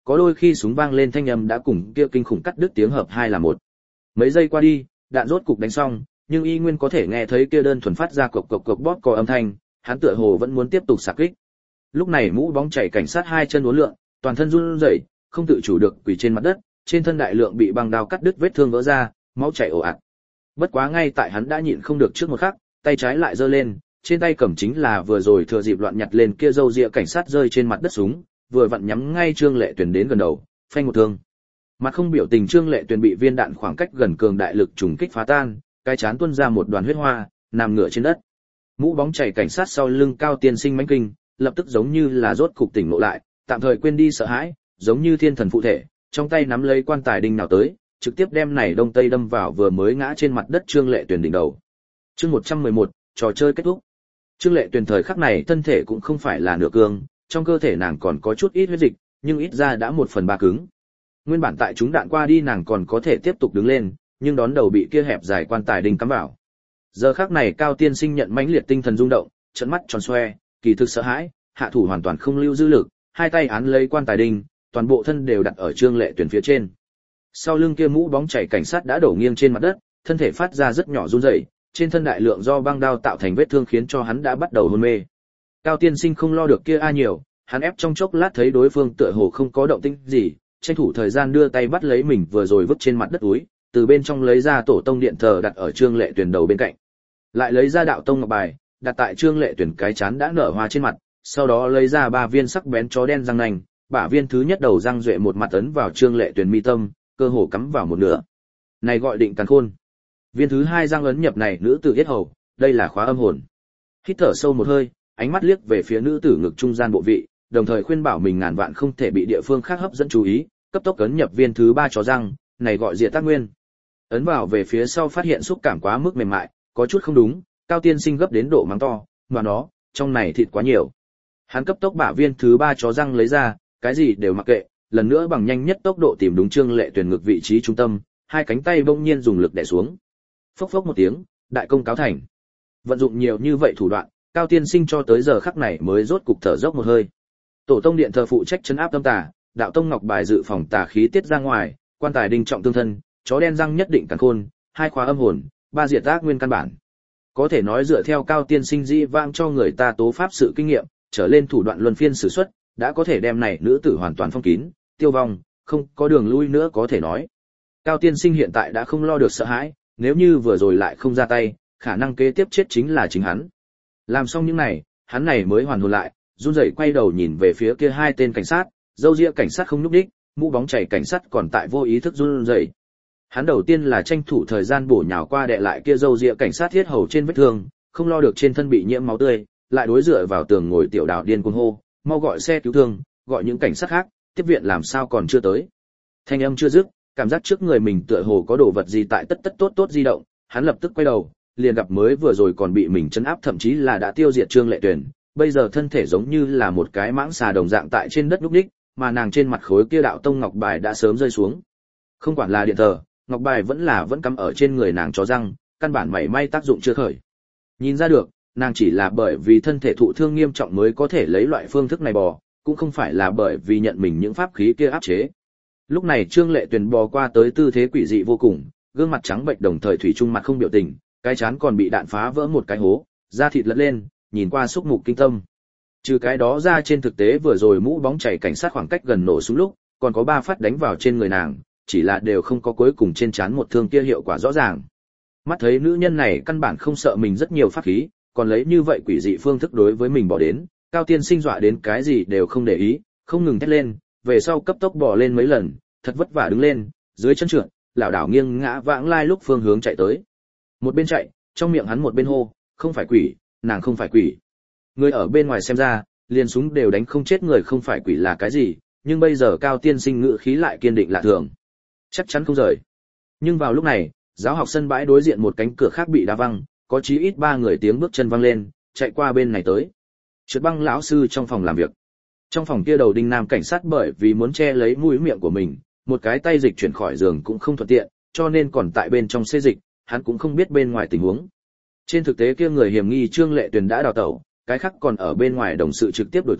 có đôi khi súng vang lên thanh âm đã cùng kia kinh khủng cắt đứt tiếng hợp hai là một. Mấy giây qua đi, đạn rốt cục đánh xong, nhưng y nguyên có thể nghe thấy kia đơn thuần phát ra cộc cộc cộc bóp cò âm thanh, hắn tựa hồ vẫn muốn tiếp tục xạ kích. Lúc này mũ bóng chảy cảnh sát hai chân uốn lượn, toàn thân run rẩy, không tự chủ được quỳ trên mặt đất, trên thân đại lượng bị băng đao cắt đứt vết thương vỡ ra, máu chảy ồ ạt. Bất quá ngay tại hắn đã nhịn không được trước một khắc, tay trái lại giơ lên, trên tay cầm chính là vừa rồi thừa dịp loạn nhặt lên kia râu ria cảnh sát rơi trên mặt đất súng, vừa vặn nhắm ngay Trương Lệ Tuyền đến gần đầu, phanh một thương. Mặt không biểu tình Trương Lệ Tuyền bị viên đạn khoảng cách gần cường đại lực trùng kích phá tan, cái chán tuôn ra một đoàn huyết hoa, nằm ngửa trên đất. Mũ bóng chảy cảnh sát sau lưng Cao Tiên Sinh mãnh kinh, lập tức giống như là rốt cục tỉnh ngộ lại, tạm thời quên đi sợ hãi, giống như thiên thần phụ thể, trong tay nắm lấy quan tài đinh nào tới, trực tiếp đem này đông tây đâm vào vừa mới ngã trên mặt đất Trương Lệ Tuyền đỉnh đầu. Chương một trăm mười một, trò chơi kết thúc. Trương Lệ Tuyền thời khắc này thân thể cũng không phải là nửa cương, trong cơ thể nàng còn có chút ít huyết dịch, nhưng ít ra đã một phần ba cứng. Nguyên bản tại chúng đạn qua đi nàng còn có thể tiếp tục đứng lên, nhưng đón đầu bị kia hẹp dài quan tài đinh cắm vào. Giờ khắc này Cao Tiên Sinh nhận mãnh liệt tinh thần rung động, trợn mắt tròn xoe, kỳ thực sợ hãi, hạ thủ hoàn toàn không lưu dư lực, hai tay án lấy quan tài đinh, toàn bộ thân đều đặt ở Trương Lệ Tuyền phía trên. Sau lưng kia mũ bóng chảy cảnh sát đã đổ nghiêng trên mặt đất, thân thể phát ra rất nhỏ run rẩy, trên thân đại lượng do băng đao tạo thành vết thương khiến cho hắn đã bắt đầu hôn mê. Cao Tiên Sinh không lo được kia ai nhiều, hắn ép trong chốc lát thấy đối phương tựa hồ không có động tĩnh gì, tranh thủ thời gian đưa tay bắt lấy mình vừa rồi vứt trên mặt đất túi, từ bên trong lấy ra tổ tông điện thờ đặt ở Trương Lệ Tuyền đầu bên cạnh. Lại lấy ra đạo tông ngọc bài, đặt tại Trương Lệ Tuyền cái chán đã nở hoa trên mặt, sau đó lấy ra ba viên sắc bén chó đen răng nanh, bả viên thứ nhất đầu răng duệ một mặt ấn vào Trương Lệ Tuyền mi tâm, cơ hồ cắm vào một nửa. Này gọi định càn khôn. Viên thứ hai răng ấn nhập này nữ tử yết hầu, đây là khóa âm hồn. Hít thở sâu một hơi, ánh mắt liếc về phía nữ tử ngực trung gian bộ vị, đồng thời khuyên bảo mình ngàn vạn không thể bị địa phương khác hấp dẫn chú ý, cấp tốc ấn nhập viên thứ ba chó răng, này gọi diệt tác nguyên. Ấn vào về phía sau phát hiện xúc cảm quá mức mềm mại, có chút không đúng, Cao Tiên Sinh gấp đến độ mắng to, mà nó, trong này thịt quá nhiều. Hắn cấp tốc bả viên thứ ba chó răng lấy ra, cái gì đều mặc kệ, lần nữa bằng nhanh nhất tốc độ tìm đúng Trương Lệ Tuyền ngực vị trí trung tâm, hai cánh tay bỗng nhiên dùng lực đè xuống. Phốc phốc một tiếng, đại công cáo thành. Vận dụng nhiều như vậy thủ đoạn, Cao Tiên Sinh cho tới giờ khắc này mới rốt cục thở dốc một hơi. Tổ tông điện thờ phụ trách trấn áp tâm tà, đạo tông ngọc bài dự phòng tà khí tiết ra ngoài, quan tài đinh trọng tương thân, chó đen răng nhất định càn khôn, hai khóa âm hồn, ba diệt ác nguyên căn bản. Có thể nói dựa theo Cao Tiên Sinh di vang cho người ta tố pháp sự kinh nghiệm, trở lên thủ đoạn luân phiên sử xuất, đã có thể đem này nữ tử hoàn toàn phong kín, tiêu vong, không có đường lui nữa có thể nói. Cao Tiên Sinh hiện tại đã không lo được sợ hãi, nếu như vừa rồi lại không ra tay, khả năng kế tiếp chết chính là chính hắn. Làm xong những này, hắn này mới hoàn hồn lại, run rẩy quay đầu nhìn về phía kia hai tên cảnh sát, râu ria cảnh sát không nhúc nhích, mũ bóng chảy cảnh sát còn tại vô ý thức run rẩy. Hắn đầu tiên là tranh thủ thời gian bổ nhào qua đè lại kia râu ria cảnh sát thiết hầu trên vết thương, không lo được trên thân bị nhiễm máu tươi, lại đối dựa vào tường ngồi tiểu đạo điên cuồng hô, mau gọi xe cứu thương, gọi những cảnh sát khác, tiếp viện làm sao còn chưa tới. Thanh âm chưa dứt, cảm giác trước người mình tựa hồ có đồ vật gì tại tất tất tốt tốt di động, hắn lập tức quay đầu, liền gặp mới vừa rồi còn bị mình trấn áp thậm chí là đã tiêu diệt Trương Lệ Tuyền, bây giờ thân thể giống như là một cái mãng xà đồng dạng tại trên đất lúc đích, mà nàng trên mặt khối kia đạo tông ngọc bài đã sớm rơi xuống. Không quản là điện thờ, ngọc bài vẫn là vẫn cắm ở trên người nàng chó răng, căn bản mảy may tác dụng chưa khởi. Nhìn ra được, nàng chỉ là bởi vì thân thể thụ thương nghiêm trọng mới có thể lấy loại phương thức này bò, cũng không phải là bởi vì nhận mình những pháp khí kia áp chế. Lúc này Trương Lệ Tuyền bò qua tới tư thế quỷ dị vô cùng, gương mặt trắng bệch đồng thời thủy chung mặt không biểu tình, cái trán còn bị đạn phá vỡ một cái hố, da thịt lẫn lên, nhìn qua xúc mục kinh tâm. Trừ cái đó ra trên thực tế vừa rồi mũ bóng chảy cảnh sát khoảng cách gần nổ súng lúc, còn có ba phát đánh vào trên người nàng, chỉ là đều không có cuối cùng trên trán một thương kia hiệu quả rõ ràng. Mắt thấy nữ nhân này căn bản không sợ mình rất nhiều pháp khí, còn lấy như vậy quỷ dị phương thức đối với mình bỏ đến, Cao Tiên Sinh dọa đến cái gì đều không để ý, không ngừng thét lên, về sau cấp tốc bỏ lên mấy lần, thật vất vả đứng lên, dưới chân trượt, lảo đảo nghiêng ngã vãng lai lúc phương hướng chạy tới. Một bên chạy, trong miệng hắn một bên hô, không phải quỷ, nàng không phải quỷ. Người ở bên ngoài xem ra, liền súng đều đánh không chết người không phải quỷ là cái gì, nhưng bây giờ Cao Tiên Sinh ngữ khí lại kiên định lạ thường. Chắc chắn không rời. Nhưng vào lúc này, giáo học sân bãi đối diện một cánh cửa khác bị đá văng, có chí ít ba người tiếng bước chân văng lên, chạy qua bên này tới. Trượt băng lão sư trong phòng làm việc. Trong phòng kia đầu đinh nam cảnh sát bởi vì muốn che lấy mũi miệng của mình, một cái tay dịch chuyển khỏi giường cũng không thuận tiện, cho nên còn tại bên trong xê dịch, hắn cũng không biết bên ngoài tình huống. Trên thực tế kia người hiểm nghi Trương Lệ Tuyền đã đào tẩu, cái khác còn ở bên ngoài đồng sự trực tiếp đổi tới,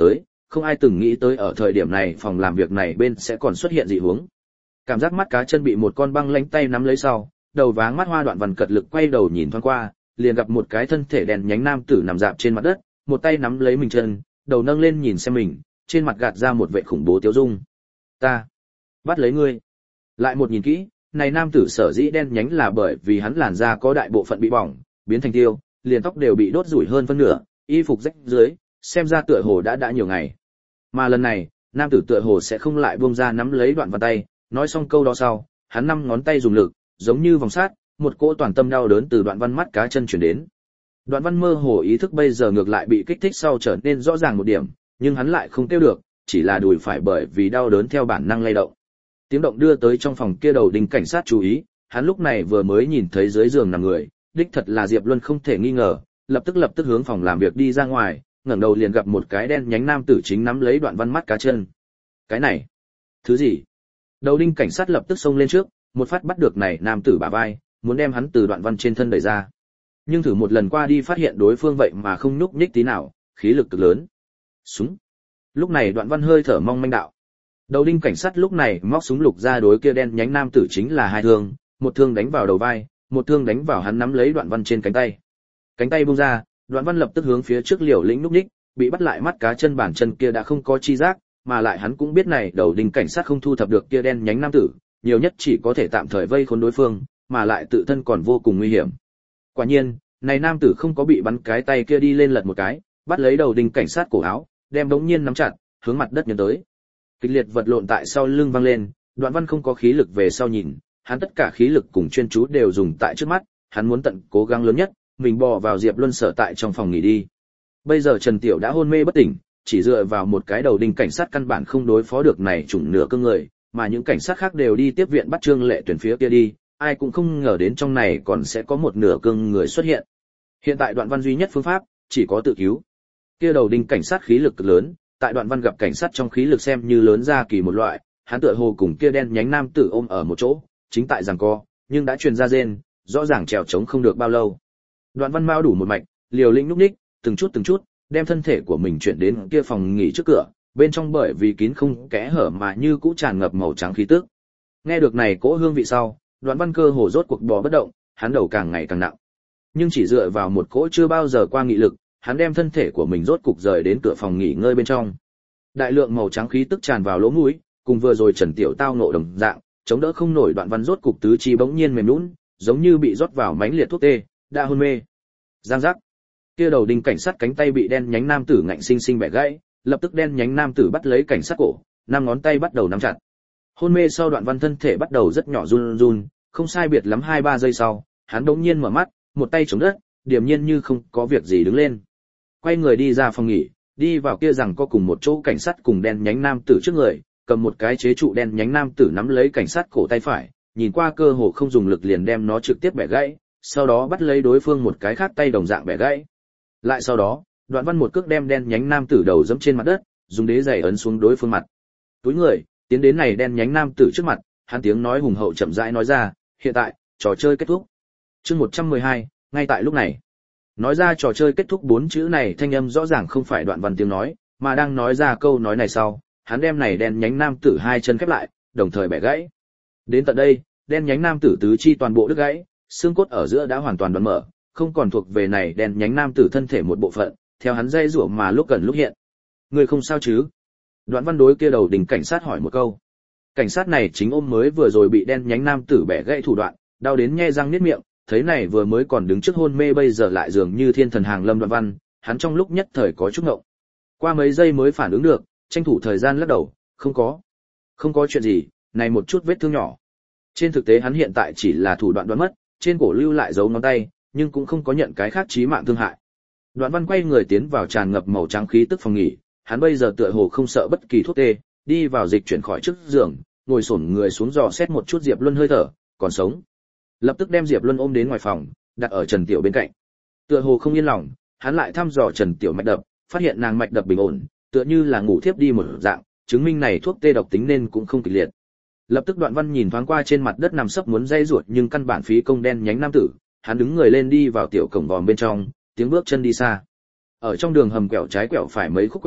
không ai từng nghĩ tới ở thời điểm này phòng làm việc này bên sẽ còn xuất hiện dị huống. Cảm giác mắt cá chân bị một con băng lãnh tay nắm lấy sau, đầu váng mắt hoa Đoạn Văn cật lực quay đầu nhìn thoáng qua, liền gặp một cái thân thể đèn nhánh nam tử nằm dạp trên mặt đất, một tay nắm lấy mình chân, đầu nâng lên nhìn xem mình, trên mặt gạt ra một vẻ khủng bố tiêu dung. Ta bắt lấy ngươi. Lại một nhìn kỹ, này nam tử sở dĩ đen nhánh là bởi vì hắn làn da có đại bộ phận bị bỏng, biến thành tiêu, liền tóc đều bị đốt rủi hơn phân nửa, y phục rách dưới, xem ra tựa hồ đã đã nhiều ngày. Mà lần này, nam tử tựa hồ sẽ không lại buông ra nắm lấy Đoạn Văn tay, nói xong câu đó sau, hắn năm ngón tay dùng lực, giống như vòng sát, một cỗ toàn tâm đau đớn từ Đoạn Văn mắt cá chân truyền đến. Đoạn Văn mơ hồ ý thức bây giờ ngược lại bị kích thích sau trở nên rõ ràng một điểm, nhưng hắn lại không kêu được, chỉ là đùi phải bởi vì đau đớn theo bản năng lay động. Tiếng động đưa tới trong phòng kia đầu đinh cảnh sát chú ý, hắn lúc này vừa mới nhìn thấy dưới giường nằm người, đích thật là Diệp Luân không thể nghi ngờ, lập tức lập tức hướng phòng làm việc đi ra ngoài, ngẩng đầu liền gặp một cái đen nhánh nam tử chính nắm lấy Đoạn Văn mắt cá chân. Cái này, thứ gì? Đầu đinh cảnh sát lập tức xông lên trước, một phát bắt được này nam tử bả vai, muốn đem hắn từ Đoạn Văn trên thân đẩy ra. Nhưng thử một lần qua đi phát hiện đối phương vậy mà không nhúc nhích tí nào, khí lực cực lớn. Súng. Lúc này Đoạn Văn hơi thở mong manh đạo. Đầu đinh cảnh sát lúc này móc súng lục ra, đối kia đen nhánh nam tử chính là hai thương, một thương đánh vào đầu vai, một thương đánh vào hắn nắm lấy Đoạn Văn trên cánh tay. Cánh tay buông ra, Đoạn Văn lập tức hướng phía trước liều lĩnh núp ních, bị bắt lại mắt cá chân bản chân kia đã không có chi giác, mà lại hắn cũng biết này đầu đinh cảnh sát không thu thập được kia đen nhánh nam tử, nhiều nhất chỉ có thể tạm thời vây khốn đối phương, mà lại tự thân còn vô cùng nguy hiểm. Quả nhiên, này nam tử không có bị bắn, cái tay kia đi lên lật một cái, bắt lấy đầu đinh cảnh sát cổ áo, đem đống nhiên nắm chặt, hướng mặt đất nhấn tới. Kịch liệt vật lộn tại sau lưng vang lên, Đoạn Văn không có khí lực về sau nhìn, hắn tất cả khí lực cùng chuyên chú đều dùng tại trước mắt, hắn muốn tận cố gắng lớn nhất, mình bò vào Diệp Luân sở tại trong phòng nghỉ đi. Bây giờ Trần Tiểu đã hôn mê bất tỉnh, chỉ dựa vào một cái đầu đinh cảnh sát căn bản không đối phó được này chủng nửa cương người, mà những cảnh sát khác đều đi tiếp viện bắt Trương Lệ Tuyển phía kia đi, ai cũng không ngờ đến trong này còn sẽ có một nửa cương người xuất hiện. Hiện tại Đoạn Văn duy nhất phương pháp chỉ có tự cứu. Kia đầu đinh cảnh sát khí lực cực lớn, tại Đoạn Văn gặp cảnh sát trong khí lực xem như lớn ra kỳ một loại, hắn tựa hồ cùng kia đen nhánh nam tử ôm ở một chỗ, chính tại giằng co, nhưng đã truyền ra rên, rõ ràng trèo trống không được bao lâu. Đoạn Văn mau đủ một mạch, liều lĩnh núp ních, từng chút từng chút, đem thân thể của mình chuyển đến kia phòng nghỉ trước cửa, bên trong bởi vì kín không kẽ hở mà như cũ tràn ngập màu trắng khí tức. Nghe được này cỗ hương vị sau, Đoạn Văn cơ hồ rốt cuộc bò bất động, hắn đầu càng ngày càng nặng. Nhưng chỉ dựa vào một cỗ chưa bao giờ qua nghị lực, hắn đem thân thể của mình rốt cục rời đến cửa phòng nghỉ ngơi bên trong. Đại lượng màu trắng khí tức tràn vào lỗ mũi, cùng vừa rồi Trần Tiểu tao ngộ đồng dạng, chống đỡ không nổi. Đoạn Văn rốt cục tứ chi bỗng nhiên mềm nhũn, giống như bị rót vào mãnh liệt thuốc tê, đã hôn mê. Giang giác. Kia đầu đinh cảnh sát cánh tay bị đen nhánh nam tử ngạnh sinh sinh bẻ gãy, lập tức đen nhánh nam tử bắt lấy cảnh sát cổ, năm ngón tay bắt đầu nắm chặt. Hôn mê sau Đoạn Văn thân thể bắt đầu rất nhỏ run run, không sai biệt lắm hai ba giây sau, hắn bỗng nhiên mở mắt, một tay chống đất, điềm nhiên như không có việc gì đứng lên. Quay người đi ra phòng nghỉ, đi vào kia rằng có cùng một chỗ cảnh sát cùng đen nhánh nam tử trước người, cầm một cái chế trụ đen nhánh nam tử nắm lấy cảnh sát cổ tay phải, nhìn qua cơ hồ không dùng lực liền đem nó trực tiếp bẻ gãy, sau đó bắt lấy đối phương một cái khác tay đồng dạng bẻ gãy. Lại sau đó, Đoạn Văn một cước đem đen nhánh nam tử đầu dẫm trên mặt đất, dùng đế giày ấn xuống đối phương mặt. Túi người, tiến đến này đen nhánh nam tử trước mặt, hắn tiếng nói hùng hậu chậm rãi nói ra, hiện tại, trò chơi kết thúc. Chương một trăm mười hai, ngay tại lúc này. Nói ra trò chơi kết thúc bốn chữ này thanh âm rõ ràng không phải Đoạn Văn tiếng nói, mà đang nói ra câu nói này sau, hắn đem này đen nhánh nam tử hai chân khép lại, đồng thời bẻ gãy. Đến tận đây, đen nhánh nam tử tứ chi toàn bộ đứt gãy, xương cốt ở giữa đã hoàn toàn đoạn mở, không còn thuộc về này đen nhánh nam tử thân thể một bộ phận, theo hắn dây rủa mà lúc gần lúc hiện. Người không sao chứ? Đoạn Văn đối kia đầu đỉnh cảnh sát hỏi một câu. Cảnh sát này chính ôm mới vừa rồi bị đen nhánh nam tử bẻ gãy thủ đoạn, đau đến nhe răng niết miệng, thấy này vừa mới còn đứng trước hôn mê bây giờ lại dường như thiên thần hàng lâm Đoạn Văn, hắn trong lúc nhất thời có chút ngộng. Qua mấy giây mới phản ứng được, tranh thủ thời gian lắc đầu, không có. Không có chuyện gì, này một chút vết thương nhỏ. Trên thực tế hắn hiện tại chỉ là thủ đoạn đoán mất, trên cổ lưu lại dấu ngón tay, nhưng cũng không có nhận cái khác chí mạng thương hại. Đoạn Văn quay người tiến vào tràn ngập màu trắng khí tức phòng nghỉ, hắn bây giờ tựa hồ không sợ bất kỳ thuốc tê, đi vào dịch chuyển khỏi trước giường, ngồi xổm người xuống dò xét một chút Diệp Luân hơi thở, còn sống. Lập tức đem Diệp Luân ôm đến ngoài phòng, đặt ở Trần Tiểu bên cạnh. Tựa hồ không yên lòng, hắn lại thăm dò Trần Tiểu mạch đập, phát hiện nàng mạch đập bình ổn, tựa như là ngủ thiếp đi một dạng, chứng minh này thuốc tê độc tính nên cũng không kịch liệt. Lập tức Đoạn Văn nhìn thoáng qua trên mặt đất nằm sấp muốn dây ruột nhưng căn bản phí công đen nhánh nam tử, hắn đứng người lên đi vào tiểu cổng vòm bên trong, tiếng bước chân đi xa. Ở trong đường hầm quẹo trái quẹo phải mấy khúc quẹo,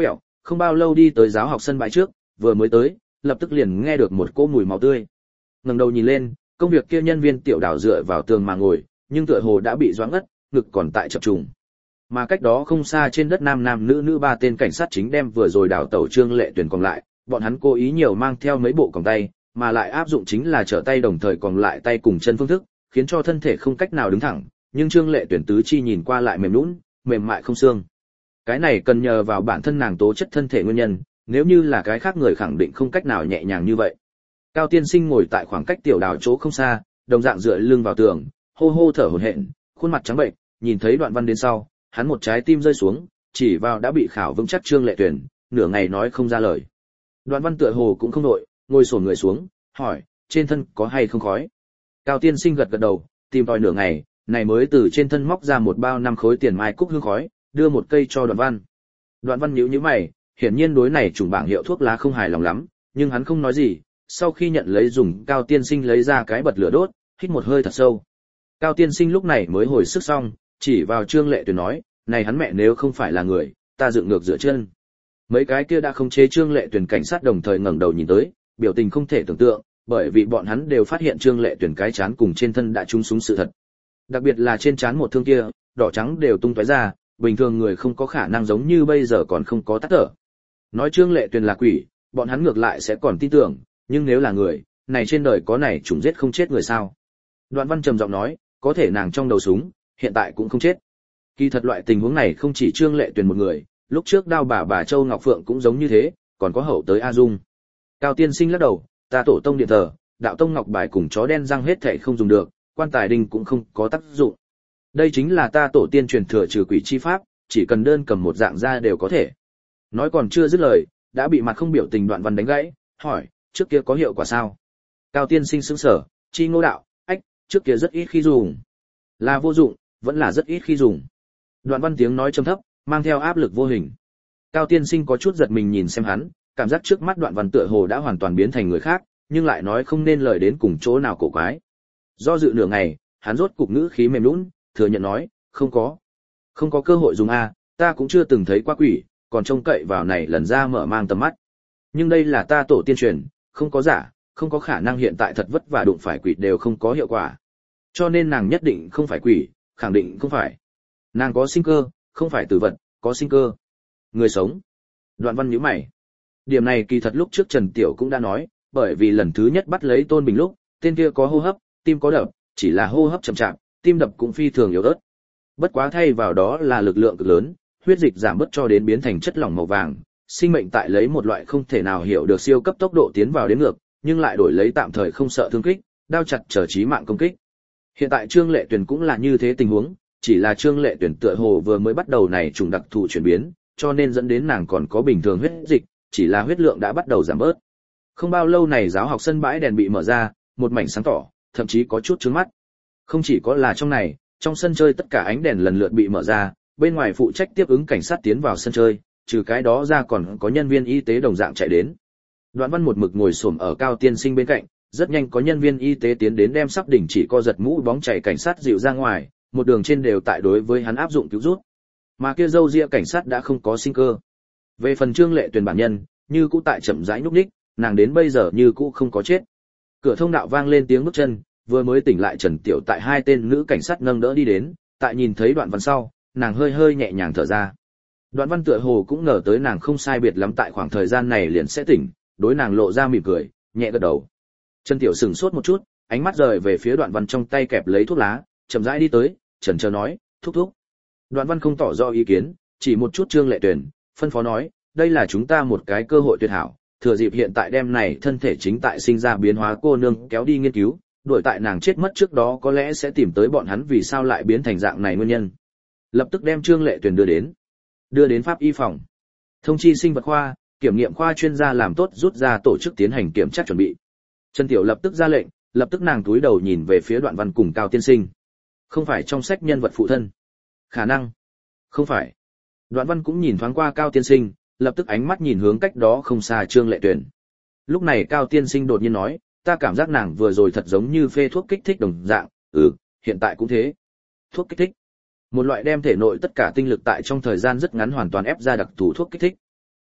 Không bao lâu đi tới giáo học sân bãi trước, vừa mới tới, lập tức liền nghe được một cỗ mùi máu tươi. Ngẩng đầu nhìn lên, công việc kia nhân viên tiểu đảo dựa vào tường mà ngồi, nhưng tựa hồ đã bị doãn ngất, ngực còn tại chập trùng. Mà cách đó không xa trên đất nam nam nữ nữ ba tên cảnh sát chính đem vừa rồi đảo tẩu Trương Lệ Tuyền còn lại, bọn hắn cố ý nhiều mang theo mấy bộ còng tay, mà lại áp dụng chính là trở tay đồng thời còn lại tay cùng chân phương thức, khiến cho thân thể không cách nào đứng thẳng, nhưng Trương Lệ Tuyền tứ chi nhìn qua lại mềm nhũn, mềm mại không xương. Cái này cần nhờ vào bản thân nàng tố chất thân thể nguyên nhân, nếu như là cái khác người khẳng định không cách nào nhẹ nhàng như vậy. Cao tiên sinh ngồi tại khoảng cách tiểu đảo chỗ không xa, đồng dạng dựa lưng vào tường, hô hô thở hổn hển, khuôn mặt trắng bệnh, nhìn thấy Đoạn Văn đến sau, hắn một trái tim rơi xuống, chỉ vào đã bị khảo vững chắc Trương Lệ Tuyền, nửa ngày nói không ra lời. Đoạn Văn tựa hồ cũng không nội, ngồi xổm người xuống, hỏi, trên thân có hay không khói? Cao tiên sinh gật gật đầu, tìm tòi nửa ngày, này mới từ trên thân móc ra một bao năm khối tiền mai cúc hương khói, đưa một cây cho Đoạn Văn. Đoạn Văn nhíu nhíu mày, hiển nhiên đối này chủng bảng hiệu thuốc lá không hài lòng lắm, nhưng hắn không nói gì, sau khi nhận lấy dùng Cao tiên sinh lấy ra cái bật lửa đốt, hít một hơi thật sâu. Cao tiên sinh lúc này mới hồi sức xong, chỉ vào Trương Lệ Tuyền nói, này hắn mẹ nếu không phải là người, ta dựng ngược dựa chân. Mấy cái kia đã không chế Trương Lệ Tuyền cảnh sát đồng thời ngẩng đầu nhìn tới, biểu tình không thể tưởng tượng, bởi vì bọn hắn đều phát hiện Trương Lệ Tuyền cái chán cùng trên thân đã trúng súng sự thật. Đặc biệt là trên chán một thương kia, đỏ trắng đều tung tóe ra, bình thường người không có khả năng giống như bây giờ còn không có tắt thở. Nói Trương Lệ Tuyền là quỷ, bọn hắn ngược lại sẽ còn tin tưởng, nhưng nếu là người, này trên đời có này trùng giết không chết người sao? Đoạn Văn trầm giọng nói, có thể nàng trong đầu súng, hiện tại cũng không chết. Kỳ thật loại tình huống này không chỉ Trương Lệ Tuyền một người, lúc trước đao bà bà Châu Ngọc Phượng cũng giống như thế, còn có hậu tới A Dung. Cao tiên sinh lắc đầu, ta tổ tông điện thờ, đạo tông ngọc bài cùng chó đen răng hết thảy không dùng được, quan tài đinh cũng không có tác dụng. Đây chính là ta tổ tiên truyền thừa trừ quỷ chi pháp, chỉ cần đơn cầm một dạng ra đều có thể. Nói còn chưa dứt lời, đã bị mặt không biểu tình Đoạn Văn đánh gãy, hỏi, trước kia có hiệu quả sao? Cao tiên sinh sững sờ, chi ngô đạo, ách, trước kia rất ít khi dùng. Là vô dụng, vẫn là rất ít khi dùng. Đoạn Văn tiếng nói trầm thấp, mang theo áp lực vô hình. Cao tiên sinh có chút giật mình nhìn xem hắn, cảm giác trước mắt Đoạn Văn tựa hồ đã hoàn toàn biến thành người khác, nhưng lại nói không nên lời đến cùng chỗ nào cổ quái. Do dự nửa ngày, hắn rốt cục ngữ khí mềm nhũn, thừa nhận nói, không có. Không có cơ hội dùng a, ta cũng chưa từng thấy qua quỷ, còn trông cậy vào này lần ra mở mang tầm mắt. Nhưng đây là ta tổ tiên truyền, không có giả, không có khả năng hiện tại thật vất vả đụng phải quỷ đều không có hiệu quả. Cho nên nàng nhất định không phải quỷ, khẳng định không phải. Nàng có sinh cơ, không phải tử vật, có sinh cơ. Người sống. Đoạn Văn nhíu mày. Điểm này kỳ thật lúc trước Trần Tiểu cũng đã nói, bởi vì lần thứ nhất bắt lấy Tôn Bình lúc, tên kia có hô hấp, tim có đập, chỉ là hô hấp chậm chạp, tim đập cũng phi thường yếu ớt. Bất quá thay vào đó là lực lượng cực lớn, huyết dịch giảm bớt cho đến biến thành chất lỏng màu vàng, sinh mệnh tại lấy một loại không thể nào hiểu được siêu cấp tốc độ tiến vào đến ngược, nhưng lại đổi lấy tạm thời không sợ thương kích, đao chặt trở chí mạng công kích. Hiện tại Trương Lệ Tuyền cũng là như thế tình huống, chỉ là Trương Lệ Tuyền tựa hồ vừa mới bắt đầu này trùng đặc thù chuyển biến, cho nên dẫn đến nàng còn có bình thường huyết dịch, chỉ là huyết lượng đã bắt đầu giảm bớt. Không bao lâu này giáo học sân bãi đèn bị mở ra, một mảnh sáng tỏ, thậm chí có chút chướng mắt. Không chỉ có là trong này, trong sân chơi tất cả ánh đèn lần lượt bị mở ra, bên ngoài phụ trách tiếp ứng cảnh sát tiến vào sân chơi, trừ cái đó ra còn có nhân viên y tế đồng dạng chạy đến. Đoạn Văn một mực ngồi xổm ở Cao tiên sinh bên cạnh, rất nhanh có nhân viên y tế tiến đến đem sắp đỉnh chỉ co giật mũ bóng chảy cảnh sát dịu ra ngoài, một đường trên đều tại đối với hắn áp dụng cứu rút. Mà kia dâu ria cảnh sát đã không có sinh cơ. Về phần Trương Lệ Tuyền bản nhân, như cũ tại chậm rãi nhúc nhích, nàng đến bây giờ như cũ không có chết. Cửa thông đạo vang lên tiếng bước chân, vừa mới tỉnh lại Trần Tiểu tại hai tên nữ cảnh sát nâng đỡ đi đến, tại nhìn thấy Đoạn Văn sau, nàng hơi hơi nhẹ nhàng thở ra. Đoạn Văn tựa hồ cũng ngờ tới nàng không sai biệt lắm tại khoảng thời gian này liền sẽ tỉnh, đối nàng lộ ra mỉm cười, nhẹ gật đầu. Trần Tiểu sững sốt một chút, ánh mắt rời về phía Đoạn Văn trong tay kẹp lấy thuốc lá, chậm rãi đi tới, chần chờ nói, thúc thúc. Đoạn Văn không tỏ rõ ý kiến, chỉ một chút Trương Lệ Tuyền, phân phó nói, đây là chúng ta một cái cơ hội tuyệt hảo, thừa dịp hiện tại đêm này thân thể chính tại sinh ra biến hóa cô nương kéo đi nghiên cứu, đuổi tại nàng chết mất trước đó có lẽ sẽ tìm tới bọn hắn vì sao lại biến thành dạng này nguyên nhân. Lập tức đem Trương Lệ Tuyền đưa đến, đưa đến pháp y phòng. Thông chi sinh vật khoa, kiểm nghiệm khoa chuyên gia làm tốt rút ra tổ chức tiến hành kiểm tra chuẩn bị. Trần Tiểu lập tức ra lệnh, lập tức nàng túi đầu nhìn về phía Đoạn Văn cùng Cao tiên sinh. Không phải trong sách nhân vật phụ thân. Khả năng. Không phải. Đoạn Văn cũng nhìn thoáng qua Cao tiên sinh, lập tức ánh mắt nhìn hướng cách đó không xa Trương Lệ Tuyền. Lúc này Cao tiên sinh đột nhiên nói, ta cảm giác nàng vừa rồi thật giống như phê thuốc kích thích đồng dạng, ừ, hiện tại cũng thế. Thuốc kích thích. Một loại đem thể nội tất cả tinh lực tại trong thời gian rất ngắn hoàn toàn ép ra đặc thù thuốc kích thích.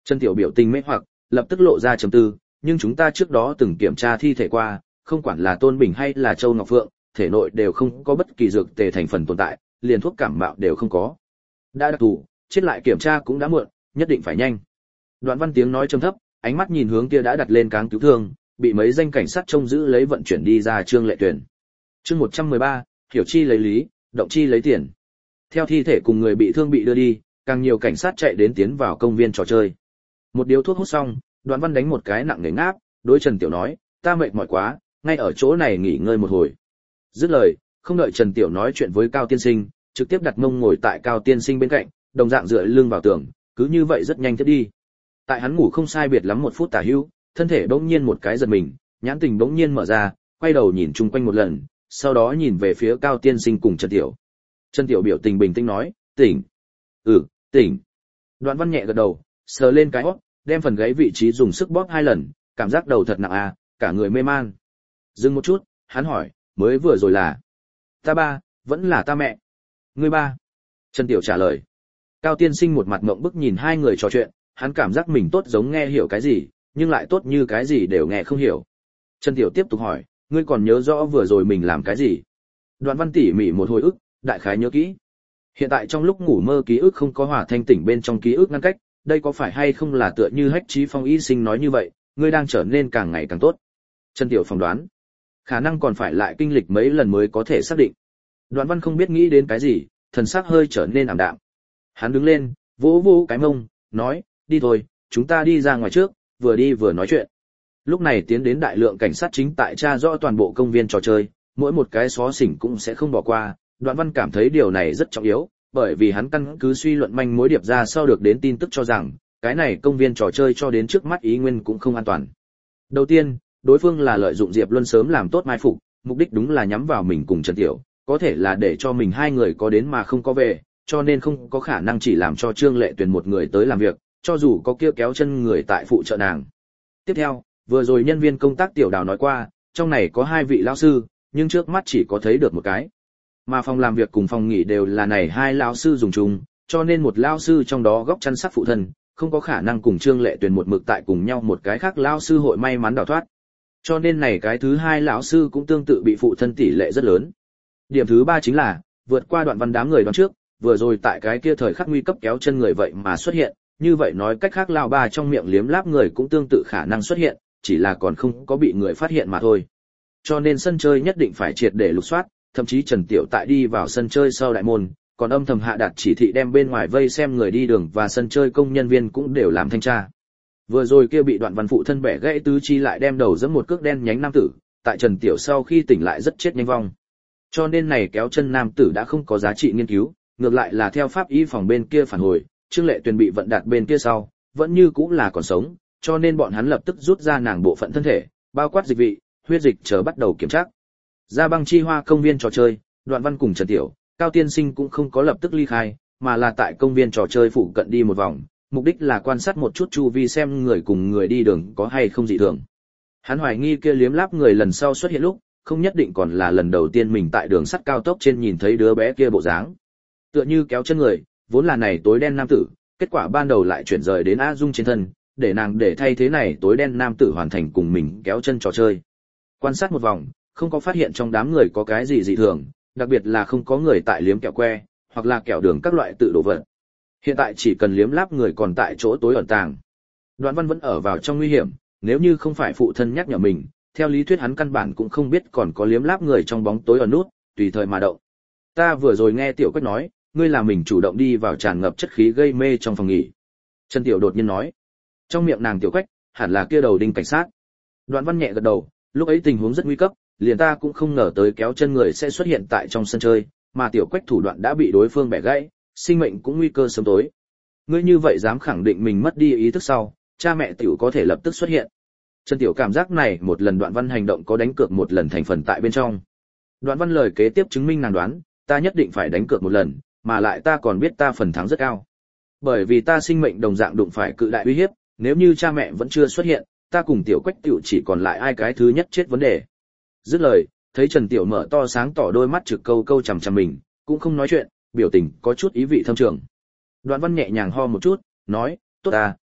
Trần Tiểu biểu tình mê hoặc, lập tức lộ ra trầm tư, nhưng chúng ta trước đó từng kiểm tra thi thể qua, không quản là Tôn Bình hay là Châu Ngọc Phượng, thể nội đều không có bất kỳ dược tề thành phần tồn tại, liền thuốc cảm mạo đều không có. Đã đặc thù, chết lại kiểm tra cũng đã muộn, nhất định phải nhanh. Đoạn Văn tiếng nói trầm thấp, ánh mắt nhìn hướng kia đã đặt lên cáng cứu thương, bị mấy danh cảnh sát trông giữ lấy vận chuyển đi ra Trương Lệ Tuyền. Chương một trăm mười ba, hiểu chi lấy lý, động chi lấy tiền. Theo thi thể cùng người bị thương bị đưa đi, càng nhiều cảnh sát chạy đến tiến vào công viên trò chơi. Một điếu thuốc hút xong, Đoạn Văn đánh một cái nặng nề ngáp, đối Trần Tiểu nói, ta mệt mỏi quá, ngay ở chỗ này nghỉ ngơi một hồi. Dứt lời, không đợi Trần Tiểu nói chuyện với Cao tiên sinh, trực tiếp đặt mông ngồi tại Cao tiên sinh bên cạnh, đồng dạng dựa lưng vào tường, cứ như vậy rất nhanh tiếp đi. Tại hắn ngủ không sai biệt lắm một phút tả hữu, thân thể bỗng nhiên một cái giật mình, nhãn tình bỗng nhiên mở ra, quay đầu nhìn chung quanh một lần, sau đó nhìn về phía Cao tiên sinh cùng Trần Tiểu. Trần Tiểu biểu tình bình tĩnh nói, tỉnh. Ừ, tỉnh. Đoạn Văn nhẹ gật đầu, sờ lên cái hót, đem phần gáy vị trí dùng sức bóp hai lần, cảm giác đầu thật nặng à, cả người mê man. Dừng một chút, hắn hỏi, mới vừa rồi là ta ba, vẫn là ta mẹ? Ngươi ba. Trần Tiểu trả lời. Cao tiên sinh một mặt ngượng bức nhìn hai người trò chuyện, hắn cảm giác mình tốt giống nghe hiểu cái gì, nhưng lại tốt như cái gì đều nghe không hiểu. Trần Tiểu tiếp tục hỏi, ngươi còn nhớ rõ vừa rồi mình làm cái gì? Đoạn Văn tỉ mỉ một hồi ức, đại khái nhớ kỹ. Hiện tại trong lúc ngủ mơ ký ức không có hòa thanh tỉnh bên trong ký ức ngăn cách, đây có phải hay không là tựa như Hách Chí Phong y sinh nói như vậy, ngươi đang trở nên càng ngày càng tốt. Trần Tiểu phỏng đoán, khả năng còn phải lại kinh lịch mấy lần mới có thể xác định. Đoạn Văn không biết nghĩ đến cái gì, thần sắc hơi trở nên ảm đạm. Hắn đứng lên, vỗ vỗ cái mông, nói, đi thôi, chúng ta đi ra ngoài trước, vừa đi vừa nói chuyện. Lúc này tiến đến đại lượng cảnh sát chính tại tra rõ toàn bộ công viên trò chơi, mỗi một cái xó xỉnh cũng sẽ không bỏ qua. Đoạn Văn cảm thấy điều này rất trọng yếu, bởi vì hắn căn cứ suy luận manh mối điệp ra sau được đến tin tức cho rằng, cái này công viên trò chơi cho đến trước mắt ý nguyên cũng không an toàn. Đầu tiên, đối phương là lợi dụng Diệp Luân sớm làm tốt mai phục, mục đích đúng là nhắm vào mình cùng Trần Tiểu, có thể là để cho mình hai người có đến mà không có về, cho nên không có khả năng chỉ làm cho Trương Lệ Tuyền một người tới làm việc, cho dù có kia kéo chân người tại phụ trợ nàng. Tiếp theo, vừa rồi nhân viên công tác Tiểu Đào nói qua, trong này có hai vị lão sư, nhưng trước mắt chỉ có thấy được một cái. Mà phòng làm việc cùng phòng nghỉ đều là này hai lão sư dùng chung, cho nên một lão sư trong đó góc chăn sắt phụ thân, không có khả năng cùng Trương Lệ Tuyền một mực tại cùng nhau một cái khác lão sư hội may mắn đào thoát. Cho nên này cái thứ hai lão sư cũng tương tự bị phụ thân tỷ lệ rất lớn. Điểm thứ ba chính là, vượt qua Đoạn Văn đám người đoán trước, vừa rồi tại cái kia thời khắc nguy cấp kéo chân người vậy mà xuất hiện, như vậy nói cách khác lão ba trong miệng liếm láp người cũng tương tự khả năng xuất hiện, chỉ là còn không có bị người phát hiện mà thôi. Cho nên sân chơi nhất định phải triệt để lục soát, thậm chí Trần Tiểu tại đi vào sân chơi sau đại môn, còn âm thầm hạ đạt chỉ thị đem bên ngoài vây xem người đi đường và sân chơi công nhân viên cũng đều làm thanh tra. Vừa rồi kia bị Đoạn Văn phụ thân bẻ gãy tứ chi lại đem đầu giẫm một cước đen nhánh nam tử, tại Trần Tiểu sau khi tỉnh lại rất chết nhanh vong. Cho nên này kéo chân nam tử đã không có giá trị nghiên cứu, ngược lại là theo pháp y phòng bên kia phản hồi, Trương Lệ Tuyền bị vận đạt bên kia sau, vẫn như cũng là còn sống, cho nên bọn hắn lập tức rút ra nàng bộ phận thân thể, bao quát dịch vị, huyết dịch chờ bắt đầu kiểm tra. Ra băng chi hoa công viên trò chơi, Đoạn Văn cùng Trần Tiểu, Cao tiên sinh cũng không có lập tức ly khai, mà là tại công viên trò chơi phụ cận đi một vòng, mục đích là quan sát một chút chu vi xem người cùng người đi đường có hay không dị thường. Hắn hoài nghi kia liếm láp người lần sau xuất hiện lúc, không nhất định còn là lần đầu tiên mình tại đường sắt cao tốc trên nhìn thấy đứa bé kia bộ dáng. Tựa như kéo chân người, vốn là này tối đen nam tử, kết quả ban đầu lại chuyển rời đến A Dung trên thân, để nàng để thay thế này tối đen nam tử hoàn thành cùng mình kéo chân trò chơi. Quan sát một vòng, không có phát hiện trong đám người có cái gì dị thường, đặc biệt là không có người tại liếm kẹo que, hoặc là kẹo đường các loại tự đồ vật. Hiện tại chỉ cần liếm láp người còn tại chỗ tối ẩn tàng. Đoạn Văn vẫn ở vào trong nguy hiểm, nếu như không phải phụ thân nhắc nhở mình, theo lý thuyết hắn căn bản cũng không biết còn có liếm láp người trong bóng tối ẩn nút, tùy thời mà động. Ta vừa rồi nghe Tiểu Quách nói, ngươi là mình chủ động đi vào tràn ngập chất khí gây mê trong phòng nghỉ. Trần Tiểu đột nhiên nói. Trong miệng nàng Tiểu Quách, hẳn là kia đầu đinh cảnh sát. Đoạn Văn nhẹ gật đầu, lúc ấy tình huống rất nguy cấp, liền ta cũng không ngờ tới kéo chân người sẽ xuất hiện tại trong sân chơi, mà Tiểu Quách thủ đoạn đã bị đối phương bẻ gãy, sinh mệnh cũng nguy cơ sớm tối. Ngươi như vậy dám khẳng định mình mất đi ý thức sau, cha mẹ Tiểu có thể lập tức xuất hiện. Trần Tiểu cảm giác này một lần Đoạn Văn hành động có đánh cược một lần thành phần tại bên trong. Đoạn Văn lời kế tiếp chứng minh nàng đoán, ta nhất định phải đánh cược một lần, mà lại ta còn biết ta phần thắng rất cao. Bởi vì ta sinh mệnh đồng dạng đụng phải cự đại uy hiếp, nếu như cha mẹ vẫn chưa xuất hiện, ta cùng Tiểu Quách Tiểu chỉ còn lại ai cái thứ nhất chết vấn đề. Dứt lời, thấy Trần Tiểu mở to sáng tỏ đôi mắt trực câu câu chằm chằm mình, cũng không nói chuyện, biểu tình có chút ý vị thâm trường. Đoạn Văn nhẹ nhàng ho một chút, nói, tốt à,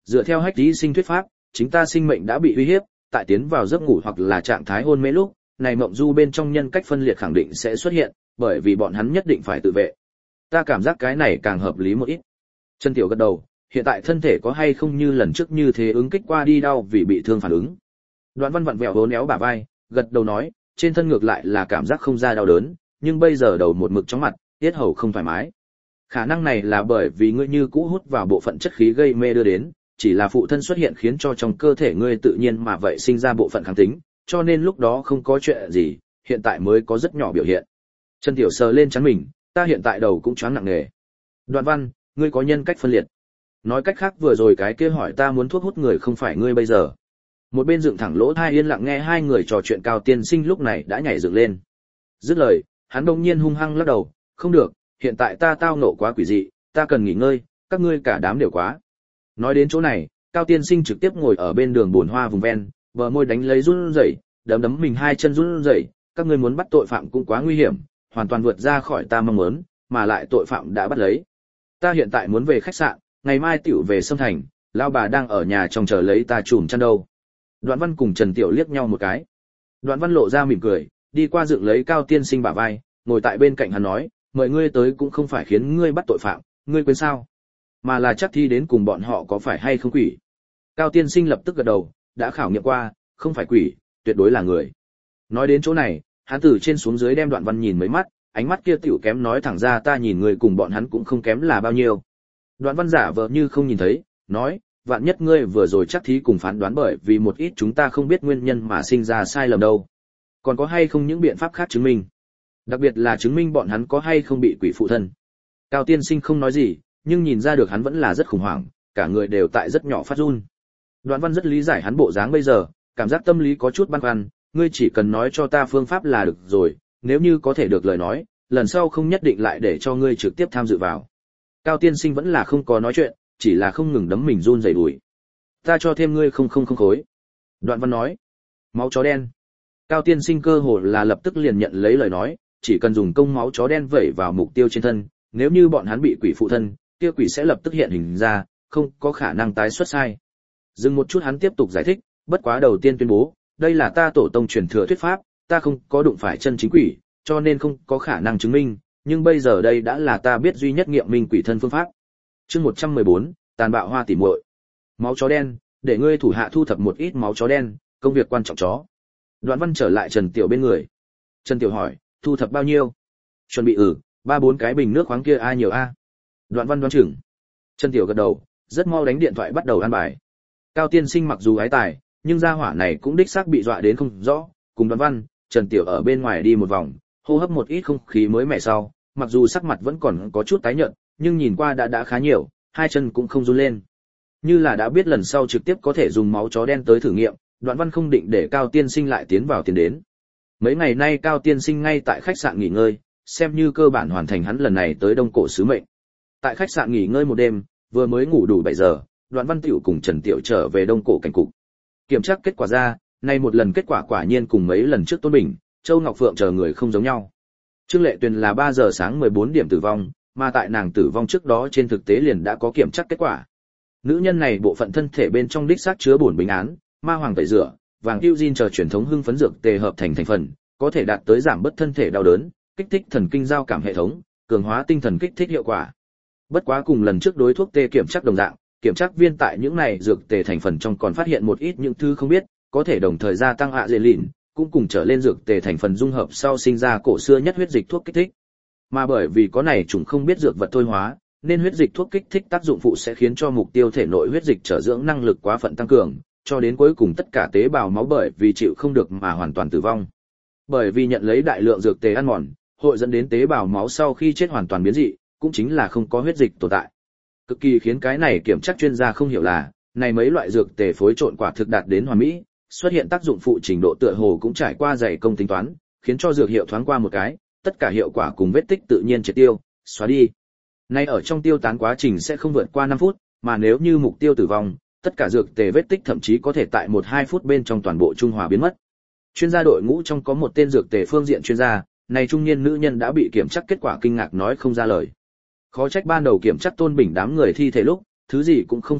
dựa theo hách lý sinh thuyết pháp, chính ta sinh mệnh đã bị uy hiếp, tại tiến vào giấc ngủ hoặc là trạng thái hôn mê lúc, này mộng du bên trong nhân cách phân liệt khẳng định sẽ xuất hiện, bởi vì bọn hắn nhất định phải tự vệ. Ta cảm giác cái này càng hợp lý một ít. Trần Tiểu gật đầu, hiện tại thân thể có hay không như lần trước như thế ứng kích qua đi đau vì bị thương phản ứng. Đoạn Văn vặn vẹo hố néo bả vai, gật đầu nói, trên thân ngược lại là cảm giác không ra đau đớn, nhưng bây giờ đầu một mực chóng mặt, tiết hầu không thoải mái. Khả năng này là bởi vì ngươi như cũ hút vào bộ phận chất khí gây mê đưa đến, chỉ là phụ thân xuất hiện khiến cho trong cơ thể ngươi tự nhiên mà vậy sinh ra bộ phận kháng tính, cho nên lúc đó không có chuyện gì, hiện tại mới có rất nhỏ biểu hiện. Trần Tiểu sờ lên trán mình, ta hiện tại đầu cũng choáng nặng nề. Đoạn Văn, ngươi có nhân cách phân liệt. Nói cách khác vừa rồi cái kia hỏi ta muốn thuốc hút người không phải ngươi bây giờ. Một bên dựng thẳng lỗ tai yên lặng nghe hai người trò chuyện, Cao Tiên Sinh lúc này đã nhảy dựng lên. Dứt lời, hắn đông nhiên hung hăng lắc đầu, không được, hiện tại ta tao nộ quá quỷ dị, ta cần nghỉ ngơi, các ngươi cả đám đều quá. Nói đến chỗ này, Cao Tiên Sinh trực tiếp ngồi ở bên đường bồn hoa vùng ven, bờ môi đánh lấy run rẩy, đấm đấm mình hai chân run rẩy, các ngươi muốn bắt tội phạm cũng quá nguy hiểm, hoàn toàn vượt ra khỏi ta mong muốn, mà lại tội phạm đã bắt lấy. Ta hiện tại muốn về khách sạn, ngày mai tiểu về Sâm Thành, lão bà đang ở nhà trong chờ lấy ta chùm chăn đâu. Đoạn Văn cùng Trần Tiểu liếc nhau một cái. Đoạn Văn lộ ra mỉm cười, đi qua dựng lấy Cao Tiên Sinh bả vai, ngồi tại bên cạnh hắn nói, mời ngươi tới cũng không phải khiến ngươi bắt tội phạm, ngươi quên sao? Mà là chắc thi đến cùng bọn họ có phải hay không quỷ. Cao Tiên Sinh lập tức gật đầu, đã khảo nghiệm qua, không phải quỷ, tuyệt đối là người. Nói đến chỗ này, hắn từ trên xuống dưới đem Đoạn Văn nhìn mấy mắt, ánh mắt kia tiểu kém nói thẳng ra ta nhìn người cùng bọn hắn cũng không kém là bao nhiêu. Đoạn Văn giả vờ như không nhìn thấy, nói, vạn nhất ngươi vừa rồi chắc thí cùng phán đoán bởi vì một ít chúng ta không biết nguyên nhân mà sinh ra sai lầm đâu. Còn có hay không những biện pháp khác chứng minh? Đặc biệt là chứng minh bọn hắn có hay không bị quỷ phụ thân. Cao Tiên Sinh không nói gì, nhưng nhìn ra được hắn vẫn là rất khủng hoảng, cả người đều tại rất nhỏ phát run. Đoạn Văn rất lý giải hắn bộ dáng bây giờ, cảm giác tâm lý có chút băn khoăn, ngươi chỉ cần nói cho ta phương pháp là được rồi, nếu như có thể được lời nói, lần sau không nhất định lại để cho ngươi trực tiếp tham dự vào. Cao Tiên Sinh vẫn là không có nói chuyện, chỉ là không ngừng đấm mình run rẩy đùi. Ta cho thêm ngươi không không không khối. Đoạn Văn nói. Máu chó đen. Cao Tiên Sinh cơ hồ là lập tức liền nhận lấy lời nói, chỉ cần dùng công máu chó đen vẩy vào mục tiêu trên thân, nếu như bọn hắn bị quỷ phụ thân, kia quỷ sẽ lập tức hiện hình ra, không có khả năng tái xuất sai. Dừng một chút hắn tiếp tục giải thích, bất quá đầu tiên tuyên bố, đây là ta tổ tông truyền thừa thuyết pháp, ta không có đụng phải chân chính quỷ, cho nên không có khả năng chứng minh, nhưng bây giờ đây đã là ta biết duy nhất nghiệm minh quỷ thân phương pháp. Chương một trăm mười bốn, tàn bạo hoa tỉ muội. Máu chó đen, để ngươi thủ hạ thu thập một ít máu chó đen, công việc quan trọng chó. Đoạn Văn trở lại Trần Tiểu bên người. Trần Tiểu hỏi, thu thập bao nhiêu? Chuẩn bị ừ, ba bốn cái bình nước khoáng kia ai nhiều a? Đoạn Văn đoán chừng. Trần Tiểu gật đầu, rất mau đánh điện thoại bắt đầu ăn bài. Cao Tiên Sinh mặc dù ái tài, nhưng gia hỏa này cũng đích xác bị dọa đến không rõ, cùng Đoạn Văn, Trần Tiểu ở bên ngoài đi một vòng, hô hấp một ít không khí mới mẻ sau, mặc dù sắc mặt vẫn còn có chút tái nhợt, nhưng nhìn qua đã đã khá nhiều, hai chân cũng không run lên. Như là đã biết lần sau trực tiếp có thể dùng máu chó đen tới thử nghiệm, Đoạn Văn không định để Cao Tiên Sinh lại tiến vào tiền đến. Mấy ngày nay Cao Tiên Sinh ngay tại khách sạn nghỉ ngơi, xem như cơ bản hoàn thành hắn lần này tới Đông Cổ sứ mệnh. Tại khách sạn nghỉ ngơi một đêm, vừa mới ngủ đủ bảy giờ, Đoạn Văn Tiểu cùng Trần Tiểu trở về Đông Cổ cảnh cục. Kiểm tra kết quả ra, nay một lần kết quả quả nhiên cùng mấy lần trước Tôn Bình, Châu Ngọc Phượng chờ người không giống nhau. Trương Lệ Tuyền là ba giờ sáng mười bốn điểm tử vong, mà tại nàng tử vong trước đó trên thực tế liền đã có kiểm tra kết quả. Nữ nhân này bộ phận thân thể bên trong đích xác chứa bổn bình án, ma hoàng tẩy rửa, vàng Eugene chờ truyền thống hưng phấn dược tề hợp thành thành phần, có thể đạt tới giảm bớt thân thể đau đớn, kích thích thần kinh giao cảm hệ thống, cường hóa tinh thần kích thích hiệu quả. Bất quá cùng lần trước đối thuốc tê kiểm tra đồng dạng, kiểm tra viên tại những này dược tề thành phần trong còn phát hiện một ít những thứ không biết, có thể đồng thời gia tăng adrenaline, cũng cùng trở lên dược tề thành phần dung hợp sau sinh ra cổ xưa nhất huyết dịch thuốc kích thích. Mà bởi vì có này chúng không biết dược vật thôi hóa, nên huyết dịch thuốc kích thích tác dụng phụ sẽ khiến cho mục tiêu thể nội huyết dịch trở dưỡng năng lực quá phận tăng cường, cho đến cuối cùng tất cả tế bào máu bởi vì chịu không được mà hoàn toàn tử vong. Bởi vì nhận lấy đại lượng dược tề ăn mòn, hội dẫn đến tế bào máu sau khi chết hoàn toàn biến dị, cũng chính là không có huyết dịch tồn tại. Cực kỳ khiến cái này kiểm tra chuyên gia không hiểu là, này mấy loại dược tề phối trộn quả thực đạt đến hoàn mỹ, xuất hiện tác dụng phụ trình độ tựa hồ cũng trải qua dày công tính toán, khiến cho dược hiệu thoáng qua một cái, tất cả hiệu quả cùng vết tích tự nhiên triệt tiêu, xóa đi. Nay ở trong tiêu tán quá trình sẽ không vượt qua năm phút, mà nếu như mục tiêu tử vong, tất cả dược tề vết tích thậm chí có thể tại một hai phút bên trong toàn bộ trung hòa biến mất. Chuyên gia đội ngũ trong có một tên dược tề phương diện chuyên gia, này trung niên nữ nhân đã bị kiểm tra kết quả kinh ngạc nói không ra lời. Khó trách ban đầu kiểm tra Tôn Bình đám người thi thể lúc, thứ gì cũng không phát hiện,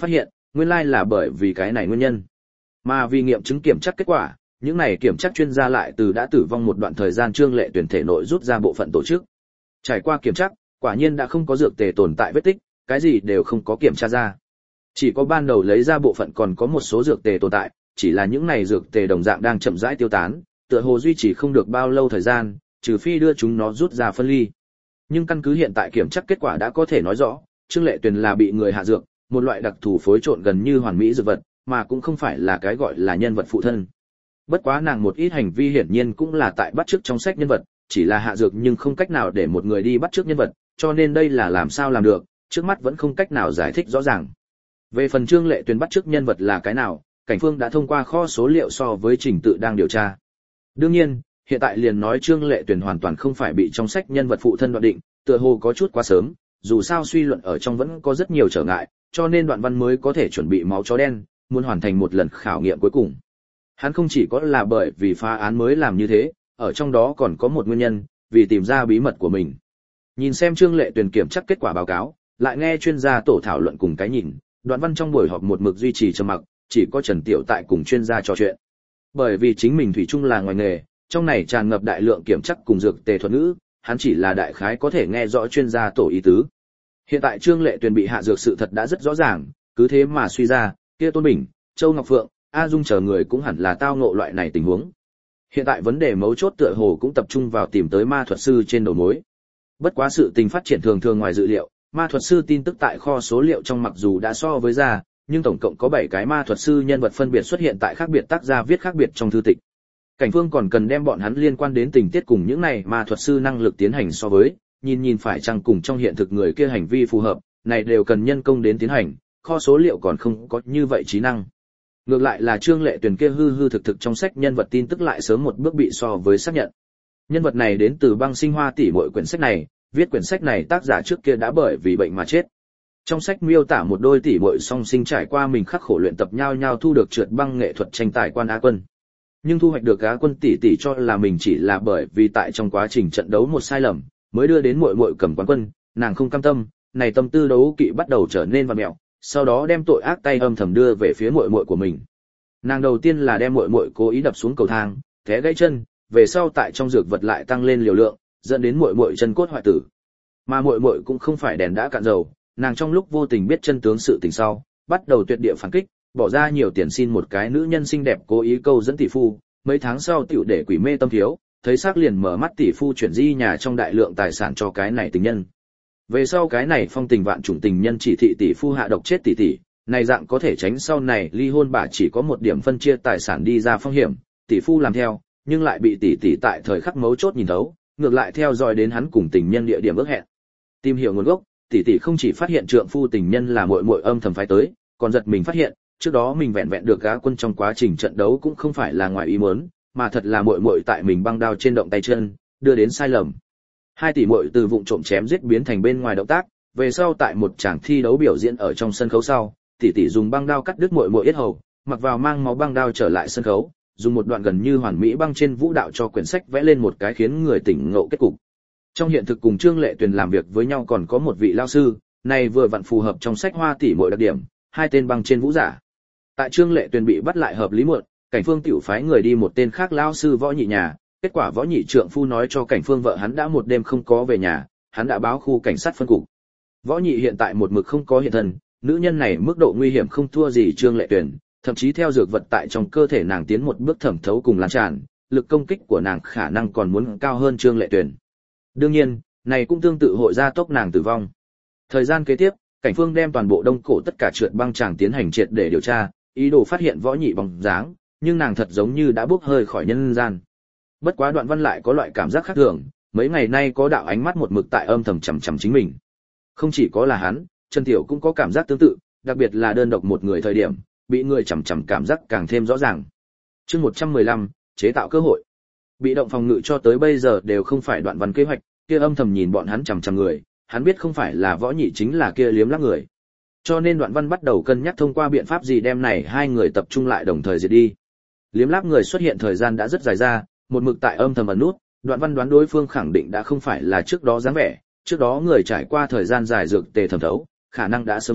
nguyên lai là bởi vì cái này nguyên nhân. Mà vì nghiệm chứng kiểm tra kết quả, những này kiểm tra chuyên gia lại từ đã tử vong một đoạn thời gian Trương Lệ Tuyền thể nội rút ra bộ phận tổ chức. Trải qua kiểm tra, quả nhiên đã không có dược tề tồn tại vết tích, cái gì đều không có kiểm tra ra. Chỉ có ban đầu lấy ra bộ phận còn có một số dược tề tồn tại, chỉ là những này dược tề đồng dạng đang chậm rãi tiêu tán, tựa hồ duy trì không được bao lâu thời gian, trừ phi đưa chúng nó rút ra phân ly. Nhưng căn cứ hiện tại kiểm tra kết quả đã có thể nói rõ, Trương Lệ Tuyền là bị người hạ dược, một loại đặc thù phối trộn gần như hoàn mỹ dược vật, mà cũng không phải là cái gọi là nhân vật phụ thân. Bất quá nàng một ít hành vi hiển nhiên cũng là tại bắt chước trong sách nhân vật, chỉ là hạ dược nhưng không cách nào để một người đi bắt chước nhân vật, cho nên đây là làm sao làm được, trước mắt vẫn không cách nào giải thích rõ ràng. Về phần Trương Lệ Tuyền bắt chước nhân vật là cái nào, cảnh phương đã thông qua kho số liệu so với trình tự đang điều tra. Đương nhiên, hiện tại liền nói Trương Lệ Tuyền hoàn toàn không phải bị trong sách nhân vật phụ thân đoạn định, tựa hồ có chút quá sớm, dù sao suy luận ở trong vẫn có rất nhiều trở ngại, cho nên Đoạn Văn mới có thể chuẩn bị máu chó đen, muốn hoàn thành một lần khảo nghiệm cuối cùng. Hắn không chỉ có là bởi vì phá án mới làm như thế, ở trong đó còn có một nguyên nhân, vì tìm ra bí mật của mình. Nhìn xem Trương Lệ Tuyền kiểm tra kết quả báo cáo, lại nghe chuyên gia tổ thảo luận cùng cái nhìn, Đoạn Văn trong buổi họp một mực duy trì trầm mặc, chỉ có Trần Tiểu tại cùng chuyên gia trò chuyện. Bởi vì chính mình thủy chung là ngoài nghề, trong này tràn ngập đại lượng kiểm chắc cùng dược tề thuật ngữ, hắn chỉ là đại khái có thể nghe rõ chuyên gia tổ ý tứ. Hiện tại Trương Lệ Tuyền bị hạ dược sự thật đã rất rõ ràng, cứ thế mà suy ra, kia Tôn Bình, Châu Ngọc Phượng, A Dung chờ người cũng hẳn là tao ngộ loại này tình huống. Hiện tại vấn đề mấu chốt tựa hồ cũng tập trung vào tìm tới ma thuật sư trên đầu mối. Bất quá sự tình phát triển thường thường ngoài dự liệu, ma thuật sư tin tức tại kho số liệu trong mặc dù đã so với ra, nhưng tổng cộng có bảy cái ma thuật sư nhân vật phân biệt xuất hiện tại khác biệt tác gia viết khác biệt trong thư tịch. Cảnh phương còn cần đem bọn hắn liên quan đến tình tiết cùng những này ma thuật sư năng lực tiến hành so với, nhìn nhìn phải chăng cùng trong hiện thực người kia hành vi phù hợp, này đều cần nhân công đến tiến hành, kho số liệu còn không có như vậy trí năng. Ngược lại là Trương Lệ Tuyền kia hư hư thực thực trong sách nhân vật tin tức lại sớm một bước bị so với xác nhận. Nhân vật này đến từ Băng Sinh Hoa tỷ muội quyển sách này, viết quyển sách này tác giả trước kia đã bởi vì bệnh mà chết. Trong sách miêu tả một đôi tỷ muội song sinh trải qua mình khắc khổ luyện tập nhau nhau thu được trượt băng nghệ thuật tranh tài quan Á quân. Nhưng thu hoạch được Á quân tỷ tỷ cho là mình chỉ là bởi vì tại trong quá trình trận đấu một sai lầm, mới đưa đến muội muội cầm quán quân, nàng không cam tâm, này tâm tư đấu kỵ bắt đầu trở nên vặn mẹo, sau đó đem tội ác tay âm thầm đưa về phía muội muội của mình. Nàng đầu tiên là đem muội muội cố ý đập xuống cầu thang, té gãy chân, về sau tại trong dược vật lại tăng lên liều lượng, dẫn đến muội muội chân cốt hoại tử. Mà muội muội cũng không phải đèn đã cạn dầu, nàng trong lúc vô tình biết chân tướng sự tình sau, bắt đầu tuyệt địa phản kích, bỏ ra nhiều tiền xin một cái nữ nhân xinh đẹp cố ý câu dẫn tỷ phu, mấy tháng sau tiểu để quỷ mê tâm thiếu, thấy xác liền mở mắt tỷ phu chuyển di nhà trong đại lượng tài sản cho cái này tình nhân. Về sau cái này phong tình vạn chủng tình nhân chỉ thị tỷ phu hạ độc chết tỷ tỷ, này dạng có thể tránh sau này ly hôn bà chỉ có một điểm phân chia tài sản đi ra phong hiểm, tỷ phu làm theo, nhưng lại bị tỷ tỷ tại thời khắc mấu chốt nhìn thấu, ngược lại theo dõi đến hắn cùng tình nhân địa điểm ước hẹn. Tìm hiểu nguồn gốc, tỷ tỷ không chỉ phát hiện trượng phu tình nhân là muội muội âm thầm phái tới, còn giật mình phát hiện, trước đó mình vẹn vẹn được Á quân trong quá trình trận đấu cũng không phải là ngoài ý muốn, mà thật là muội muội tại mình băng đao trên động tay chân, đưa đến sai lầm. Hai tỷ muội từ vụng trộm chém giết biến thành bên ngoài động tác, về sau tại một tràng thi đấu biểu diễn ở trong sân khấu sau, tỷ tỷ dùng băng đao cắt đứt muội muội yết hầu, mặc vào mang máu băng đao trở lại sân khấu, dùng một đoạn gần như hoàn mỹ băng trên vũ đạo cho quyển sách vẽ lên một cái khiến người tỉnh ngộ kết cục. Trong hiện thực cùng Trương Lệ Tuyền làm việc với nhau còn có một vị lao sư, này vừa vặn phù hợp trong sách Hoa tỷ muội đặc điểm, hai tên băng trên vũ giả. Tại Trương Lệ Tuyền bị bắt lại hợp lý muộn, Cảnh Phương tiểu phái người đi một tên khác lao sư Võ Nhị nhà, kết quả Võ Nhị trượng phu nói cho Cảnh Phương vợ hắn đã một đêm không có về nhà, hắn đã báo khu cảnh sát phân cục. Võ Nhị hiện tại một mực không có hiện thân, nữ nhân này mức độ nguy hiểm không thua gì Trương Lệ Tuyền, thậm chí theo dược vật tại trong cơ thể nàng tiến một bước thẩm thấu cùng lan tràn, lực công kích của nàng khả năng còn muốn cao hơn Trương Lệ Tuyền. Đương nhiên, này cũng tương tự hội gia tốc nàng tử vong. Thời gian kế tiếp, Cảnh Phương đem toàn bộ Đông Cổ tất cả trượt băng tràng tiến hành triệt để điều tra, ý đồ phát hiện Võ Nhị bóng dáng, nhưng nàng thật giống như đã bốc hơi khỏi nhân gian. Bất quá Đoạn Văn lại có loại cảm giác khác thường, mấy ngày nay có đạo ánh mắt một mực tại âm thầm chằm chằm chính mình. Không chỉ có là hắn, Trần Tiểu cũng có cảm giác tương tự, đặc biệt là đơn độc một người thời điểm, bị người chằm chằm cảm giác càng thêm rõ ràng. Chương một trăm mười lăm, chế tạo cơ hội. Bị động phòng ngự cho tới bây giờ đều không phải Đoạn Văn kế hoạch, kia âm thầm nhìn bọn hắn chằm chằm người, hắn biết không phải là Võ Nhị chính là kia liếm láp người. Cho nên Đoạn Văn bắt đầu cân nhắc thông qua biện pháp gì đem này hai người tập trung lại đồng thời diệt đi. Liếm láp người xuất hiện thời gian đã rất dài ra, một mực tại âm thầm ẩn nút, Đoạn Văn đoán đối phương khẳng định đã không phải là trước đó dáng vẻ, trước đó người trải qua thời gian dài dược tề thẩm thấu, khả năng đã sớm chết,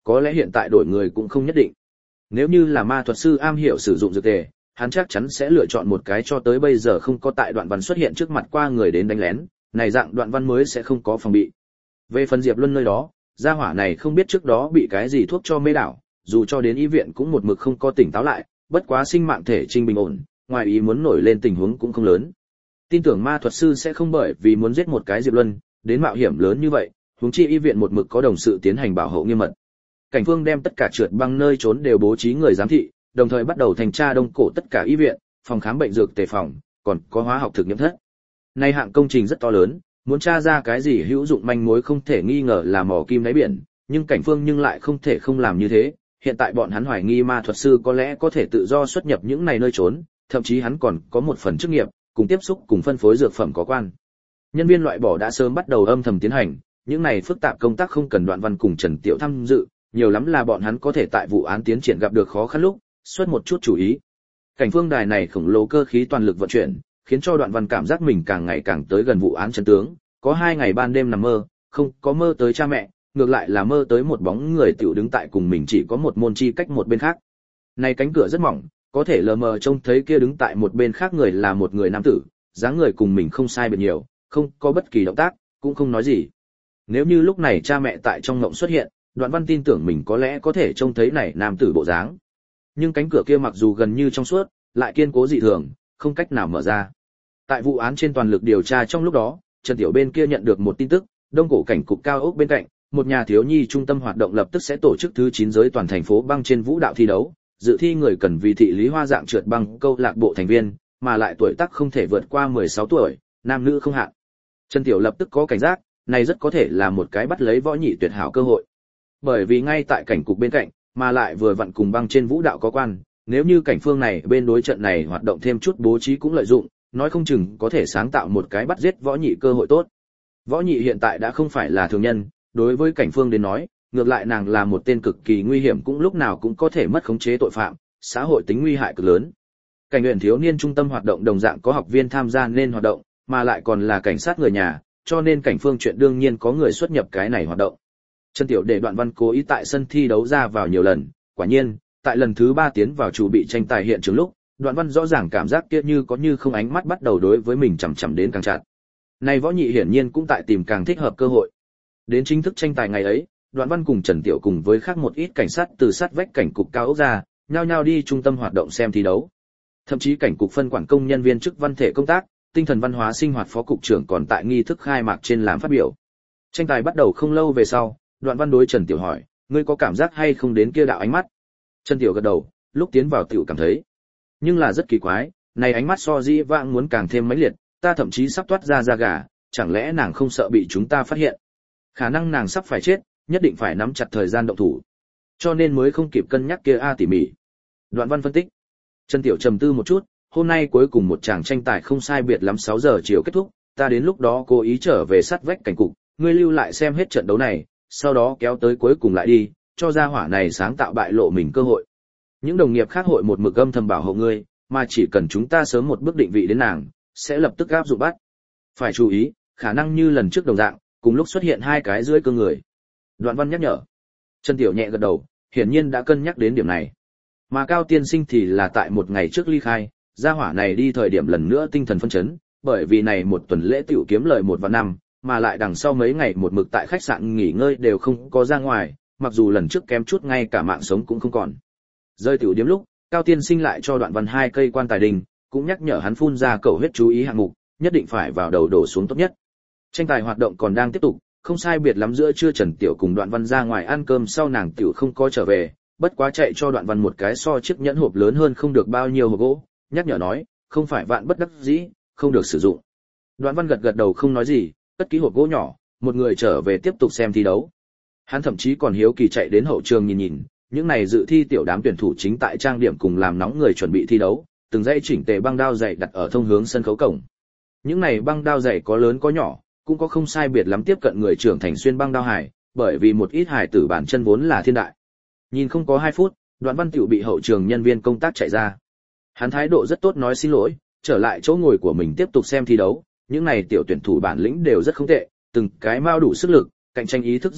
có lẽ hiện tại đổi người cũng không nhất định. Nếu như là ma thuật sư am hiểu sử dụng dược tề, hắn chắc chắn sẽ lựa chọn một cái cho tới bây giờ không có tại Đoạn Văn xuất hiện trước mặt qua người đến đánh lén, này dạng Đoạn Văn mới sẽ không có phòng bị. Về phần Diệp Luân nơi đó, gia hỏa này không biết trước đó bị cái gì thuốc cho mê đảo, dù cho đến y viện cũng một mực không có tỉnh táo lại, bất quá sinh mạng thể trinh bình ổn, ngoài ý muốn nổi lên tình huống cũng không lớn. Tin tưởng ma thuật sư sẽ không bởi vì muốn giết một cái Diệp Luân, đến mạo hiểm lớn như vậy, huống chi y viện một mực có đồng sự tiến hành bảo hộ nghiêm mật. Cảnh Phương đem tất cả trượt băng nơi trốn đều bố trí người giám thị, đồng thời bắt đầu thanh tra đông cổ tất cả y viện, phòng khám bệnh dược tề phòng, còn có hóa học thực nghiệm thất. Nay hạng công trình rất to lớn, muốn tra ra cái gì hữu dụng manh mối không thể nghi ngờ là mò kim đáy biển, nhưng Cảnh Phương nhưng lại không thể không làm như thế. Hiện tại bọn hắn hoài nghi ma thuật sư có lẽ có thể tự do xuất nhập những này nơi trốn, thậm chí hắn còn có một phần chức nghiệp, cùng tiếp xúc cùng phân phối dược phẩm có quan. Nhân viên loại bỏ đã sớm bắt đầu âm thầm tiến hành, những này phức tạp công tác không cần Đoạn Văn cùng Trần Tiểu tham dự, nhiều lắm là bọn hắn có thể tại vụ án tiến triển gặp được khó khăn lúc, xuất một chút chủ ý. Cảnh Phương đài này khổng lồ cơ khí toàn lực vận chuyển, khiến cho Đoạn Văn cảm giác mình càng ngày càng tới gần vụ án chân tướng, có hai ngày ban đêm nằm mơ, không có mơ tới cha mẹ, ngược lại là mơ tới một bóng người tiểu đứng tại cùng mình chỉ có một môn chi cách một bên khác. Này cánh cửa rất mỏng, có thể lờ mờ trông thấy kia đứng tại một bên khác người là một người nam tử, dáng người cùng mình không sai biệt nhiều, không có bất kỳ động tác, cũng không nói gì. Nếu như lúc này cha mẹ tại trong ngộng xuất hiện, Đoạn Văn tin tưởng mình có lẽ có thể trông thấy này nam tử bộ dáng. Nhưng cánh cửa kia mặc dù gần như trong suốt, lại kiên cố dị thường, không cách nào mở ra. Tại vụ án trên toàn lực điều tra trong lúc đó, Trần Tiểu bên kia nhận được một tin tức, Đông cổ cảnh cục cao ốc bên cạnh, một nhà thiếu nhi trung tâm hoạt động lập tức sẽ tổ chức thứ chín giới toàn thành phố băng trên vũ đạo thi đấu, dự thi người cần vì thị lý hoa dạng trượt băng câu lạc bộ thành viên, mà lại tuổi tác không thể vượt qua mười sáu tuổi, nam nữ không hạn. Trần Tiểu lập tức có cảnh giác, này rất có thể là một cái bắt lấy võ nhị tuyệt hảo cơ hội. Bởi vì ngay tại cảnh cục bên cạnh, mà lại vừa vặn cùng băng trên vũ đạo có quan, nếu như Cảnh Phương này bên đối trận này hoạt động thêm chút bố trí cũng lợi dụng, nói không chừng có thể sáng tạo một cái bắt giết võ nhị cơ hội tốt. Võ nhị hiện tại đã không phải là thường nhân, đối với Cảnh Phương đến nói, ngược lại nàng là một tên cực kỳ nguy hiểm cũng lúc nào cũng có thể mất khống chế tội phạm, xã hội tính nguy hại cực lớn. Cảnh Uyển thiếu niên trung tâm hoạt động đồng dạng có học viên tham gia nên hoạt động, mà lại còn là cảnh sát người nhà, cho nên Cảnh Phương chuyện đương nhiên có người xuất nhập cái này hoạt động. Trần Tiểu để Đoạn Văn cố ý tại sân thi đấu ra vào nhiều lần, quả nhiên, tại lần thứ ba tiến vào chủ bị tranh tài hiện trường lúc, Đoạn Văn rõ ràng cảm giác kia như có như không ánh mắt bắt đầu đối với mình chằm chằm đến càng chặt. Này võ nhị hiển nhiên cũng tại tìm càng thích hợp cơ hội. Đến chính thức tranh tài ngày ấy, Đoạn Văn cùng Trần Tiểu cùng với khác một ít cảnh sát từ sát vách cảnh cục cao ốc ra, nhao nhao đi trung tâm hoạt động xem thi đấu. Thậm chí cảnh cục phân quản công nhân viên chức văn thể công tác, tinh thần văn hóa sinh hoạt phó cục trưởng còn tại nghi thức khai mạc trên làm phát biểu. Tranh tài bắt đầu không lâu về sau, Đoạn Văn đối Trần Tiểu hỏi, ngươi có cảm giác hay không đến kia đạo ánh mắt? Trần Tiểu gật đầu, lúc tiến vào tiểu cảm thấy. Nhưng là rất kỳ quái, này ánh mắt so dĩ vãng muốn càng thêm mãnh liệt, ta thậm chí sắp toát ra da gà, chẳng lẽ nàng không sợ bị chúng ta phát hiện? Khả năng nàng sắp phải chết, nhất định phải nắm chặt thời gian động thủ. Cho nên mới không kịp cân nhắc kia a tỉ mỉ. Đoạn Văn phân tích. Trần Tiểu trầm tư một chút, hôm nay cuối cùng một tràng tranh tài không sai biệt lắm sáu giờ chiều kết thúc, ta đến lúc đó cố ý trở về sát vách cảnh cục, ngươi lưu lại xem hết trận đấu này, sau đó kéo tới cuối cùng lại đi, cho gia hỏa này sáng tạo bại lộ mình cơ hội. Những đồng nghiệp khác hội một mực âm thầm bảo hộ ngươi, mà chỉ cần chúng ta sớm một bước định vị đến nàng, sẽ lập tức áp dụng bắt. Phải chú ý, khả năng như lần trước đồng dạng, cùng lúc xuất hiện hai cái dưới cơ người. Đoạn Văn nhắc nhở. Trần Tiểu nhẹ gật đầu, hiển nhiên đã cân nhắc đến điểm này. Mà Cao tiên sinh thì là tại một ngày trước ly khai, gia hỏa này đi thời điểm lần nữa tinh thần phân chấn, bởi vì này một tuần lễ tiểu kiếm lời một và năm, mà lại đằng sau mấy ngày một mực tại khách sạn nghỉ ngơi đều không có ra ngoài, mặc dù lần trước kém chút ngay cả mạng sống cũng không còn. Rơi tiểu điếm lúc, Cao tiên sinh lại cho Đoạn Văn hai cây quan tài đình, cũng nhắc nhở hắn phun ra cầu huyết chú ý hạng mục, nhất định phải vào đầu đổ xuống tốt nhất. Tranh tài hoạt động còn đang tiếp tục, không sai biệt lắm giữa trưa Trần Tiểu cùng Đoạn Văn ra ngoài ăn cơm sau nàng tiểu không có trở về, bất quá chạy cho Đoạn Văn một cái so chiếc nhẫn hộp lớn hơn không được bao nhiêu hộp gỗ, nhắc nhở nói, không phải vạn bất đắc dĩ, không được sử dụng. Đoạn Văn gật gật đầu không nói gì, cất kỹ hộp gỗ nhỏ, một người trở về tiếp tục xem thi đấu. Hắn thậm chí còn hiếu kỳ chạy đến hậu trường nhìn nhìn, những này dự thi tiểu đám tuyển thủ chính tại trang điểm cùng làm nóng người chuẩn bị thi đấu, từng dãy chỉnh tề băng đao dày đặt ở thông hướng sân khấu cổng. Những này băng đao dày có lớn có nhỏ, cũng có không sai biệt lắm tiếp cận người trưởng thành xuyên băng đao hải, bởi vì một ít hải tử bản chân vốn là thiên đại. Nhìn không có hai phút, Đoạn Văn tiểu bị hậu trường nhân viên công tác chạy ra. Hắn thái độ rất tốt nói xin lỗi, trở lại chỗ ngồi của mình tiếp tục xem thi đấu, những này tiểu tuyển thủ bản lĩnh đều rất không tệ, từng cái mao đủ sức lực, cạnh tranh ý thức rất mạnh,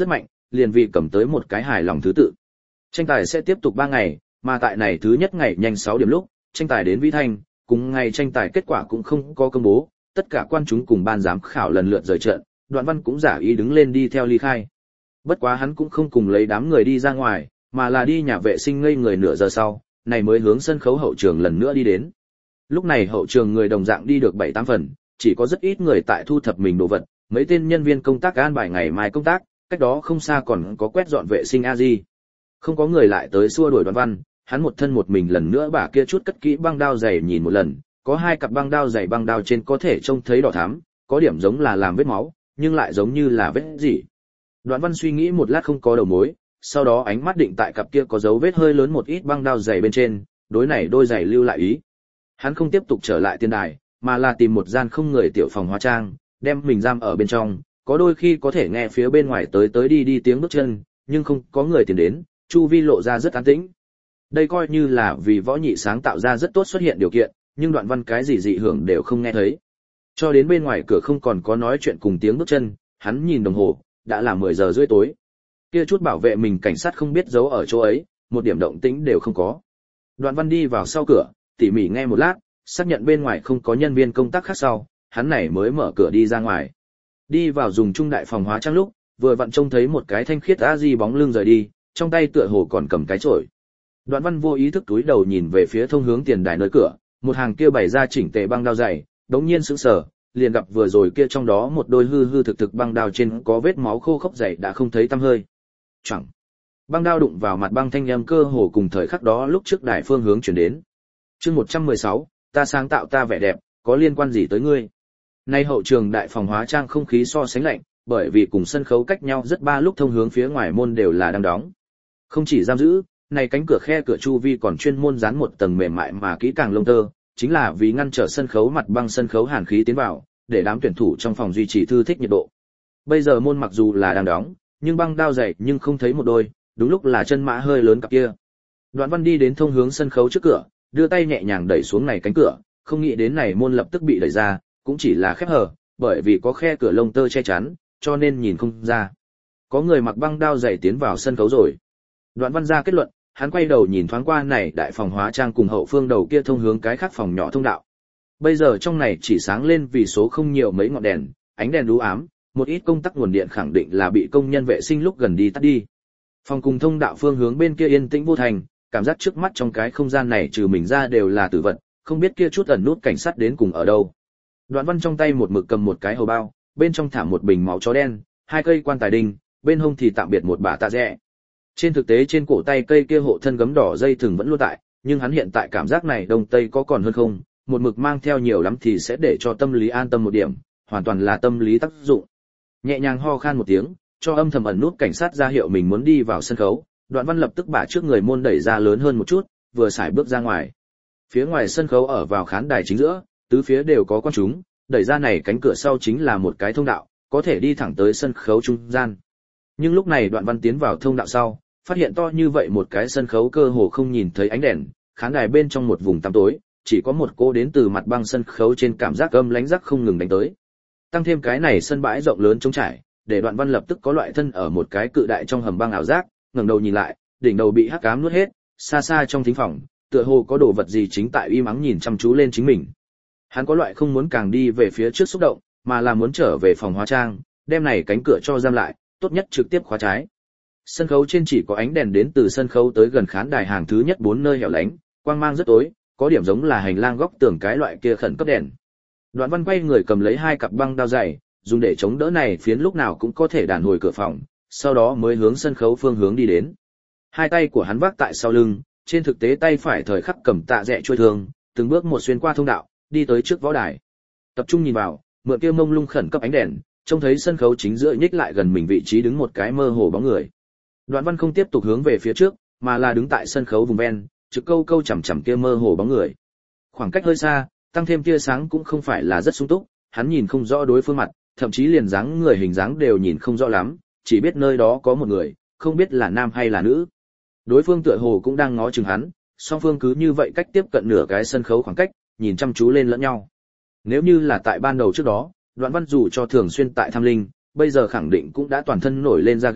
liền vì cầm tới một cái hài lòng thứ tự. Tranh tài sẽ tiếp tục ba ngày, mà tại này thứ nhất ngày nhanh sáu điểm lúc, tranh tài đến Vĩ Thanh, cùng ngày tranh tài kết quả cũng không có công bố, tất cả quan chúng cùng ban giám khảo lần lượt rời trận, Đoạn Văn cũng giả ý đứng lên đi theo ly khai. Bất quá hắn cũng không cùng lấy đám người đi ra ngoài, mà là đi nhà vệ sinh ngây người nửa giờ sau, này mới hướng sân khấu hậu trường lần nữa đi đến. Lúc này hậu trường người đồng dạng đi được bảy tám phần, chỉ có rất ít người tại thu thập mình đồ vật, mấy tên nhân viên công tác an bài ngày mai công tác, cách đó không xa còn có quét dọn vệ sinh a di. Không có người lại tới xua đuổi Đoạn Văn, hắn một thân một mình lần nữa bả kia chút cất kỹ băng đao dày nhìn một lần, có hai cặp băng đao dày băng đao trên có thể trông thấy đỏ thắm, có điểm giống là làm vết máu, nhưng lại giống như là vết gì. Đoạn Văn suy nghĩ một lát không có đầu mối, sau đó ánh mắt định tại cặp kia có dấu vết hơi lớn một ít băng đao dày bên trên, đối này đôi giày lưu lại ý. Hắn không tiếp tục trở lại tiền đài, mà là tìm một gian không người tiểu phòng hóa trang, đem mình giam ở bên trong, có đôi khi có thể nghe phía bên ngoài tới tới đi đi tiếng bước chân, nhưng không có người tiến đến, chu vi lộ ra rất an tĩnh. Đây coi như là vì Võ Nhị sáng tạo ra rất tốt xuất hiện điều kiện, nhưng Đoạn Văn cái gì dị hưởng đều không nghe thấy. Cho đến bên ngoài cửa không còn có nói chuyện cùng tiếng bước chân, hắn nhìn đồng hồ, đã là mười giờ rưỡi tối. Kia chút bảo vệ mình cảnh sát không biết giấu ở chỗ ấy, một điểm động tĩnh đều không có. Đoạn Văn đi vào sau cửa, tỉ mỉ nghe một lát, xác nhận bên ngoài không có nhân viên công tác khác sau, hắn này mới mở cửa đi ra ngoài. Đi vào dùng trung đại phòng hóa trang lúc, vừa vặn trông thấy một cái thanh khiết a di bóng lưng rời đi, trong tay tựa hồ còn cầm cái chổi. Đoạn Văn vô ý thức túi đầu nhìn về phía thông hướng tiền đài nơi cửa, một hàng kia bày ra chỉnh tề băng đao dày, đống nhiên sững sờ, liền gặp vừa rồi kia trong đó một đôi hư hư thực thực băng đao trên có vết máu khô khốc dày đã không thấy tăm hơi. Chẳng. Băng đao đụng vào mặt băng thanh âm cơ hồ cùng thời khắc đó lúc trước đài phương hướng chuyển đến. Chương một trăm mười sáu, ta sáng tạo ta vẻ đẹp, có liên quan gì tới ngươi? Nay hậu trường đại phòng hóa trang không khí so sánh lạnh, bởi vì cùng sân khấu cách nhau rất ba lúc thông hướng phía ngoài môn đều là đang đóng. Không chỉ giam giữ, này cánh cửa khe cửa chu vi còn chuyên môn dán một tầng mềm mại mà kỹ càng lông tơ, chính là vì ngăn trở sân khấu mặt băng sân khấu hàn khí tiến vào, để đám tuyển thủ trong phòng duy trì thư thích nhiệt độ. Bây giờ môn mặc dù là đang đóng, nhưng băng đao dày nhưng không thấy một đôi, đúng lúc là chân mã hơi lớn cặp kia. Đoạn Văn đi đến thông hướng sân khấu trước cửa, đưa tay nhẹ nhàng đẩy xuống này cánh cửa, không nghĩ đến này môn lập tức bị đẩy ra, cũng chỉ là khép hờ, bởi vì có khe cửa lông tơ che chắn, cho nên nhìn không ra. Có người mặc băng đao dày tiến vào sân khấu rồi. Đoạn Văn ra kết luận, hắn quay đầu nhìn thoáng qua này đại phòng hóa trang cùng hậu phương đầu kia thông hướng cái khác phòng nhỏ thông đạo. Bây giờ trong này chỉ sáng lên vì số không nhiều mấy ngọn đèn, ánh đèn u ám, một ít công tắc nguồn điện khẳng định là bị công nhân vệ sinh lúc gần đi tắt đi. Phòng cùng thông đạo phương hướng bên kia yên tĩnh vô thành, cảm giác trước mắt trong cái không gian này trừ mình ra đều là tử vật, không biết kia chút ẩn nút cảnh sát đến cùng ở đâu. Đoạn Văn trong tay một mực cầm một cái hầu bao, bên trong thả một bình máu chó đen, hai cây quan tài đinh, bên hông thì tạm biệt một bả tạ rẽ. Trên thực tế trên cổ tay cây kia hộ thân gấm đỏ dây thừng vẫn luôn tại, nhưng hắn hiện tại cảm giác này đông tây có còn hơn không, một mực mang theo nhiều lắm thì sẽ để cho tâm lý an tâm một điểm, hoàn toàn là tâm lý tác dụng. Nhẹ nhàng ho khan một tiếng, cho âm thầm ẩn nút cảnh sát ra hiệu mình muốn đi vào sân khấu, Đoạn Văn lập tức bả trước người môn đẩy ra lớn hơn một chút, vừa xài bước ra ngoài. Phía ngoài sân khấu ở vào khán đài chính giữa, tứ phía đều có quan chúng, đẩy ra này cánh cửa sau chính là một cái thông đạo, có thể đi thẳng tới sân khấu trung gian. Nhưng lúc này Đoạn Văn tiến vào thông đạo sau, phát hiện to như vậy một cái sân khấu cơ hồ không nhìn thấy ánh đèn, khán đài bên trong một vùng tăm tối, chỉ có một cô đến từ mặt băng sân khấu trên cảm giác âm lãnh rắc không ngừng đánh tới. Tăng thêm cái này sân bãi rộng lớn trống trải, để Đoạn Văn lập tức có loại thân ở một cái cự đại trong hầm băng ảo giác, ngẩng đầu nhìn lại, đỉnh đầu bị hắc ám nuốt hết, xa xa trong thính phòng, tựa hồ có đồ vật gì chính tại im ắng nhìn chăm chú lên chính mình. Hắn có loại không muốn càng đi về phía trước xúc động, mà là muốn trở về phòng hóa trang, đem này cánh cửa cho giam lại, tốt nhất trực tiếp khóa trái. Sân khấu trên chỉ có ánh đèn đến từ sân khấu tới gần khán đài hàng thứ nhất bốn nơi hẻo lánh, quang mang rất tối, có điểm giống là hành lang góc tường cái loại kia khẩn cấp đèn. Đoạn Văn quay người cầm lấy hai cặp băng đao dày, dùng để chống đỡ này phiến lúc nào cũng có thể đàn hồi cửa phòng, sau đó mới hướng sân khấu phương hướng đi đến. Hai tay của hắn vác tại sau lưng, trên thực tế tay phải thời khắc cầm tạ rẽ chuôi thương, từng bước một xuyên qua thông đạo, đi tới trước võ đài. Tập trung nhìn vào, mượn kia mông lung khẩn cấp ánh đèn, trông thấy sân khấu chính giữa nhích lại gần mình vị trí đứng một cái mơ hồ bóng người. Đoạn Văn không tiếp tục hướng về phía trước, mà là đứng tại sân khấu vùng ven, trực câu câu chằm chằm kia mơ hồ bóng người. Khoảng cách hơi xa, tăng thêm tia sáng cũng không phải là rất sung túc, hắn nhìn không rõ đối phương mặt, thậm chí liền dáng người hình dáng đều nhìn không rõ lắm, chỉ biết nơi đó có một người, không biết là nam hay là nữ. Đối phương tựa hồ cũng đang ngó chừng hắn, song phương cứ như vậy cách tiếp cận nửa cái sân khấu khoảng cách, nhìn chăm chú lên lẫn nhau. Nếu như là tại ban đầu trước đó, Đoạn Văn dù cho thường xuyên tại Tham Linh, bây giờ khẳng định cũng đã toàn thân nổi lên da gà,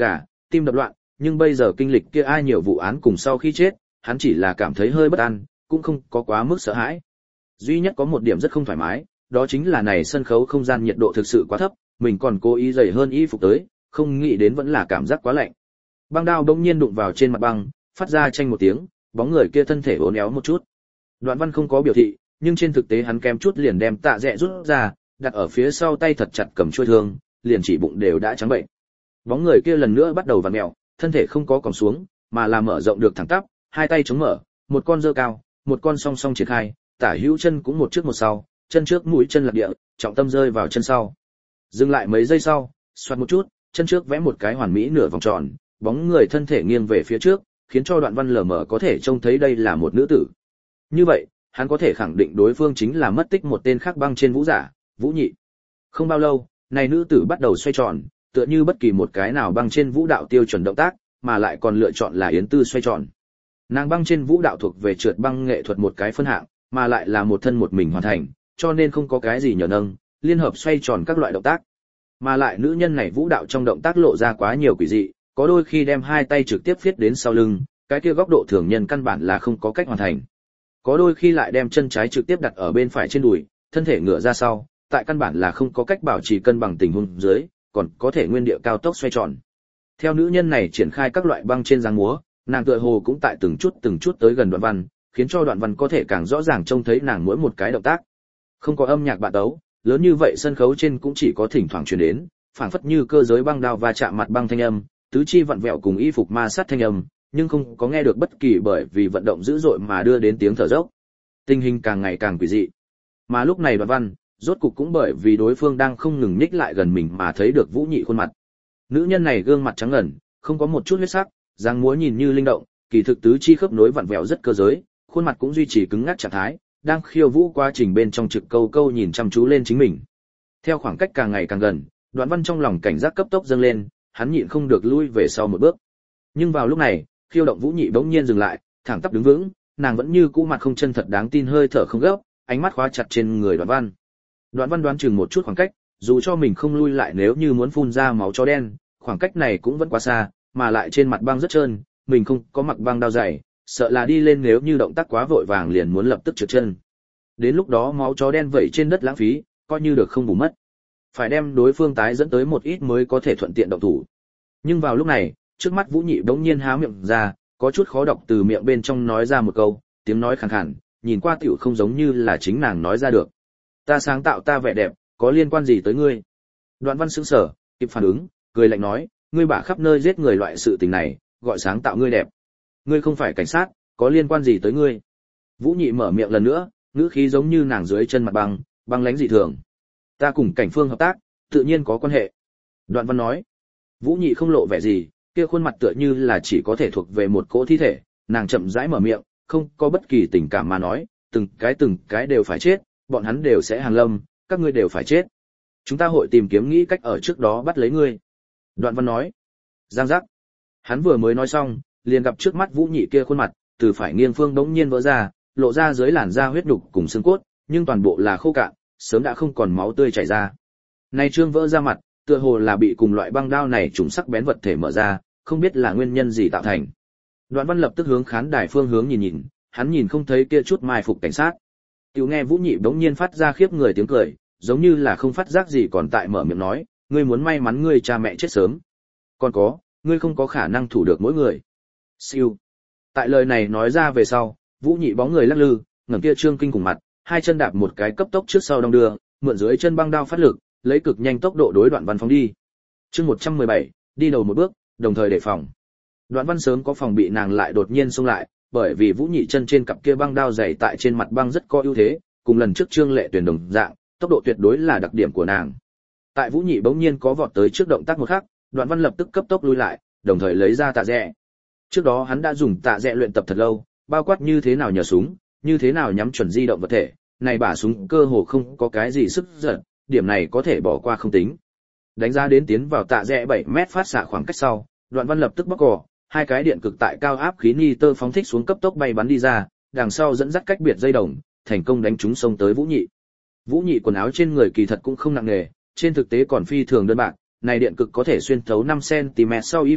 tim đập loạn, nhưng bây giờ kinh lịch kia ai nhiều vụ án cùng sau khi chết, hắn chỉ là cảm thấy hơi bất an, cũng không có quá mức sợ hãi. Duy nhất có một điểm rất không thoải mái, đó chính là này sân khấu không gian nhiệt độ thực sự quá thấp, mình còn cố ý dày hơn y phục tới, không nghĩ đến vẫn là cảm giác quá lạnh. Băng đao bỗng nhiên đụng vào trên mặt băng, phát ra chanh một tiếng, bóng người kia thân thể uốn éo một chút. Đoạn Văn không có biểu thị, nhưng trên thực tế hắn kém chút liền đem tạ rẽ rút ra, đặt ở phía sau tay thật chặt cầm chuôi thương, liền chỉ bụng đều đã trắng bệnh. Bóng người kia lần nữa bắt đầu vặn mèo, thân thể không có còng xuống, mà là mở rộng được thẳng tắp, hai tay chống mở, một con giơ cao, một con song song triển khai, tả hữu chân cũng một trước một sau, chân trước mũi chân lạc địa, trọng tâm rơi vào chân sau. Dừng lại mấy giây sau, xoát một chút, chân trước vẽ một cái hoàn mỹ nửa vòng tròn, bóng người thân thể nghiêng về phía trước, khiến cho Đoạn Văn lờ mờ có thể trông thấy đây là một nữ tử. Như vậy, hắn có thể khẳng định đối phương chính là mất tích một tên khác băng trên vũ giả, Vũ Nhị. Không bao lâu, này nữ tử bắt đầu xoay tròn, tựa như bất kỳ một cái nào băng trên vũ đạo tiêu chuẩn động tác, mà lại còn lựa chọn là yến tư xoay tròn. Nàng băng trên vũ đạo thuộc về trượt băng nghệ thuật một cái phân hạng, mà lại là một thân một mình hoàn thành, cho nên không có cái gì nhờ nâng, liên hợp xoay tròn các loại động tác. Mà lại nữ nhân này vũ đạo trong động tác lộ ra quá nhiều quỷ dị, có đôi khi đem hai tay trực tiếp viết đến sau lưng, cái kia góc độ thường nhân căn bản là không có cách hoàn thành. Có đôi khi lại đem chân trái trực tiếp đặt ở bên phải trên đùi, thân thể ngửa ra sau, tại căn bản là không có cách bảo trì cân bằng tình huống dưới, còn có thể nguyên địa cao tốc xoay tròn. Theo nữ nhân này triển khai các loại băng trên dáng múa, nàng tựa hồ cũng tại từng chút từng chút tới gần Đoạn Văn, khiến cho Đoạn Văn có thể càng rõ ràng trông thấy nàng mỗi một cái động tác. Không có âm nhạc bạn tấu, lớn như vậy sân khấu trên cũng chỉ có thỉnh thoảng truyền đến, phảng phất như cơ giới băng đao va chạm mặt băng thanh âm, tứ chi vặn vẹo cùng y phục ma sát thanh âm, nhưng không có nghe được bất kỳ bởi vì vận động dữ dội mà đưa đến tiếng thở dốc. Tình hình càng ngày càng quỷ dị. Mà lúc này Đoạn Văn, rốt cục cũng bởi vì đối phương đang không ngừng nhích lại gần mình mà thấy được Vũ Nhị khuôn mặt. Nữ nhân này gương mặt trắng ngần, không có một chút huyết sắc, dáng múa nhìn như linh động, kỳ thực tứ chi khớp nối vặn vẹo rất cơ giới, khuôn mặt cũng duy trì cứng ngắc trạng thái, đang khiêu vũ quá trình bên trong trực câu câu nhìn chăm chú lên chính mình. Theo khoảng cách càng ngày càng gần, Đoạn Văn trong lòng cảnh giác cấp tốc dâng lên, hắn nhịn không được lui về sau một bước. Nhưng vào lúc này, khiêu động Vũ Nhị bỗng nhiên dừng lại, thẳng tắp đứng vững, nàng vẫn như cũ mặt không chân thật đáng tin hơi thở không gấp, ánh mắt khóa chặt trên người Đoạn Văn. Đoạn Văn đoán chừng một chút khoảng cách, dù cho mình không lui lại nếu như muốn phun ra máu chó đen, khoảng cách này cũng vẫn quá xa, mà lại trên mặt băng rất trơn, mình không có mặc băng đao dày, sợ là đi lên nếu như động tác quá vội vàng liền muốn lập tức trượt chân. Đến lúc đó máu chó đen vẩy trên đất lãng phí, coi như được không bù mất. Phải đem đối phương tái dẫn tới một ít mới có thể thuận tiện động thủ. Nhưng vào lúc này, trước mắt Vũ Nhị bỗng nhiên há miệng ra, có chút khó đọc từ miệng bên trong nói ra một câu, tiếng nói khàn khàn, nhìn qua tiểu không giống như là chính nàng nói ra được. Ta sáng tạo ta vẻ đẹp, có liên quan gì tới ngươi? Đoạn Văn sững sờ, kịp phản ứng, cười lạnh nói, ngươi bả khắp nơi giết người loại sự tình này, gọi sáng tạo ngươi đẹp. Ngươi không phải cảnh sát, có liên quan gì tới ngươi? Vũ Nhị mở miệng lần nữa, ngữ khí giống như nàng dưới chân mặt băng, băng lãnh dị thường. Ta cùng Cảnh Phương hợp tác, tự nhiên có quan hệ. Đoạn Văn nói. Vũ Nhị không lộ vẻ gì, kia khuôn mặt tựa như là chỉ có thể thuộc về một cỗ thi thể, nàng chậm rãi mở miệng, không có bất kỳ tình cảm mà nói, từng cái từng cái đều phải chết, bọn hắn đều sẽ hàng lâm, các ngươi đều phải chết. Chúng ta hội tìm kiếm nghĩ cách ở trước đó bắt lấy ngươi. Đoạn Văn nói. Giang giác. Hắn vừa mới nói xong, liền gặp trước mắt Vũ Nhị kia khuôn mặt, từ phải nghiêng phương đống nhiên vỡ ra, lộ ra dưới làn da huyết đục cùng xương cốt, nhưng toàn bộ là khô cạn, sớm đã không còn máu tươi chảy ra. Này trương vỡ ra mặt, tựa hồ là bị cùng loại băng đao này trùng sắc bén vật thể mở ra, không biết là nguyên nhân gì tạo thành. Đoạn Văn lập tức hướng khán đài phương hướng nhìn nhìn, hắn nhìn không thấy kia chút mai phục cảnh sát. Tiểu nghe Vũ Nhị đống nhiên phát ra khiếp người tiếng cười, giống như là không phát giác gì còn tại mở miệng nói, ngươi muốn may mắn ngươi cha mẹ chết sớm. Còn có, ngươi không có khả năng thủ được mỗi người. Siêu. Tại lời này nói ra về sau, Vũ Nhị bóng người lắc lư, ngẩng kia trương kinh cùng mặt, hai chân đạp một cái cấp tốc trước sau đong đưa, mượn dưới chân băng đao phát lực, lấy cực nhanh tốc độ đối Đoạn Văn phóng đi. Chương một trăm mười bảy, đi đầu một bước, đồng thời đề phòng. Đoạn Văn sớm có phòng bị nàng lại đột nhiên xông lại, bởi vì Vũ Nhị chân trên cặp kia băng đao dày tại trên mặt băng rất có ưu thế, cùng lần trước Trương Lệ Tuyền đồng dạng, tốc độ tuyệt đối là đặc điểm của nàng. Tại Vũ Nhị bỗng nhiên có vọt tới trước động tác một khắc, Đoạn Văn lập tức cấp tốc lui lại, đồng thời lấy ra tạ rẽ. Trước đó hắn đã dùng tạ rẽ luyện tập thật lâu, bao quát như thế nào nhờ súng, như thế nào nhắm chuẩn di động vật thể, này bả súng cơ hồ không có cái gì sức giật, điểm này có thể bỏ qua không tính. Đánh giá đến tiến vào tạ rẽ bảy mét phát xạ khoảng cách sau, Đoạn Văn lập tức bóc cò, hai cái điện cực tại cao áp khí nitơ phóng thích xuống cấp tốc bay bắn đi ra, đằng sau dẫn dắt cách biệt dây đồng, thành công đánh trúng xông tới Vũ Nhị. Vũ Nhị quần áo trên người kỳ thật cũng không nặng nề, trên thực tế còn phi thường đơn bạc, này điện cực có thể xuyên thấu năm xăng ti mét sau y phục,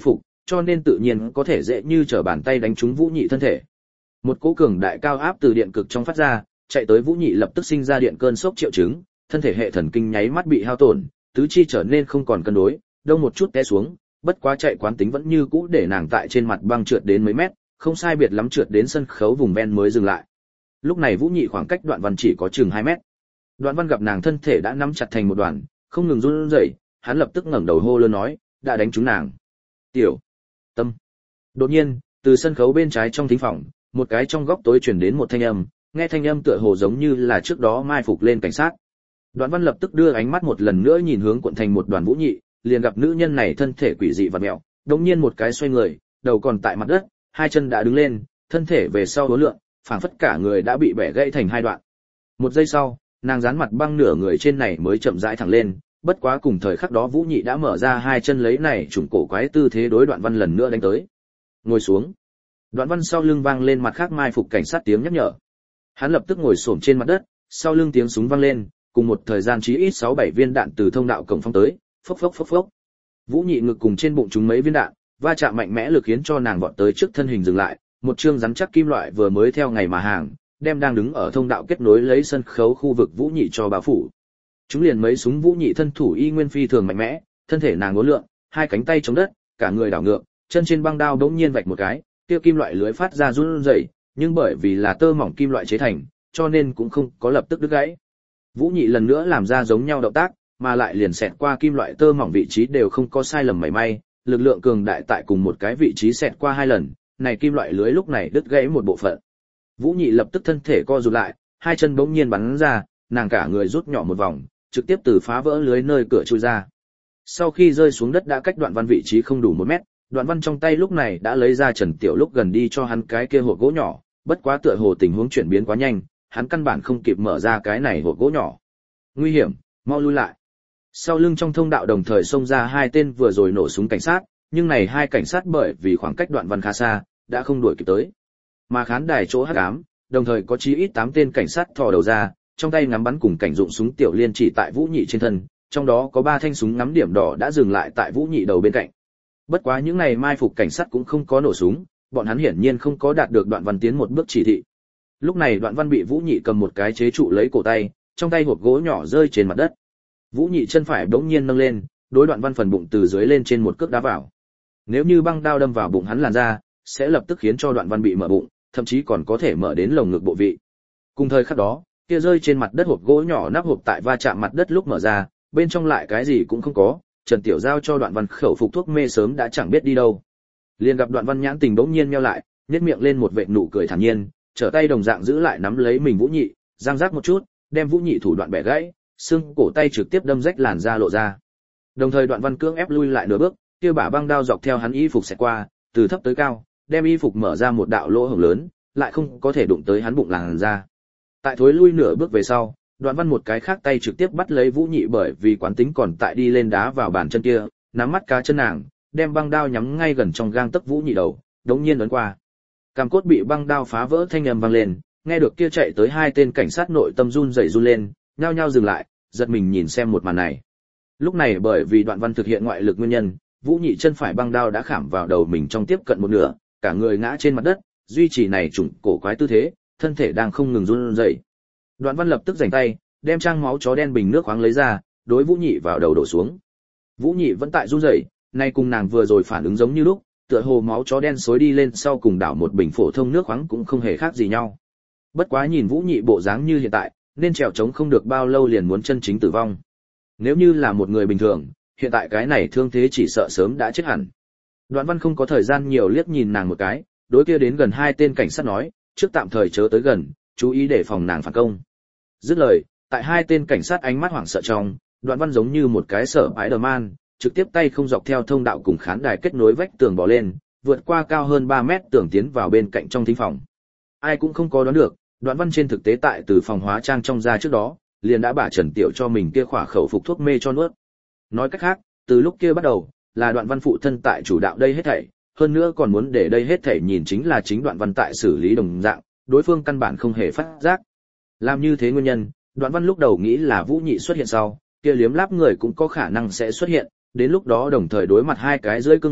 cho nên tự nhiên có thể dễ như trở bàn tay đánh trúng Vũ Nhị thân thể. Một cỗ cường đại cao áp từ điện cực trong phát ra, chạy tới Vũ Nhị lập tức sinh ra điện cơn sốc triệu chứng, thân thể hệ thần kinh nháy mắt bị hao tổn, tứ chi trở nên không còn cân đối, đông một chút té xuống, bất quá chạy quán tính vẫn như cũ để nàng tại trên mặt băng trượt đến mấy mét, không sai biệt lắm trượt đến sân khấu vùng ven mới dừng lại. Lúc này Vũ Nhị khoảng cách Đoạn Văn chỉ có chừng hai mét. Đoạn Văn gặp nàng thân thể đã nắm chặt thành một đoàn, không ngừng run rẩy, hắn lập tức ngẩng đầu hô lớn nói, đã đánh trúng nàng. Tiểu Tâm. Đột nhiên, từ sân khấu bên trái trong thính phòng, một cái trong góc tối truyền đến một thanh âm, nghe thanh âm tựa hồ giống như là trước đó mai phục lên cảnh sát. Đoạn Văn lập tức đưa ánh mắt một lần nữa nhìn hướng cuộn thành một đoàn Vũ Nhị, liền gặp nữ nhân này thân thể quỷ dị vặn mèo, đột nhiên một cái xoay người, đầu còn tại mặt đất, hai chân đã đứng lên, thân thể về sau uốn lượn, phảng phất cả người đã bị bẻ gãy thành hai đoạn. Một giây sau, nàng dán mặt băng nửa người trên này mới chậm rãi thẳng lên, bất quá cùng thời khắc đó Vũ Nhị đã mở ra hai chân lấy này trùng cổ quái tư thế đối Đoạn Văn lần nữa đánh tới. Ngồi xuống. Đoạn Văn sau lưng vang lên mặt khác mai phục cảnh sát tiếng nhắc nhở. Hắn lập tức ngồi xổm trên mặt đất, sau lưng tiếng súng vang lên, cùng một thời gian chí ít sáu bảy viên đạn từ thông đạo cổng phóng tới, phốc phốc phốc phốc. Vũ Nhị ngực cùng trên bụng chúng mấy viên đạn, va chạm mạnh mẽ lực khiến cho nàng vọt tới trước thân hình dừng lại, một chương rắn chắc kim loại vừa mới theo ngày mà hàng, đem đang đứng ở thông đạo kết nối lấy sân khấu khu vực Vũ Nhị cho bao phủ. Chúng liền mấy súng Vũ Nhị thân thủ y nguyên phi thường mạnh mẽ, thân thể nàng uốn lượn, hai cánh tay chống đất, cả người đảo ngược, chân trên băng đao đống nhiên vạch một cái, kia kim loại lưới phát ra run rẩy, nhưng bởi vì là tơ mỏng kim loại chế thành, cho nên cũng không có lập tức đứt gãy. Vũ Nhị lần nữa làm ra giống nhau động tác, mà lại liền xẹt qua kim loại tơ mỏng vị trí đều không có sai lầm mảy may, lực lượng cường đại tại cùng một cái vị trí xẹt qua hai lần, này kim loại lưới lúc này đứt gãy một bộ phận. Vũ Nhị lập tức thân thể co rụt lại, hai chân bỗng nhiên bắn ra, nàng cả người rút nhỏ một vòng, trực tiếp từ phá vỡ lưới nơi cửa chui ra. Sau khi rơi xuống đất đã cách Đoạn Văn vị trí không đủ một mét, Đoạn Văn trong tay lúc này đã lấy ra Trần Tiểu lúc gần đi cho hắn cái kia hộp gỗ nhỏ, bất quá tựa hồ tình huống chuyển biến quá nhanh, hắn căn bản không kịp mở ra cái này hộp gỗ nhỏ. Nguy hiểm, mau lui lại. Sau lưng trong thông đạo đồng thời xông ra hai tên vừa rồi nổ súng cảnh sát, nhưng này hai cảnh sát bởi vì khoảng cách Đoạn Văn khá xa, đã không đuổi kịp tới. Mà khán đài chỗ hắc ám, đồng thời có chí ít tám tên cảnh sát thò đầu ra, trong tay ngắm bắn cùng cảnh dụng súng tiểu liên chỉ tại Vũ Nhị trên thân, trong đó có ba thanh súng ngắm điểm đỏ đã dừng lại tại Vũ Nhị đầu bên cạnh. Bất quá những này mai phục cảnh sát cũng không có nổ súng, bọn hắn hiển nhiên không có đạt được Đoạn Văn tiến một bước chỉ thị. Lúc này Đoạn Văn bị Vũ Nhị cầm một cái chế trụ lấy cổ tay, trong tay hộp gỗ nhỏ rơi trên mặt đất. Vũ Nhị chân phải bỗng nhiên nâng lên, đối Đoạn Văn phần bụng từ dưới lên trên một cước đá vào. Nếu như băng đao đâm vào bụng hắn làn ra, sẽ lập tức khiến cho Đoạn Văn bị mở bụng, thậm chí còn có thể mở đến lồng ngực bộ vị. Cùng thời khắc đó, kia rơi trên mặt đất hộp gỗ nhỏ nắp hộp tại va chạm mặt đất lúc mở ra, bên trong lại cái gì cũng không có, Trần Tiểu giao cho Đoạn Văn khẩu phục thuốc mê sớm đã chẳng biết đi đâu. Liền gặp Đoạn Văn nhãn tình bỗng nhiên nheo lại, nhếch miệng lên một vệt nụ cười thản nhiên, trở tay đồng dạng giữ lại nắm lấy mình Vũ Nhị, giang rác một chút, đem Vũ Nhị thủ đoạn bẻ gãy, xương cổ tay trực tiếp đâm rách làn da lộ ra. Đồng thời Đoạn Văn cưỡng ép lui lại nửa bước, kia bả băng đao dọc theo hắn y phục xẹt qua, từ thấp tới cao, đem y phục mở ra một đạo lỗ hổng lớn, lại không có thể đụng tới hắn bụng làn da. Tại thối lui nửa bước về sau, Đoạn Văn một cái khác tay trực tiếp bắt lấy Vũ Nhị bởi vì quán tính còn tại đi lên đá vào bàn chân kia, nắm mắt cá chân nàng, đem băng đao nhắm ngay gần trong gang tấc Vũ Nhị đầu, đống nhiên ấn qua. Cằm cốt bị băng đao phá vỡ thanh âm vang lên, nghe được kia chạy tới hai tên cảnh sát nội tâm run rẩy run lên, nhao nhao dừng lại, giật mình nhìn xem một màn này. Lúc này bởi vì Đoạn Văn thực hiện ngoại lực nguyên nhân, Vũ Nhị chân phải băng đao đã khảm vào đầu mình trong tiếp cận một nửa, cả người ngã trên mặt đất, duy trì này trùng cổ quái tư thế, thân thể đang không ngừng run rẩy. Đoạn Văn lập tức giành tay, đem trang máu chó đen bình nước khoáng lấy ra, đối Vũ Nhị vào đầu đổ xuống. Vũ Nhị vẫn tại run rẩy, nay cùng nàng vừa rồi phản ứng giống như lúc, tựa hồ máu chó đen xối đi lên sau cùng đảo một bình phổ thông nước khoáng cũng không hề khác gì nhau. Bất quá nhìn Vũ Nhị bộ dáng như hiện tại, nên trèo trống không được bao lâu liền muốn chân chính tử vong. Nếu như là một người bình thường, hiện tại cái này thương thế chỉ sợ sớm đã chết hẳn. Đoạn Văn không có thời gian nhiều liếc nhìn nàng một cái, đối kia đến gần hai tên cảnh sát nói, trước tạm thời chớ tới gần, chú ý để phòng nàng phản công. Dứt lời, tại hai tên cảnh sát ánh mắt hoảng sợ trong, Đoạn Văn giống như một cái sở Spider-Man, trực tiếp tay không dọc theo thông đạo cùng khán đài kết nối vách tường bò lên, vượt qua cao hơn ba mét tường tiến vào bên cạnh trong thính phòng. Ai cũng không có đoán được, Đoạn Văn trên thực tế tại từ phòng hóa trang trong ra trước đó, liền đã bả Trần Tiểu cho mình kia khỏa khẩu phục thuốc mê cho nuốt. Nói cách khác, từ lúc kia bắt đầu, là Đoạn Văn phụ thân tại chủ đạo đây hết thảy, hơn nữa còn muốn để đây hết thảy nhìn chính là chính Đoạn Văn tại xử lý đồng dạng, đối phương căn bản không hề phát giác. Làm như thế nguyên nhân, Đoạn Văn lúc đầu nghĩ là Vũ Nhị xuất hiện sau, kia liếm láp người cũng có khả năng sẽ xuất hiện, đến lúc đó đồng thời đối mặt hai cái dưới cương người,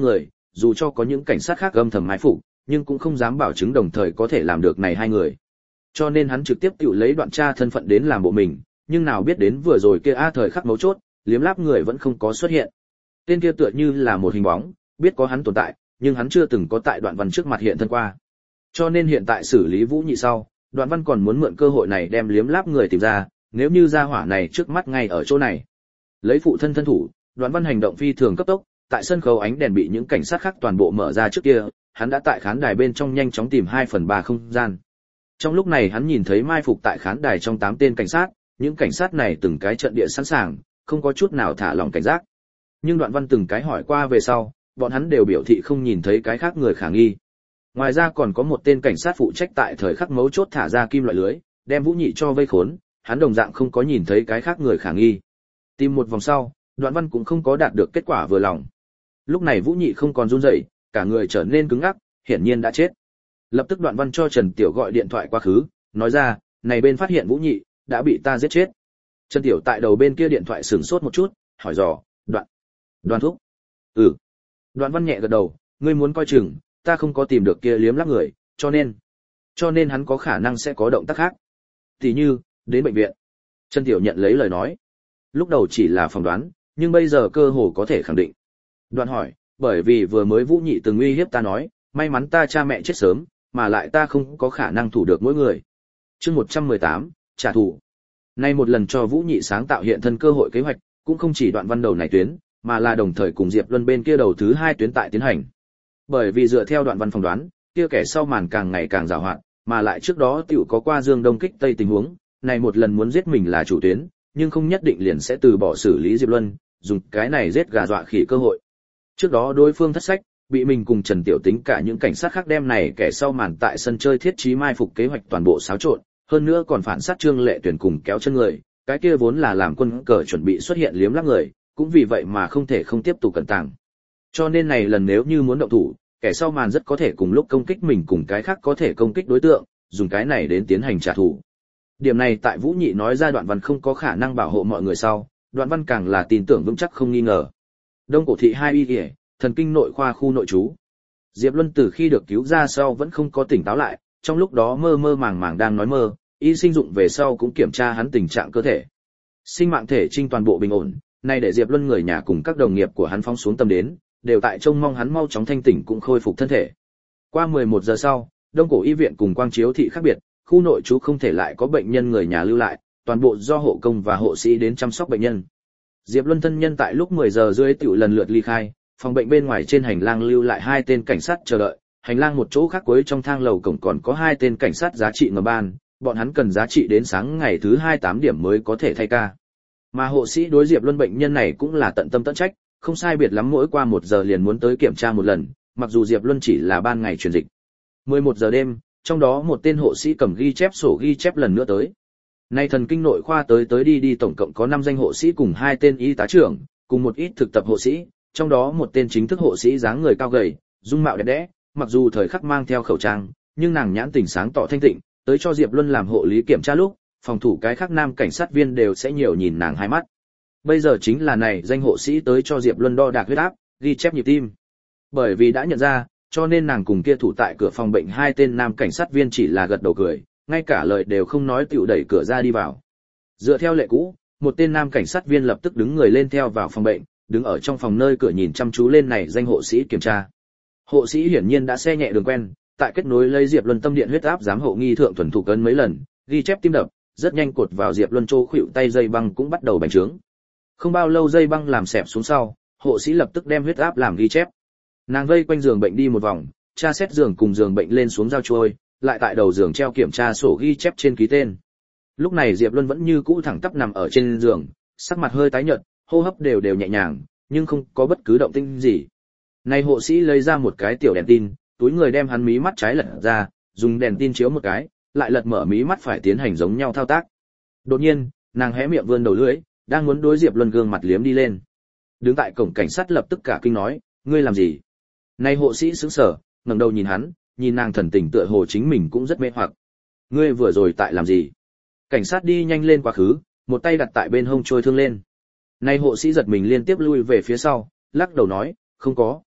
dù cho có những cảnh sát khác âm thầm mai phục, nhưng cũng không dám bảo chứng đồng thời có thể làm được này hai người. Cho nên hắn trực tiếp tự lấy đoạn tra thân phận đến làm bộ mình, nhưng nào biết đến vừa rồi kia a thời khắc mấu chốt, liếm láp người vẫn không có xuất hiện. Tên kia tựa như là một hình bóng, biết có hắn tồn tại, nhưng hắn chưa từng có tại Đoạn Văn trước mặt hiện thân qua. Cho nên hiện tại xử lý Vũ Nhị sau, Đoạn Văn còn muốn mượn cơ hội này đem liếm láp người tìm ra, nếu như gia hỏa này trước mắt ngay ở chỗ này. Lấy phụ thân thân thủ, Đoạn Văn hành động phi thường cấp tốc, tại sân khấu ánh đèn bị những cảnh sát khác toàn bộ mở ra trước kia, hắn đã tại khán đài bên trong nhanh chóng tìm hai phần ba không gian. Trong lúc này hắn nhìn thấy mai phục tại khán đài trong tám tên cảnh sát, những cảnh sát này từng cái trận địa sẵn sàng, không có chút nào thả lỏng cảnh giác. Nhưng Đoạn Văn từng cái hỏi qua về sau, bọn hắn đều biểu thị không nhìn thấy cái khác người khả nghi. Ngoài ra còn có một tên cảnh sát phụ trách tại thời khắc mấu chốt thả ra kim loại lưới, đem Vũ Nhị cho vây khốn, hắn đồng dạng không có nhìn thấy cái khác người khả nghi. Tìm một vòng sau, Đoạn Văn cũng không có đạt được kết quả vừa lòng. Lúc này Vũ Nhị không còn run rẩy, cả người trở nên cứng ngắc, hiển nhiên đã chết. Lập tức Đoạn Văn cho Trần Tiểu gọi điện thoại qua khứ, nói ra, này bên phát hiện Vũ Nhị đã bị ta giết chết. Trần Tiểu tại đầu bên kia điện thoại sửng sốt một chút, hỏi dò, Đoạn, Đoạn thúc. Ừ. Đoạn Văn nhẹ gật đầu, ngươi muốn coi chừng, ta không có tìm được kia liếm láp người, cho nên, cho nên hắn có khả năng sẽ có động tác khác. Tỷ như, đến bệnh viện. Trần Tiểu nhận lấy lời nói. Lúc đầu chỉ là phỏng đoán, nhưng bây giờ cơ hồ có thể khẳng định. Đoạn hỏi, bởi vì vừa mới Vũ Nhị từng uy hiếp ta nói, may mắn ta cha mẹ chết sớm, mà lại ta không có khả năng thủ được mỗi người. Chương một trăm mười tám, trả thù. Nay một lần cho Vũ Nhị sáng tạo hiện thân cơ hội kế hoạch, cũng không chỉ Đoạn Văn đầu này tuyến, mà là đồng thời cùng Diệp Luân bên kia đầu thứ hai tuyến tại tiến hành. Bởi vì dựa theo Đoạn Văn phỏng đoán, kia kẻ sau màn càng ngày càng giàu hoạt, mà lại trước đó tiểu có qua Dương Đông kích Tây tình huống, này một lần muốn giết mình là chủ tuyến, nhưng không nhất định liền sẽ từ bỏ xử lý Diệp Luân, dùng cái này giết gà dọa khỉ cơ hội. Trước đó đối phương thất sách, bị mình cùng Trần Tiểu Tính cả những cảnh sát khác đem này kẻ sau màn tại sân chơi thiết trí mai phục kế hoạch toàn bộ xáo trộn, hơn nữa còn phản sát Trương Lệ Tuyển cùng kéo chân người, cái kia vốn là làm quân cờ chuẩn bị xuất hiện liếm láp người, cũng vì vậy mà không thể không tiếp tục cẩn tàng. Cho nên này lần nếu như muốn động thủ, kẻ sau màn rất có thể cùng lúc công kích mình cùng cái khác có thể công kích đối tượng, dùng cái này đến tiến hành trả thù. Điểm này tại Vũ Nhị nói ra Đoạn Văn không có khả năng bảo hộ mọi người sau, Đoạn Văn càng là tin tưởng vững chắc không nghi ngờ. Đông Cổ thị hai y y, thần kinh nội khoa khu nội trú. Diệp Luân từ khi được cứu ra sau vẫn không có tỉnh táo lại, trong lúc đó mơ mơ màng màng đang nói mơ, y sinh dụng về sau cũng kiểm tra hắn tình trạng cơ thể. Sinh mạng thể trinh toàn bộ bình ổn, nay để Diệp Luân người nhà cùng các đồng nghiệp của hắn phóng xuống tâm đến, đều tại trông mong hắn mau chóng thanh tỉnh cũng khôi phục thân thể. Qua mười một giờ sau, Đông Cổ y viện cùng Quang Chiếu thị khác biệt, khu nội trú không thể lại có bệnh nhân người nhà lưu lại, toàn bộ do hộ công và hộ sĩ đến chăm sóc bệnh nhân. Diệp Luân thân nhân tại lúc mười giờ rưỡi tiểu lần lượt ly khai, phòng bệnh bên ngoài trên hành lang lưu lại hai tên cảnh sát chờ đợi, hành lang một chỗ khác cuối trong thang lầu cổng còn có hai tên cảnh sát giá trị ngầm ban, bọn hắn cần giá trị đến sáng ngày thứ hai tám điểm mới có thể thay ca. Mà hộ sĩ đối Diệp Luân bệnh nhân này cũng là tận tâm tận trách, không sai biệt lắm mỗi qua một giờ liền muốn tới kiểm tra một lần, mặc dù Diệp Luân chỉ là ban ngày truyền dịch. mười một giờ đêm, trong đó một tên hộ sĩ cầm ghi chép sổ ghi chép lần nữa tới. Nay thần kinh nội khoa tới tới đi đi tổng cộng có năm danh hộ sĩ cùng hai tên y tá trưởng, cùng một ít thực tập hộ sĩ, trong đó một tên chính thức hộ sĩ dáng người cao gầy, dung mạo đẹp đẽ, mặc dù thời khắc mang theo khẩu trang, nhưng nàng nhãn tỉnh sáng tỏ thanh tịnh, tới cho Diệp Luân làm hộ lý kiểm tra lúc, phòng thủ cái khác nam cảnh sát viên đều sẽ nhiều nhìn nàng hai mắt. Bây giờ chính là này danh hộ sĩ tới cho Diệp Luân đo đạc huyết áp, ghi chép nhịp tim. Bởi vì đã nhận ra, cho nên nàng cùng kia thủ tại cửa phòng bệnh hai tên nam cảnh sát viên chỉ là gật đầu cười, ngay cả lời đều không nói tựu đẩy cửa ra đi vào. Dựa theo lệ cũ, một tên nam cảnh sát viên lập tức đứng người lên theo vào phòng bệnh, đứng ở trong phòng nơi cửa nhìn chăm chú lên này danh hộ sĩ kiểm tra. Hộ sĩ hiển nhiên đã xe nhẹ đường quen, tại kết nối lấy Diệp Luân tâm điện huyết áp giám hộ nghi thượng thuần thủ cấn mấy lần, ghi chép tim đập, rất nhanh cột vào Diệp Luân chỗ khuỷu tay dây băng cũng bắt đầu bành trướng. Không bao lâu dây băng làm xẹp xuống sau, hộ sĩ lập tức đem huyết áp làm ghi chép. Nàng vây quanh giường bệnh đi một vòng, tra xét giường cùng giường bệnh lên xuống giao trôi, lại tại đầu giường treo kiểm tra sổ ghi chép trên ký tên. Lúc này Diệp Luân vẫn như cũ thẳng tắp nằm ở trên giường, sắc mặt hơi tái nhợt, hô hấp đều đều nhẹ nhàng, nhưng không có bất cứ động tĩnh gì. Này hộ sĩ lấy ra một cái tiểu đèn tin, túi người đem hắn mí mắt trái lật ra, dùng đèn tin chiếu một cái, lại lật mở mí mắt phải tiến hành giống nhau thao tác. Đột nhiên, nàng hé miệng vươn đầu lưỡi, đang muốn đối Diệp Luân gương mặt liếm đi lên. Đứng tại cổng cảnh sát lập tức cả kinh nói, ngươi làm gì? Này hộ sĩ sững sờ, ngẩng đầu nhìn hắn, nhìn nàng thần tình tựa hồ chính mình cũng rất mê hoặc. Ngươi vừa rồi tại làm gì? Cảnh sát đi nhanh lên quá khứ, một tay đặt tại bên hông trôi thương lên. Này hộ sĩ giật mình liên tiếp lui về phía sau, lắc đầu nói, không có.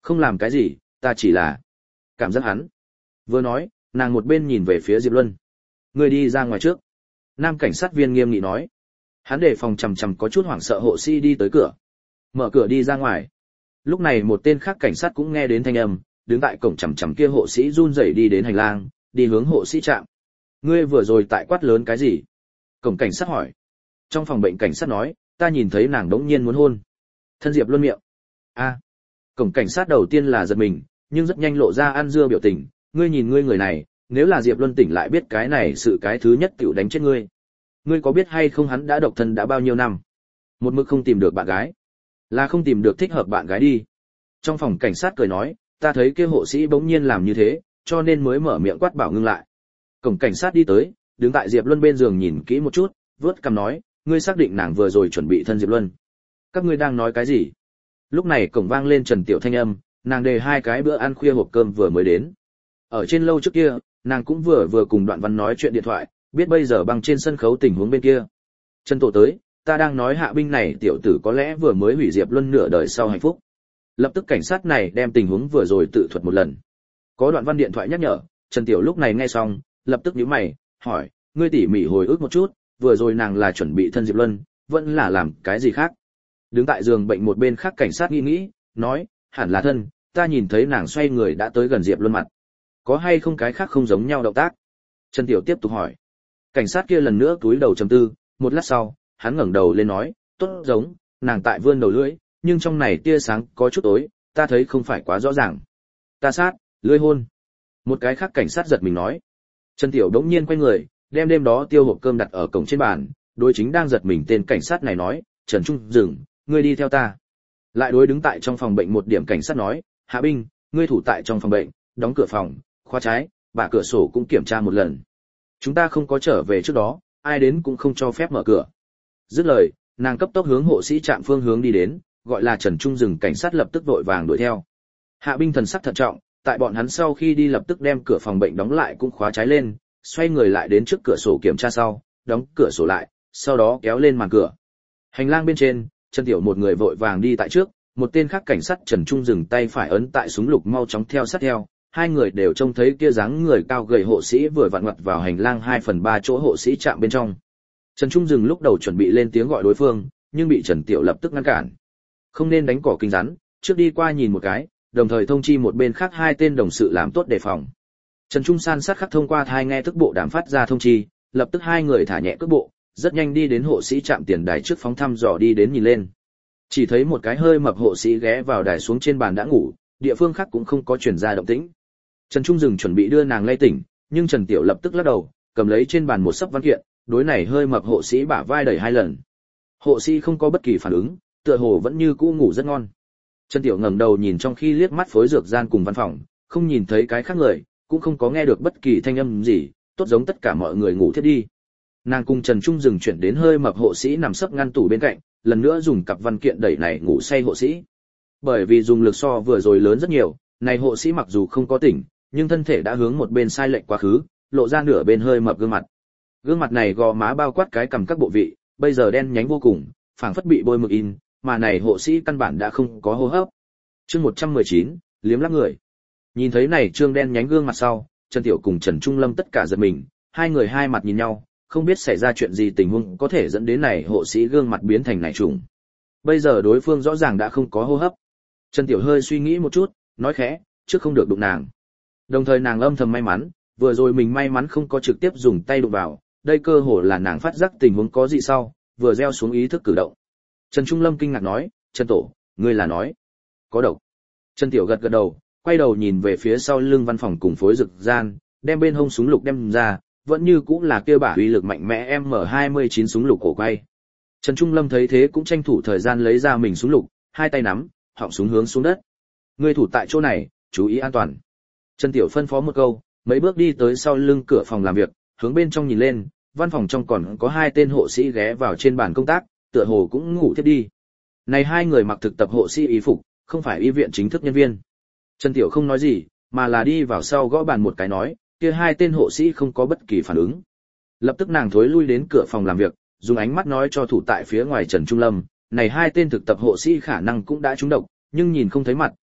Không làm cái gì, ta chỉ là cảm giác hắn. Vừa nói, nàng một bên nhìn về phía Diệp Luân. Ngươi đi ra ngoài trước. Nam cảnh sát viên nghiêm nghị nói. Hắn để phòng chằm chằm có chút hoảng sợ hộ sĩ đi tới cửa. Mở cửa đi ra ngoài. Lúc này một tên khác cảnh sát cũng nghe đến thanh âm, đứng tại cổng chằm chằm kia hộ sĩ run rẩy đi đến hành lang, đi hướng hộ sĩ trạm. Ngươi vừa rồi tại quát lớn cái gì? Cổng cảnh sát hỏi. Trong phòng bệnh cảnh sát nói, ta nhìn thấy nàng đống nhiên muốn hôn. Thân Diệp Luân miệng. A. Cổng cảnh sát đầu tiên là giật mình, nhưng rất nhanh lộ ra ăn dưa biểu tình, ngươi nhìn ngươi người này, nếu là Diệp Luân tỉnh lại biết cái này sự cái thứ nhất tiểu đánh chết ngươi. Ngươi có biết hay không hắn đã độc thân đã bao nhiêu năm? Một mực không tìm được bạn gái. Là không tìm được thích hợp bạn gái đi. Trong phòng cảnh sát cười nói, ta thấy kia hộ sĩ bỗng nhiên làm như thế, cho nên mới mở miệng quát bảo ngưng lại. Cổng cảnh sát đi tới, đứng tại Diệp Luân bên giường nhìn kỹ một chút, vớt cằm nói, ngươi xác định nàng vừa rồi chuẩn bị thân Diệp Luân. Các ngươi đang nói cái gì? Lúc này cổng vang lên Trần Tiểu thanh âm, nàng đề hai cái bữa ăn khuya hộp cơm vừa mới đến. Ở trên lâu trước kia, nàng cũng vừa vừa cùng Đoạn Văn nói chuyện điện thoại, biết bây giờ băng trên sân khấu tình huống bên kia. Trần Tổ tới, ta đang nói Hạ Binh này tiểu tử có lẽ vừa mới hủy Diệp Luân nửa đời sau hạnh phúc. Lập tức cảnh sát này đem tình huống vừa rồi tự thuật một lần. Có Đoạn Văn điện thoại nhắc nhở, Trần Tiểu lúc này nghe xong, lập tức nhíu mày, hỏi, ngươi tỉ mỉ hồi ức một chút, vừa rồi nàng là chuẩn bị thân Diệp Luân, vẫn là làm cái gì khác? Đứng tại giường bệnh một bên khác cảnh sát nghĩ nghĩ, nói, hẳn là thân, ta nhìn thấy nàng xoay người đã tới gần Diệp Luân mặt. Có hay không cái khác không giống nhau động tác? Trần Tiểu tiếp tục hỏi. Cảnh sát kia lần nữa cúi đầu trầm tư, một lát sau, hắn ngẩng đầu lên nói, tốt giống, nàng tại vươn đầu lưỡi, nhưng trong này tia sáng có chút tối, ta thấy không phải quá rõ ràng. Ta sát, lưỡi hôn. Một cái khác cảnh sát giật mình nói. Trần Tiểu đống nhiên quay người, đem đêm đó tiêu hộp cơm đặt ở cổng trên bàn, đối chính đang giật mình tên cảnh sát này nói, Trần Trung dừng, ngươi đi theo ta. Lại đối đứng tại trong phòng bệnh một điểm cảnh sát nói, Hạ Binh, ngươi thủ tại trong phòng bệnh, đóng cửa phòng, khóa trái, bả cửa sổ cũng kiểm tra một lần. Chúng ta không có trở về trước đó, ai đến cũng không cho phép mở cửa. Dứt lời, nàng cấp tốc hướng hộ sĩ trạm phương hướng đi đến, gọi là Trần Trung dừng cảnh sát lập tức vội vàng đuổi theo. Hạ Binh thần sắc thận trọng, tại bọn hắn sau khi đi lập tức đem cửa phòng bệnh đóng lại cũng khóa trái lên, xoay người lại đến trước cửa sổ kiểm tra sau, đóng cửa sổ lại, sau đó kéo lên màn cửa. Hành lang bên trên, Trần Tiểu một người vội vàng đi tại trước, một tên khác cảnh sát Trần Trung dừng tay phải ấn tại súng lục mau chóng theo sát theo, hai người đều trông thấy kia dáng người cao gầy hộ sĩ vừa vặn ngoặt vào hành lang hai phần ba chỗ hộ sĩ chạm bên trong. Trần Trung dừng lúc đầu chuẩn bị lên tiếng gọi đối phương, nhưng bị Trần Tiểu lập tức ngăn cản. Không nên đánh cỏ kinh rắn, trước đi qua nhìn một cái, đồng thời thông chi một bên khác hai tên đồng sự làm tốt đề phòng. Trần Trung san sát khắc thông qua thai nghe thức bộ đàm phát ra thông chi, lập tức hai người thả nhẹ cước bộ, rất nhanh đi đến hộ sĩ trạm tiền đài trước phóng thăm dò đi đến nhìn lên. Chỉ thấy một cái hơi mập hộ sĩ ghé vào đài xuống trên bàn đã ngủ, địa phương khác cũng không có truyền ra động tĩnh. Trần Trung dừng chuẩn bị đưa nàng lay tỉnh, nhưng Trần Tiểu lập tức lắc đầu, cầm lấy trên bàn một sấp văn kiện, đối này hơi mập hộ sĩ bả vai đẩy hai lần. Hộ sĩ không có bất kỳ phản ứng, tựa hồ vẫn như cũ ngủ rất ngon. Trần Tiểu ngẩng đầu nhìn trong khi liếc mắt phối dược gian cùng văn phòng, không nhìn thấy cái khác người, cũng không có nghe được bất kỳ thanh âm gì, tốt giống tất cả mọi người ngủ thiếp đi. Nàng cùng Trần Trung dừng chuyển đến hơi mập hộ sĩ nằm sấp ngăn tủ bên cạnh, lần nữa dùng cặp văn kiện đẩy này ngủ say hộ sĩ. Bởi vì dùng lực so vừa rồi lớn rất nhiều, này hộ sĩ mặc dù không có tỉnh, nhưng thân thể đã hướng một bên sai lệch quá khứ, lộ ra nửa bên hơi mập gương mặt. Gương mặt này gò má bao quát cái cằm các bộ vị, bây giờ đen nhánh vô cùng, phảng phất bị bôi mực in, mà này hộ sĩ căn bản đã không có hô hấp. Chương một trăm mười chín, liếm láp người. Nhìn thấy này trương đen nhánh gương mặt sau, Trần Tiểu cùng Trần Trung Lâm tất cả giật mình, hai người hai mặt nhìn nhau, không biết xảy ra chuyện gì tình huống có thể dẫn đến này hộ sĩ gương mặt biến thành này trùng. Bây giờ đối phương rõ ràng đã không có hô hấp. Trần Tiểu hơi suy nghĩ một chút, nói khẽ, trước không được đụng nàng. Đồng thời nàng âm thầm may mắn, vừa rồi mình may mắn không có trực tiếp dùng tay đụng vào, đây cơ hồ là nàng phát giác tình huống có gì sau, vừa gieo xuống ý thức cử động. Trần Trung Lâm kinh ngạc nói, Trần Tổ, ngươi là nói, có độc. Trần Tiểu gật gật đầu, quay đầu nhìn về phía sau lưng văn phòng cùng phối dực gian, đem bên hông súng lục đem ra, vẫn như cũng là kia bả uy lực mạnh mẽ em em hai mươi chín súng lục cổ quay. Trần Trung Lâm thấy thế cũng tranh thủ thời gian lấy ra mình súng lục, hai tay nắm, họng súng hướng xuống đất. Ngươi thủ tại chỗ này, chú ý an toàn. Trần Tiểu phân phó một câu, mấy bước đi tới sau lưng cửa phòng làm việc, hướng bên trong nhìn lên, văn phòng trong còn có hai tên hộ sĩ ghé vào trên bàn công tác, tựa hồ cũng ngủ thiếp đi. Này hai người mặc thực tập hộ sĩ y phục, không phải y viện chính thức nhân viên. Trần Tiểu không nói gì, mà là đi vào sau gõ bàn một cái nói, kia hai tên hộ sĩ không có bất kỳ phản ứng. Lập tức nàng thối lui đến cửa phòng làm việc, dùng ánh mắt nói cho thủ tại phía ngoài Trần Trung Lâm, này hai tên thực tập hộ sĩ khả năng cũng đã trúng độc, nhưng nhìn không thấy mặt,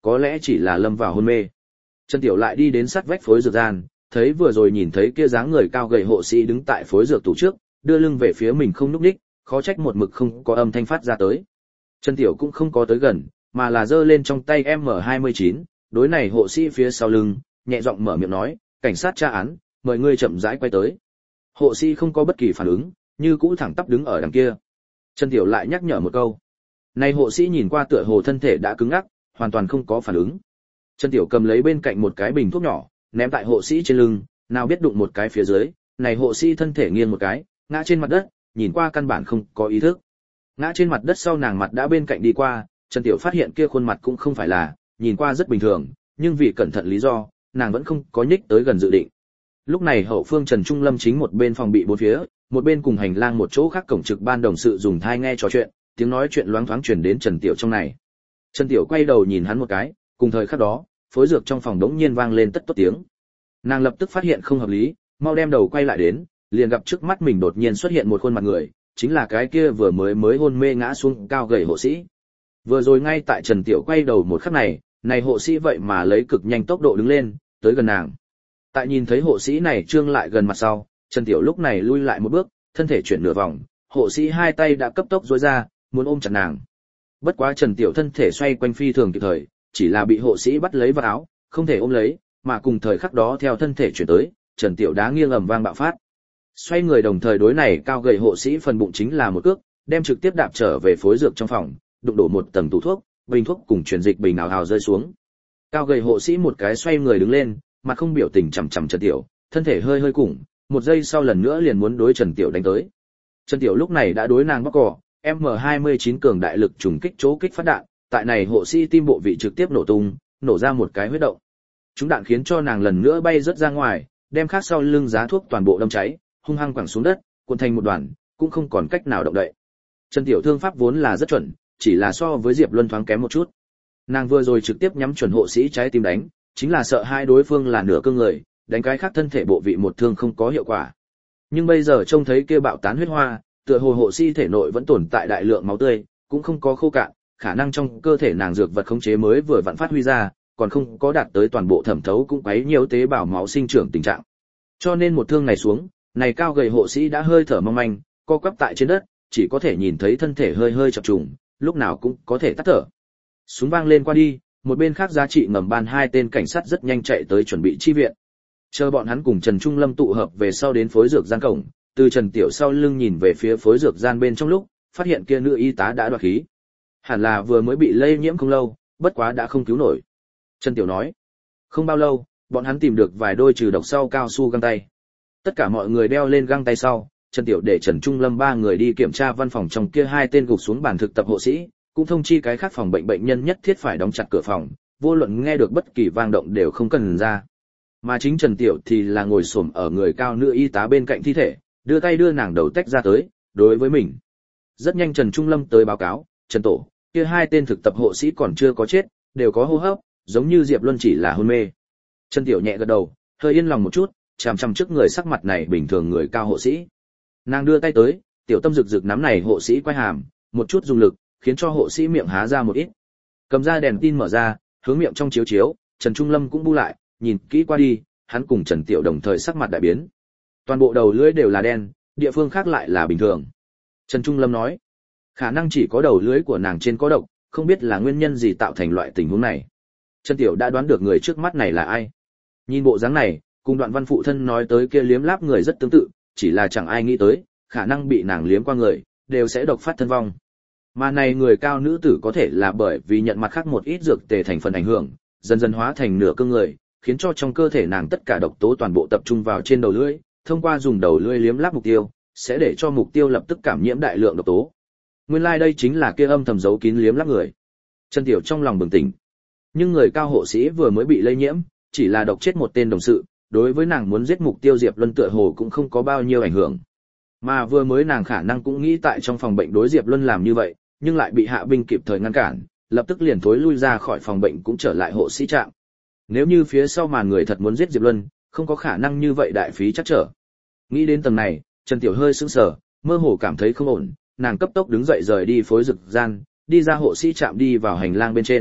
có lẽ chỉ là lâm vào hôn mê. Trần Tiểu lại đi đến sát vách phối dược gian, thấy vừa rồi nhìn thấy kia dáng người cao gầy hộ sĩ đứng tại phối dược tủ trước, đưa lưng về phía mình không nhúc nhích, khó trách một mực không có âm thanh phát ra tới. Trần Tiểu cũng không có tới gần, mà là giơ lên trong tay em em hai mươi chín, đối này hộ sĩ phía sau lưng, nhẹ giọng mở miệng nói, cảnh sát tra án, mời ngươi chậm rãi quay tới. Hộ sĩ không có bất kỳ phản ứng, như cũ thẳng tắp đứng ở đằng kia. Trần Tiểu lại nhắc nhở một câu. Này hộ sĩ nhìn qua tựa hồ thân thể đã cứng ngắc, hoàn toàn không có phản ứng. Trần Tiểu cầm lấy bên cạnh một cái bình thuốc nhỏ, ném tại hộ sĩ trên lưng, nào biết đụng một cái phía dưới, này hộ sĩ thân thể nghiêng một cái, ngã trên mặt đất, nhìn qua căn bản không có ý thức. Ngã trên mặt đất sau nàng mặt đã bên cạnh đi qua, Trần Tiểu phát hiện kia khuôn mặt cũng không phải là, nhìn qua rất bình thường, nhưng vì cẩn thận lý do, nàng vẫn không có nhích tới gần dự định. Lúc này hậu phương Trần Trung Lâm chính một bên phòng bị bốn phía, một bên cùng hành lang một chỗ khác cổng trực ban đồng sự dùng thai nghe trò chuyện, tiếng nói chuyện loáng thoáng truyền đến Trần Tiểu trong này. Trần Tiểu quay đầu nhìn hắn một cái, cùng thời khắc đó, phối dược trong phòng đống nhiên vang lên tất tốt tiếng. Nàng lập tức phát hiện không hợp lý, mau đem đầu quay lại đến, liền gặp trước mắt mình đột nhiên xuất hiện một khuôn mặt người, chính là cái kia vừa mới mới hôn mê ngã xuống cao gầy hộ sĩ. Vừa rồi ngay tại Trần Tiểu quay đầu một khắc này, này hộ sĩ vậy mà lấy cực nhanh tốc độ đứng lên, tới gần nàng. Tại nhìn thấy hộ sĩ này trương lại gần mặt sau, Trần Tiểu lúc này lui lại một bước, thân thể chuyển nửa vòng, hộ sĩ hai tay đã cấp tốc duỗi ra, muốn ôm chặt nàng. Bất quá Trần Tiểu thân thể xoay quanh phi thường kịp thời, chỉ là bị hộ sĩ bắt lấy vào áo, không thể ôm lấy, mà cùng thời khắc đó theo thân thể chuyển tới, Trần Tiểu đá nghiêng ầm vang bạo phát. Xoay người đồng thời đối này cao gầy hộ sĩ phần bụng chính là một cước, đem trực tiếp đạp trở về phối dược trong phòng, đụng đổ một tầng tủ thuốc, bình thuốc cùng truyền dịch bình ảo hào rơi xuống. Cao gầy hộ sĩ một cái xoay người đứng lên, mặt không biểu tình chằm chằm Trần Tiểu, thân thể hơi hơi củng, một giây sau lần nữa liền muốn đối Trần Tiểu đánh tới. Trần Tiểu lúc này đã đối nàng bóc cỏ, em em hai mươi chín cường đại lực trùng kích chỗ kích phát đạn, tại này hộ sĩ tim bộ vị trực tiếp nổ tung, nổ ra một cái huyết động. Chúng đạn khiến cho nàng lần nữa bay rớt ra ngoài, đem khác sau lưng giá thuốc toàn bộ đâm cháy, hung hăng quẳng xuống đất, cuộn thành một đoàn, cũng không còn cách nào động đậy. Trần Tiểu thương pháp vốn là rất chuẩn, chỉ là so với Diệp Luân thoáng kém một chút. Nàng vừa rồi trực tiếp nhắm chuẩn hộ sĩ trái tim đánh, chính là sợ hai đối phương là nửa cương người, đánh cái khác thân thể bộ vị một thương không có hiệu quả. Nhưng bây giờ trông thấy kia bạo tán huyết hoa, tựa hồ hộ sĩ thể nội vẫn tồn tại đại lượng máu tươi, cũng không có khô cạn, khả năng trong cơ thể nàng dược vật khống chế mới vừa vặn phát huy ra, còn không có đạt tới toàn bộ thẩm thấu cũng quấy nhiều tế bào máu sinh trưởng tình trạng. Cho nên một thương này xuống, này cao gầy hộ sĩ đã hơi thở mong manh, co quắp tại trên đất, chỉ có thể nhìn thấy thân thể hơi hơi chập trùng, lúc nào cũng có thể tắt thở. Súng vang lên qua đi, một bên khác giá trị ngầm ban hai tên cảnh sát rất nhanh chạy tới chuẩn bị chi viện. Chờ bọn hắn cùng Trần Trung Lâm tụ hợp về sau đến phối dược gian cổng, từ Trần Tiểu sau lưng nhìn về phía phối dược gian bên trong lúc, phát hiện kia nữ y tá đã đoạt khí. Hẳn là vừa mới bị lây nhiễm không lâu, bất quá đã không cứu nổi. Trần Tiểu nói. Không bao lâu, bọn hắn tìm được vài đôi trừ độc sau cao su găng tay. Tất cả mọi người đeo lên găng tay sau, Trần Tiểu để Trần Trung Lâm ba người đi kiểm tra văn phòng trong kia hai tên gục xuống bàn thực tập hộ sĩ, cũng thông chi cái khác phòng bệnh bệnh nhân nhất thiết phải đóng chặt cửa phòng, vô luận nghe được bất kỳ vang động đều không cần ra. Mà chính Trần Tiểu thì là ngồi xổm ở người cao nữ y tá bên cạnh thi thể, đưa tay đưa nàng đầu tách ra tới, đối với mình. Rất nhanh Trần Trung Lâm tới báo cáo, Trần Tổ, kia hai tên thực tập hộ sĩ còn chưa có chết, đều có hô hấp, giống như Diệp Luân chỉ là hôn mê. Trần Tiểu nhẹ gật đầu, hơi yên lòng một chút, chằm chằm trước người sắc mặt này bình thường người cao hộ sĩ. Nàng đưa tay tới, tiểu tâm rực rực nắm này hộ sĩ quay hàm, một chút dùng lực, khiến cho hộ sĩ miệng há ra một ít. Cầm ra đèn tin mở ra, hướng miệng trong chiếu chiếu, Trần Trung Lâm cũng bu lại, nhìn kỹ qua đi, hắn cùng Trần Tiểu đồng thời sắc mặt đại biến. Toàn bộ đầu lưỡi đều là đen, địa phương khác lại là bình thường. Trần Trung Lâm nói, khả năng chỉ có đầu lưỡi của nàng trên có độc, không biết là nguyên nhân gì tạo thành loại tình huống này. Trần Tiểu đã đoán được người trước mắt này là ai. Nhìn bộ dáng này, cùng Đoạn Văn phụ thân nói tới kia liếm láp người rất tương tự, chỉ là chẳng ai nghĩ tới, khả năng bị nàng liếm qua người, đều sẽ độc phát thân vong. Mà này người cao nữ tử có thể là bởi vì nhận mặt khác một ít dược tề thành phần ảnh hưởng, dần dần hóa thành nửa cương người, khiến cho trong cơ thể nàng tất cả độc tố toàn bộ tập trung vào trên đầu lưỡi, thông qua dùng đầu lưỡi liếm láp mục tiêu, sẽ để cho mục tiêu lập tức cảm nhiễm đại lượng độc tố. Nguyên lai like đây chính là kia âm thầm giấu kín liếm láp người. Trần Tiểu trong lòng bừng tỉnh. Nhưng người cao hộ sĩ vừa mới bị lây nhiễm, chỉ là độc chết một tên đồng sự, đối với nàng muốn giết mục tiêu Diệp Luân tựa hồ cũng không có bao nhiêu ảnh hưởng. Mà vừa mới nàng khả năng cũng nghĩ tại trong phòng bệnh đối Diệp Luân làm như vậy, nhưng lại bị hạ binh kịp thời ngăn cản, lập tức liền thối lui ra khỏi phòng bệnh cũng trở lại hộ sĩ trạm. Nếu như phía sau màn người thật muốn giết Diệp Luân, không có khả năng như vậy đại phí chắc trở. Nghĩ đến tầng này, Trần Tiểu hơi sững sờ, mơ hồ cảm thấy không ổn, nàng cấp tốc đứng dậy rời đi phối dược gian, đi ra hộ sĩ trạm đi vào hành lang bên trên,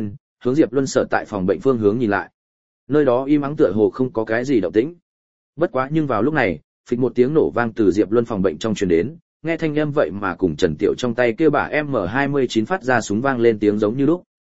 hướng Diệp Luân sở tại phòng bệnh phương hướng nhìn lại. Nơi đó im ắng tựa hồ không có cái gì động tĩnh. Bất quá nhưng vào lúc này, phịch một tiếng nổ vang từ Diệp Luân phòng bệnh trong truyền đến, nghe thanh âm vậy mà cùng Trần Tiểu trong tay kia bả M hai mươi chín phát ra súng vang lên tiếng giống như lúc.